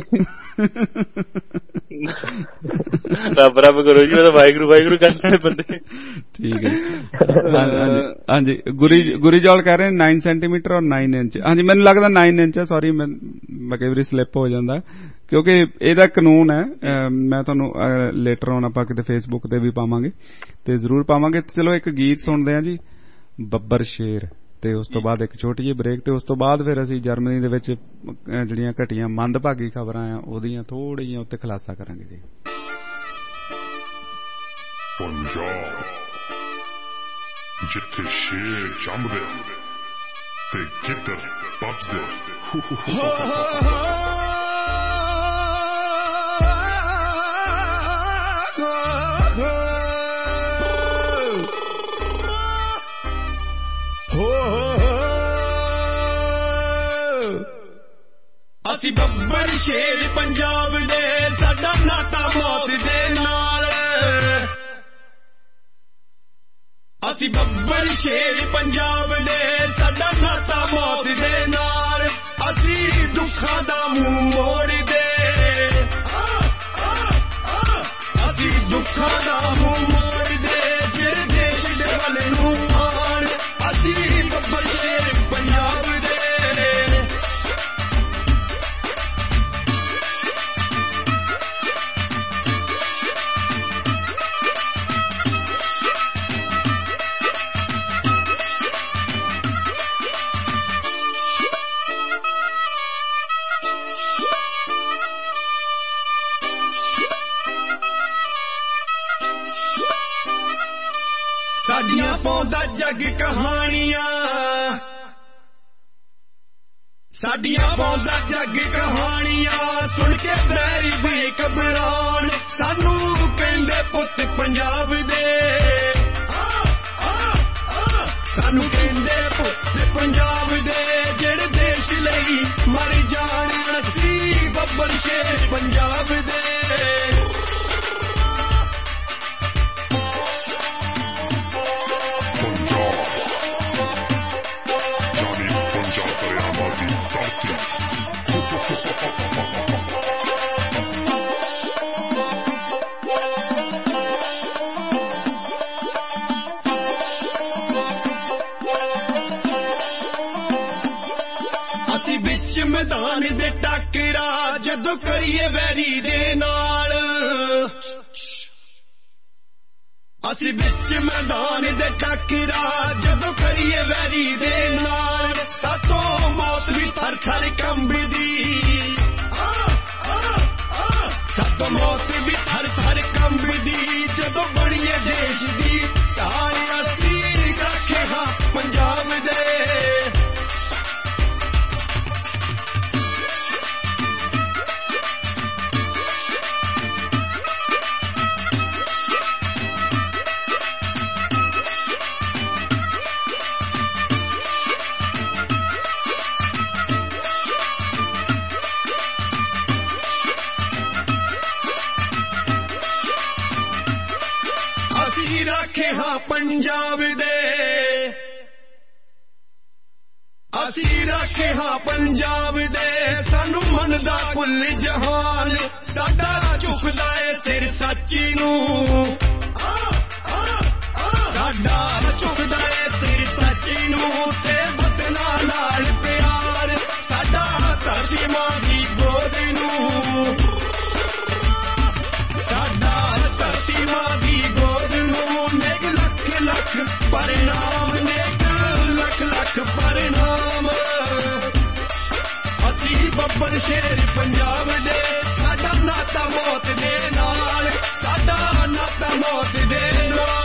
S2: ਰੱਬ ਰੱਬ ਕਰੋ ਜੀ, ਮੈਂ ਤਾਂ ਵਾਹਿਗੁਰੂ ਵਾਹਿਗੁਰੂ ਕਰਨੇ ਬੰਦੇ।
S4: ਠੀਕ ਹੈ ਹਾਂਜੀ। ਗੁਰੀ ਗੁਰੀ ਜੌਲ ਕਹਿ ਰਹੇ nine centimetre or nine inch. ਹਾਂਜੀ ਮੈਨੂੰ ਲੱਗਦਾ ਨਾਈਨ ਇੰਚ ਹੈ, ਸੌਰੀ ਮੈਂ ਕਈ ਵਾਰੀ ਸਲਿੱਪ ਹੋ ਜਾਂਦਾ, ਕਿਉਂਕਿ ਇਹਦਾ ਕਾਨੂੰਨ ਹੈ। ਮੈਂ ਤੁਹਾਨੂੰ ਲੇਟਰ ਆਨ ਆਪਾਂ ਕਿਤੇ ਫੇਸਬੁੱਕ ਤੇ ਵੀ ਪਾਵਾਂਗੇ ਤੇ ਜ਼ਰੂਰ ਪਾਵਾਂਗੇ। ਚਲੋ ਇੱਕ ਗੀਤ ਸੁਣਦੇ ਹਾਂ ਜੀ, ਬੱਬਰ ਸ਼ੇਰ, ਤੇ ਉਸ ਤੋਂ ਬਾਅਦ ਇੱਕ ਛੋਟੀ ਜਿਹੀ ਬ੍ਰੇਕ, ਤੇ ਉਸ ਤੋਂ ਬਾਅਦ ਫਿਰ ਅਸੀਂ ਜਰਮਨੀ ਦੇ ਵਿੱਚ ਜਿਹੜੀਆਂ ਘਟੀਆਂ ਮੰਦਭਾਗੀ ਖਬਰਾਂ ਆ ਉਹਦੀਆਂ ਥੋੜ੍ਹੀਆਂ ਜਿਹੀਆਂ ਉੱਤੇ ਖੁਲਾਸਾ ਕਰਾਂਗੇ ਜੀ।
S15: ਪੰਜਾਬ ਜਿੱਥੇ ਸ਼ੇਰ ਜੰਮਦੇ ਤੇ ਗਿੱਦੜ ਪੱਜਦੇ।
S3: ਅਸੀਂ ਬੱਬਰ ਸ਼ੇਰ ਪੰਜਾਬ ਦੇ, ਸਾਡਾ ਨਾਤਾ ਮੌਤ ਦੇ ਨਾਲ। ਅਸੀਂ ਬੱਬਰ ਸ਼ੇਰ ਪੰਜਾਬ ਦੇ, ਸਾਡਾ ਨਾਤਾ ਮੌਤ ਦੇ ਨਾਲ। ਅਸੀਂ ਦੁੱਖਾਂ ਦਾ ਮੂੰਹ ਮੋੜਦੇ, ਅਸੀਂ ਦੁੱਖਾਂ ਦਾ ਮੂੰਹ ਮੋੜਦੇ, ਜਿਹੜੇ ਦੇਸ਼ ਦੇ ਵੱਲ ਨੂੰ ਆਣ। ਅਸੀਂ ਬੱਬਰ ਸ਼ੇਰ ਪੰਜਾਬ ਦੇ। ਸਾਡੀਆਂ ਪਾਉਂਦਾ ਜੱਗ ਕਹਾਣੀਆਂ, ਸਾਡੀਆਂ ਪਾਉਂਦਾ ਜੱਗ ਕਹਾਣੀਆਂ, ਸੁਣ ਕੇ ਬੈਰੀ ਵੀ ਘਬਰਾਣ। ਸਾਨੂੰ ਕਹਿੰਦੇ ਪੁੱਤ ਪੰਜਾਬ ਦੇ, ਸਾਨੂੰ ਕਹਿੰਦੇ ਪੁੱਤ ਪੰਜਾਬ ਦੇ, ਜਿਹੜੇ ਦੇਸ਼ ਲਈ ਮਰ ਜਾਣ। ਅਸੀਂ ਬੱਬਰ ਸ਼ੇਰ ਪੰਜਾਬ ਦੇ। ਅਸੀਂ ਵਿੱਚ ਮੈਦਾਨ ਦੇ ਟੱਕਰਾ ਜਦੋਂ ਕਰੀਏ ਵੈਰੀ ਦੇ ਨਾਲ। ਅਸੀਂ ਵਿੱਚ ਮੈਦਾਨ ਦੇ ਟੱਕਰਾ ਜਦੋਂ ਕਰੀਏ ਵੈਰੀ ਦੇ ਨਾਲ। ਸਾਤੋਂ ਮੌਤ ਵੀ ਥਰ ਥਰ ਕੰਬਦੀ, ਸਾਤੋਂ ਮੌਤ ਵੀ ਥਰ ਥਰ ਕੰਬਦੀ, ਜਦੋਂ ਬਣੀਏ ਦੇਸ਼ ਦੀ ਢਾਲ। ਅਸੀਂ ਰੱਖੇ ਹਾਂ ਪੰਜਾਬ ਦੇ। ਅਸੀਂ ਰੱਖੇ ਹਾਂ ਪੰਜਾਬ ਦੇ, ਅਸੀਂ ਰੱਖੇ ਹਾਂ ਪੰਜਾਬ ਦੇ। ਸਾਨੂੰ ਮੰਨਦਾ ਕੁੱਲ ਜਹਾਨ, ਸਾਡਾ ਝੁਕਦਾ ਏ ਸਿਰ ਸੱਚੀ ਨੂੰ। ਸਾਡਾ ਝੁਕਦਾ ਏ ਸਿਰ ਸੱਚੀ ਨੂੰ, ਤੇ ਵਤਨਾਂ ਨਾਲ ਪਿਆਰ। ਸਾਡਾ ਧਰਤੀ ਮਾਂ ਦੀ ਗੋਦ ਨੂੰ, ਸਾਡਾ ਧਰਤੀ ਮਾਂ ਦੀ ਗੋਦ ਨੂੰ। ਨੇਕ ਲੱਖ ਲੱਖ ਪਰਿਣਾਮ, ਨੇਕ ਲੱਖ ਲੱਖ ਪਰਿਣਾਮ। ਅਸੀਂ ਬੱਬਰ ਸ਼ੇਰ ਪੰਜਾਬ ਦੇ, ਸਾਡਾ ਨਾਤਾ ਮੌਤ ਦੇ ਨਾਲ, ਸਾਡਾ ਨਾਤਾ ਮੌਤ ਦੇ ਨਾਲ।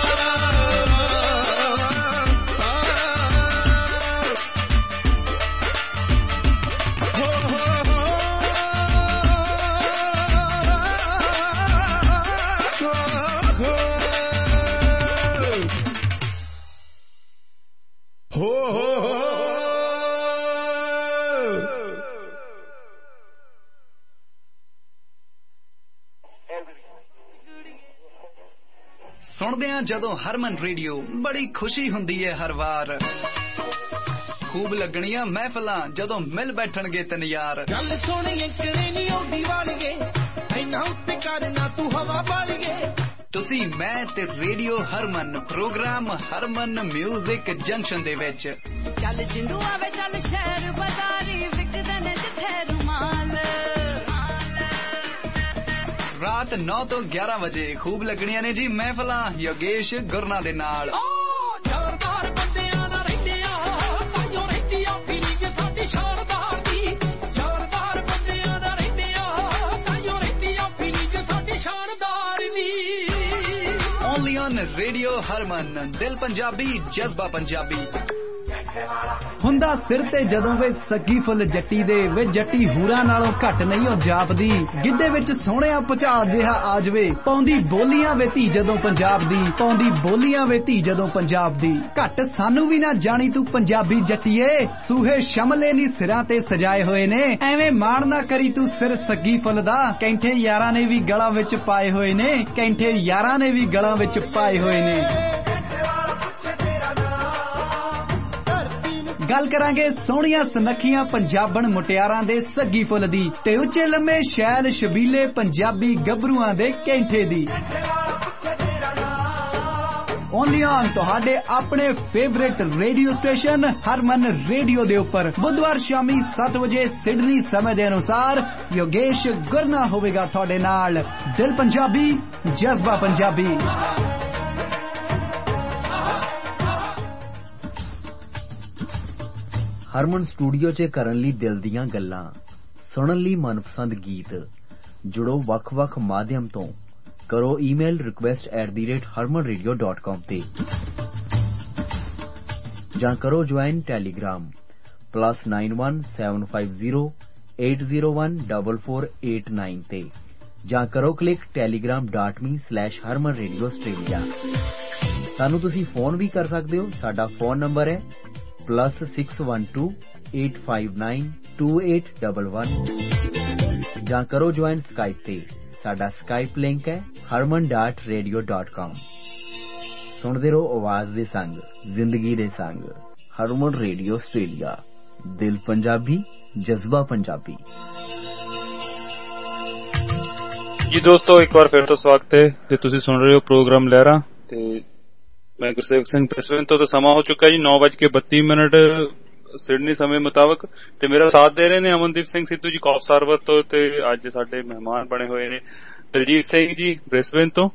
S16: ਸੁਣਦੇ ਆ ਜਦੋਂ ਹਰਮਨ ਰੇਡੀਓ, ਬੜੀ ਖੁਸ਼ੀ ਹੁੰਦੀ ਹੈ ਹਰ ਵਾਰ। ਖੂਬ ਲੱਗਣੀਆਂ ਮਹਿਫਲਾਂ ਜਦੋਂ ਮਿਲ ਬੈਠਣਗੇ ਤਿੰਨ ਯਾਰ।
S17: ਗੱਲ ਸੋਹਣੀ ਅੰਕੜੇ ਨੀ ਆਉਂਦੀ ਵਾਲੀਏ, ਐਨਾ ਉੱਤੇ ਕਰਨਾ ਤੂੰ ਹਵਾ ਵਾਲੀਏ।
S16: ਤੁਸੀਂ ਮੈਂ ਤੇ radio Harman, programme Harman music junction ਦੇ ਵਿੱਚ।
S3: ਚੱਲ ਜਿੰਦੂ ਆਵੇ ਚੱਲ ਸ਼ਹਿਰ ਬਾਜ਼ਾਰੀ, ਵਿਕਦੇ ਨੇ ਜਿੱਥੇ ਰੁਮਾਲ।
S16: ਰਾਤ ਨੌ ਤੋਂ ਗਿਆਰਾਂ ਵਜੇ ਖੂਬ ਲੱਗਣੀਆਂ ਨੇ ਜੀ ਮਹਿਫਲਾਂ ਯੋਗੇਸ਼ ਗੁਰਨਾ ਦੇ ਨਾਲ।
S17: ਸ਼ਾਨਦਾਰ ਬੰਦਿਆਂ ਦਾ ਰਹਿੰਦੇ ਆ, ਤਾਈਓ ਰਹਿੰਦੀ ਆ ਫੀਲਿੰਗ ਸਾਡੀ ਸ਼ਾਨਦਾਰ ਦੀ। ਸ਼ਾਨਦਾਰ ਬੰਦਿਆਂ ਦਾ ਰਹਿੰਦੇ ਆ, ਤਾਈਓ ਰਹਿੰਦੀ ਆ ਫੀਲਿੰਗ ਸਾਡੀ ਸ਼ਾਨਦਾਰ ਦੀ।
S16: ਓਨਲੀ ਔਨ ਰੇਡੀਓ ਹਰਮਨ, ਦਿਲ ਪੰਜਾਬੀ ਜਜ਼ਬਾ ਪੰਜਾਬੀ। ਹੁੰਦਾ ਸਿਰ ਤੇ ਜਦੋਂ ਵੇ ਸੱਗੀ ਫੁੱਲ ਜੱਟੀ ਦੇ, ਵੇ ਜੱਟੀ ਹੂਰਾਂ ਨਾਲੋਂ ਘੱਟ ਨਹੀਂ ਉਹ ਜਾਪਦੀ। ਗਿੱਧੇ ਵਿੱਚ ਸੋਹਣਿਆ ਭੁਚਾਲ ਜਿਹਾ ਆ ਜਵੇ, ਪਾਉਂਦੀ ਬੋਲੀਆਂ ਵੇ ਧੀ ਜਦੋਂ ਪੰਜਾਬ ਦੀ। ਪਾਉਂਦੀ ਬੋਲੀਆਂ ਵੇ ਧੀ ਜਦੋਂ ਪੰਜਾਬ ਦੀ। ਘੱਟ ਸਾਨੂੰ ਵੀ ਨਾ ਜਾਣੀ ਤੂੰ ਪੰਜਾਬੀ ਜੱਟੀਏ, ਸੂਹੇ ਸ਼ਮਲੇ ਨੀ ਸਿਰਾਂ ਤੇ ਸਜਾਏ ਹੋਏ ਨੇ। ਐਵੇਂ ਮਾਣ ਨਾ ਕਰੀ ਤੂੰ ਸਿਰ ਸੱਗੀ ਫੁੱਲ ਦਾ, ਕੈਂਠੇ ਯਾਰਾਂ ਨੇ ਵੀ ਗਲਾਂ ਵਿੱਚ ਪਾਏ ਹੋਏ ਨੇ। ਕੈਂਠੇ ਯਾਰਾਂ ਨੇ ਵੀ ਗਲਾਂ ਵਿੱਚ ਪਾਏ ਹੋਏ ਨੇ। ਗੱਲ ਕਰਾਂਗੇ ਸੋਹਣੀਆਂ ਸੁਨੱਖੀਆਂ ਪੰਜਾਬਣ ਮੁਟਿਆਰਾਂ ਦੇ ਸੱਗੀ ਫੁੱਲ ਦੀ, ਤੇ ਉੱਚੇ ਲੰਮੇ ਸ਼ੈਲ ਸ਼ਬੀਲੇ ਪੰਜਾਬੀ ਗੱਭਰੂਆਂ ਦੇ ਕੈਂਠੇ ਦੀ। ਓਨਲੀ ਔਨ ਤੁਹਾਡੇ ਆਪਣੇ favourite radio station Harman radio ਦੇ ਉੱਪਰ ਬੁੱਧਵਾਰ ਸ਼ਾਮੀ ਸੱਤ ਵਜੇ ਸਿਡਨੀ ਸਮੇਂ ਦੇ ਅਨੁਸਾਰ ਯੋਗੇਸ਼ ਗੁਰਨਾ ਹੋਵੇਗਾ ਤੁਹਾਡੇ ਨਾਲ। ਦਿਲ ਪੰਜਾਬੀ ਜਜ਼ਬਾ ਪੰਜਾਬੀ।
S18: ਹਰਮਨ ਸਟੂਡੀਓ 'ਚ ਕਰਨ ਲਈ ਦਿਲ ਦੀਆਂ ਗੱਲਾਂ, ਸੁਣਨ ਲਈ ਮਨਪਸੰਦ ਗੀਤ। ਜੁੜੋ ਵੱਖ-ਵੱਖ ਮਾਧਿਅਮ ਤੋਂ। ਕਰੋ email request at the rate Harman radio dot com ਤੇ, ਜਾਂ ਕਰੋ join Telegram plus nine one seven five zero eight zero one double four eight nine ਤੇ, ਜਾਂ ਕਰੋ click Telegram dot me slash Harman radio Australia. ਸਾਨੂੰ ਤੁਸੀਂ ਫੋਨ ਵੀ ਕਰ ਸਕਦੇ ਹੋ। ਸਾਡਾ ਫੋਨ ਨੰਬਰ ਹੈ plus six one two eight five nine two eight double one, ਜਾਂ ਕਰੋ ਜੁਆਇਨ ਸਕਾਈਪ ਤੇ। ਸਾਡਾ ਸਕਾਈਪ ਲਿੰਕ ਹੈ ਹਰਮਨ ਡਾਟ ਰੇਡੀਓ ਡਾਟ ਕਾਮ। ਸੁਣਦੇ ਰਹੋ ਆਵਾਜ਼ ਦੇ ਸੰਗ, ਜ਼ਿੰਦਗੀ ਦੇ ਸੰਗ। ਹਰਮਨ ਰੇਡੀਓ ਆਸਟ੍ਰੇਲੀਆ, ਦਿਲ ਪੰਜਾਬੀ ਜਜ਼ਬਾ ਪੰਜਾਬੀ।
S2: ਜੀ ਦੋਸਤੋ, ਇੱਕ ਵਾਰ ਫਿਰ ਤੋਂ ਸਵਾਗਤ ਹੈ ਤੇ ਤੁਸੀਂ ਸੁਣ ਰਹੇ ਹੋ ਪ੍ਰੋਗਰਾਮ ਲਹਿਰਾਂ ਤੇ ਮੈਂ ਗੁਰਸੇਵਕ ਸਿੰਘ ਪ੍ਰੈਸਵਿੰਨ ਤੋਂ। ਸਮਾਂ ਹੋ ਚੁੱਕਾ ਜੀ ਨੌ ਵੱਜ ਕੇ ਬੱਤੀ ਮਿੰਟ ਸਿਡਨੀ ਸਮੇਂ ਮੁਤਾਬਕ, ਤੇ ਮੇਰਾ ਸਾਥ ਦੇ ਰਹੇ ਨੇ ਅਮਨਦੀਪ ਸਿੰਘ ਸਿੱਧੂ ਜੀ ਕੌਫ ਸਾਰਵਰ ਤੋਂ, ਤੇ ਅੱਜ ਸਾਡੇ ਮਹਿਮਾਨ ਬਣੇ ਹੋਏ ਨੇ ਦਲਜੀਤ ਸਿੰਘ ਜੀ ਬ੍ਰਿਸਬੇਨ ਤੋਂ।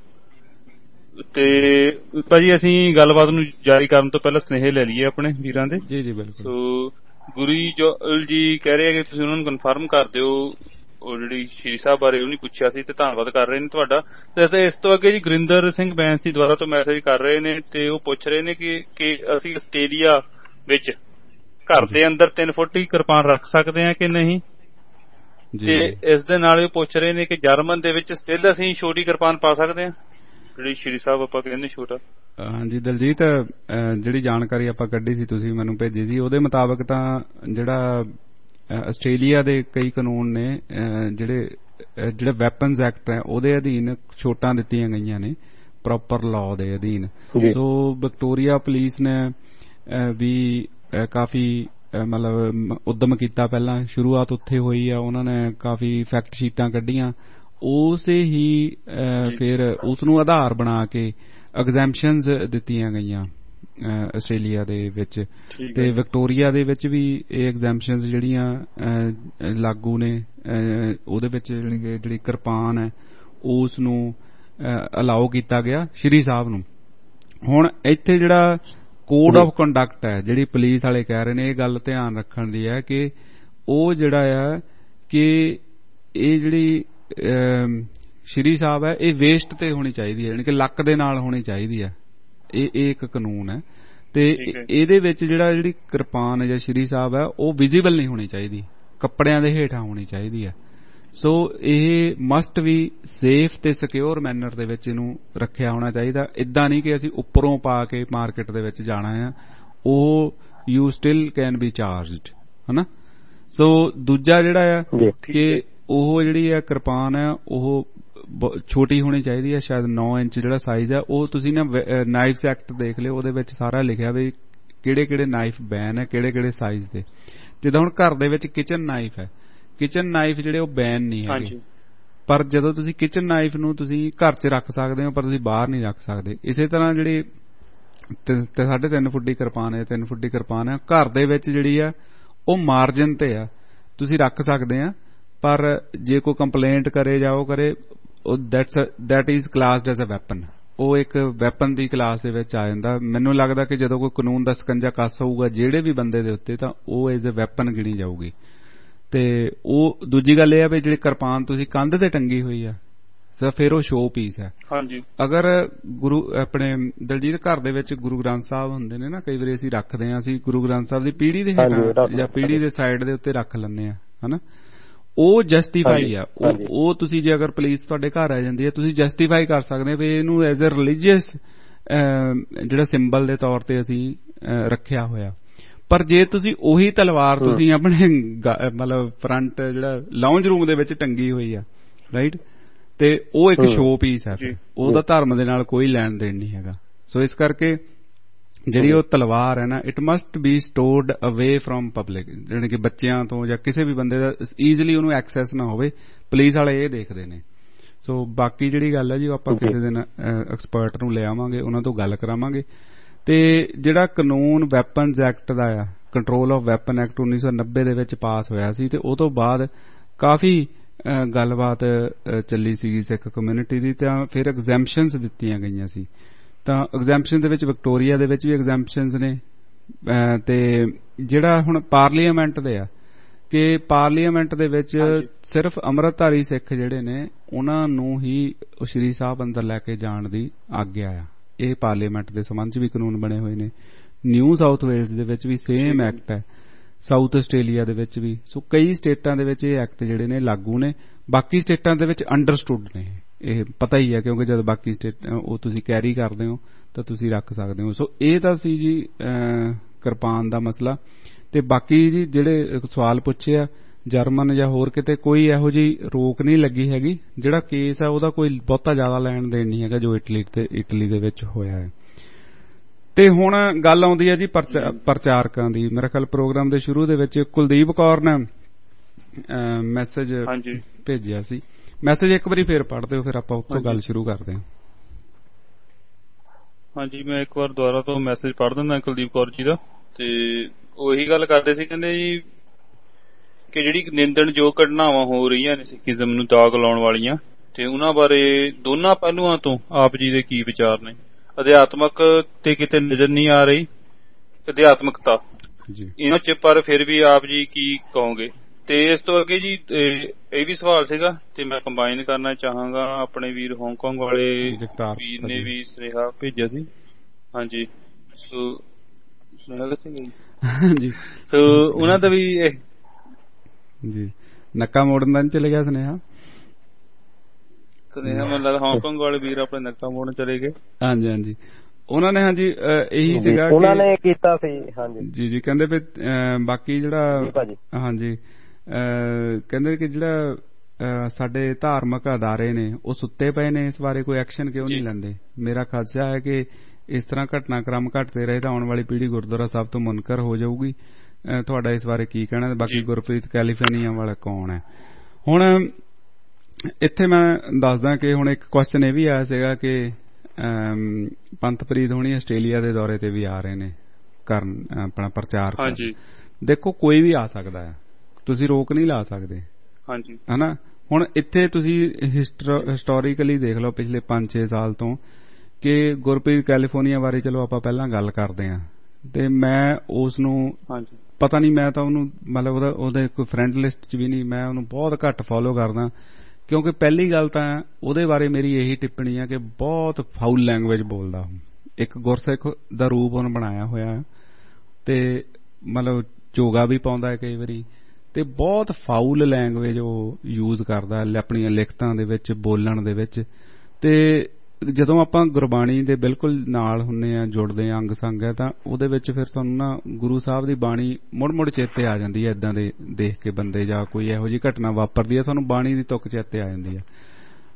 S2: ਤੇ ਭਾਜੀ ਅਸੀਂ ਗੱਲਬਾਤ ਨੂੰ ਜਾਰੀ ਕਰਨ ਤੋਂ ਪਹਿਲਾਂ ਸੁਨੇਹੇ ਲੈ ਲਈਏ ਆਪਣੇ ਵੀਰਾਂ ਦੇ।
S4: ਜੀ ਜੀ ਬਿਲਕੁਲ।
S2: ਸੋ ਗੁਰੀ ਜੋਲ ਜੀ ਕਹਿ ਰਹੇ ਕਿ ਤੁਸੀਂ ਉਹਨਾਂ ਨੂੰ ਕਨਫਰਮ ਕਰ ਦਿਓ, ਉਹ ਜਿਹੜੀ ਸ਼੍ਰੀ ਸਾਹਿਬ ਬਾਰੇ ਉਹਨੇ ਪੁੱਛਿਆ ਸੀ ਤੇ ਧੰਨਵਾਦ ਕਰ ਰਹੇ ਨੇ ਤੁਹਾਡਾ। ਤੇ ਇਸ ਤੋਂ ਅੱਗੇ ਜੀ ਗੁਰਿੰਦਰ ਸਿੰਘ ਬੈਂਸ ਜੀ ਦੁਆਰਾ ਤੋਂ ਮੈਸੇਜ ਕਰ ਰਹੇ ਨੇ ਤੇ ਉਹ ਪੁੱਛ ਰਹੇ ਨੇ ਕਿ ਕਿ ਅਸੀਂ ਆਸਟ੍ਰੇਲੀਆ ਵਿੱਚ ਘਰ ਦੇ ਅੰਦਰ ਤਿੰਨ ਫੁੱਟ ਹੀ ਕਿਰਪਾਨ ਰੱਖ ਸਕਦੇ ਹਾਂ ਕਿ ਨਹੀਂ, ਤੇ ਇਸ ਦੇ ਨਾਲ ਇਹ ਪੁੱਛ ਰਹੇ ਨੇ ਕਿ ਜਰਮਨ ਦੇ ਵਿੱਚ ਸਟਿਲ ਅਸੀਂ ਛੋਟੀ ਕਿਰਪਾਨ ਪਾ ਸਕਦੇ ਹਾਂ, ਜਿਹੜੀ ਸ਼੍ਰੀ ਸਾਹਿਬ ਆਪਾਂ ਕਹਿੰਦੇ ਛੋਟਾ।
S4: ਹਾਂਜੀ ਦਲਜੀਤ, ਜਿਹੜੀ ਜਾਣਕਾਰੀ ਆਪਾਂ ਕੱਢੀ ਸੀ ਤੁਸੀਂ ਮੈਨੂੰ ਭੇਜੀ ਸੀ, ਉਹਦੇ ਮੁਤਾਬਕ ਤਾਂ ਜਿਹੜਾ ਆਸਟ੍ਰੇਲੀਆ ਦੇ ਕਈ ਕਾਨੂੰਨ ਨੇ ਜਿਹੜੇ ਜਿਹੜੇ ਵੈਪਨਸ ਐਕਟ ਹੈ ਉਹਦੇ ਅਧੀਨ ਛੋਟਾਂ ਦਿੱਤੀਆਂ ਗਈਆਂ ਨੇ ਪ੍ਰੋਪਰ ਲਾਅ ਦੇ ਅਧੀਨ। ਸੋ ਵਿਕਟੋਰੀਆ ਪੁਲਿਸ ਨੇ ਵੀ ਕਾਫੀ ਮਤਲਬ ਉਦਮ ਕੀਤਾ, ਪਹਿਲਾਂ ਸ਼ੁਰੂਆਤ ਉੱਥੇ ਹੋਈ ਆ, ਉਹਨਾਂ ਨੇ ਕਾਫੀ ਫੈਕਟ ਸ਼ੀਟਾਂ ਕੱਢੀਆਂ, ਉਸੇ ਹੀ ਫਿਰ ਉਸ ਨੂੰ ਆਧਾਰ ਬਣਾ ਕੇ ਐਗਜ਼ੈਂਪਸ਼ਨਸ ਦਿੱਤੀਆਂ ਗਈਆਂ ਆਸਟ੍ਰੇਲੀਆ ਦੇ ਵਿੱਚ, ਤੇ ਵਿਕਟੋਰੀਆ ਦੇ ਵਿੱਚ ਵੀ ਇਹ ਐਗਜ਼ੈਂਪਸ਼ਨਸ ਜਿਹੜੀਆਂ ਲਾਗੂ ਨੇ। ਉਹਦੇ ਵਿੱਚ ਜਿਹੜੀ ਕਿਰਪਾਨ ਹੈ ਉਸ ਨੂੰ ਅਲਾਓ ਕੀਤਾ ਗਿਆ ਸ਼੍ਰੀ ਸਾਹਿਬ ਨੂੰ। ਹੁਣ ਇੱਥੇ ਜਿਹੜਾ ਕੋਡ ਆਫ ਕੰਡਕਟ ਹੈ, ਜਿਹੜੀ ਪੁਲਿਸ ਵਾਲੇ ਕਹਿ ਰਹੇ ਨੇ, ਇਹ ਗੱਲ ਧਿਆਨ ਰੱਖਣ ਦੀ ਹੈ ਕਿ ਉਹ ਜਿਹੜਾ ਆ ਕਿ ਇਹ ਜਿਹੜੀ ਸ਼੍ਰੀ ਸਾਹਿਬ ਹੈ ਇਹ ਵੇਸਟ ਤੇ ਹੋਣੀ ਚਾਹੀਦੀ ਹੈ, ਯਾਨੀ ਕਿ ਲੱਕ ਦੇ ਨਾਲ ਹੋਣੀ ਚਾਹੀਦੀ ਹੈ। ਇਹ ਇੱਕ ਕਾਨੂੰਨ ਹੈ ਤੇ ਇਹਦੇ ਵਿੱਚ ਜਿਹੜਾ ਜਿਹੜੀ ਕਿਰਪਾਨ ਹੈ ਜਾਂ ਸ਼੍ਰੀ ਸਾਹਿਬ ਹੈ ਉਹ ਵਿਜ਼ੀਬਲ ਨਹੀਂ ਹੋਣੀ ਚਾਹੀਦੀ, ਕੱਪੜਿਆਂ ਦੇ ਹੇਠਾਂ ਹੋਣੀ ਚਾਹੀਦੀ ਹੈ। ਸੋ ਇਹ ਮਸਟ ਵੀ ਸੇਫ ਤੇ ਸਿਕਿਉਰ ਮੈਨਰ ਦੇ ਵਿੱਚ ਇਹਨੂੰ ਰੱਖਿਆ ਹੋਣਾ ਚਾਹੀਦਾ। ਏਦਾਂ ਨਹੀਂ ਕਿ ਅਸੀਂ ਉੱਪਰੋਂ ਪਾ ਕੇ ਮਾਰਕੀਟ ਦੇ ਵਿੱਚ ਜਾਣਾ ਆ, ਉਹ you still can be charged, ਹਨਾ। ਸੋ ਦੂਜਾ ਜਿਹੜਾ ਆ ਕਿ ਉਹ ਜਿਹੜੀ ਆ ਕਿਰਪਾਨ ਹੈ ਉਹ ਛੋਟੀ ਹੋਣੀ ਚਾਹੀਦੀ ਹੈ, ਸ਼ਾਇਦ ਨੌ ਇੰਚ ਜਿਹੜਾ ਸਾਈਜ਼ ਹੈ ਉਹ ਤੁਸੀਂ ਨਾ ਨਾਈਫਸ ਐਕਟ ਦੇਖ ਲਿਓ, ਉਹਦੇ ਵਿੱਚ ਸਾਰਾ ਲਿਖਿਆ ਵੀ ਕਿਹੜੇ ਕਿਹੜੇ ਨਾਈਫ ਬੈਨ ਹੈ, ਕਿਹੜੇ ਕਿਹੜੇ ਸਾਈਜ਼ ਦੇ। ਜਿੱਦਾਂ ਹੁਣ ਘਰ ਦੇ ਵਿੱਚ ਕਿਚਨ ਨਾਈਫ ਹੈ, ਕਿਚਨ ਨਾਈਫ ਜਿਹੜੇ ਉਹ ਬੈਨ ਨਹੀਂ ਹੈਗੇ, ਪਰ ਜਦੋਂ ਤੁਸੀਂ ਕਿਚਨ ਨਾਈਫ ਨੂੰ ਤੁਸੀਂ ਘਰ 'ਚ ਰੱਖ ਸਕਦੇ ਹੋ ਪਰ ਤੁਸੀਂ ਬਾਹਰ ਨਹੀਂ ਰੱਖ ਸਕਦੇ। ਇਸੇ ਤਰ੍ਹਾਂ ਜਿਹੜੀ ਤੇ ਸਾਢੇ ਤਿੰਨ ਫੁੱਟੀ ਕਿਰਪਾਨ ਹੈ, ਤਿੰਨ ਫੁੱਟੀ ਕਿਰਪਾਨ ਹੈ, ਘਰ ਦੇ ਵਿੱਚ ਜਿਹੜੀ ਆ ਉਹ ਮਾਰਜਨ ਤੇ ਆ, ਤੁਸੀਂ ਰੱਖ ਸਕਦੇ ਆ, ਪਰ ਜੇ ਕੋਈ ਕੰਪਲੇਂਟ ਕਰੇ ਜਾਂ ਉਹ ਕਰੇ that is classed as a weapon, ਉਹ ਇੱਕ ਵੈਪਨ ਦੀ ਕਲਾਸ ਦੇ ਵਿੱਚ ਆ ਜਾਂਦਾ। ਮੈਨੂੰ ਲੱਗਦਾ ਕਿ ਜਦੋਂ ਕੋਈ ਕਾਨੂੰਨ ਦਾ ਸਕੰਜਾ ਕੱਸ ਹੋਊਗਾ ਜਿਹੜੇ ਵੀ ਬੰਦੇ ਦੇ ਉੱਤੇ ਤਾਂ ਉਹ ਐਜ਼ ਅ ਵੈਪਨ ਗਿਣੀ ਜਾਊਗੀ। ਤੇ ਉਹ ਦੂਜੀ ਗੱਲ ਇਹ ਆ ਵੀ ਜਿਹੜੀ ਕਿਰਪਾਨ ਤੁਸੀਂ ਕੰਧ ਤੇ ਟੰਗੀ ਹੋਈ ਆ ਸਰ ਫਿਰ ਉਹ ਸ਼ੋਅ ਪੀਸ ਹੈ। ਅਗਰ ਗੁਰੂ ਆਪਣੇ ਦਲਜੀਤ ਘਰ ਦੇ ਵਿੱਚ ਗੁਰੂ ਗ੍ਰੰਥ ਸਾਹਿਬ ਹੁੰਦੇ ਨੇ ਨਾ, ਕਈ ਵਾਰੀ ਅਸੀਂ ਰੱਖਦੇ ਹਾਂ, ਅਸੀਂ ਗੁਰੂ ਗ੍ਰੰਥ ਸਾਹਿਬ ਦੀ ਪੀੜੀ ਦੇ ਹੇਠਾਂ ਜਾਂ ਪੀੜੀ ਦੇ ਸਾਈਡ ਦੇ ਉੱਤੇ ਰੱਖ ਲੈਂਦੇ ਆ, ਹਨਾ, ਉਹ ਜਸਟੀਫਾਈ ਆ। ਉਹ ਤੁਸੀਂ ਜੇ ਅਗਰ ਪੁਲਿਸ ਤੁਹਾਡੇ ਘਰ ਆ ਜਾਂਦੀ ਹੈ ਤੁਸੀਂ ਜਸਟੀਫਾਈ ਕਰ ਸਕਦੇ ਵੀ ਇਹਨੂੰ ਐਜ਼ ਅ ਰਿਲੀਜੀਅਸ ਜਿਹੜਾ ਸਿੰਬਲ ਦੇ ਤੌਰ ਤੇ ਅਸੀਂ ਰੱਖਿਆ ਹੋਇਆ। ਪਰ ਜੇ ਤੁਸੀਂ ਉਹੀ ਤਲਵਾਰ ਤੁਸੀਂ ਆਪਣੇ ਮਤਲਬ ਫਰੰਟ ਜਿਹੜਾ ਲਾਉਂਜ ਰੂਮ ਦੇ ਵਿੱਚ ਟੰਗੀ ਹੋਈ ਆ, ਰਾਈਟ, ਤੇ ਉਹ ਇੱਕ ਸ਼ੋਅ ਪੀਸ ਹੈ, ਉਹਦਾ ਧਰਮ ਦੇ ਨਾਲ ਕੋਈ ਲੈਣ ਦੇਣ ਨਹੀਂ ਹੈਗਾ। ਸੋ ਇਸ ਕਰਕੇ ਜਿਹੜੀ ਉਹ ਤਲਵਾਰ ਹੈ ਨਾ, it must be stored away from public, ਜਿਹੜੇ ਕਿ ਬੱਚਿਆਂ ਤੋਂ ਜਾਂ ਕਿਸੇ ਵੀ ਬੰਦੇ ਦਾ ਈਜ਼ੀਲੀ ਉਹਨੂੰ ਐਕਸੈਸ ਨਾ ਹੋਵੇ। ਪੁਲਿਸ ਵਾਲੇ ਇਹ ਦੇਖਦੇ ਨੇ। ਸੋ ਬਾਕੀ ਜਿਹੜੀ ਗੱਲ ਹੈ ਜੀ ਉਹ ਆਪਾਂ ਕਿਸੇ ਦਿਨ ਐਕਸਪਰਟ ਨੂੰ ਲੈ ਆਵਾਂਗੇ, ਉਹਨਾਂ ਤੋਂ ਗੱਲ ਕਰਾਵਾਂਗੇ। ਤੇ ਜਿਹੜਾ ਕਾਨੂੰਨ ਵੈਪਨਸ ਐਕਟ ਦਾ ਆ, ਕੰਟਰੋਲ ਆਫ ਵੈਪਨ ਐਕਟ ਉੱਨੀ ਸੌ ਨੱਬੇ ਦੇ ਵਿੱਚ ਪਾਸ ਹੋਇਆ ਸੀ, ਤੇ ਉਹ ਤੋਂ ਬਾਅਦ ਕਾਫੀ ਗੱਲਬਾਤ ਚੱਲੀ ਸੀਗੀ ਸਿੱਖ ਕਮਿਊਨਿਟੀ ਦੀ, ਤਾਂ ਫਿਰ ਐਗਜ਼ੈਂਪਸ਼ਨਸ ਦਿੱਤੀਆਂ ਗਈਆਂ ਸੀ। ਤਾਂ ਐਗਜ਼ੈਂਪਸ਼ਨ ਦੇ ਵਿੱਚ ਵਿਕਟੋਰੀਆ ਦੇ ਵਿੱਚ ਵੀ ਐਗਜ਼ੈਂਪਸ਼ਨਸ ਨੇ, ਤੇ ਜਿਹੜਾ ਹੁਣ ਪਾਰਲੀਮੈਂਟ ਦੇ ਆ ਕਿ ਪਾਰਲੀਮੈਂਟ ਦੇ ਵਿੱਚ ਸਿਰਫ ਅੰਮ੍ਰਿਤਧਾਰੀ ਸਿੱਖ ਜਿਹੜੇ ਨੇ ਉਹਨਾਂ ਨੂੰ ਹੀ ਸ਼੍ਰੀ ਸਾਹਿਬ ਅੰਦਰ ਲੈ ਕੇ ਜਾਣ ਦੀ ਆਗਿਆ ਆ। ਇਹ ਪਾਰਲੀਮੈਂਟ ਦੇ ਸੰਬੰਧ ਚ ਵੀ ਕਾਨੂੰਨ ਬਣੇ ਹੋਏ ਨੇ। ਨਿਊ ਸਾਊਥ ਵੇਲਸ ਦੇ ਵਿੱਚ ਵੀ ਸੇਮ ਐਕਟ ਹੈ, ਸਾਊਥ ਆਸਟ੍ਰੇਲੀਆ ਦੇ ਵਿੱਚ ਵੀ। ਸੋ ਕਈ ਸਟੇਟਾਂ ਦੇ ਵਿੱਚ ਇਹ ਐਕਟ ਜਿਹੜੇ ਨੇ ਲਾਗੂ ਨੇ, ਬਾਕੀ ਸਟੇਟਾਂ ਦੇ ਵਿੱਚ ਅੰਡਰਸਟੂਡ ਨੇ। ਇਹ ਪਤਾ ਹੀ ਹੈ ਕਿਉਂਕਿ ਜਦ ਬਾਕੀ ਸਟੇਟ ਉਹ ਤੁਸੀਂ ਕੈਰੀ ਕਰਦੇ ਹੋ ਤਾਂ ਤੁਸੀਂ ਰੱਖ ਸਕਦੇ ਹੋ। ਸੋ ਇਹ ਤਾਂ ਸੀ ਜੀ ਕਿਰਪਾਨ ਦਾ ਮਸਲਾ। ਤੇ ਬਾਕੀ ਜੀ ਜਿਹੜੇ ਸਵਾਲ ਪੁੱਛੇ ਆ ਜਰਮਨ ਜਾਂ ਹੋਰ ਕਿਤੇ, ਕੋਈ ਇਹੋ ਜਿਹੀ ਰੋਕ ਨਹੀਂ ਲੱਗੀ ਹੈਗੀ। ਜਿਹੜਾ ਕੇਸ ਹੈ ਉਹਦਾ ਕੋਈ ਬਹੁਤਾ ਜ਼ਿਆਦਾ ਲੈਣ ਦੇਣ ਨਹੀਂ ਹੈਗਾ ਜੋ ਇਟਲੀ ਤੇ ਇਟਲੀ ਦੇ ਵਿੱਚ ਹੋਇਆ ਹੈ। ਤੇ ਹੁਣ ਗੱਲ ਆਉਂਦੀ ਹੈ ਜੀ ਪ੍ਰਚਾਰਕਾਂ ਦੀ। ਮੇਰਾ ਖਿਆਲ ਪ੍ਰੋਗਰਾਮ ਦੇ ਸ਼ੁਰੂ ਦੇ ਵਿੱਚ ਕੁਲਦੀਪ ਕੌਰ ਨੇ ਮੈਸੇਜ ਭੇਜਿਆ ਸੀ। ਮੈਸੇਜ ਇੱਕ ਵਾਰੀ ਫੇਰ ਪੜ੍ਹ ਦਿਓ, ਫਿਰ ਆਪਾਂ ਉੱਥੋਂ ਗੱਲ ਸ਼ੁਰੂ ਕਰਦੇ ਹਾਂ।
S2: ਹਾਂਜੀ, ਮੈਂ ਇੱਕ ਵਾਰ ਦੁਬਾਰਾ ਤੋਂ ਮੈਸੇਜ ਪੜ੍ਹ ਦਿੰਦਾ ਕੁਲਦੀਪ ਕੌਰ ਜੀ ਦਾ। ਤੇ ਉਹੀ ਗੱਲ ਕਰਦੇ ਸੀ, ਕਹਿੰਦੇ ਜੀ ਕਿ ਜਿਹੜੀ ਨਿੰਦਣਯੋਗ ਘਟਨਾਵਾਂ ਹੋ ਰਹੀਆਂ ਨੇ ਸਿੱਖੀਜ਼ਮ ਨੂੰ ਦਾਗ ਲਾਉਣ ਵਾਲੀਆਂ, ਤੇ ਉਹਨਾਂ ਬਾਰੇ ਦੋਨਾਂ ਪਹਿਲੂਆਂ ਤੋਂ ਆਪ ਜੀ ਦੇ ਕੀ ਵਿਚਾਰ ਨੇ। ਅਧਿਆਤਮਕ ਤੇ ਕਿਤੇ ਨਜ਼ਰ ਨਹੀਂ ਆ ਰਹੀ ਅਧਿਆਤਮਕਤਾ ਇਹਨਾਂ ਚ, ਪਰ ਫਿਰ ਵੀ ਆਪ ਜੀ ਕੀ ਕਹੋਗੇ। ਤੇ ਇਸ ਤੋਂ ਅੱਗੇ ਜੀ ਇਹ ਵੀ ਸਵਾਲ ਸੀਗਾ ਤੇ ਮੈਂ ਕੰਬਾਈਨ ਕਰਨਾ ਚਾਹਾਂਗਾ, ਆਪਣੇ ਵੀਰ ਹਾਂਗਕਾਂਗ ਵਾਲੇ ਵੀਰ ਨੇ ਵੀ ਸੁਨੇਹਾ ਭੇਜਿਆ ਸੀ। ਹਾਂਜੀ, ਸੋ ਸੁਨੇਹਾ ਕਿੱਥੇ ਗਈ? ਸੋ ਉਹਨਾਂ ਦਾ ਵੀ
S4: ਜੀ ਨੱਕਾ ਮੋੜਨ ਦਾ ਚਲੇ ਗਿਆ ਸੁਨੇਹਾ।
S2: ਸੁਨੇਹਾ ਮੈਨੂੰ ਲੱਗਦਾ ਹਾਂਗਕਾਂਗ ਵਾਲੇ ਵੀਰ ਆਪਣੇ ਨੱਕਾ ਮੋੜਨ ਚਲੇ ਗਏ।
S4: ਹਾਂਜੀ ਹਾਂਜੀ, ਉਹਨਾਂ ਨੇ ਹਾਂਜੀ ਇਹੀ ਸੀਗਾ
S6: ਉਹਨਾਂ ਨੇ ਕੀਤਾ ਸੀ। ਹਾਂਜੀ
S4: ਜੀ ਜੀ, ਕਹਿੰਦੇ ਵੀ ਬਾਕੀ ਜਿਹੜਾ ਹਾਂਜੀ ਕਹਿੰਦੇ ਕਿ ਜਿਹੜਾ ਸਾਡੇ ਧਾਰਮਿਕ ਅਦਾਰੇ ਨੇ ਉਹ ਸੁੱਤੇ ਪਏ ਨੇ, ਇਸ ਬਾਰੇ ਕੋਈ ਐਕਸ਼ਨ ਕਿਉਂ ਨਹੀਂ ਲੈਂਦੇ। ਮੇਰਾ ਖਦਸ਼ਾ ਹੈ ਕਿ ਇਸ ਤਰ੍ਹਾਂ ਘਟਨਾਕ੍ਰਮ ਘਟਦੇ ਰਹੇ ਤਾਂ ਆਉਣ ਵਾਲੀ ਪੀੜ੍ਹੀ ਗੁਰਦੁਆਰਾ ਸਾਹਿਬ ਤੋਂ ਮੁਨਕਰ ਹੋ ਜਾਊਗੀ। ਤੁਹਾਡਾ ਇਸ ਬਾਰੇ ਕੀ ਕਹਿਣਾ। ਬਾਕੀ ਗੁਰਪ੍ਰੀਤ ਕੈਲੀਫੋਰਨੀਆ ਵਾਲਾ ਕੌਣ ਹੈ। ਹੁਣ ਇੱਥੇ ਮੈਂ ਦੱਸਦਾ ਕਿ ਹੁਣ ਇੱਕ ਕੁਐਸਚਨ ਇਹ ਵੀ ਆਇਆ ਸੀਗਾ ਕਿ ਪੰਥਪ੍ਰੀਤ ਹੋਣੀ ਆਸਟ੍ਰੇਲੀਆ ਦੇ ਦੌਰੇ ਤੇ ਵੀ ਆ ਰਹੇ ਨੇ ਕਰਨ ਆਪਣਾ ਪ੍ਰਚਾਰ। ਦੇਖੋ ਕੋਈ ਵੀ ਆ ਸਕਦਾ ਹੈ, ਤੁਸੀਂ ਰੋਕ ਨਹੀਂ ਲਾ ਸਕਦੇ, ਹਨਾ। ਹੁਣ ਇੱਥੇ ਤੁਸੀਂ ਹਿਸਟੋਰੀਕਲੀ ਦੇਖ ਲਓ ਪਿਛਲੇ ਪੰਜ ਛੇ ਸਾਲ ਤੋਂ ਕਿ ਗੁਰਪ੍ਰੀਤ ਕੈਲੀਫੋਰਨੀਆ ਬਾਰੇ ਚਲੋ ਆਪਾਂ ਪਹਿਲਾਂ ਗੱਲ ਕਰਦੇ ਹਾਂ, ਤੇ ਮੈਂ ਉਸ ਨੂੰ ਪਤਾ ਨਹੀਂ, ਮੈਂ ਤਾਂ ਉਹਨੂੰ ਮਤਲਬ ਉਹਦਾ ਉਹਦੇ ਕੋਈ ਫਰੈਂਡ ਲਿਸਟ ਚ ਵੀ ਨਹੀਂ, ਮੈਂ ਉਹਨੂੰ ਬਹੁਤ ਘੱਟ ਫੋਲੋ ਕਰਦਾ। ਕਿਉਂਕਿ ਪਹਿਲੀ ਗੱਲ ਤਾਂ ਉਹਦੇ ਬਾਰੇ ਮੇਰੀ ਇਹੀ ਟਿੱਪਣੀ ਆ ਕਿ ਬਹੁਤ ਫਾਊਲ ਲੈਂਗੁਏਜ ਬੋਲਦਾ। ਇੱਕ ਗੁਰਸਿੱਖ ਦਾ ਰੂਪ ਉਹਨੇ ਬਣਾਇਆ ਹੋਇਆ ਤੇ ਮਤਲਬ ਚੋਗਾ ਵੀ ਪਾਉਂਦਾ ਹੈ ਕਈ ਵਾਰੀ, ਤੇ ਬਹੁਤ ਫਾਊਲ ਲੈਂਗੁਏਜ ਉਹ ਯੂਜ਼ ਕਰਦਾ ਆਪਣੀਆਂ ਲਿਖਤਾਂ ਦੇ ਵਿੱਚ, ਬੋਲਣ ਦੇ ਵਿੱਚ। ਤੇ ਜਦੋਂ ਆਪਾਂ ਗੁਰਬਾਣੀ ਦੇ ਬਿਲਕੁਲ ਨਾਲ ਹੁੰਦੇ ਆ, ਜੁੜਦੇ ਆ, ਅੰਗ ਸੰਗ ਹੈ, ਤਾਂ ਉਹਦੇ ਵਿੱਚ ਫਿਰ ਸਾਨੂੰ ਨਾ ਗੁਰੂ ਸਾਹਿਬ ਦੀ ਬਾਣੀ ਮੁੜ ਮੁੜ ਚੇਤੇ ਆ ਜਾਂਦੀ ਹੈ। ਏਦਾਂ ਦੇ ਦੇਖ ਕੇ ਬੰਦੇ ਜਾਂ ਕੋਈ ਇਹੋ ਜਿਹੀ ਘਟਨਾ ਵਾਪਰਦੀ ਹੈ, ਸਾਨੂੰ ਬਾਣੀ ਦੀ ਤੁਕ ਚੇਤੇ ਆ ਜਾਂਦੀ ਹੈ।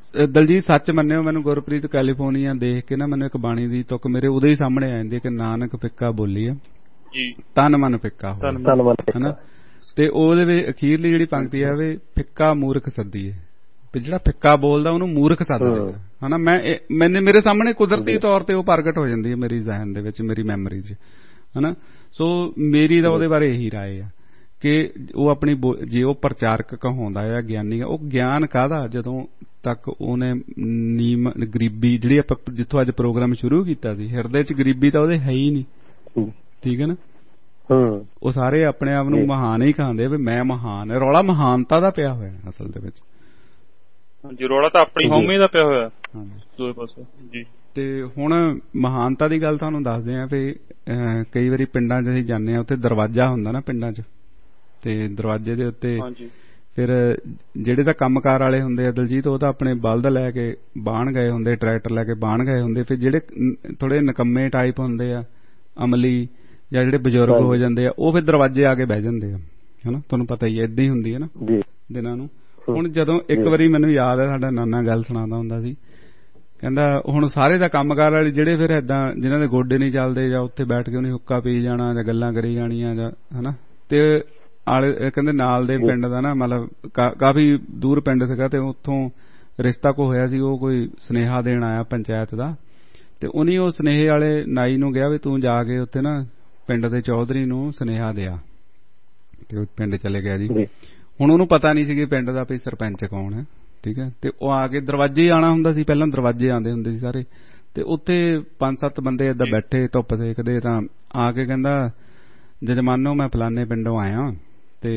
S4: ਦਲਜੀਤ ਸੱਚ ਮੰਨਿਓ, ਮੈਨੂੰ ਗੁਰਪ੍ਰੀਤ ਕੈਲੀਫੋਰਨੀਆ ਦੇਖ ਕੇ ਨਾ ਮੈਨੂੰ ਇੱਕ ਬਾਣੀ ਦੀ ਤੁਕ ਮੇਰੇ ਉਦੋਂ ਹੀ ਸਾਹਮਣੇ ਆ ਜਾਂਦੀ ਕਿ ਨਾਨਕ ਫਿੱਕਾ ਬੋਲੀ ਆ ਤਨ ਮਨ ਫਿੱਕਾ ਹਨਾ, ਤੇ ਉਹਦੇ ਵਿੱਚ ਅਖੀਰਲੀ ਜਿਹੜੀ ਪੰਕਤੀ ਆ ਵੀ ਫਿੱਕਾ ਮੂਰਖ ਸੱਦੀਏ, ਵੀ ਜਿਹੜਾ ਫਿੱਕਾ ਬੋਲਦਾ ਉਹਨੂੰ ਮੂਰਖ ਸੱਦਦੇ ਹਨਾ। ਮੈਂ ਮੈਨੇ ਮੇਰੇ ਸਾਹਮਣੇ ਕੁਦਰਤੀ ਤੌਰ ਤੇ ਉਹ ਪ੍ਰਗਟ ਹੋ ਜਾਂਦੀ ਹੈ ਮੇਰੀ ਜ਼ਿਹਨ ਦੇ ਵਿੱਚ, ਮੇਰੀ ਮੈਮਰੀ 'ਚ ਹਨਾ। ਸੋ ਮੇਰੀ ਤਾਂ ਉਹਦੇ ਬਾਰੇ ਇਹੀ ਰਾਏ ਆ ਕਿ ਉਹ ਆਪਣੀ ਜੇ ਉਹ ਪ੍ਰਚਾਰਕ ਕਹਾਉਂਦਾ ਆ, ਗਿਆਨੀ ਆ, ਉਹ ਗਿਆਨ ਕਾਹਦਾ ਜਦੋਂ ਤੱਕ ਉਹਨੇ ਨੀਮ ਗਰੀਬੀ ਜਿਹੜੀ ਆਪਾਂ ਜਿੱਥੋਂ ਅੱਜ ਪ੍ਰੋਗਰਾਮ ਸ਼ੁਰੂ ਕੀਤਾ ਸੀ, ਹਿਰਦੇ 'ਚ ਗਰੀਬੀ ਤਾਂ ਉਹਦੇ ਹੈ ਹੀ ਨਹੀਂ, ਠੀਕ ਹੈ ਨਾ। ਉਹ ਸਾਰੇ ਆਪਣੇ ਆਪ ਨੂੰ ਮਹਾਨ ਹੀ ਕਹਾਂਦੇ ਵੀ ਮੈਂ ਮਹਾਨ, ਰੌਲਾ ਮਹਾਨਤਾ ਦਾ ਪਿਆ ਹੋਇਆ ਅਸਲ ਦੇ ਵਿੱਚ।
S2: ਹਾਂਜੀ, ਰੌਲਾ ਤਾਂ ਆਪਣੀ ਹਉਮੈ ਦਾ ਪਿਆ ਹੋਇਆ ਦੋਵੇਂ ਪਾਸੇ ਜੀ।
S4: ਤੇ ਹੁਣ ਮਹਾਨਤਾ ਦੀ ਗੱਲ ਤੁਹਾਨੂੰ ਦੱਸਦੇ ਆ ਵੀ ਕਈ ਵਾਰੀ ਪਿੰਡਾਂ 'ਚ ਅਸੀਂ ਜਾਂਦੇ ਆ, ਉੱਥੇ ਦਰਵਾਜ਼ਾ ਹੁੰਦਾ ਨਾ ਪਿੰਡਾਂ 'ਚ, ਤੇ ਦਰਵਾਜ਼ੇ ਦੇ ਉੱਤੇ ਫਿਰ ਜਿਹੜੇ ਤਾਂ ਕੰਮਕਾਰ ਵਾਲੇ ਹੁੰਦੇ ਆ ਦਲਜੀਤ, ਉਹ ਤਾਂ ਆਪਣੇ ਬਲਦ ਲੈ ਕੇ ਬਾਹਣ ਗਏ ਹੁੰਦੇ, ਟਰੈਕਟਰ ਲੈ ਕੇ ਬਾਹਣ ਗਏ ਹੁੰਦੇ। ਫਿਰ ਜਿਹੜੇ ਥੋੜੇ ਨਿਕੰਮੇ ਟਾਈਪ ਹੁੰਦੇ ਆ, ਅਮਲੀ ਜਾਂ ਜਿਹੜੇ ਬਜ਼ੁਰਗ ਹੋ ਜਾਂਦੇ ਆ, ਉਹ ਫਿਰ ਦਰਵਾਜ਼ੇ ਆ ਕੇ ਬਹਿ ਜਾਂਦੇ ਆ ਹਨਾ। ਤੁਹਾਨੂੰ ਪਤਾ ਹੀ ਏਦਾਂ ਹੀ ਹੁੰਦੀ ਹੈ ਨਾ ਦਿਨਾਂ ਨੂੰ। ਹੁਣ ਜਦੋਂ ਇੱਕ ਵਾਰੀ ਮੈਨੂੰ ਯਾਦ ਹੈ ਸਾਡਾ ਨਾਨਾ ਗੱਲ ਸੁਣਾਉਂਦਾ ਹੁੰਦਾ ਸੀ, ਕਹਿੰਦਾ ਹੁਣ ਸਾਰੇ ਦਾ ਕੰਮਕਾਰ ਵਾਲੇ ਜਿਹੜੇ ਫਿਰ ਏਦਾਂ ਜਿਹਨਾਂ ਦੇ ਗੋਡੇ ਨਹੀਂ ਚੱਲਦੇ, ਜਾਂ ਉੱਥੇ ਬੈਠ ਕੇ ਉਹਨੇ ਹੁੱਕਾ ਪੀ ਜਾਣਾ ਜਾਂ ਗੱਲਾਂ ਕਰੀ ਜਾਣੀਆਂ ਜਾਂ ਹਨਾ, ਤੇ ਆਲੇ ਕਹਿੰਦੇ ਨਾਲ ਦੇ ਪਿੰਡ ਦਾ ਨਾ ਮਤਲਬ ਕਾਫੀ ਦੂਰ ਪਿੰਡ ਸੀਗਾ, ਤੇ ਉੱਥੋਂ ਰਿਸ਼ਤਾ ਕੋ ਹੋਇਆ ਸੀ, ਉਹ ਕੋਈ ਸੁਨੇਹਾ ਦੇਣ ਆਇਆ ਪੰਚਾਇਤ ਦਾ, ਤੇ ਉਹਨੇ ਉਹ ਸੁਨੇਹੇ ਵਾਲੇ ਨਾਈ ਨੂੰ ਕਿਹਾ ਵੀ ਤੂੰ ਜਾ ਕੇ ਉੱਥੇ ਨਾ ਪਿੰਡ ਦੇ ਚੌਧਰੀ ਨੂੰ ਸੁਨੇਹਾ ਦਿਆ, ਤੇ ਉਹ ਪਿੰਡ ਚਲੇ ਗਿਆ ਜੀ। ਹੁਣ ਉਹਨੂੰ ਪਤਾ ਨਹੀਂ ਸੀ ਕਿ ਪਿੰਡ ਦਾ ਵੀ ਸਰਪੰਚ ਕੌਣ ਹੈ, ਠੀਕ ਹੈ। ਤੇ ਉਹ ਆ ਕੇ ਦਰਵਾਜ਼ੇ ਆਉਣਾ ਹੁੰਦਾ ਸੀ, ਪਹਿਲਾਂ ਦਰਵਾਜ਼ੇ ਆਉਂਦੇ ਹੁੰਦੇ ਸੀ ਸਾਰੇ, ਤੇ ਉੱਥੇ ਪੰਜ ਸੱਤ ਬੰਦੇ ਏਦਾਂ ਬੈਠੇ ਧੁੱਪ ਸੇਕਦੇ, ਤਾਂ ਆ ਕੇ ਕਹਿੰਦਾ ਜਜਮਾਨੋ ਮੈਂ ਫਲਾਨੇ ਪਿੰਡੋਂ ਆਇਆ ਤੇ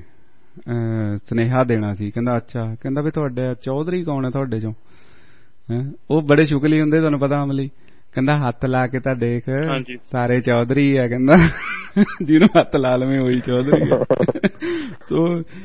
S4: ਸੁਨੇਹਾ ਦੇਣਾ ਸੀ। ਕਹਿੰਦਾ ਅੱਛਾ, ਕਹਿੰਦਾ ਵੀ ਤੁਹਾਡੇ ਚੌਧਰੀ ਕੌਣ ਹੈ ਤੁਹਾਡੇ ਚੋਂ? ਉਹ ਬੜੇ ਸ਼ੁਕਲੀ ਹੁੰਦੇ ਤੁਹਾਨੂੰ ਪਤਾ ਅਮਲੀ, ਕਹਿੰਦਾ ਹੱਥ ਲਾ ਕੇ ਤਾਂ ਦੇਖ ਸਾਰੇ ਚੌਧਰੀ ਆ, ਕਹਿੰਦਾ ਜਿਹਨੂੰ ਹੱਥ ਲਾ ਲਵੇਂ ਉਹੀ ਚੌਧਰੀ ਆ। ਸੋ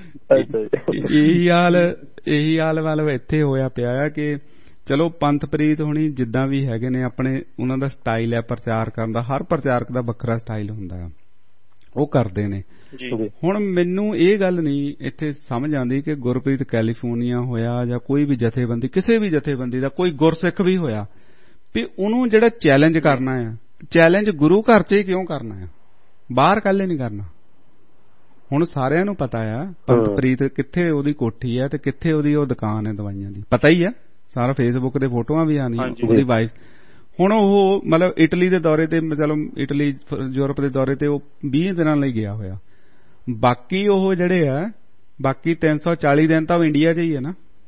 S4: ਇਹੀ ਹਾਲ ਇਹੀ ਹਾਲ ਮਤਲਬ ਇੱਥੇ ਹੋਇਆ ਪਿਆ ਆ ਕਿ ਚਲੋ ਪੰਥ ਪ੍ਰੀਤ ਹੋਣੀ ਜਿੱਦਾਂ ਵੀ ਹੈਗੇ ਨੇ, ਆਪਣੇ ਉਹਨਾਂ ਦਾ ਸਟਾਈਲ ਹੈ ਪ੍ਰਚਾਰ ਕਰਨ ਦਾ, ਹਰ ਪ੍ਰਚਾਰਕ ਦਾ ਵੱਖਰਾ ਸਟਾਈਲ ਹੁੰਦਾ ਆ, ਉਹ ਕਰਦੇ ਨੇ। ਹੁਣ ਮੈਨੂੰ ਇਹ ਗੱਲ ਨਹੀਂ ਇੱਥੇ ਸਮਝ ਆਉਂਦੀ ਕਿ ਗੁਰਪ੍ਰੀਤ ਕੈਲੀਫੋਰਨੀਆ ਹੋਇਆ ਜਾਂ ਕੋਈ ਵੀ ਜਥੇਬੰਦੀ, ਕਿਸੇ ਵੀ ਜਥੇਬੰਦੀ ਦਾ ਕੋਈ ਗੁਰਸਿੱਖ ਵੀ ਹੋਇਆ, ਵੀ ਉਹਨੂੰ ਜਿਹੜਾ ਚੈਲੰਜ ਕਰਨਾ ਆ, ਚੈਲੰਜ ਗੁਰੂ ਘਰ 'ਚ ਹੀ ਕਿਉਂ ਕਰਨਾ ਆ, ਬਾਹਰ ਕੱਲੇ ਨਹੀਂ ਕਰਨਾ। ਹੁਣ ਸਾਰਿਆਂ ਨੂੰ ਪਤਾ ਆ ਪੰਥ ਪ੍ਰੀਤ ਕਿੱਥੇ ਉਹਦੀ ਕੋਠੀ ਹੈ ਤੇ ਕਿੱਥੇ ਉਹਦੀ ਉਹ ਦੁਕਾਨ ਹੈ ਦਵਾਈਆਂ ਦੀ, ਪਤਾ ਹੀ ਆ ਸਾਰਾ, ਫੇਸਬੁੱਕ ਤੇ ਫੋਟੋਆਂ ਵੀ ਆਉਂਦੀਆਂ ਉਹਦੀ ਵਾਈਫ। ਹੁਣ ਉਹ ਮਤਲਬ ਇਟਲੀ ਦੇ ਦੌਰੇ ਤੇ, ਚਲੋ ਇਟਲੀ ਯੂਰਪ ਦੇ ਦੌਰੇ ਤੇ ਉਹ ਵੀਹ ਦਿਨਾਂ ਲਈ ਗਿਆ ਹੋਇਆ, ਬਾਕੀ ਉਹ ਜਿਹੜੇ ਆ ਬਾਕੀ ਤਿੰਨ ਸੌ ਚਾਲੀ ਦਿਨ ਤਾਂ ਉਹ ਇੰਡੀਆ 'ਚ ਹੀ ਹੈ ਨਾ।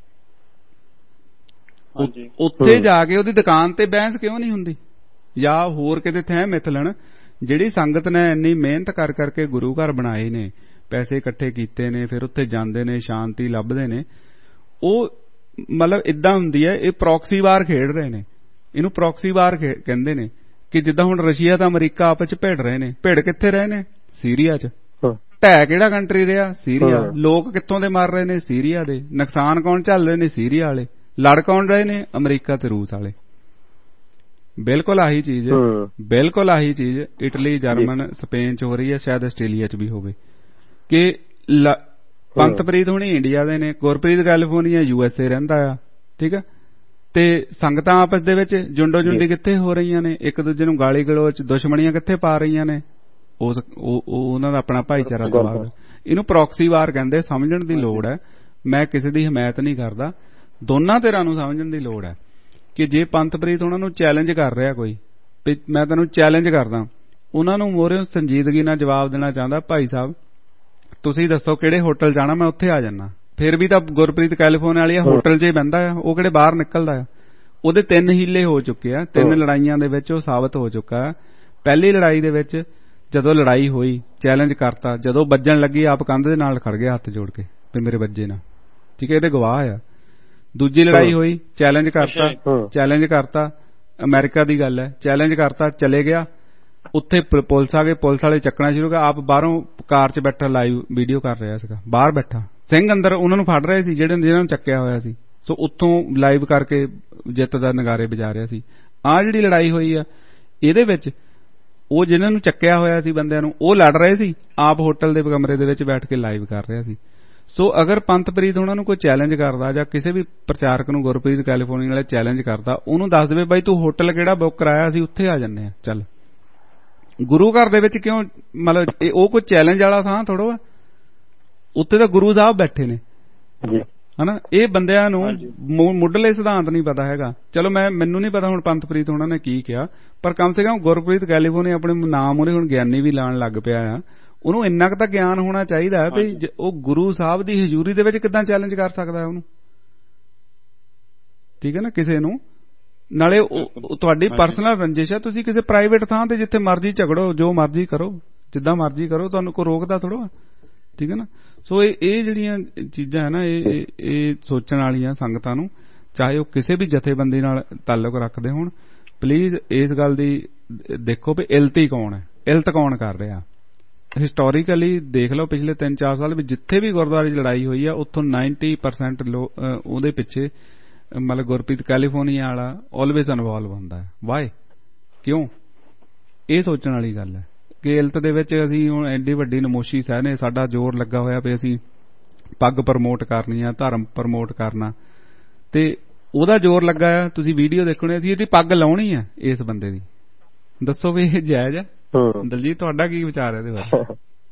S4: ਉੱਥੇ ਜਾ ਕੇ ਉਹਦੀ ਦੁਕਾਨ ਤੇ ਬਹਿਸ ਕਿਉਂ ਨਹੀਂ ਹੁੰਦੀ, ਜਾਂ ਹੋਰ ਕਿਤੇ ਥੈਂ ਮਿਥਲਣ ਜਿਹੜੀ ਸੰਗਤ ਨੇ ਇੰਨੀ ਮਿਹਨਤ ਕਰ ਕਰਕੇ ਗੁਰੂ ਘਰ ਬਣਾਏ ਨੇ, ਪੈਸੇ ਇਕੱਠੇ ਕੀਤੇ ਨੇ, ਫਿਰ ਉੱਥੇ ਜਾਂਦੇ ਨੇ, ਸ਼ਾਂਤੀ ਲੱਭਦੇ ਨੇ, ਉਹ ਮਤਲਬ ਇਦਾਂ ਹੁੰਦੀ ਹੈ। ਇਹ ਪ੍ਰੌਕਸੀ ਵਾਰ ਖੇਡ ਰਹੇ ਨੇ, ਇਹਨੂੰ ਪ੍ਰੌਕਸੀ ਵਾਰ ਕਹਿੰਦੇ ਨੇ, ਕਿ ਜਿੱਦਾਂ ਹੁਣ ਰਸ਼ੀਆ ਤੇ ਅਮਰੀਕਾ ਆਪਸ ਚ ਭਿੜ ਰਹੇ ਨੇ। ਭਿੜ ਕਿੱਥੇ ਰਹੇ ਨੇ? ਸੀਰੀਆ ਚ। ਢਹਿ ਕਿਹੜਾ ਕੰਟਰੀ ਰਿਹਾ? ਸੀਰੀਆ। ਲੋਕ ਕਿੱਥੋਂ ਦੇ ਮਰ ਰਹੇ ਨੇ? ਸੀਰੀਆ ਦੇ। ਨੁਕਸਾਨ ਕੌਣ ਝੱਲ ਰਹੇ ਨੇ? ਸੀਰੀਆ ਵਾਲੇ। ਲੜ ਕੌਣ ਰਹੇ ਨੇ? ਅਮਰੀਕਾ ਤੇ ਰੂਸ ਵਾਲੇ। ਬਿਲਕੁਲ ਆਹੀ ਚੀਜ਼ ਬਿਲਕੁਲ ਆਹੀ ਚੀਜ਼ ਇਟਲੀ, ਜਰਮਨ, ਸਪੇਨ ਚ ਹੋ ਰਹੀ ਹੈ, ਸ਼ਾਇਦ ਆਸਟ੍ਰੇਲੀਆ ਚ ਵੀ ਹੋਵੇ। ਕਿ ਪੰਥ ਪ੍ਰੀਤ ਹੋਣੀ ਇੰਡੀਆ ਦੇ ਨੇ, Gurpreet California U S A ਰਹਿੰਦਾ ਆ, ਠੀਕ ਆ। ਤੇ ਸੰਗਤਾਂ ਆਪਸ ਦੇ ਵਿੱਚ ਜੁੰਡੋ ਜੁੰਡੀ ਕਿੱਥੇ ਹੋ ਰਹੀਆਂ ਨੇ, ਇੱਕ ਦੂਜੇ ਨੂੰ ਗਾਲੀ ਗਲੋਚ, ਦੁਸ਼ਮਣੀਆਂ ਕਿੱਥੇ ਪਾ ਰਹੀਆਂ ਨੇ। ਉਸ ਉਹਨਾਂ ਦਾ ਆਪਣਾ ਭਾਈਚਾਰਾ ਦਬਾਅ। ਇਹਨੂੰ ਪ੍ਰੌਕਸੀ ਵਾਰ ਕਹਿੰਦੇ। ਸਮਝਣ ਦੀ ਲੋੜ ਹੈ। ਮੈਂ ਕਿਸੇ ਦੀ ਹਮਾਇਤ ਨਹੀਂ ਕਰਦਾ, ਦੋਨਾਂ ਧਿਰਾਂ ਨੂੰ ਸਮਝਣ ਦੀ ਲੋੜ ਹੈ ਕਿ ਜੇ ਪੰਥ ਪ੍ਰੀਤ ਉਹਨਾਂ ਨੂੰ ਚੈਲੰਜ ਕਰ ਰਿਹਾ ਕੋਈ, ਮੈਂ ਤੈਨੂੰ ਚੈਲੰਜ ਕਰਦਾ, ਉਹਨਾਂ ਨੂੰ ਮੋਹਰੇ ਸੰਜੀਦਗੀ ਨਾਲ ਜਵਾਬ ਦੇਣਾ ਚਾਹੁੰਦਾ, ਭਾਈ ਸਾਹਿਬ ਤੁਸੀਂ ਦੱਸੋ ਕਿਹੜੇ ਹੋਟਲ ਜਾਣਾ, ਮੈਂ ਉੱਥੇ ਆ ਜਾਣਾ। ਫਿਰ ਵੀ ਤਾਂ ਗੁਰਪ੍ਰੀਤ ਕੈਲੀਫੋਰਨੀਆ ਵਾਲੀ ਹੋਟਲ 'ਚ ਹੀ ਬਹਿੰਦਾ ਆ, ਉਹ ਕਿਹੜੇ ਬਾਹਰ ਨਿਕਲਦਾ ਆ। ਉਹਦੇ ਤਿੰਨ ਹੀਲੇ ਹੋ ਚੁੱਕੇ ਆ, ਤਿੰਨ ਲੜਾਈਆਂ ਦੇ ਵਿੱਚ ਉਹ ਸਾਬਤ ਹੋ ਚੁੱਕਾ ਹੈ। ਪਹਿਲੀ ਲੜਾਈ ਦੇ ਵਿੱਚ ਜਦੋਂ ਲੜਾਈ ਹੋਈ, ਚੈਲੰਜ ਕਰਤਾ, ਜਦੋਂ ਵੱਜਣ ਲੱਗੀ ਆਪ ਕੰਧ ਦੇ ਨਾਲ ਖੜ ਗਿਆ ਹੱਥ ਜੋੜ ਕੇ ਵੀ ਮੇਰੇ ਵੱਜੇ ਨਾ, ਠੀਕ ਹੈ, ਇਹਦੇ ਗਵਾਹ ਆ। ਦੂਜੀ ਲੜਾਈ ਹੋਈ, ਚੈਲੰਜ ਕਰਤਾ ਚੈਲੰਜ ਕਰਤਾ ਅਮਰੀਕਾ ਦੀ ਗੱਲ ਹੈ, ਚੈਲੰਜ ਕਰਤਾ, ਚਲੇ ਗਿਆ। ਉੱਥੇ ਪੁਲਿਸ ਆ ਗਏ, ਪੁਲਿਸ ਵਾਲੇ ਚੱਕਣਾ ਸ਼ੁਰੂ ਕਰ। ਆਪ ਬਾਹਰੋਂ ਕਾਰ 'ਚ ਬੈਠਾ ਲਾਈਵ ਵੀਡੀਓ ਕਰ ਰਿਹਾ ਸੀਗਾ, ਬਾਹਰ ਬੈਠਾ। ਸਿੰਘ ਅੰਦਰ ਉਹਨਾਂ ਨੂੰ ਫੜ ਰਹੇ ਸੀ ਜਿਹੜੇ ਜਿਹਨਾਂ ਨੂੰ ਚੱਕਿਆ ਹੋਇਆ ਸੀ, ਸੋ ਉੱਥੋਂ ਲਾਈਵ ਕਰਕੇ ਜਿੱਤ ਦਾ ਨਗਾਰੇ ਵਜਾ ਰਿਹਾ ਸੀ। ਆਹ ਜਿਹੜੀ ਲੜਾਈ ਹੋਈ ਆ, ਇਹਦੇ ਵਿੱਚ ਉਹ ਜਿਹਨਾਂ ਨੂੰ ਚੱਕਿਆ ਹੋਇਆ ਸੀ ਬੰਦਿਆਂ ਨੂੰ, ਉਹ ਲੜ ਰਹੇ ਸੀ, ਆਪ ਹੋਟਲ ਦੇ ਕਮਰੇ ਦੇ ਵਿੱਚ ਬੈਠ ਕੇ ਲਾਈਵ ਕਰ ਰਿਹਾ ਸੀ। ਸੋ ਅਗਰ ਪੰਥਪ੍ਰੀਤ ਉਹਨਾਂ ਨੂੰ ਕੋਈ ਚੈਲੰਜ ਕਰਦਾ ਜਾਂ ਕਿਸੇ ਵੀ ਪ੍ਰਚਾਰਕ ਨੂੰ ਗੁਰਪ੍ਰੀਤ ਕੈਲੀਫੋਰਨੀਆ ਵਾਲੇ ਚੈਲੰਜ ਕਰਦਾ, ਉਹਨੂੰ ਦੱਸ ਦੇਵੇ ਬਾਈ ਤੂੰ ਹੋਟਲ ਕਿਹੜਾ ਬੁੱਕ ਕਰਾਇਆ, ਅਸੀਂ ਉੱਥੇ ਆ ਜੰਨੇ ਆ, ਚੱਲ। ਗੁਰੂ ਘਰ ਦੇ ਵਿੱਚ ਕਿਉਂ, ਮਤਲਬ ਉਹ ਕੋਈ ਚੈਲੰਜ ਵਾਲਾ ਥਾਂ ਥੋੜੋ ਆ, ਉੱਥੇ ਤਾਂ ਗੁਰੂ ਸਾਹਿਬ ਬੈਠੇ ਨੇ ਹਨਾ। ਇਹ ਬੰਦਿਆਂ ਨੂੰ ਮੁੱਢਲੇ ਸਿਧਾਂਤ ਨਹੀਂ ਪਤਾ ਹੈਗਾ। ਚਲੋ ਮੈਂ ਮੈਨੂੰ ਨਹੀਂ ਪਤਾ ਹੁਣ ਪੰਥਪ੍ਰੀਤ ਉਹਨਾਂ ਨੇ ਕੀ ਕਿਹਾ, ਪਰ ਕਮ ਸੇ ਕਮ ਗੁਰਪ੍ਰੀਤ ਕੈਲੀਫੋਰਨੀਆ ਆਪਣੇ ਨਾਮ ਉਹਨੇ ਹੁਣ ਗਿਆਨੀ ਵੀ ਲਾਉਣ ਲੱਗ ਪਿਆ ਆ, ਉਹਨੂੰ ਇੰਨਾ ਕੁ ਤਾਂ ਗਿਆਨ ਹੋਣਾ ਚਾਹੀਦਾ ਹੈ ਵੀ ਉਹ ਗੁਰੂ ਸਾਹਿਬ ਦੀ ਹਜ਼ੂਰੀ ਦੇ ਵਿੱਚ ਕਿੱਦਾਂ ਚੈਲੰਜ ਕਰ ਸਕਦਾ ਉਹਨੂੰ, ਠੀਕ ਹੈ ਨਾ, ਕਿਸੇ ਨੂੰ। ਨਾਲੇ ਉਹ ਤੁਹਾਡੀ ਪਰਸਨਲ ਰੰਜਿਸ਼ ਹੈ, ਤੁਸੀਂ ਕਿਸੇ ਪ੍ਰਾਈਵੇਟ ਥਾਂ ਤੇ ਜਿੱਥੇ ਮਰਜ਼ੀ ਝਗੜੋ, ਜੋ ਮਰਜ਼ੀ ਕਰੋ, ਜਿੱਦਾਂ ਮਰਜ਼ੀ ਕਰੋ, ਤੁਹਾਨੂੰ ਕੋਈ ਰੋਕਦਾ ਥੋੜ੍ਹਾ, ਠੀਕ ਹੈ ਨਾ। ਸੋ ਇਹ ਇਹ ਜਿਹੜੀਆਂ ਚੀਜ਼ਾਂ ਹੈ ਨਾ, ਇਹ ਇਹ ਸੋਚਣ ਵਾਲੀਆਂ ਸੰਗਤਾਂ ਨੂੰ, ਚਾਹੇ ਉਹ ਕਿਸੇ ਵੀ ਜਥੇਬੰਦੀ ਨਾਲ ਤਾਲੁਕ ਰੱਖਦੇ ਹੋਣ, ਪਲੀਜ਼ ਇਸ ਗੱਲ ਦੀ ਦੇਖੋ ਵੀ ਇਲਤੀ ਕੌਣ ਹੈ, ਇਲਤ ਕੌਣ ਕਰ ਰਿਹਾ। ਹਿਸਟੋਰੀਕਲੀ ਦੇਖ ਲਓ ਪਿਛਲੇ ਤਿੰਨ ਚਾਰ ਸਾਲ ਵੀ ਜਿੱਥੇ ਵੀ ਗੁਰਦੁਆਰੇ 'ਚ ਲੜਾਈ ਹੋਈ ਆ, ਉੱਥੋਂ ਨਾਈਨਟੀ ਪਰਸੈਂਟ ਉਹਦੇ ਪਿੱਛੇ ਮਤਲਬ ਗੁਰਪ੍ਰੀਤ ਕੈਲੀਫੋਰਨੀਆ ਵਾਲਾ ਆਲਵੇਜ਼ ਇਨਵੋਲਵ ਹੁੰਦਾ ਹੈ। ਵਾਏ, ਕਿਉਂ? ਇਹ ਸੋਚਣ ਵਾਲੀ ਗੱਲ ਹੈ ਕਿ ਇਲਤ ਦੇ ਵਿੱਚ ਅਸੀਂ ਹੁਣ ਐਡੀ ਵੱਡੀ ਨਮੋਸ਼ੀ ਸਹਿ ਨੇ, ਸਾਡਾ ਜ਼ੋਰ ਲੱਗਾ ਹੋਇਆ ਵੀ ਅਸੀਂ ਪੱਗ ਪ੍ਰਮੋਟ ਕਰਨੀ ਆ, ਧਰਮ ਪ੍ਰਮੋਟ ਕਰਨਾ, ਤੇ ਉਹਦਾ ਜ਼ੋਰ ਲੱਗਾ ਆ। ਤੁਸੀਂ ਵੀਡੀਓ ਦੇਖਣੇ, ਅਸੀਂ ਇਹਦੀ ਪੱਗ ਲਾਉਣੀ ਆ ਇਸ ਬੰਦੇ ਦੀ, ਦੱਸੋ ਵੀ ਇਹ ਜਾਇਜ਼ ਆ? ਦਲਜੀਤ ਤੁਹਾਡਾ ਕੀ ਵਿਚਾਰ ਹੈ ਇਹਦੇ ਬਾਰੇ?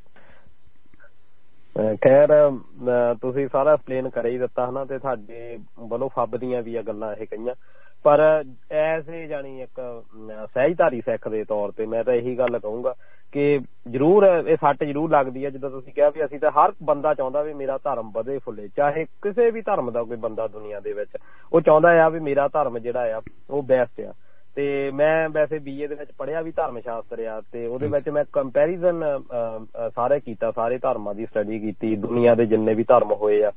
S6: ਖੈਰ ਤੁਸੀਂ ਸਾਰਾ ਐਕਸਪਲੇਨ ਕਰ ਹੀ ਦਿੱਤਾ ਹਨਾ, ਤੇ ਤੁਹਾਡੇ ਵੱਲੋਂ ਫੱਬਦੀਆਂ ਵੀ ਆ ਗੱਲਾਂ ਇਹ ਕਹੀਆਂ, ਪਰ ਐਸੇ ਜਾਣੀ ਇੱਕ ਸਹਿਜਧਾਰੀ ਸਿੱਖ ਦੇ ਤੌਰ ਤੇ ਮੈਂ ਤਾਂ ਇਹੀ ਗੱਲ ਕਹੂੰਗਾ ਕਿ ਜ਼ਰੂਰ ਇਹ ਸੱਟ ਜ਼ਰੂਰ ਲੱਗਦੀ ਹੈ। ਜਿੱਦਾਂ ਤੁਸੀਂ ਕਿਹਾ ਵੀ ਅਸੀਂ ਤਾਂ ਹਰ ਬੰਦਾ ਚਾਹੁੰਦਾ ਵੀ ਮੇਰਾ ਧਰਮ ਵਧੇ ਫੁੱਲੇ, ਚਾਹੇ ਕਿਸੇ ਵੀ ਧਰਮ ਦਾ ਕੋਈ ਬੰਦਾ ਦੁਨੀਆ ਦੇ ਵਿੱਚ, ਉਹ ਚਾਹੁੰਦਾ ਆ ਵੀ ਮੇਰਾ ਧਰਮ ਜਿਹੜਾ ਆ ਉਹ ਬੈਸਟ ਆ। ਤੇ ਮੈਂ ਵੈਸੇ ਬੀ ਏ ਦੇ ਵਿੱਚ ਪੜ੍ਹਿਆ ਵੀ ਧਰਮ ਸ਼ਾਸਤਰ ਆ, ਤੇ ਉਹਦੇ ਵਿੱਚ ਮੈਂ ਕੰਪੈਰੀਜ਼ਨ ਸਾਰੇ ਕੀਤਾ, ਸਾਰੇ ਧਰਮਾਂ ਦੀ ਸਟੱਡੀ ਕੀਤੀ, ਦੁਨੀਆ ਦੇ ਜਿੰਨੇ ਵੀ ਧਰਮ ਹੋਏ ਆ,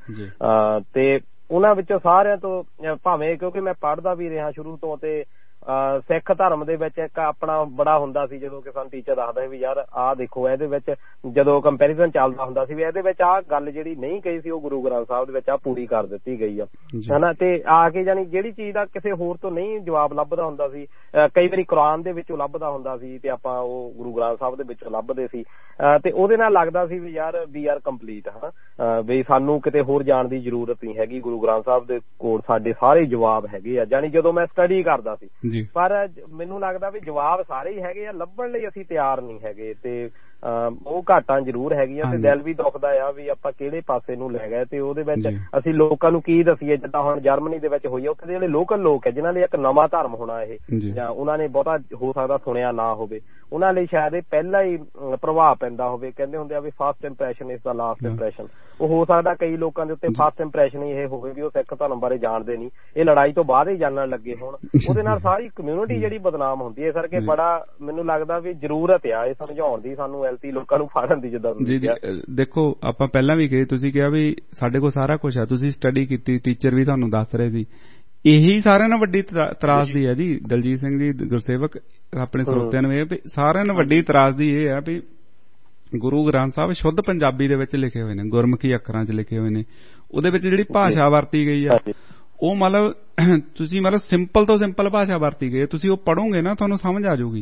S6: ਤੇ ਉਹਨਾਂ ਵਿੱਚੋਂ ਸਾਰਿਆਂ ਤੋਂ ਭਾਵੇਂ ਕਿਉਂਕਿ ਮੈਂ ਪੜ੍ਹਦਾ ਵੀ ਰਿਹਾ ਸ਼ੁਰੂ ਤੋਂ, ਤੇ ਸਿੱਖ ਧਰਮ ਦੇ ਵਿੱਚ ਇੱਕ ਆਪਣਾ ਬੜਾ ਹੁੰਦਾ ਸੀ, ਜਦੋਂ ਕਿ ਸਾਨੂੰ ਟੀਚਰ ਦੱਸਦਾ ਸੀ ਵੀ ਯਾਰ ਆਹ ਦੇਖੋ ਇਹਦੇ ਵਿੱਚ ਜਦੋਂ ਕੰਪੈਰੀਜ਼ਨ ਚੱਲਦਾ ਹੁੰਦਾ ਸੀ ਵੀ ਇਹਦੇ ਵਿੱਚ ਆਹ ਗੱਲ ਜਿਹੜੀ ਨਹੀਂ ਕਹੀ ਸੀ ਉਹ ਗੁਰੂ ਗ੍ਰੰਥ ਸਾਹਿਬ ਦੇ ਵਿੱਚ ਆਹ ਪੂਰੀ ਕਰ ਦਿੱਤੀ ਗਈ ਆ ਹਨਾ। ਤੇ ਆ ਕੇ ਜਾਣੀ ਜਿਹੜੀ ਚੀਜ਼ ਦਾ ਕਿਸੇ ਹੋਰ ਤੋਂ ਨਹੀਂ ਜਵਾਬ ਲੱਭਦਾ ਹੁੰਦਾ ਸੀ, ਕਈ ਵਾਰੀ ਕੁਰਾਨ ਦੇ ਵਿੱਚੋਂ ਲੱਭਦਾ ਹੁੰਦਾ ਸੀ ਤੇ ਆਪਾਂ ਉਹ ਗੁਰੂ ਗ੍ਰੰਥ ਸਾਹਿਬ ਦੇ ਵਿੱਚੋਂ ਲੱਭਦੇ ਸੀ, ਤੇ ਉਹਦੇ ਨਾਲ ਲੱਗਦਾ ਸੀ ਵੀ ਯਾਰ ਵੀ ਆਰ ਕੰਪਲੀਟ ਹਨਾ, ਵੀ ਸਾਨੂੰ ਕਿਤੇ ਹੋਰ ਜਾਣ ਦੀ ਜ਼ਰੂਰਤ ਨਹੀਂ ਹੈਗੀ, ਗੁਰੂ ਗ੍ਰੰਥ ਸਾਹਿਬ ਦੇ ਕੋਲ ਸਾਡੇ ਸਾਰੇ ਜਵਾਬ ਹੈਗੇ ਆ। ਜਾਣੀ ਜਦੋਂ ਮੈਂ ਸਟੱਡੀ ਕਰਦਾ ਸੀ, ਪਰ ਮੈਨੂੰ ਲੱਗਦਾ ਵੀ ਜਵਾਬ ਸਾਰੇ ਹੀ ਹੈਗੇ ਆ, ਲੱਭਣ ਲਈ ਅਸੀਂ ਤਿਆਰ ਨਹੀਂ ਹੈਗੇ, ਤੇ ਉਹ ਘਾਟਾਂ ਜ਼ਰੂਰ ਹੈਗੀਆਂ, ਤੇ ਦਿਲ ਵੀ ਦੁਖਦਾ ਆ ਵੀ ਆਪਾਂ ਕਿਹੜੇ ਪਾਸੇ ਨੂੰ ਲੈ ਗਏ, ਤੇ ਉਹਦੇ ਵਿੱਚ ਅਸੀਂ ਲੋਕਾਂ ਨੂੰ ਕੀ ਦਸੀਏ। ਜਿੱਦਾਂ ਹੁਣ ਜਰਮਨੀ ਦੇ ਵਿੱਚ ਹੋਈ ਆ, ਉੱਥੇ ਦੇ ਜਿਹੜੇ ਲੋਕਲ ਲੋਕ ਹੈ ਜਿਨ੍ਹਾਂ ਲਈ ਇੱਕ ਨਵਾਂ ਧਰਮ ਹੋਣਾ ਇਹ, ਜਾਂ ਉਹਨਾਂ ਨੇ ਬਹੁਤਾ ਹੋ ਸਕਦਾ ਸੁਣਿਆ ਨਾ ਹੋਵੇ, ਉਹਨਾਂ ਲਈ ਸ਼ਾਇਦ ਇਹ ਪਹਿਲਾਂ ਹੀ ਪ੍ਰਭਾਵ ਪੈਂਦਾ ਹੋਵੇ। ਕਹਿੰਦੇ ਹੁੰਦੇ ਆ ਵੀ first impression is the last impression. ਉਹ ਹੋ ਸਕਦਾ ਕਈ ਲੋਕਾਂ ਦੇ ਉੱਤੇ ਫਸਟ ਇੰਪ੍ਰੈਸ਼ਨ ਹੀ ਇਹ ਹੋਵੇ ਵੀ ਉਹ ਸਿੱਖ ਧਰਮ ਬਾਰੇ ਜਾਣਦੇ ਨਹੀਂ, ਇਹ ਲੜਾਈ ਤੋਂ ਬਾਅਦ ਹੀ ਜਾਣਨ ਲੱਗੇ ਹੋਣ, ਉਹਦੇ ਨਾਲ ਸਾਰੀ ਕਮਿਊਨਿਟੀ ਜਿਹੜੀ ਬਦਨਾਮ ਹੁੰਦੀ ਹੈ। ਇਸ ਕਰਕੇ ਬੜਾ ਮੈਨੂੰ ਲੱਗਦਾ ਵੀ ਜ਼ਰੂਰਤ ਆ ਇਹ ਸਮਝਾਉਣ ਦੀ ਸਾਨੂੰ ਐਲਤੀ ਲੋਕਾਂ ਨੂੰ ਫਾੜਨ ਦੀ। ਜਿੱਦਾਂ ਜੀ
S4: ਦੇਖੋ ਆਪਾਂ ਪਹਿਲਾਂ ਵੀ ਕਹੇ, ਤੁਸੀਂ ਕਿਹਾ ਵੀ ਸਾਡੇ ਕੋਲ ਸਾਰਾ ਕੁਝ ਆ, ਤੁਸੀਂ ਸਟੱਡੀ ਕੀਤੀ, ਟੀਚਰ ਵੀ ਤੁਹਾਨੂੰ ਦੱਸ ਰਹੇ ਸੀ, ਇਹੀ ਸਾਰਿਆਂ ਨਾਲ ਵੱਡੀ ਤਰਾਸਦੀ ਹੈ ਜੀ। ਦਲਜੀਤ ਸਿੰਘ ਜੀ ਗੁਰਸੇਵਕ ਆਪਣੇ ਸਰੋਤਿਆਂ ਨੂੰ ਇਹ ਵੀ ਸਾਰਿਆਂ ਨਾਲ ਵੱਡੀ ਤਰਾਸਦੀ ਇਹ ਹੈ ਵੀ ਗੁਰੂ ਗ੍ਰੰਥ ਸਾਹਿਬ ਸ਼ੁੱਧ ਪੰਜਾਬੀ ਦੇ ਵਿੱਚ ਲਿਖੇ ਹੋਏ ਨੇ, ਗੁਰਮੁਖੀ ਅੱਖਰਾਂ 'ਚ ਲਿਖੇ ਹੋਏ ਨੇ, ਉਹਦੇ ਵਿੱਚ ਜਿਹੜੀ ਭਾਸ਼ਾ ਵਰਤੀ ਗਈ ਆ ਉਹ ਮਤਲਬ ਤੁਸੀਂ ਮਤਲਬ ਸਿੰਪਲ ਤੋਂ ਸਿੰਪਲ ਭਾਸ਼ਾ ਵਰਤੀ ਗਈ, ਤੁਸੀਂ ਉਹ ਪੜ੍ਹੋਗੇ ਨਾ ਤੁਹਾਨੂੰ ਸਮਝ ਆ ਜਾਊਗੀ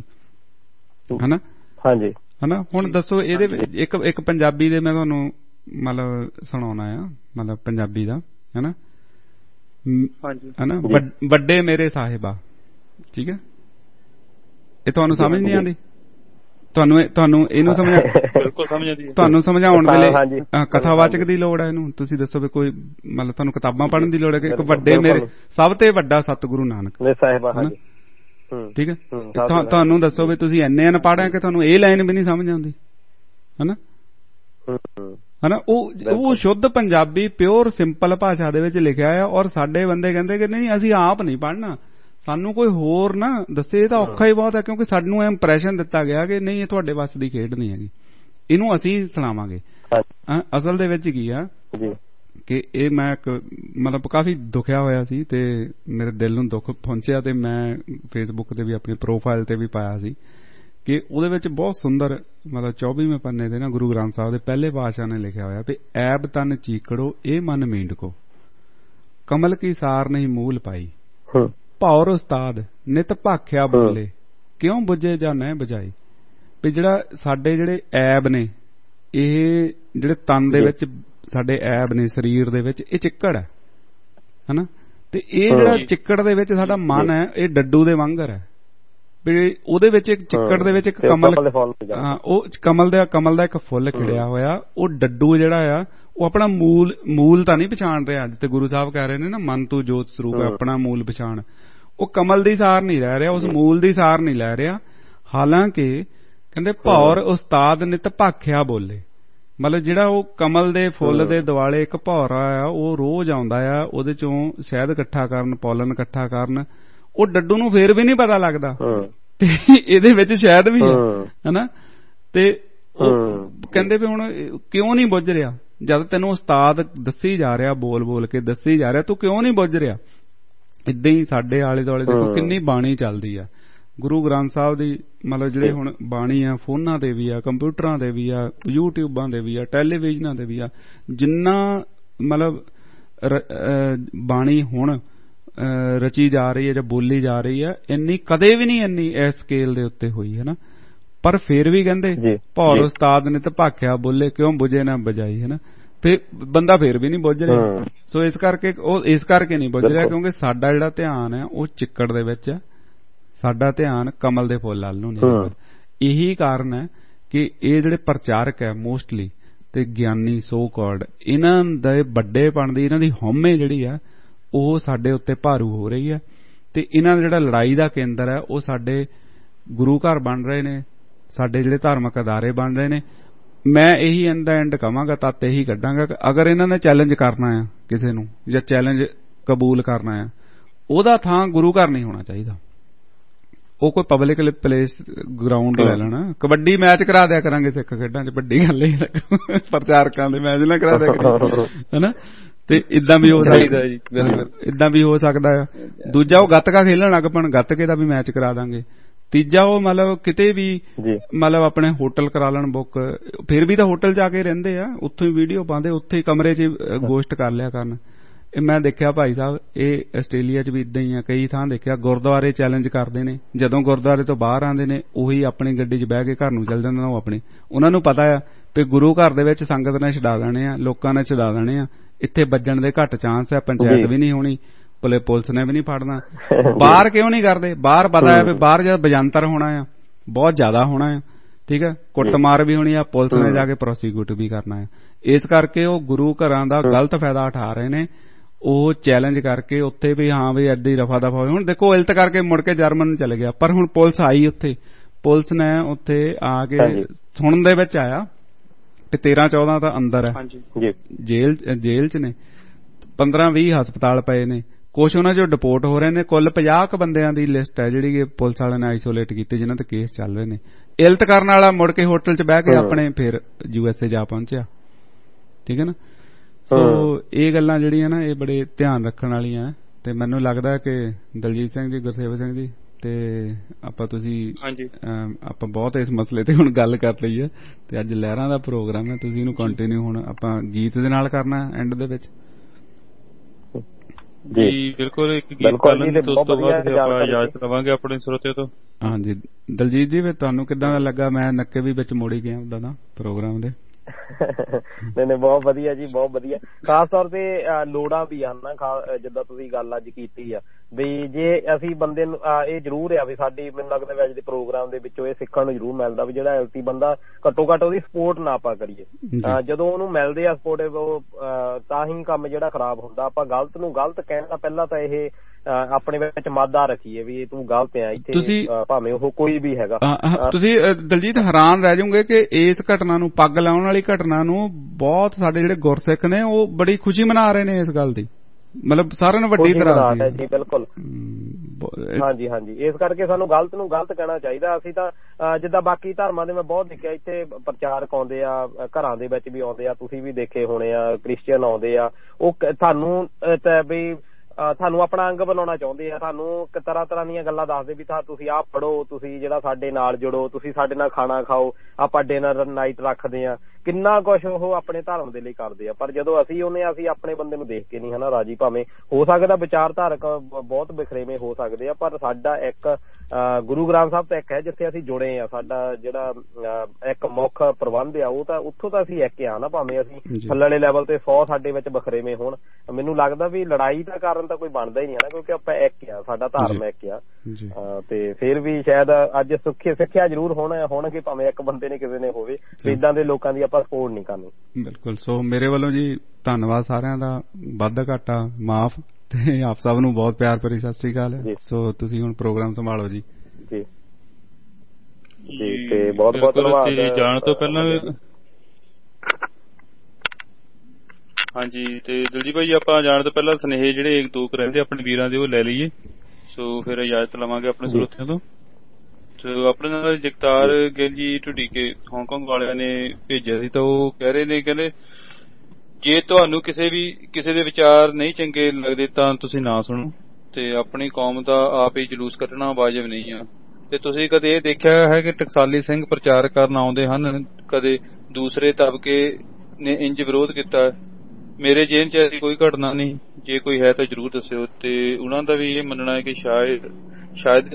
S4: ਹਨਾ। ਹਾਂਜੀ ਹਨਾ। ਹੁਣ ਦੱਸੋ ਇਹਦੇ ਇੱਕ ਇੱਕ ਪੰਜਾਬੀ ਦੇ ਮੈਂ ਤੁਹਾਨੂੰ ਮਤਲਬ ਸੁਣਾਉਣਾ ਆ, ਮਤਲਬ ਪੰਜਾਬੀ ਦਾ ਹਨਾ ਹਨਾ ਵੱਡੇ ਮੇਰੇ ਸਾਹਿਬਾ, ਠੀਕ ਹੈ, ਇਹ ਤੁਹਾਨੂੰ ਸਮਝ ਨਹੀਂ ਆਉਂਦੀ? ਤੁਹਾਨੂੰ ਤੁਹਾਨੂੰ ਇਹਨੂੰ ਸਮਝਾ ਬਿਲਕੁਲ ਸਮਝ ਆਉਂਦੀ, ਤੁਹਾਨੂੰ ਸਮਝਾਉਣ ਵੇਲੇ ਕਥਾਵਾਚਕ ਦੀ ਲੋੜ ਹੈ ਇਹਨੂੰ। ਤੁਸੀਂ ਦੱਸੋ ਵੀ ਕੋਈ ਮਤਲਬ ਤੁਹਾਨੂੰ ਕਿਤਾਬਾਂ ਪੜ੍ਹਨ ਦੀ ਲੋੜ ਹੈ ਕਿ ਇੱਕ ਵੱਡੇ ਮੇਰੇ ਸਭ ਤੋਂ ਵੱਡਾ ਸਤਿਗੁਰੂ ਨਾਨਕ ਸਾਹਿਬ, ਠੀਕ ਹੈ, ਤੁਹਾਨੂੰ ਦੱਸੋ ਵੀ ਤੁਸੀਂ ਇੰਨੇ ਅਨਪੜ੍ਹ ਹੈ ਕਿ ਤੁਹਾਨੂੰ ਇਹ ਲਾਈਨ ਵੀ ਨਹੀਂ ਸਮਝ ਆਉਂਦੀ ਹਨਾ ਹਨਾ। ਉਹ ਉਹ ਸ਼ੁੱਧ ਪੰਜਾਬੀ ਪਿਓਰ ਸਿੰਪਲ ਭਾਸ਼ਾ ਦੇ ਵਿੱਚ ਲਿਖਿਆ ਆ, ਔਰ ਸਾਡੇ ਬੰਦੇ ਕਹਿੰਦੇ ਕਿ ਨਹੀਂ ਅਸੀਂ ਆਪ ਨਹੀਂ ਪੜ੍ਹਨਾ, ਸਾਨੂੰ ਕੋਈ ਹੋਰ ਨਾ ਦੱਸੇ। ਇਹ ਤਾਂ ਔਖਾ ਹੀ ਬਹੁਤ ਹੈ, ਕਿਉਂਕਿ ਸਾਨੂੰ ਇਹ ਇੰਪ੍ਰੈਸ਼ਨ ਦਿੱਤਾ ਗਿਆ ਕਿ ਨਹੀਂ ਇਹ ਤੁਹਾਡੇ ਵੱਸ ਦੀ ਖੇਡ ਨਹੀਂ ਹੈਗੀ, ਇਹਨੂੰ ਅਸੀਂ ਸੁਣਾਵਾਂਗੇ। ਅਸਲ ਦੇ ਵਿੱਚ ਕੀ ਆ ਕਿ ਇਹ ਮੈਂ ਇੱਕ ਮਤਲਬ ਕਾਫੀ ਦੁਖਿਆ ਹੋਇਆ ਸੀ ਤੇ ਮੇਰੇ ਦਿਲ ਨੂੰ ਦੁੱਖ ਪਹੁੰਚਿਆ, ਤੇ ਮੈਂ ਫੇਸਬੁੱਕ ਤੇ ਵੀ ਆਪਣੀ ਪ੍ਰੋਫਾਈਲ ਤੇ ਵੀ ਪਾਇਆ ਸੀ ਕਿ ਉਹਦੇ ਵਿੱਚ ਬਹੁਤ ਸੁੰਦਰ ਮਤਲਬ ਚੌਬੀਵੇਂ ਪੰਨੇ ਦੇ ਨਾ ਗੁਰੂ ਗ੍ਰੰਥ ਸਾਹਿਬ ਦੇ ਪਹਿਲੇ ਪਾਤਸ਼ਾਹ ਨੇ ਲਿਖਿਆ ਹੋਇਆ ਵੀ ਐਬ ਤਨ ਚੀਕੜੋ ਇਹ ਮਨ ਮੀਂਡਕੋ, ਕਮਲ ਕੀ ਸਾਰ ਨਹੀਂ ਮੂਲ ਪਾਈ, ਭੌਰ ਉਸਤਾਦ ਨਿਤ ਭਾਖਿਆ ਬੋਲੇ, ਕਿਉਂ ਬੁਝੇ ਜਾਂ ਨਹੀਂ ਬੁਝਾਈ। ਵੀ ਜਿਹੜਾ ਸਾਡੇ ਜਿਹੜੇ ਐਬ ਨੇ ਇਹ ਜਿਹੜੇ ਤਨ ਦੇ ਵਿੱਚ ਸਾਡੇ ਐਬ ਨੇ ਸਰੀਰ ਦੇ ਵਿੱਚ, ਇਹ ਚਿੱਕੜ ਹੈ ਹਨਾ। ਤੇ ਇਹ ਜਿਹੜਾ ਚਿੱਕੜ ਦੇ ਵਿੱਚ ਸਾਡਾ ਮਨ ਹੈ, ਇਹ ਡੱਡੂ ਦੇ ਵਾਂਗਰ ਹੈ ਵੀ ਉਹਦੇ ਵਿੱਚ ਇੱਕ ਚਿੱਕੜ ਦੇ ਵਿੱਚ ਇੱਕ ਕਮਲ, ਹਾਂ ਉਹ ਕਮਲ ਦਾ ਕਮਲ ਦਾ ਇੱਕ ਫੁੱਲ ਖਿੜਿਆ ਹੋਇਆ। ਉਹ ਡੱਡੂ ਜਿਹੜਾ ਆ ਉਹ ਆਪਣਾ ਮੂਲ ਮੂਲ ਤਾਂ ਨਹੀਂ ਪਛਾਣ ਰਿਹਾ, ਜਿੱਥੇ ਗੁਰੂ ਸਾਹਿਬ ਕਹਿ ਰਹੇ ਨੇ ਨਾ ਮਨ ਤੂੰ ਜੋਤ ਸਰੂਪ ਹੈ ਆਪਣਾ ਮੂਲ ਪਛਾਣ। ਉਹ ਕਮਲ ਦੀ ਸਾਰ ਨਹੀਂ ਲੈ ਰਿਹਾ, ਉਸ ਮੂਲ ਦੀ ਸਾਰ ਨਹੀਂ ਲੈ ਰਿਹਾ। ਹਾਲਾਂਕਿ ਕਹਿੰਦੇ ਭੌਰ ਉਸਤਾਦ ਨਿਤ ਭਾਖਿਆ ਬੋਲੇ, ਮਤਲਬ ਜਿਹੜਾ ਉਹ ਕਮਲ ਦੇ ਫੁੱਲ ਦੇ ਦੁਆਲੇ ਇੱਕ ਭੌਰਾ ਆ ਉਹ ਰੋਜ਼ ਆਉਂਦਾ ਆ, ਉਹਦੇ ਚੋਂ ਸ਼ਹਿਦ ਇਕੱਠਾ ਕਰਨ, ਪੋਲਨ ਇਕੱਠਾ ਕਰਨ। ਉਹ ਡੱਡੂ ਨੂੰ ਫੇਰ ਵੀ ਨਹੀਂ ਪਤਾ ਲੱਗਦਾ ਤੇ ਇਹਦੇ ਵਿੱਚ ਸ਼ਹਿਦ ਵੀ ਹੈ ਹਨਾ। ਤੇ ਉਹ ਕਹਿੰਦੇ ਵੀ ਹੁਣ ਕਿਉਂ ਨਹੀਂ ਬੁੱਝ ਰਿਹਾ, ਜਦ ਤੈਨੂੰ ਉਸਤਾਦ ਦੱਸੀ ਜਾ ਰਿਹਾ, ਬੋਲ ਬੋਲ ਕੇ ਦੱਸੀ ਜਾ ਰਿਹਾ, ਤੂੰ ਕਿਉਂ ਨਹੀਂ ਬੁੱਝ ਰਿਹਾ। ਏਦਾਂ ਹੀ ਸਾਡੇ ਆਲੇ ਦੁਆਲੇ ਦੇਖੋ ਕਿੰਨੀ ਬਾਣੀ ਚੱਲਦੀ ਆ ਗੁਰੂ ਗ੍ਰੰਥ ਸਾਹਿਬ ਦੀ, ਮਤਲਬ ਜਿਹੜੇ ਹੁਣ ਬਾਣੀ ਆ ਫੋਨਾਂ ਤੇ ਵੀ ਆ, ਕੰਪਿਊਟਰਾਂ ਤੇ ਵੀ ਆ, ਯੂਟਿਊਬਾਂ ਤੇ ਵੀ ਆ, ਟੈਲੀਵਿਜ਼ਨਾਂ ਤੇ ਵੀ ਆ। ਜਿੰਨਾ ਮਤਲਬ ਬਾਣੀ ਹੁਣ ਰਚੀ ਜਾ ਰਹੀ ਹੈ ਜਾਂ ਬੋਲੀ ਜਾ ਰਹੀ ਹੈ, ਇੰਨੀ ਕਦੇ ਵੀ ਨਹੀਂ ਇੰਨੀ ਇਸ ਸਕੇਲ ਦੇ ਉੱਤੇ ਹੋਈ ਹੈ ਨਾ। ਪਰ ਫੇਰ ਵੀ ਕਹਿੰਦੇ ਭੌਰ ਉਸਤਾਦ ਨੇ ਤਾਂ ਭਾਖਿਆ ਬੋਲੇ, ਕਿਉਂ ਬੁਝੇ ਨਾ ਬਜਾਈ ਹੈ ਨਾ। ਫੇਰ ਬੰਦਾ ਫੇਰ ਵੀ ਨਹੀਂ ਬੁੱਝ ਰਿਹਾ। ਸੋ ਇਸ ਕਰਕੇ ਉਹ ਇਸ ਕਰਕੇ ਨਹੀਂ ਬੁੱਝ ਰਿਹਾ ਕਿਉਂਕਿ ਸਾਡਾ ਜਿਹੜਾ ਧਿਆਨ ਹੈ ਉਹ ਚਿੱਕੜ ਦੇ ਵਿੱਚ ਹੈ, ਸਾਡਾ ਧਿਆਨ ਕਮਲ ਦੇ ਫੁੱਲ ਵੱਲ ਨੂੰ ਨਹੀਂ। ਇਹੀ ਕਾਰਨ ਹੈ ਕਿ ਇਹ ਜਿਹੜੇ ਪ੍ਰਚਾਰਕ ਹੈ ਮੋਸਟਲੀ ਤੇ ਗਿਆਨੀ ਸੋ ਕਾਲਡ, ਇਹਨਾਂ ਦੇ ਵੱਡੇਪਣ ਦੀ, ਇਹਨਾਂ ਦੀ ਹਉਮੈ ਜਿਹੜੀ ਆ ਉਹ ਸਾਡੇ ਉੱਤੇ ਭਾਰੂ ਹੋ ਰਹੀ ਹੈ। ਤੇ ਇਹਨਾਂ ਦਾ ਜਿਹੜਾ ਲੜਾਈ ਦਾ ਕੇਂਦਰ ਹੈ ਉਹ ਸਾਡੇ ਗੁਰੂ ਘਰ ਬਣ ਰਹੇ ਨੇ, ਸਾਡੇ ਜਿਹੜੇ ਧਾਰਮਿਕ ਅਦਾਰੇ ਬਣ ਰਹੇ ਨੇ। ਮੈਂ ਇਹੀ ਐਂਡ ਦਾ ਐਂਡ ਕਵਾਂਗਾ, ਤੱਤ ਇਹੀ ਕੱਢਾਂਗਾ ਕਿ ਅਗਰ ਇਹਨਾਂ ਨੇ ਚੈਲੰਜ ਕਰਨਾ ਆ ਕਿਸੇ ਨੂੰ ਜਾਂ ਚੈਲੰਜ ਕਬੂਲ ਕਰਨਾ ਆ, ਉਹਦਾ ਥਾਂ ਗੁਰੂ ਘਰ ਨਹੀਂ ਹੋਣਾ ਚਾਹੀਦਾ। ਉਹ ਕੋਈ ਪਬਲਿਕ ਪਲੇਸ ਗਰਾਊਂਡ ਲੈ ਲੈਣਾ। ਕਬੱਡੀ ਮੈਚ ਕਰਾ ਦਿਆ ਕਰਾਂਗੇ ਸਿੱਖ ਖੇਡਾਂ ਚ, ਵੱਡੀ ਗੱਲ ਇਹ ਪ੍ਰਚਾਰਕਾਂ ਦੇ ਮੈਚ ਨਾ ਕਰਾ ਦਿਆ ਕਰਾਂਗੇ ਹਨਾ। ਤੇ ਇਦਾਂ ਵੀ ਹੋ ਸਕਦਾ, ਇਦਾਂ ਵੀ ਹੋ ਸਕਦਾ ਆ। ਦੂਜਾ ਉਹ ਗੱਤਕਾ ਖੇਲਣ ਲੱਗ ਪਣ, ਗੱਤਕੇ ਦਾ ਵੀ ਮੈਚ ਕਰਾ ਦਾਂਗੇ। ਤੀਜਾ ਉਹ ਮਤਲਬ ਕਿਤੇ ਵੀ ਮਤਲਬ ਆਪਣੇ ਹੋਟਲ ਕਰਾ ਲੈਣ ਬੁੱਕ, ਫਿਰ ਵੀ ਤਾਂ ਹੋਟਲ ਜਾ ਕੇ ਰਹਿੰਦੇ ਆ, ਉੱਥੋਂ ਹੀ ਵੀਡੀਓ ਪਾਉਂਦੇ, ਉੱਥੇ ਹੀ ਕਮਰੇ ਚ ਗੋਸ਼ਟ ਕਰ ਲਿਆ ਕਰਨ। ਇਹ ਮੈਂ ਦੇਖਿਆ ਭਾਈ ਸਾਹਿਬ, ਇਹ ਆਸਟ੍ਰੇਲੀਆ ਚ ਵੀ ਇਦਾਂ ਹੀ ਆ, ਕਈ ਥਾਂ ਦੇਖਿਆ ਗੁਰਦੁਆਰੇ ਚੈਲੰਜ ਕਰਦੇ ਨੇ। ਜਦੋਂ ਗੁਰਦੁਆਰੇ ਤੋਂ ਬਾਹਰ ਆਉਂਦੇ ਨੇ ਉਹੀ ਆਪਣੀ ਗੱਡੀ ਚ ਬਹਿ ਕੇ ਘਰ ਨੂੰ ਚੱਲ ਜਾਂਦੇ ਨੇ। ਉਹ ਆਪਣੀ ਉਹਨਾਂ ਨੂੰ ਪਤਾ ਆ ਵੀ ਗੁਰੂ ਘਰ ਦੇ ਵਿੱਚ ਸੰਗਤ ਨੇ ਛਡਾ ਦੇਣੇ ਆ, ਲੋਕਾਂ ਨੇ ਛਡਾ ਦੇਣੇ ਆ, ਇੱਥੇ ਵੱਜਣ ਦੇ ਘੱਟ ਚਾਂਸ ਆ, ਪੰਚਾਇਤ ਵੀ ਨਹੀਂ ਹੋਣੀ, ਭਲੇ ਪੁਲਿਸ ਨੇ ਵੀ ਨਹੀਂ ਫੜਨਾ। ਬਾਹਰ ਕਿਉਂ ਨਹੀਂ ਕਰਦੇ? ਬਾਹਰ ਪਤਾ ਹੈ ਵੀ ਬਾਹਰ ਜਦ ਬਜੰਤਰ ਹੋਣਾ ਆ, ਬਹੁਤ ਜ਼ਿਆਦਾ ਹੋਣਾ ਆ, ਠੀਕ ਹੈ, ਕੁੱਟਮਾਰ ਵੀ ਹੋਣੀ ਆ, ਪੁਲਿਸ ਨੇ ਜਾ ਕੇ ਪ੍ਰੋਸੀਕਿਊਟ ਵੀ ਕਰਨਾ ਹੈ। ਇਸ ਕਰਕੇ ਉਹ ਗੁਰੂ ਘਰਾਂ ਦਾ ਗਲਤ ਫਾਇਦਾ ਉਠਾ ਰਹੇ ਨੇ। ਉਹ ਚੈਲੰਜ ਕਰਕੇ ਉੱਥੇ ਵੀ ਹਾਂ ਵੀ ਏਦਾਂ ਹੀ ਰਫਾ ਦਫਾ ਹੋਵੇ। ਹੁਣ ਦੇਖੋ ਇਲਤ ਕਰਕੇ ਮੁੜ ਕੇ ਜਰਮਨ ਨੂੰ ਚਲੇ ਗਿਆ, ਪਰ ਹੁਣ ਪੁਲਿਸ ਆਈ ਉੱਥੇ, ਪੁਲਿਸ ਨੇ ਉੱਥੇ ਆ ਕੇ ਸੁਣਨ ਦੇ ਵਿੱਚ ਆਇਆ ਕਿ ਤੇਰਾਂ ਚੌਦਾਂ ਤਾਂ ਅੰਦਰ ਹੈ, ਜੇਲ੍ਹ ਜੇਲ੍ਹ ਚ ਨੇ, ਪੰਦਰਾਂ ਵੀਹ ਹਸਪਤਾਲ ਪਏ ਨੇ, ਕੁਛ ਉਹਨਾਂ ਚੋਂ ਡਿਪੋਰਟ ਹੋ ਰਹੇ ਨੇ। ਕੁੱਲ ਪੰਜਾਹ ਕੁ ਬੰਦਿਆਂ ਦੀ ਲਿਸਟ ਹੈ ਜਿਹੜੀ ਪੁਲਿਸ ਵਾਲਿਆਂ ਨੇ ਆਈਸੋਲੇਟ ਕੀਤੀ, ਜਿਨ੍ਹਾਂ ਤੇ ਕੇਸ ਚੱਲ ਰਹੇ ਨੇ। ਇਲਤ ਕਰਨ ਵਾਲਾ ਮੁੜ ਕੇ ਹੋਟਲ ਚ ਬਹਿ ਕੇ ਆਪਣੇ ਫਿਰ ਯੂ ਐਸ ਏ ਜਾ ਪਹੁੰਚਿਆ, ਠੀਕ ਹੈ ਨਾ। ਸੋ ਇਹ ਗੱਲਾਂ ਜਿਹੜੀਆਂ ਨਾ ਇਹ ਬੜੇ ਧਿਆਨ ਰੱਖਣ ਵਾਲੀਆਂ। ਤੇ ਮੈਨੂੰ ਲੱਗਦਾ ਕਿ ਦਲਜੀਤ ਸਿੰਘ ਜੀ, ਗੁਰਸੇਵਕ ਸਿੰਘ ਜੀ ਤੇ ਆਪਾਂ ਤੁਸੀਂ ਆਪਾਂ ਬਹੁਤ ਇਸ ਮਸਲੇ ਤੇ ਹੁਣ ਗੱਲ ਕਰ ਲਈ ਹੈ। ਤੇ ਅੱਜ ਲਹਿਰਾਂ ਦਾ ਪ੍ਰੋਗਰਾਮ ਹੈ, ਤੁਸੀਂ ਇਹਨੂੰ ਕੰਟੀਨਿਊ ਹੁਣ ਆਪਾਂ ਗੀਤ ਦੇ ਨਾਲ ਕਰਨਾ ਐਂਡ ਦੇ ਵਿੱਚ।
S2: ਜੀ ਬਿਲਕੁਲ, ਇੱਕ ਗੀਤ ਕਰਨ ਤੋਂ ਬਾਅਦ ਆਪਾਂ ਇਜਾਜ਼ਤ ਲਵਾਂਗੇ ਆਪਣੇ ਸਰੋਤਿਆਂ ਤੋਂ।
S4: ਹਾਂਜੀ ਦਲਜੀਤ ਜੀ, ਫਿਰ ਤੁਹਾਨੂੰ ਕਿੱਦਾਂ ਦਾ ਲੱਗਾ? ਮੈਂ ਨੱਕੇ ਵੀ ਵਿੱਚ ਮੋੜੀ ਗਿਆ ਉਦਾਂ ਦਾ ਪ੍ਰੋਗਰਾਮ ਦੇ।
S6: ਨਹੀਂ ਨਹੀਂ ਬਹੁਤ ਵਧੀਆ ਜੀ, ਬਹੁਤ ਵਧੀਆ। ਖਾਸ ਤੌਰ ਤੇ ਲੋੜਾਂ ਵੀ ਹਨ ਨਾ, ਜਿੱਦਾਂ ਤੁਸੀਂ ਗੱਲ ਅੱਜ ਕੀਤੀ ਆ ਵੀ ਜੇ ਅਸੀਂ ਬੰਦੇ ਨੂੰ ਇਹ ਜ਼ਰੂਰ ਆ ਵੀ ਸਾਡੀ ਮੈਨੂੰ ਲੱਗਦਾ ਅੱਜ ਦੇ ਪ੍ਰੋਗਰਾਮ ਦੇ ਵਿੱਚੋਂ ਇਹ ਸਿੱਖਣ ਨੂੰ ਜ਼ਰੂਰ ਮਿਲਦਾ ਵੀ ਜਿਹੜਾ ਐਲਟੀ ਬੰਦਾ ਘੱਟੋ ਘੱਟ ਉਹਦੀ ਸਪੋਰਟ ਨਾ ਆਪਾਂ ਕਰੀਏ। ਜਦੋਂ ਉਹਨੂੰ ਮਿਲਦੇ ਆ ਸਪੋਰਟ ਉਹ ਤਾਂ ਹੀ ਕੰਮ ਜਿਹੜਾ ਖਰਾਬ ਹੁੰਦਾ। ਆਪਾਂ ਗਲਤ ਨੂੰ ਗਲਤ ਕਹਿਣ ਦਾ ਪਹਿਲਾਂ ਤਾਂ ਇਹ ਆਪਣੇ ਵਿੱਚ ਮਾਦਾ ਰੱਖੀਏ ਵੀ ਤੂੰ ਗਲਤ ਆ ਇੱਥੇ, ਭਾਵੇਂ ਉਹ ਕੋਈ ਵੀ ਹੈਗਾ।
S4: ਤੁਸੀਂ ਦਲਜੀਤ ਹੈਰਾਨ ਰਹਿ ਜਾਓਗੇ ਕਿ ਇਸ ਘਟਨਾ ਨੂੰ, ਪੱਗ ਲਾਉਣ ਵਾਲੀ ਘਟਨਾ ਨੂੰ ਬਹੁਤ ਸਾਡੇ ਜਿਹੜੇ ਗੁਰਸਿੱਖ ਨੇ ਉਹ ਬੜੀ ਖੁਸ਼ੀ ਮਨਾ ਰਹੇ ਨੇ ਇਸ ਗੱਲ ਦੀ, ਮਤਲਬ ਸਾਰਿਆਂ ਨੂੰ ਵੱਡੀ ਤਰ੍ਹਾਂ
S6: ਜੀ। ਬਿਲਕੁਲ ਹਾਂਜੀ ਹਾਂਜੀ, ਇਸ ਕਰਕੇ ਸਾਨੂੰ ਗਲਤ ਨੂੰ ਗਲਤ ਕਹਿਣਾ ਚਾਹੀਦਾ। ਅਸੀਂ ਤਾਂ ਜਿੱਦਾਂ ਬਾਕੀ ਧਰਮਾਂ ਦੇ ਮੈਂ ਬਹੁਤ ਦੇਖਿਆ ਇੱਥੇ ਪ੍ਰਚਾਰਕ ਆਉਂਦੇ ਆ, ਘਰਾਂ ਦੇ ਵਿੱਚ ਵੀ ਆਉਂਦੇ ਆ, ਤੁਸੀਂ ਵੀ ਦੇਖੇ ਹੋਣੇ ਆ, ਕ੍ਰਿਸਚੀਅਨ ਆਉਂਦੇ ਆ, ਉਹ ਤੁਹਾਨੂੰ ਵੀ ਤੁਹਾਨੂੰ ਆਪਣਾ ਅੰਗ ਬਣਾਉਣਾ ਚਾਹੁੰਦੇ ਆ, ਤੁਹਾਨੂੰ ਤਰ੍ਹਾਂ ਤਰ੍ਹਾਂ ਦੀਆਂ ਗੱਲਾਂ ਦੱਸਦੇ ਵੀ ਤਾਂ ਤੁਸੀਂ ਆਹ ਪੜ੍ਹੋ, ਤੁਸੀਂ ਜਿਹੜਾ ਸਾਡੇ ਨਾਲ ਜੁੜੋ, ਤੁਸੀਂ ਸਾਡੇ ਨਾਲ ਖਾਣਾ ਖਾਓ, ਆਪਾਂ ਡਿਨਰ ਨਾਈਟ ਰੱਖਦੇ ਆ, ਕਿੰਨਾ ਕੁਛ ਉਹ ਆਪਣੇ ਧਰਮ ਦੇ ਲਈ ਕਰਦੇ ਆ। ਪਰ ਜਦੋਂ ਅਸੀਂ ਉਹਨੇ ਅਸੀਂ ਆਪਣੇ ਬੰਦੇ ਨੂੰ ਦੇਖ ਕੇ ਨਹੀਂ ਹਨਾ ਰਾਜੀ। ਭਾਵੇਂ ਹੋ ਸਕਦਾ ਵਿਚਾਰਧਾਰਕ ਬਹੁਤ ਬਿਖਰੇਵੇਂ ਹੋ ਸਕਦੇ ਆ, ਪਰ ਸਾਡਾ ਇੱਕ ਗੁਰੂ ਗ੍ਰੰਥ ਸਾਹਿਬ ਤਾਂ ਇੱਕ ਹੈ ਜਿੱਥੇ ਅਸੀਂ ਜੁੜੇ ਆ। ਸਾਡਾ ਜਿਹੜਾ ਇੱਕ ਮੁੱਖ ਪ੍ਰਬੰਧ ਆ ਉਹ ਤਾਂ ਉੱਥੋਂ ਤਾਂ ਅਸੀਂ ਇੱਕ ਆ ਨਾ, ਭਾਵੇਂ ਅਸੀਂ ਥੱਲੜੇ ਲੈਵਲ ਤੇ ਸੌ ਸਾਡੇ ਵਿੱਚ ਬਖਰੇਵੇਂ ਹੋਣ। ਮੈਨੂੰ ਲੱਗਦਾ ਵੀ ਲੜਾਈ ਦਾ ਕਾਰਨ ਤਾਂ ਕੋਈ ਬਣਦਾ ਹੀ ਨਹੀਂ ਹੈ ਨਾ, ਕਿਉਂਕਿ ਆਪਾਂ ਇੱਕ ਆ, ਸਾਡਾ ਧਰਮ ਇੱਕ ਆ। ਤੇ ਫਿਰ ਵੀ ਸ਼ਾਇਦ ਅੱਜ ਸੁੱਖੀ ਸਿੱਖਿਆ ਜ਼ਰੂਰ ਹੋਣਾ ਹੋਣਗੇ, ਭਾਵੇਂ ਇੱਕ ਬੰਦੇ ਨੇ ਕਿਸੇ ਨੇ ਹੋਵੇ, ਏਦਾਂ ਦੇ ਲੋਕਾਂ ਦੀ ਆਪਾਂ ਸਪੋਰਟ ਨਹੀਂ ਕਰਨੀ।
S4: ਬਿਲਕੁਲ। ਸੋ ਮੇਰੇ ਵੱਲੋਂ ਜੀ ਧੰਨਵਾਦ ਸਾਰਿਆਂ ਦਾ, ਵਾਧਾ ਘਾਟਾ ਮਾਫ, ਤੇ ਆਪ ਸਭ ਨੂੰ ਬਹੁਤ ਪਿਆਰ ਭਰੀ ਸਤਿ ਸ੍ਰੀ ਅਕਾਲ। ਸੋ ਤੁਸੀਂ ਹੁਣ ਪ੍ਰੋਗਰਾਮ ਸੰਭਾਲੋ ਜੀ।
S6: ਜੀ ਜੀ ਤੇ ਬਹੁਤ ਬਹੁਤ ਧੰਨਵਾਦ।
S2: ਜਾਣ ਤੋਂ ਪਹਿਲਾਂ ਹਾਂਜੀ ਤੇ ਦਲਜੀਤ ਭਾਈ ਆਪਾਂ ਜਾਣ ਤੋਂ ਪਹਿਲਾਂ ਸੁਨੇਹੇ ਜਿਹੜੇ ਇੱਕ ਦੋ ਰਹਿੰਦੇ ਆਪਣੇ ਵੀਰਾਂ ਦੇ ਉਹ ਲੈ ਲਈਏ, ਸੋ ਫਿਰ ਇਜਾਜ਼ਤ ਲਵਾਂਗੇ ਆਪਣੇ ਸਰੋਤਿਆਂ ਤੋਂ। ਸੋ ਆਪਣੇ ਨਾਲ ਜਗਤਾਰ ਗਿੱਲ ਜੀ ਢੁੱਡੀਕੇ ਹਾਂਗਕਾਂਗ ਵਾਲਿਆਂ ਨੇ ਭੇਜਿਆ ਸੀ, ਤਾਂ ਉਹ ਕਹਿ ਰਹੇ ਨੇ, ਕਹਿੰਦੇ ਜੇ ਤੁਹਾਨੂੰ ਕਿਸੇ ਵੀ ਕਿਸੇ ਦੇ ਵਿਚਾਰ ਨਹੀਂ ਚੰਗੇ ਲੱਗਦੇ ਤਾਂ ਤੁਸੀਂ ਨਾ ਸੁਣੋ, ਤੇ ਆਪਣੀ ਕੌਮ ਦਾ ਆਪ ਹੀ ਜਲੂਸ ਕੱਢਣਾ ਵਾਜਬ ਨਹੀਂ ਆ। ਤੇ ਤੁਸੀਂ ਕਦੇ ਇਹ ਦੇਖਿਆ ਹੈ ਕਿ ਟਕਸਾਲੀ ਸਿੰਘ ਪ੍ਰਚਾਰ ਕਰਨ ਆਉਂਦੇ ਹਨ, ਕਦੇ ਦੂਸਰੇ ਤਬਕੇ ਨੇ ਇੰਜ ਵਿਰੋਧ ਕੀਤਾ? ਮੇਰੇ ਜੇਨ ਚ ਐਸੀ ਕੋਈ ਘਟਨਾ ਨਹੀਂ, ਜੇ ਕੋਈ ਹੈ ਤਾਂ ਜ਼ਰੂਰ ਦੱਸਿਓ। ਤੇ ਉਹਨਾਂ ਦਾ ਵੀ ਇਹ ਮੰਨਣਾ ਹੈ ਕਿ ਸ਼ਾਇਦ ਸ਼ਾਇਦ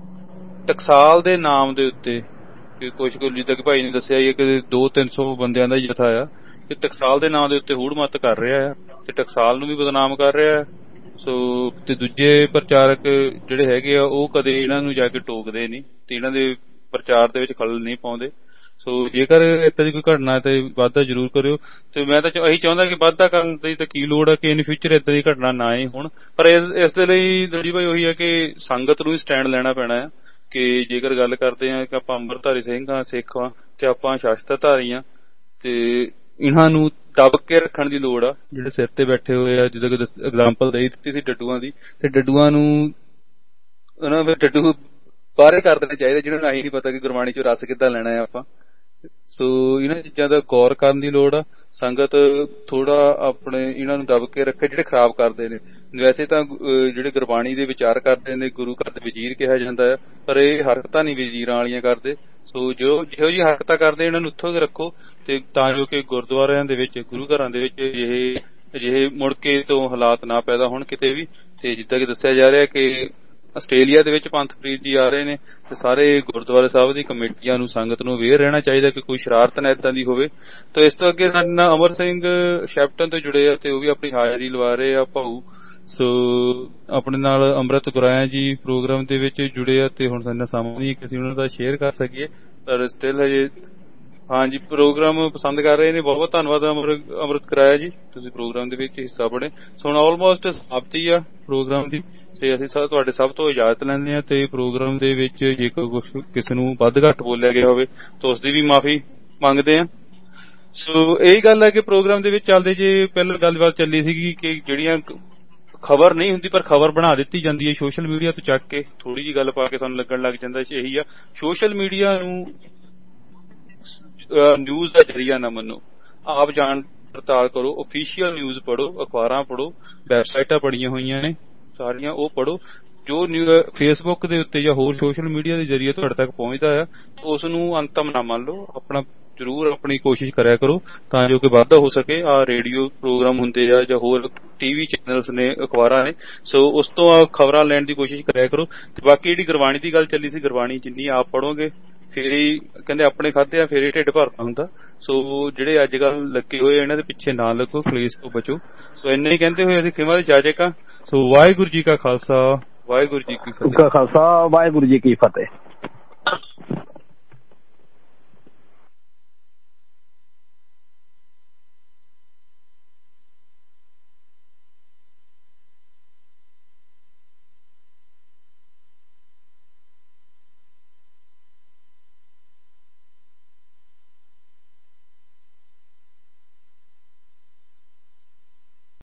S2: ਟਕਸਾਲ ਦੇ ਨਾਮ ਦੇ ਉੱਤੇ ਕੁਛ ਕੁ ਜਿੱਦਾਂ ਕਿ ਭਾਈ ਨੇ ਦੱਸਿਆ ਕਿ ਦੋ ਤਿੰਨ ਸੌ ਬੰਦਿਆਂ ਦਾ ਜਥਾ ਆ, ਕਿ ਟਕਸਾਲ ਦੇ ਨਾਮ ਦੇ ਉੱਤੇ ਹੂੜ ਮੱਤ ਕਰ ਰਿਹਾ ਆ ਤੇ ਟਕਸਾਲ ਨੂੰ ਵੀ ਬਦਨਾਮ ਕਰ ਰਿਹਾ। ਸੋ ਤੇ ਦੂਜੇ ਪ੍ਰਚਾਰਕ ਜਿਹੜੇ ਹੈਗੇ ਆ ਉਹ ਕਦੇ ਇਹਨਾਂ ਨੂੰ ਜਾ ਕੇ ਟੋਕਦੇ ਨਹੀਂ ਤੇ ਇਹਨਾਂ ਦੇ ਪ੍ਰਚਾਰ ਦੇ ਵਿੱਚ ਖਲਲ ਨਹੀਂ ਪਾਉਂਦੇ। ਸੋ ਜੇਕਰ ਏਦਾਂ ਦੀ ਕੋਈ ਘਟਨਾ ਹੈ ਤੇ ਵਾਧਾ ਜ਼ਰੂਰ ਕਰਿਓ। ਤੇ ਮੈਂ ਤਾਂ ਇਹੀ ਚਾਹੁੰਦਾ ਕਿ ਵਾਧਾ ਕਰਨ ਦੀ ਤਾਂ ਕੀ ਲੋੜ ਹੈ ਕਿ ਇਨ ਫਿਊਚਰ ਏਦਾਂ ਦੀ ਘਟਨਾ ਨਾ ਹੀ ਹੋਣ। ਪਰ ਇਸ ਦੇ ਲਈ ਦਲਜੀਤ ਭਾਈ ਉਹੀ ਹੈ ਕਿ ਸੰਗਤ ਨੂੰ ਹੀ ਸਟੈਂਡ ਲੈਣਾ ਪੈਣਾ ਆ, ਕਿ ਜੇਕਰ ਗੱਲ ਕਰਦੇ ਆ ਕਿ ਆਪਾਂ ਅੰਮ੍ਰਿਤਧਾਰੀ ਸਿੰਘ ਹਾਂ, ਸਿੱਖ ਹਾਂ, ਤੇ ਆਪਾਂ ਸ਼ਸਤਰਧਾਰੀ ਹਾਂ, ਤੇ ਇਹਨਾਂ ਨੂੰ ਦਬ ਕੇ ਰੱਖਣ ਦੀ ਲੋੜ ਆ। ਜਿਹੜੇ ਸਿਰ ਤੇ ਬੈਠੇ ਹੋਏ ਆ, ਜਿੱਦਾਂ ਕਿ ਐਗਜ਼ਾਮਪਲ ਦੇਈ ਦਿੱਤੀ ਸੀ ਡੱਡੂਆਂ ਦੀ, ਤੇ ਡੱਡੂਆਂ ਨੂੰ ਉਹਨਾਂ ਦੇ ਡੱਡੂ ਬਾਹਰ ਕਰ ਦੇਣੇ ਚਾਹੀਦੇ ਜਿਹਨਾਂ ਨੂੰ ਆਹੀ ਨਹੀਂ ਪਤਾ ਕਿ ਗੁਰਬਾਣੀ ਚੋਂ ਰਸ ਕਿੱਦਾਂ ਲੈਣਾ ਹੈ ਆਪਾਂ। ਸੋ ਇਹਨਾਂ ਚੀਜ਼ਾਂ ਦਾ ਗੌਰ ਕਰਨ ਦੀ ਲੋੜ ਆ। ਸੰਗਤ ਥੋੜਾ ਆਪਣੇ ਇਹਨਾਂ ਨੂੰ ਦਬ ਕੇ ਰੱਖੇ ਜਿਹੜੇ ਖਰਾਬ ਕਰਦੇ ਨੇ। ਵੈਸੇ ਤਾਂ ਜਿਹੜੇ ਗੁਰਬਾਣੀ ਦੇ ਵਿਚਾਰ ਕਰਦੇ ਨੇ ਗੁਰੂ ਘਰ ਦੇ ਵਜ਼ੀਰ ਕਿਹਾ ਜਾਂਦਾ ਹੈ, ਪਰ ਇਹ ਹਰਕਤਾਂ ਨਹੀਂ ਵਜ਼ੀਰਾਂ ਵਾਲੀਆਂ ਕਰਦੇ। ਸੋ ਜੋ ਜਿਹੋ ਜਿਹੀ ਹਰਕਤਾਂ ਕਰਦੇ ਇਹਨਾਂ ਨੂੰ ਉੱਥੋਂ ਰੱਖੋ, ਤੇ ਤਾਂ ਜੋ ਕਿ ਗੁਰਦੁਆਰਿਆਂ ਦੇ ਵਿੱਚ ਗੁਰੂ ਘਰਾਂ ਦੇ ਵਿੱਚ ਅਜਿਹੇ ਅਜਿਹੇ ਮੁੜ ਕੇ ਤੋਂ ਹਾਲਾਤ ਨਾ ਪੈਦਾ ਹੋਣ ਕਿਤੇ ਵੀ। ਤੇ ਜਿੱਦਾਂ ਕਿ ਦੱਸਿਆ ਜਾ ਰਿਹਾ ਕਿ ਆਸਟ੍ਰੇਲੀਆ ਦੇ ਵਿੱਚ ਪੰਥ ਪ੍ਰੀਤ ਜੀ ਆ ਰਹੇ ਨੇ, ਤੇ ਸਾਰੇ ਗੁਰਦੁਆਰੇ ਸਾਹਿਬ ਦੀ ਕਮੇਟੀਆਂ ਨੂੰ ਸੰਗਤ ਨੂੰ ਅਵੇਅਰ ਰਹਿਣਾ ਚਾਹੀਦਾ ਕਿ ਕੋਈ ਸ਼ਰਾਰਤ ਨਾ ਏਦਾਂ ਦੀ ਹੋਵੇ। ਤਾਂ ਇਸ ਤੋਂ ਅੱਗੇ ਸਾਡੇ ਨਾਲ ਅਮਰ ਸਿੰਘ ਸ਼ੈਪਟਨ ਤੋਂ ਜੁੜੇ ਆ ਤੇ ਉਹ ਵੀ ਆਪਣੀ ਹਾਜ਼ਰੀ ਲਵਾ ਰਹੇ ਆ ਭਾਊ। ਸੋ ਆਪਣੇ ਨਾਲ ਅੰਮ੍ਰਿਤ ਗੁਰਾਇਆ ਜੀ ਪ੍ਰੋਗਰਾਮ ਦੇ ਵਿੱਚ ਜੁੜੇ ਆ, ਤੇ ਹੁਣ ਸਾਡੇ ਨਾਲ ਸਮਾਂ ਨਹੀਂ ਕਿ ਅਸੀਂ ਉਹਨਾਂ ਦਾ ਸ਼ੇਅਰ ਕਰ ਸਕੀਏ, ਪਰ ਸਟਿਲ ਹਜੇ ਹਾਂਜੀ ਪ੍ਰੋਗਰਾਮ ਪਸੰਦ ਕਰ ਰਹੇ ਨੇ। ਬਹੁਤ ਬਹੁਤ ਧੰਨਵਾਦ ਅੰਮ੍ਰਿਤ ਗੁਰਾਇਆ ਜੀ, ਤੁਸੀਂ ਪ੍ਰੋਗਰਾਮ ਦੇ ਵਿੱਚ ਹਿੱਸਾ ਬਣੇ। ਸੋ ਹੁਣ ਆਲਮੋਸਟ ਸਮਾਪਤੀ ਆ ਪ੍ਰੋਗਰਾਮ ਦੀ, ਤੇ ਅਸੀਂ ਸਭ ਤੁਹਾਡੇ ਸਭ ਤੋਂ ਇਜਾਜ਼ਤ ਲੈਂਦੇ ਹਾਂ। ਤੇ ਪ੍ਰੋਗਰਾਮ ਦੇ ਵਿੱਚ ਜੇਕਰ ਕੁਛ ਕਿਸੇ ਨੂੰ ਵੱਧ ਘੱਟ ਬੋਲਿਆ ਗਿਆ ਹੋਵੇ ਤਾਂ ਉਸ ਦੀ ਵੀ ਮਾਫੀ ਮੰਗਦੇ ਹਾਂ। ਸੋ ਇਹੀ ਗੱਲ ਹੈ ਕਿ ਪ੍ਰੋਗਰਾਮ ਦੇ ਵਿੱਚ ਚੱਲਦੇ ਜੇ ਪਹਿਲਾਂ ਗੱਲਬਾਤ ਚੱਲੀ ਸੀਗੀ ਕਿ ਜਿਹੜੀਆਂ ਖਬਰ ਨਹੀਂ ਹੁੰਦੀ ਪਰ ਖਬਰ ਬਣਾ ਦਿੱਤੀ ਜਾਂਦੀ ਹੈ ਸੋਸ਼ਲ ਮੀਡੀਆ ਤੋਂ ਚੱਕ ਕੇ, ਥੋੜੀ ਜਿਹੀ ਗੱਲ ਪਾ ਕੇ ਤੁਹਾਨੂੰ ਲੱਗਣ ਲੱਗ ਜਾਂਦਾ ਇਹੀ ਆ। ਸੋਸ਼ਲ ਮੀਡੀਆ ਨੂੰ ਨਿਊਜ਼ ਦਾ ਜ਼ਰੀਆ ਨਾ ਮੰਨੋ, ਆਪ ਜਾਣ ਪੜਤਾਲ ਕਰੋ, ਓਫੀਸ਼ੀਅਲ ਨਿਊਜ਼ ਪੜ੍ਹੋ, ਅਖਬਾਰਾਂ ਪੜ੍ਹੋ, ਵੈਬਸਾਈਟਾਂ ਪੜ੍ਹੀਆਂ ਹੋਈਆਂ ਨੇ ਸਾਰੀਆਂ ਉਹ ਪੜ੍ਹੋ। ਜੋ ਫੇਸਬੁੱਕ ਦੇ ਉੱਤੇ ਜਾਂ ਹੋਰ ਸੋਸ਼ਲ ਮੀਡੀਆ ਦੇ ਜ਼ਰੀਏ ਤੁਹਾਡੇ ਤੱਕ ਪਹੁੰਚਦਾ ਆ ਉਸ ਨੂੰ ਅੰਤਮ ਨਾ ਮੰਨ ਲਓ। ਆਪਣਾ ਜ਼ਰੂਰ ਆਪਣੀ ਕੋਸ਼ਿਸ਼ ਕਰਿਆ ਕਰੋ ਤਾਂ ਜੋ ਕਿ ਵਾਧਾ ਹੋ ਸਕੇ। ਆਹ ਰੇਡੀਓ ਪ੍ਰੋਗਰਾਮ ਹੁੰਦੇ ਆ ਜਾਂ ਹੋਰ ਟੀਵੀ ਚੈਨਲਸ ਨੇ, ਅਖਬਾਰਾਂ ਨੇ, ਸੋ ਉਸ ਤੋਂ ਖਬਰਾਂ ਲੈਣ ਦੀ ਕੋਸ਼ਿਸ਼ ਕਰਿਆ ਕਰੋ। ਤੇ ਬਾਕੀ ਜਿਹੜੀ ਗੁਰਬਾਣੀ ਦੀ ਗੱਲ ਚੱਲੀ ਸੀ, ਗੁਰਬਾਣੀ ਜਿੰਨੀ ਆਪ ਪੜ੍ਹੋਗੇ ਫਿਰ ਹੀ ਕਹਿੰਦੇ ਆਪਣੇ ਖਾਧੇ ਆ ਫਿਰ ਹੀ ਢਿੱਡ ਭਰਦਾ ਹੁੰਦਾ। ਸੋ ਜਿਹੜੇ ਅੱਜ ਕੱਲ ਲੱਗੇ ਹੋਏ ਇਹਨਾਂ ਦੇ ਪਿੱਛੇ ਨਾ ਲੱਗੋ, ਕਲੇਸ਼ ਤੋਂ ਬਚੋ। ਸੋ ਇੰਨਾ ਹੀ ਕਹਿੰਦੇ ਹੋਏ ਅਸੀਂ ਖਿਮਾ ਦੇ ਜਾਜੇਕਾ। ਸੋ ਵਾਹਿਗੁਰੂ ਜੀ ਕਾ ਖਾਲਸਾ, ਵਾਹਿਗੁਰੂ ਜੀ ਕੀ ਫਤਿਹ।
S6: ਖਾਲਸਾ ਵਾਹਿਗੁਰੂ ਜੀ ਕੀ ਫਤਿਹ।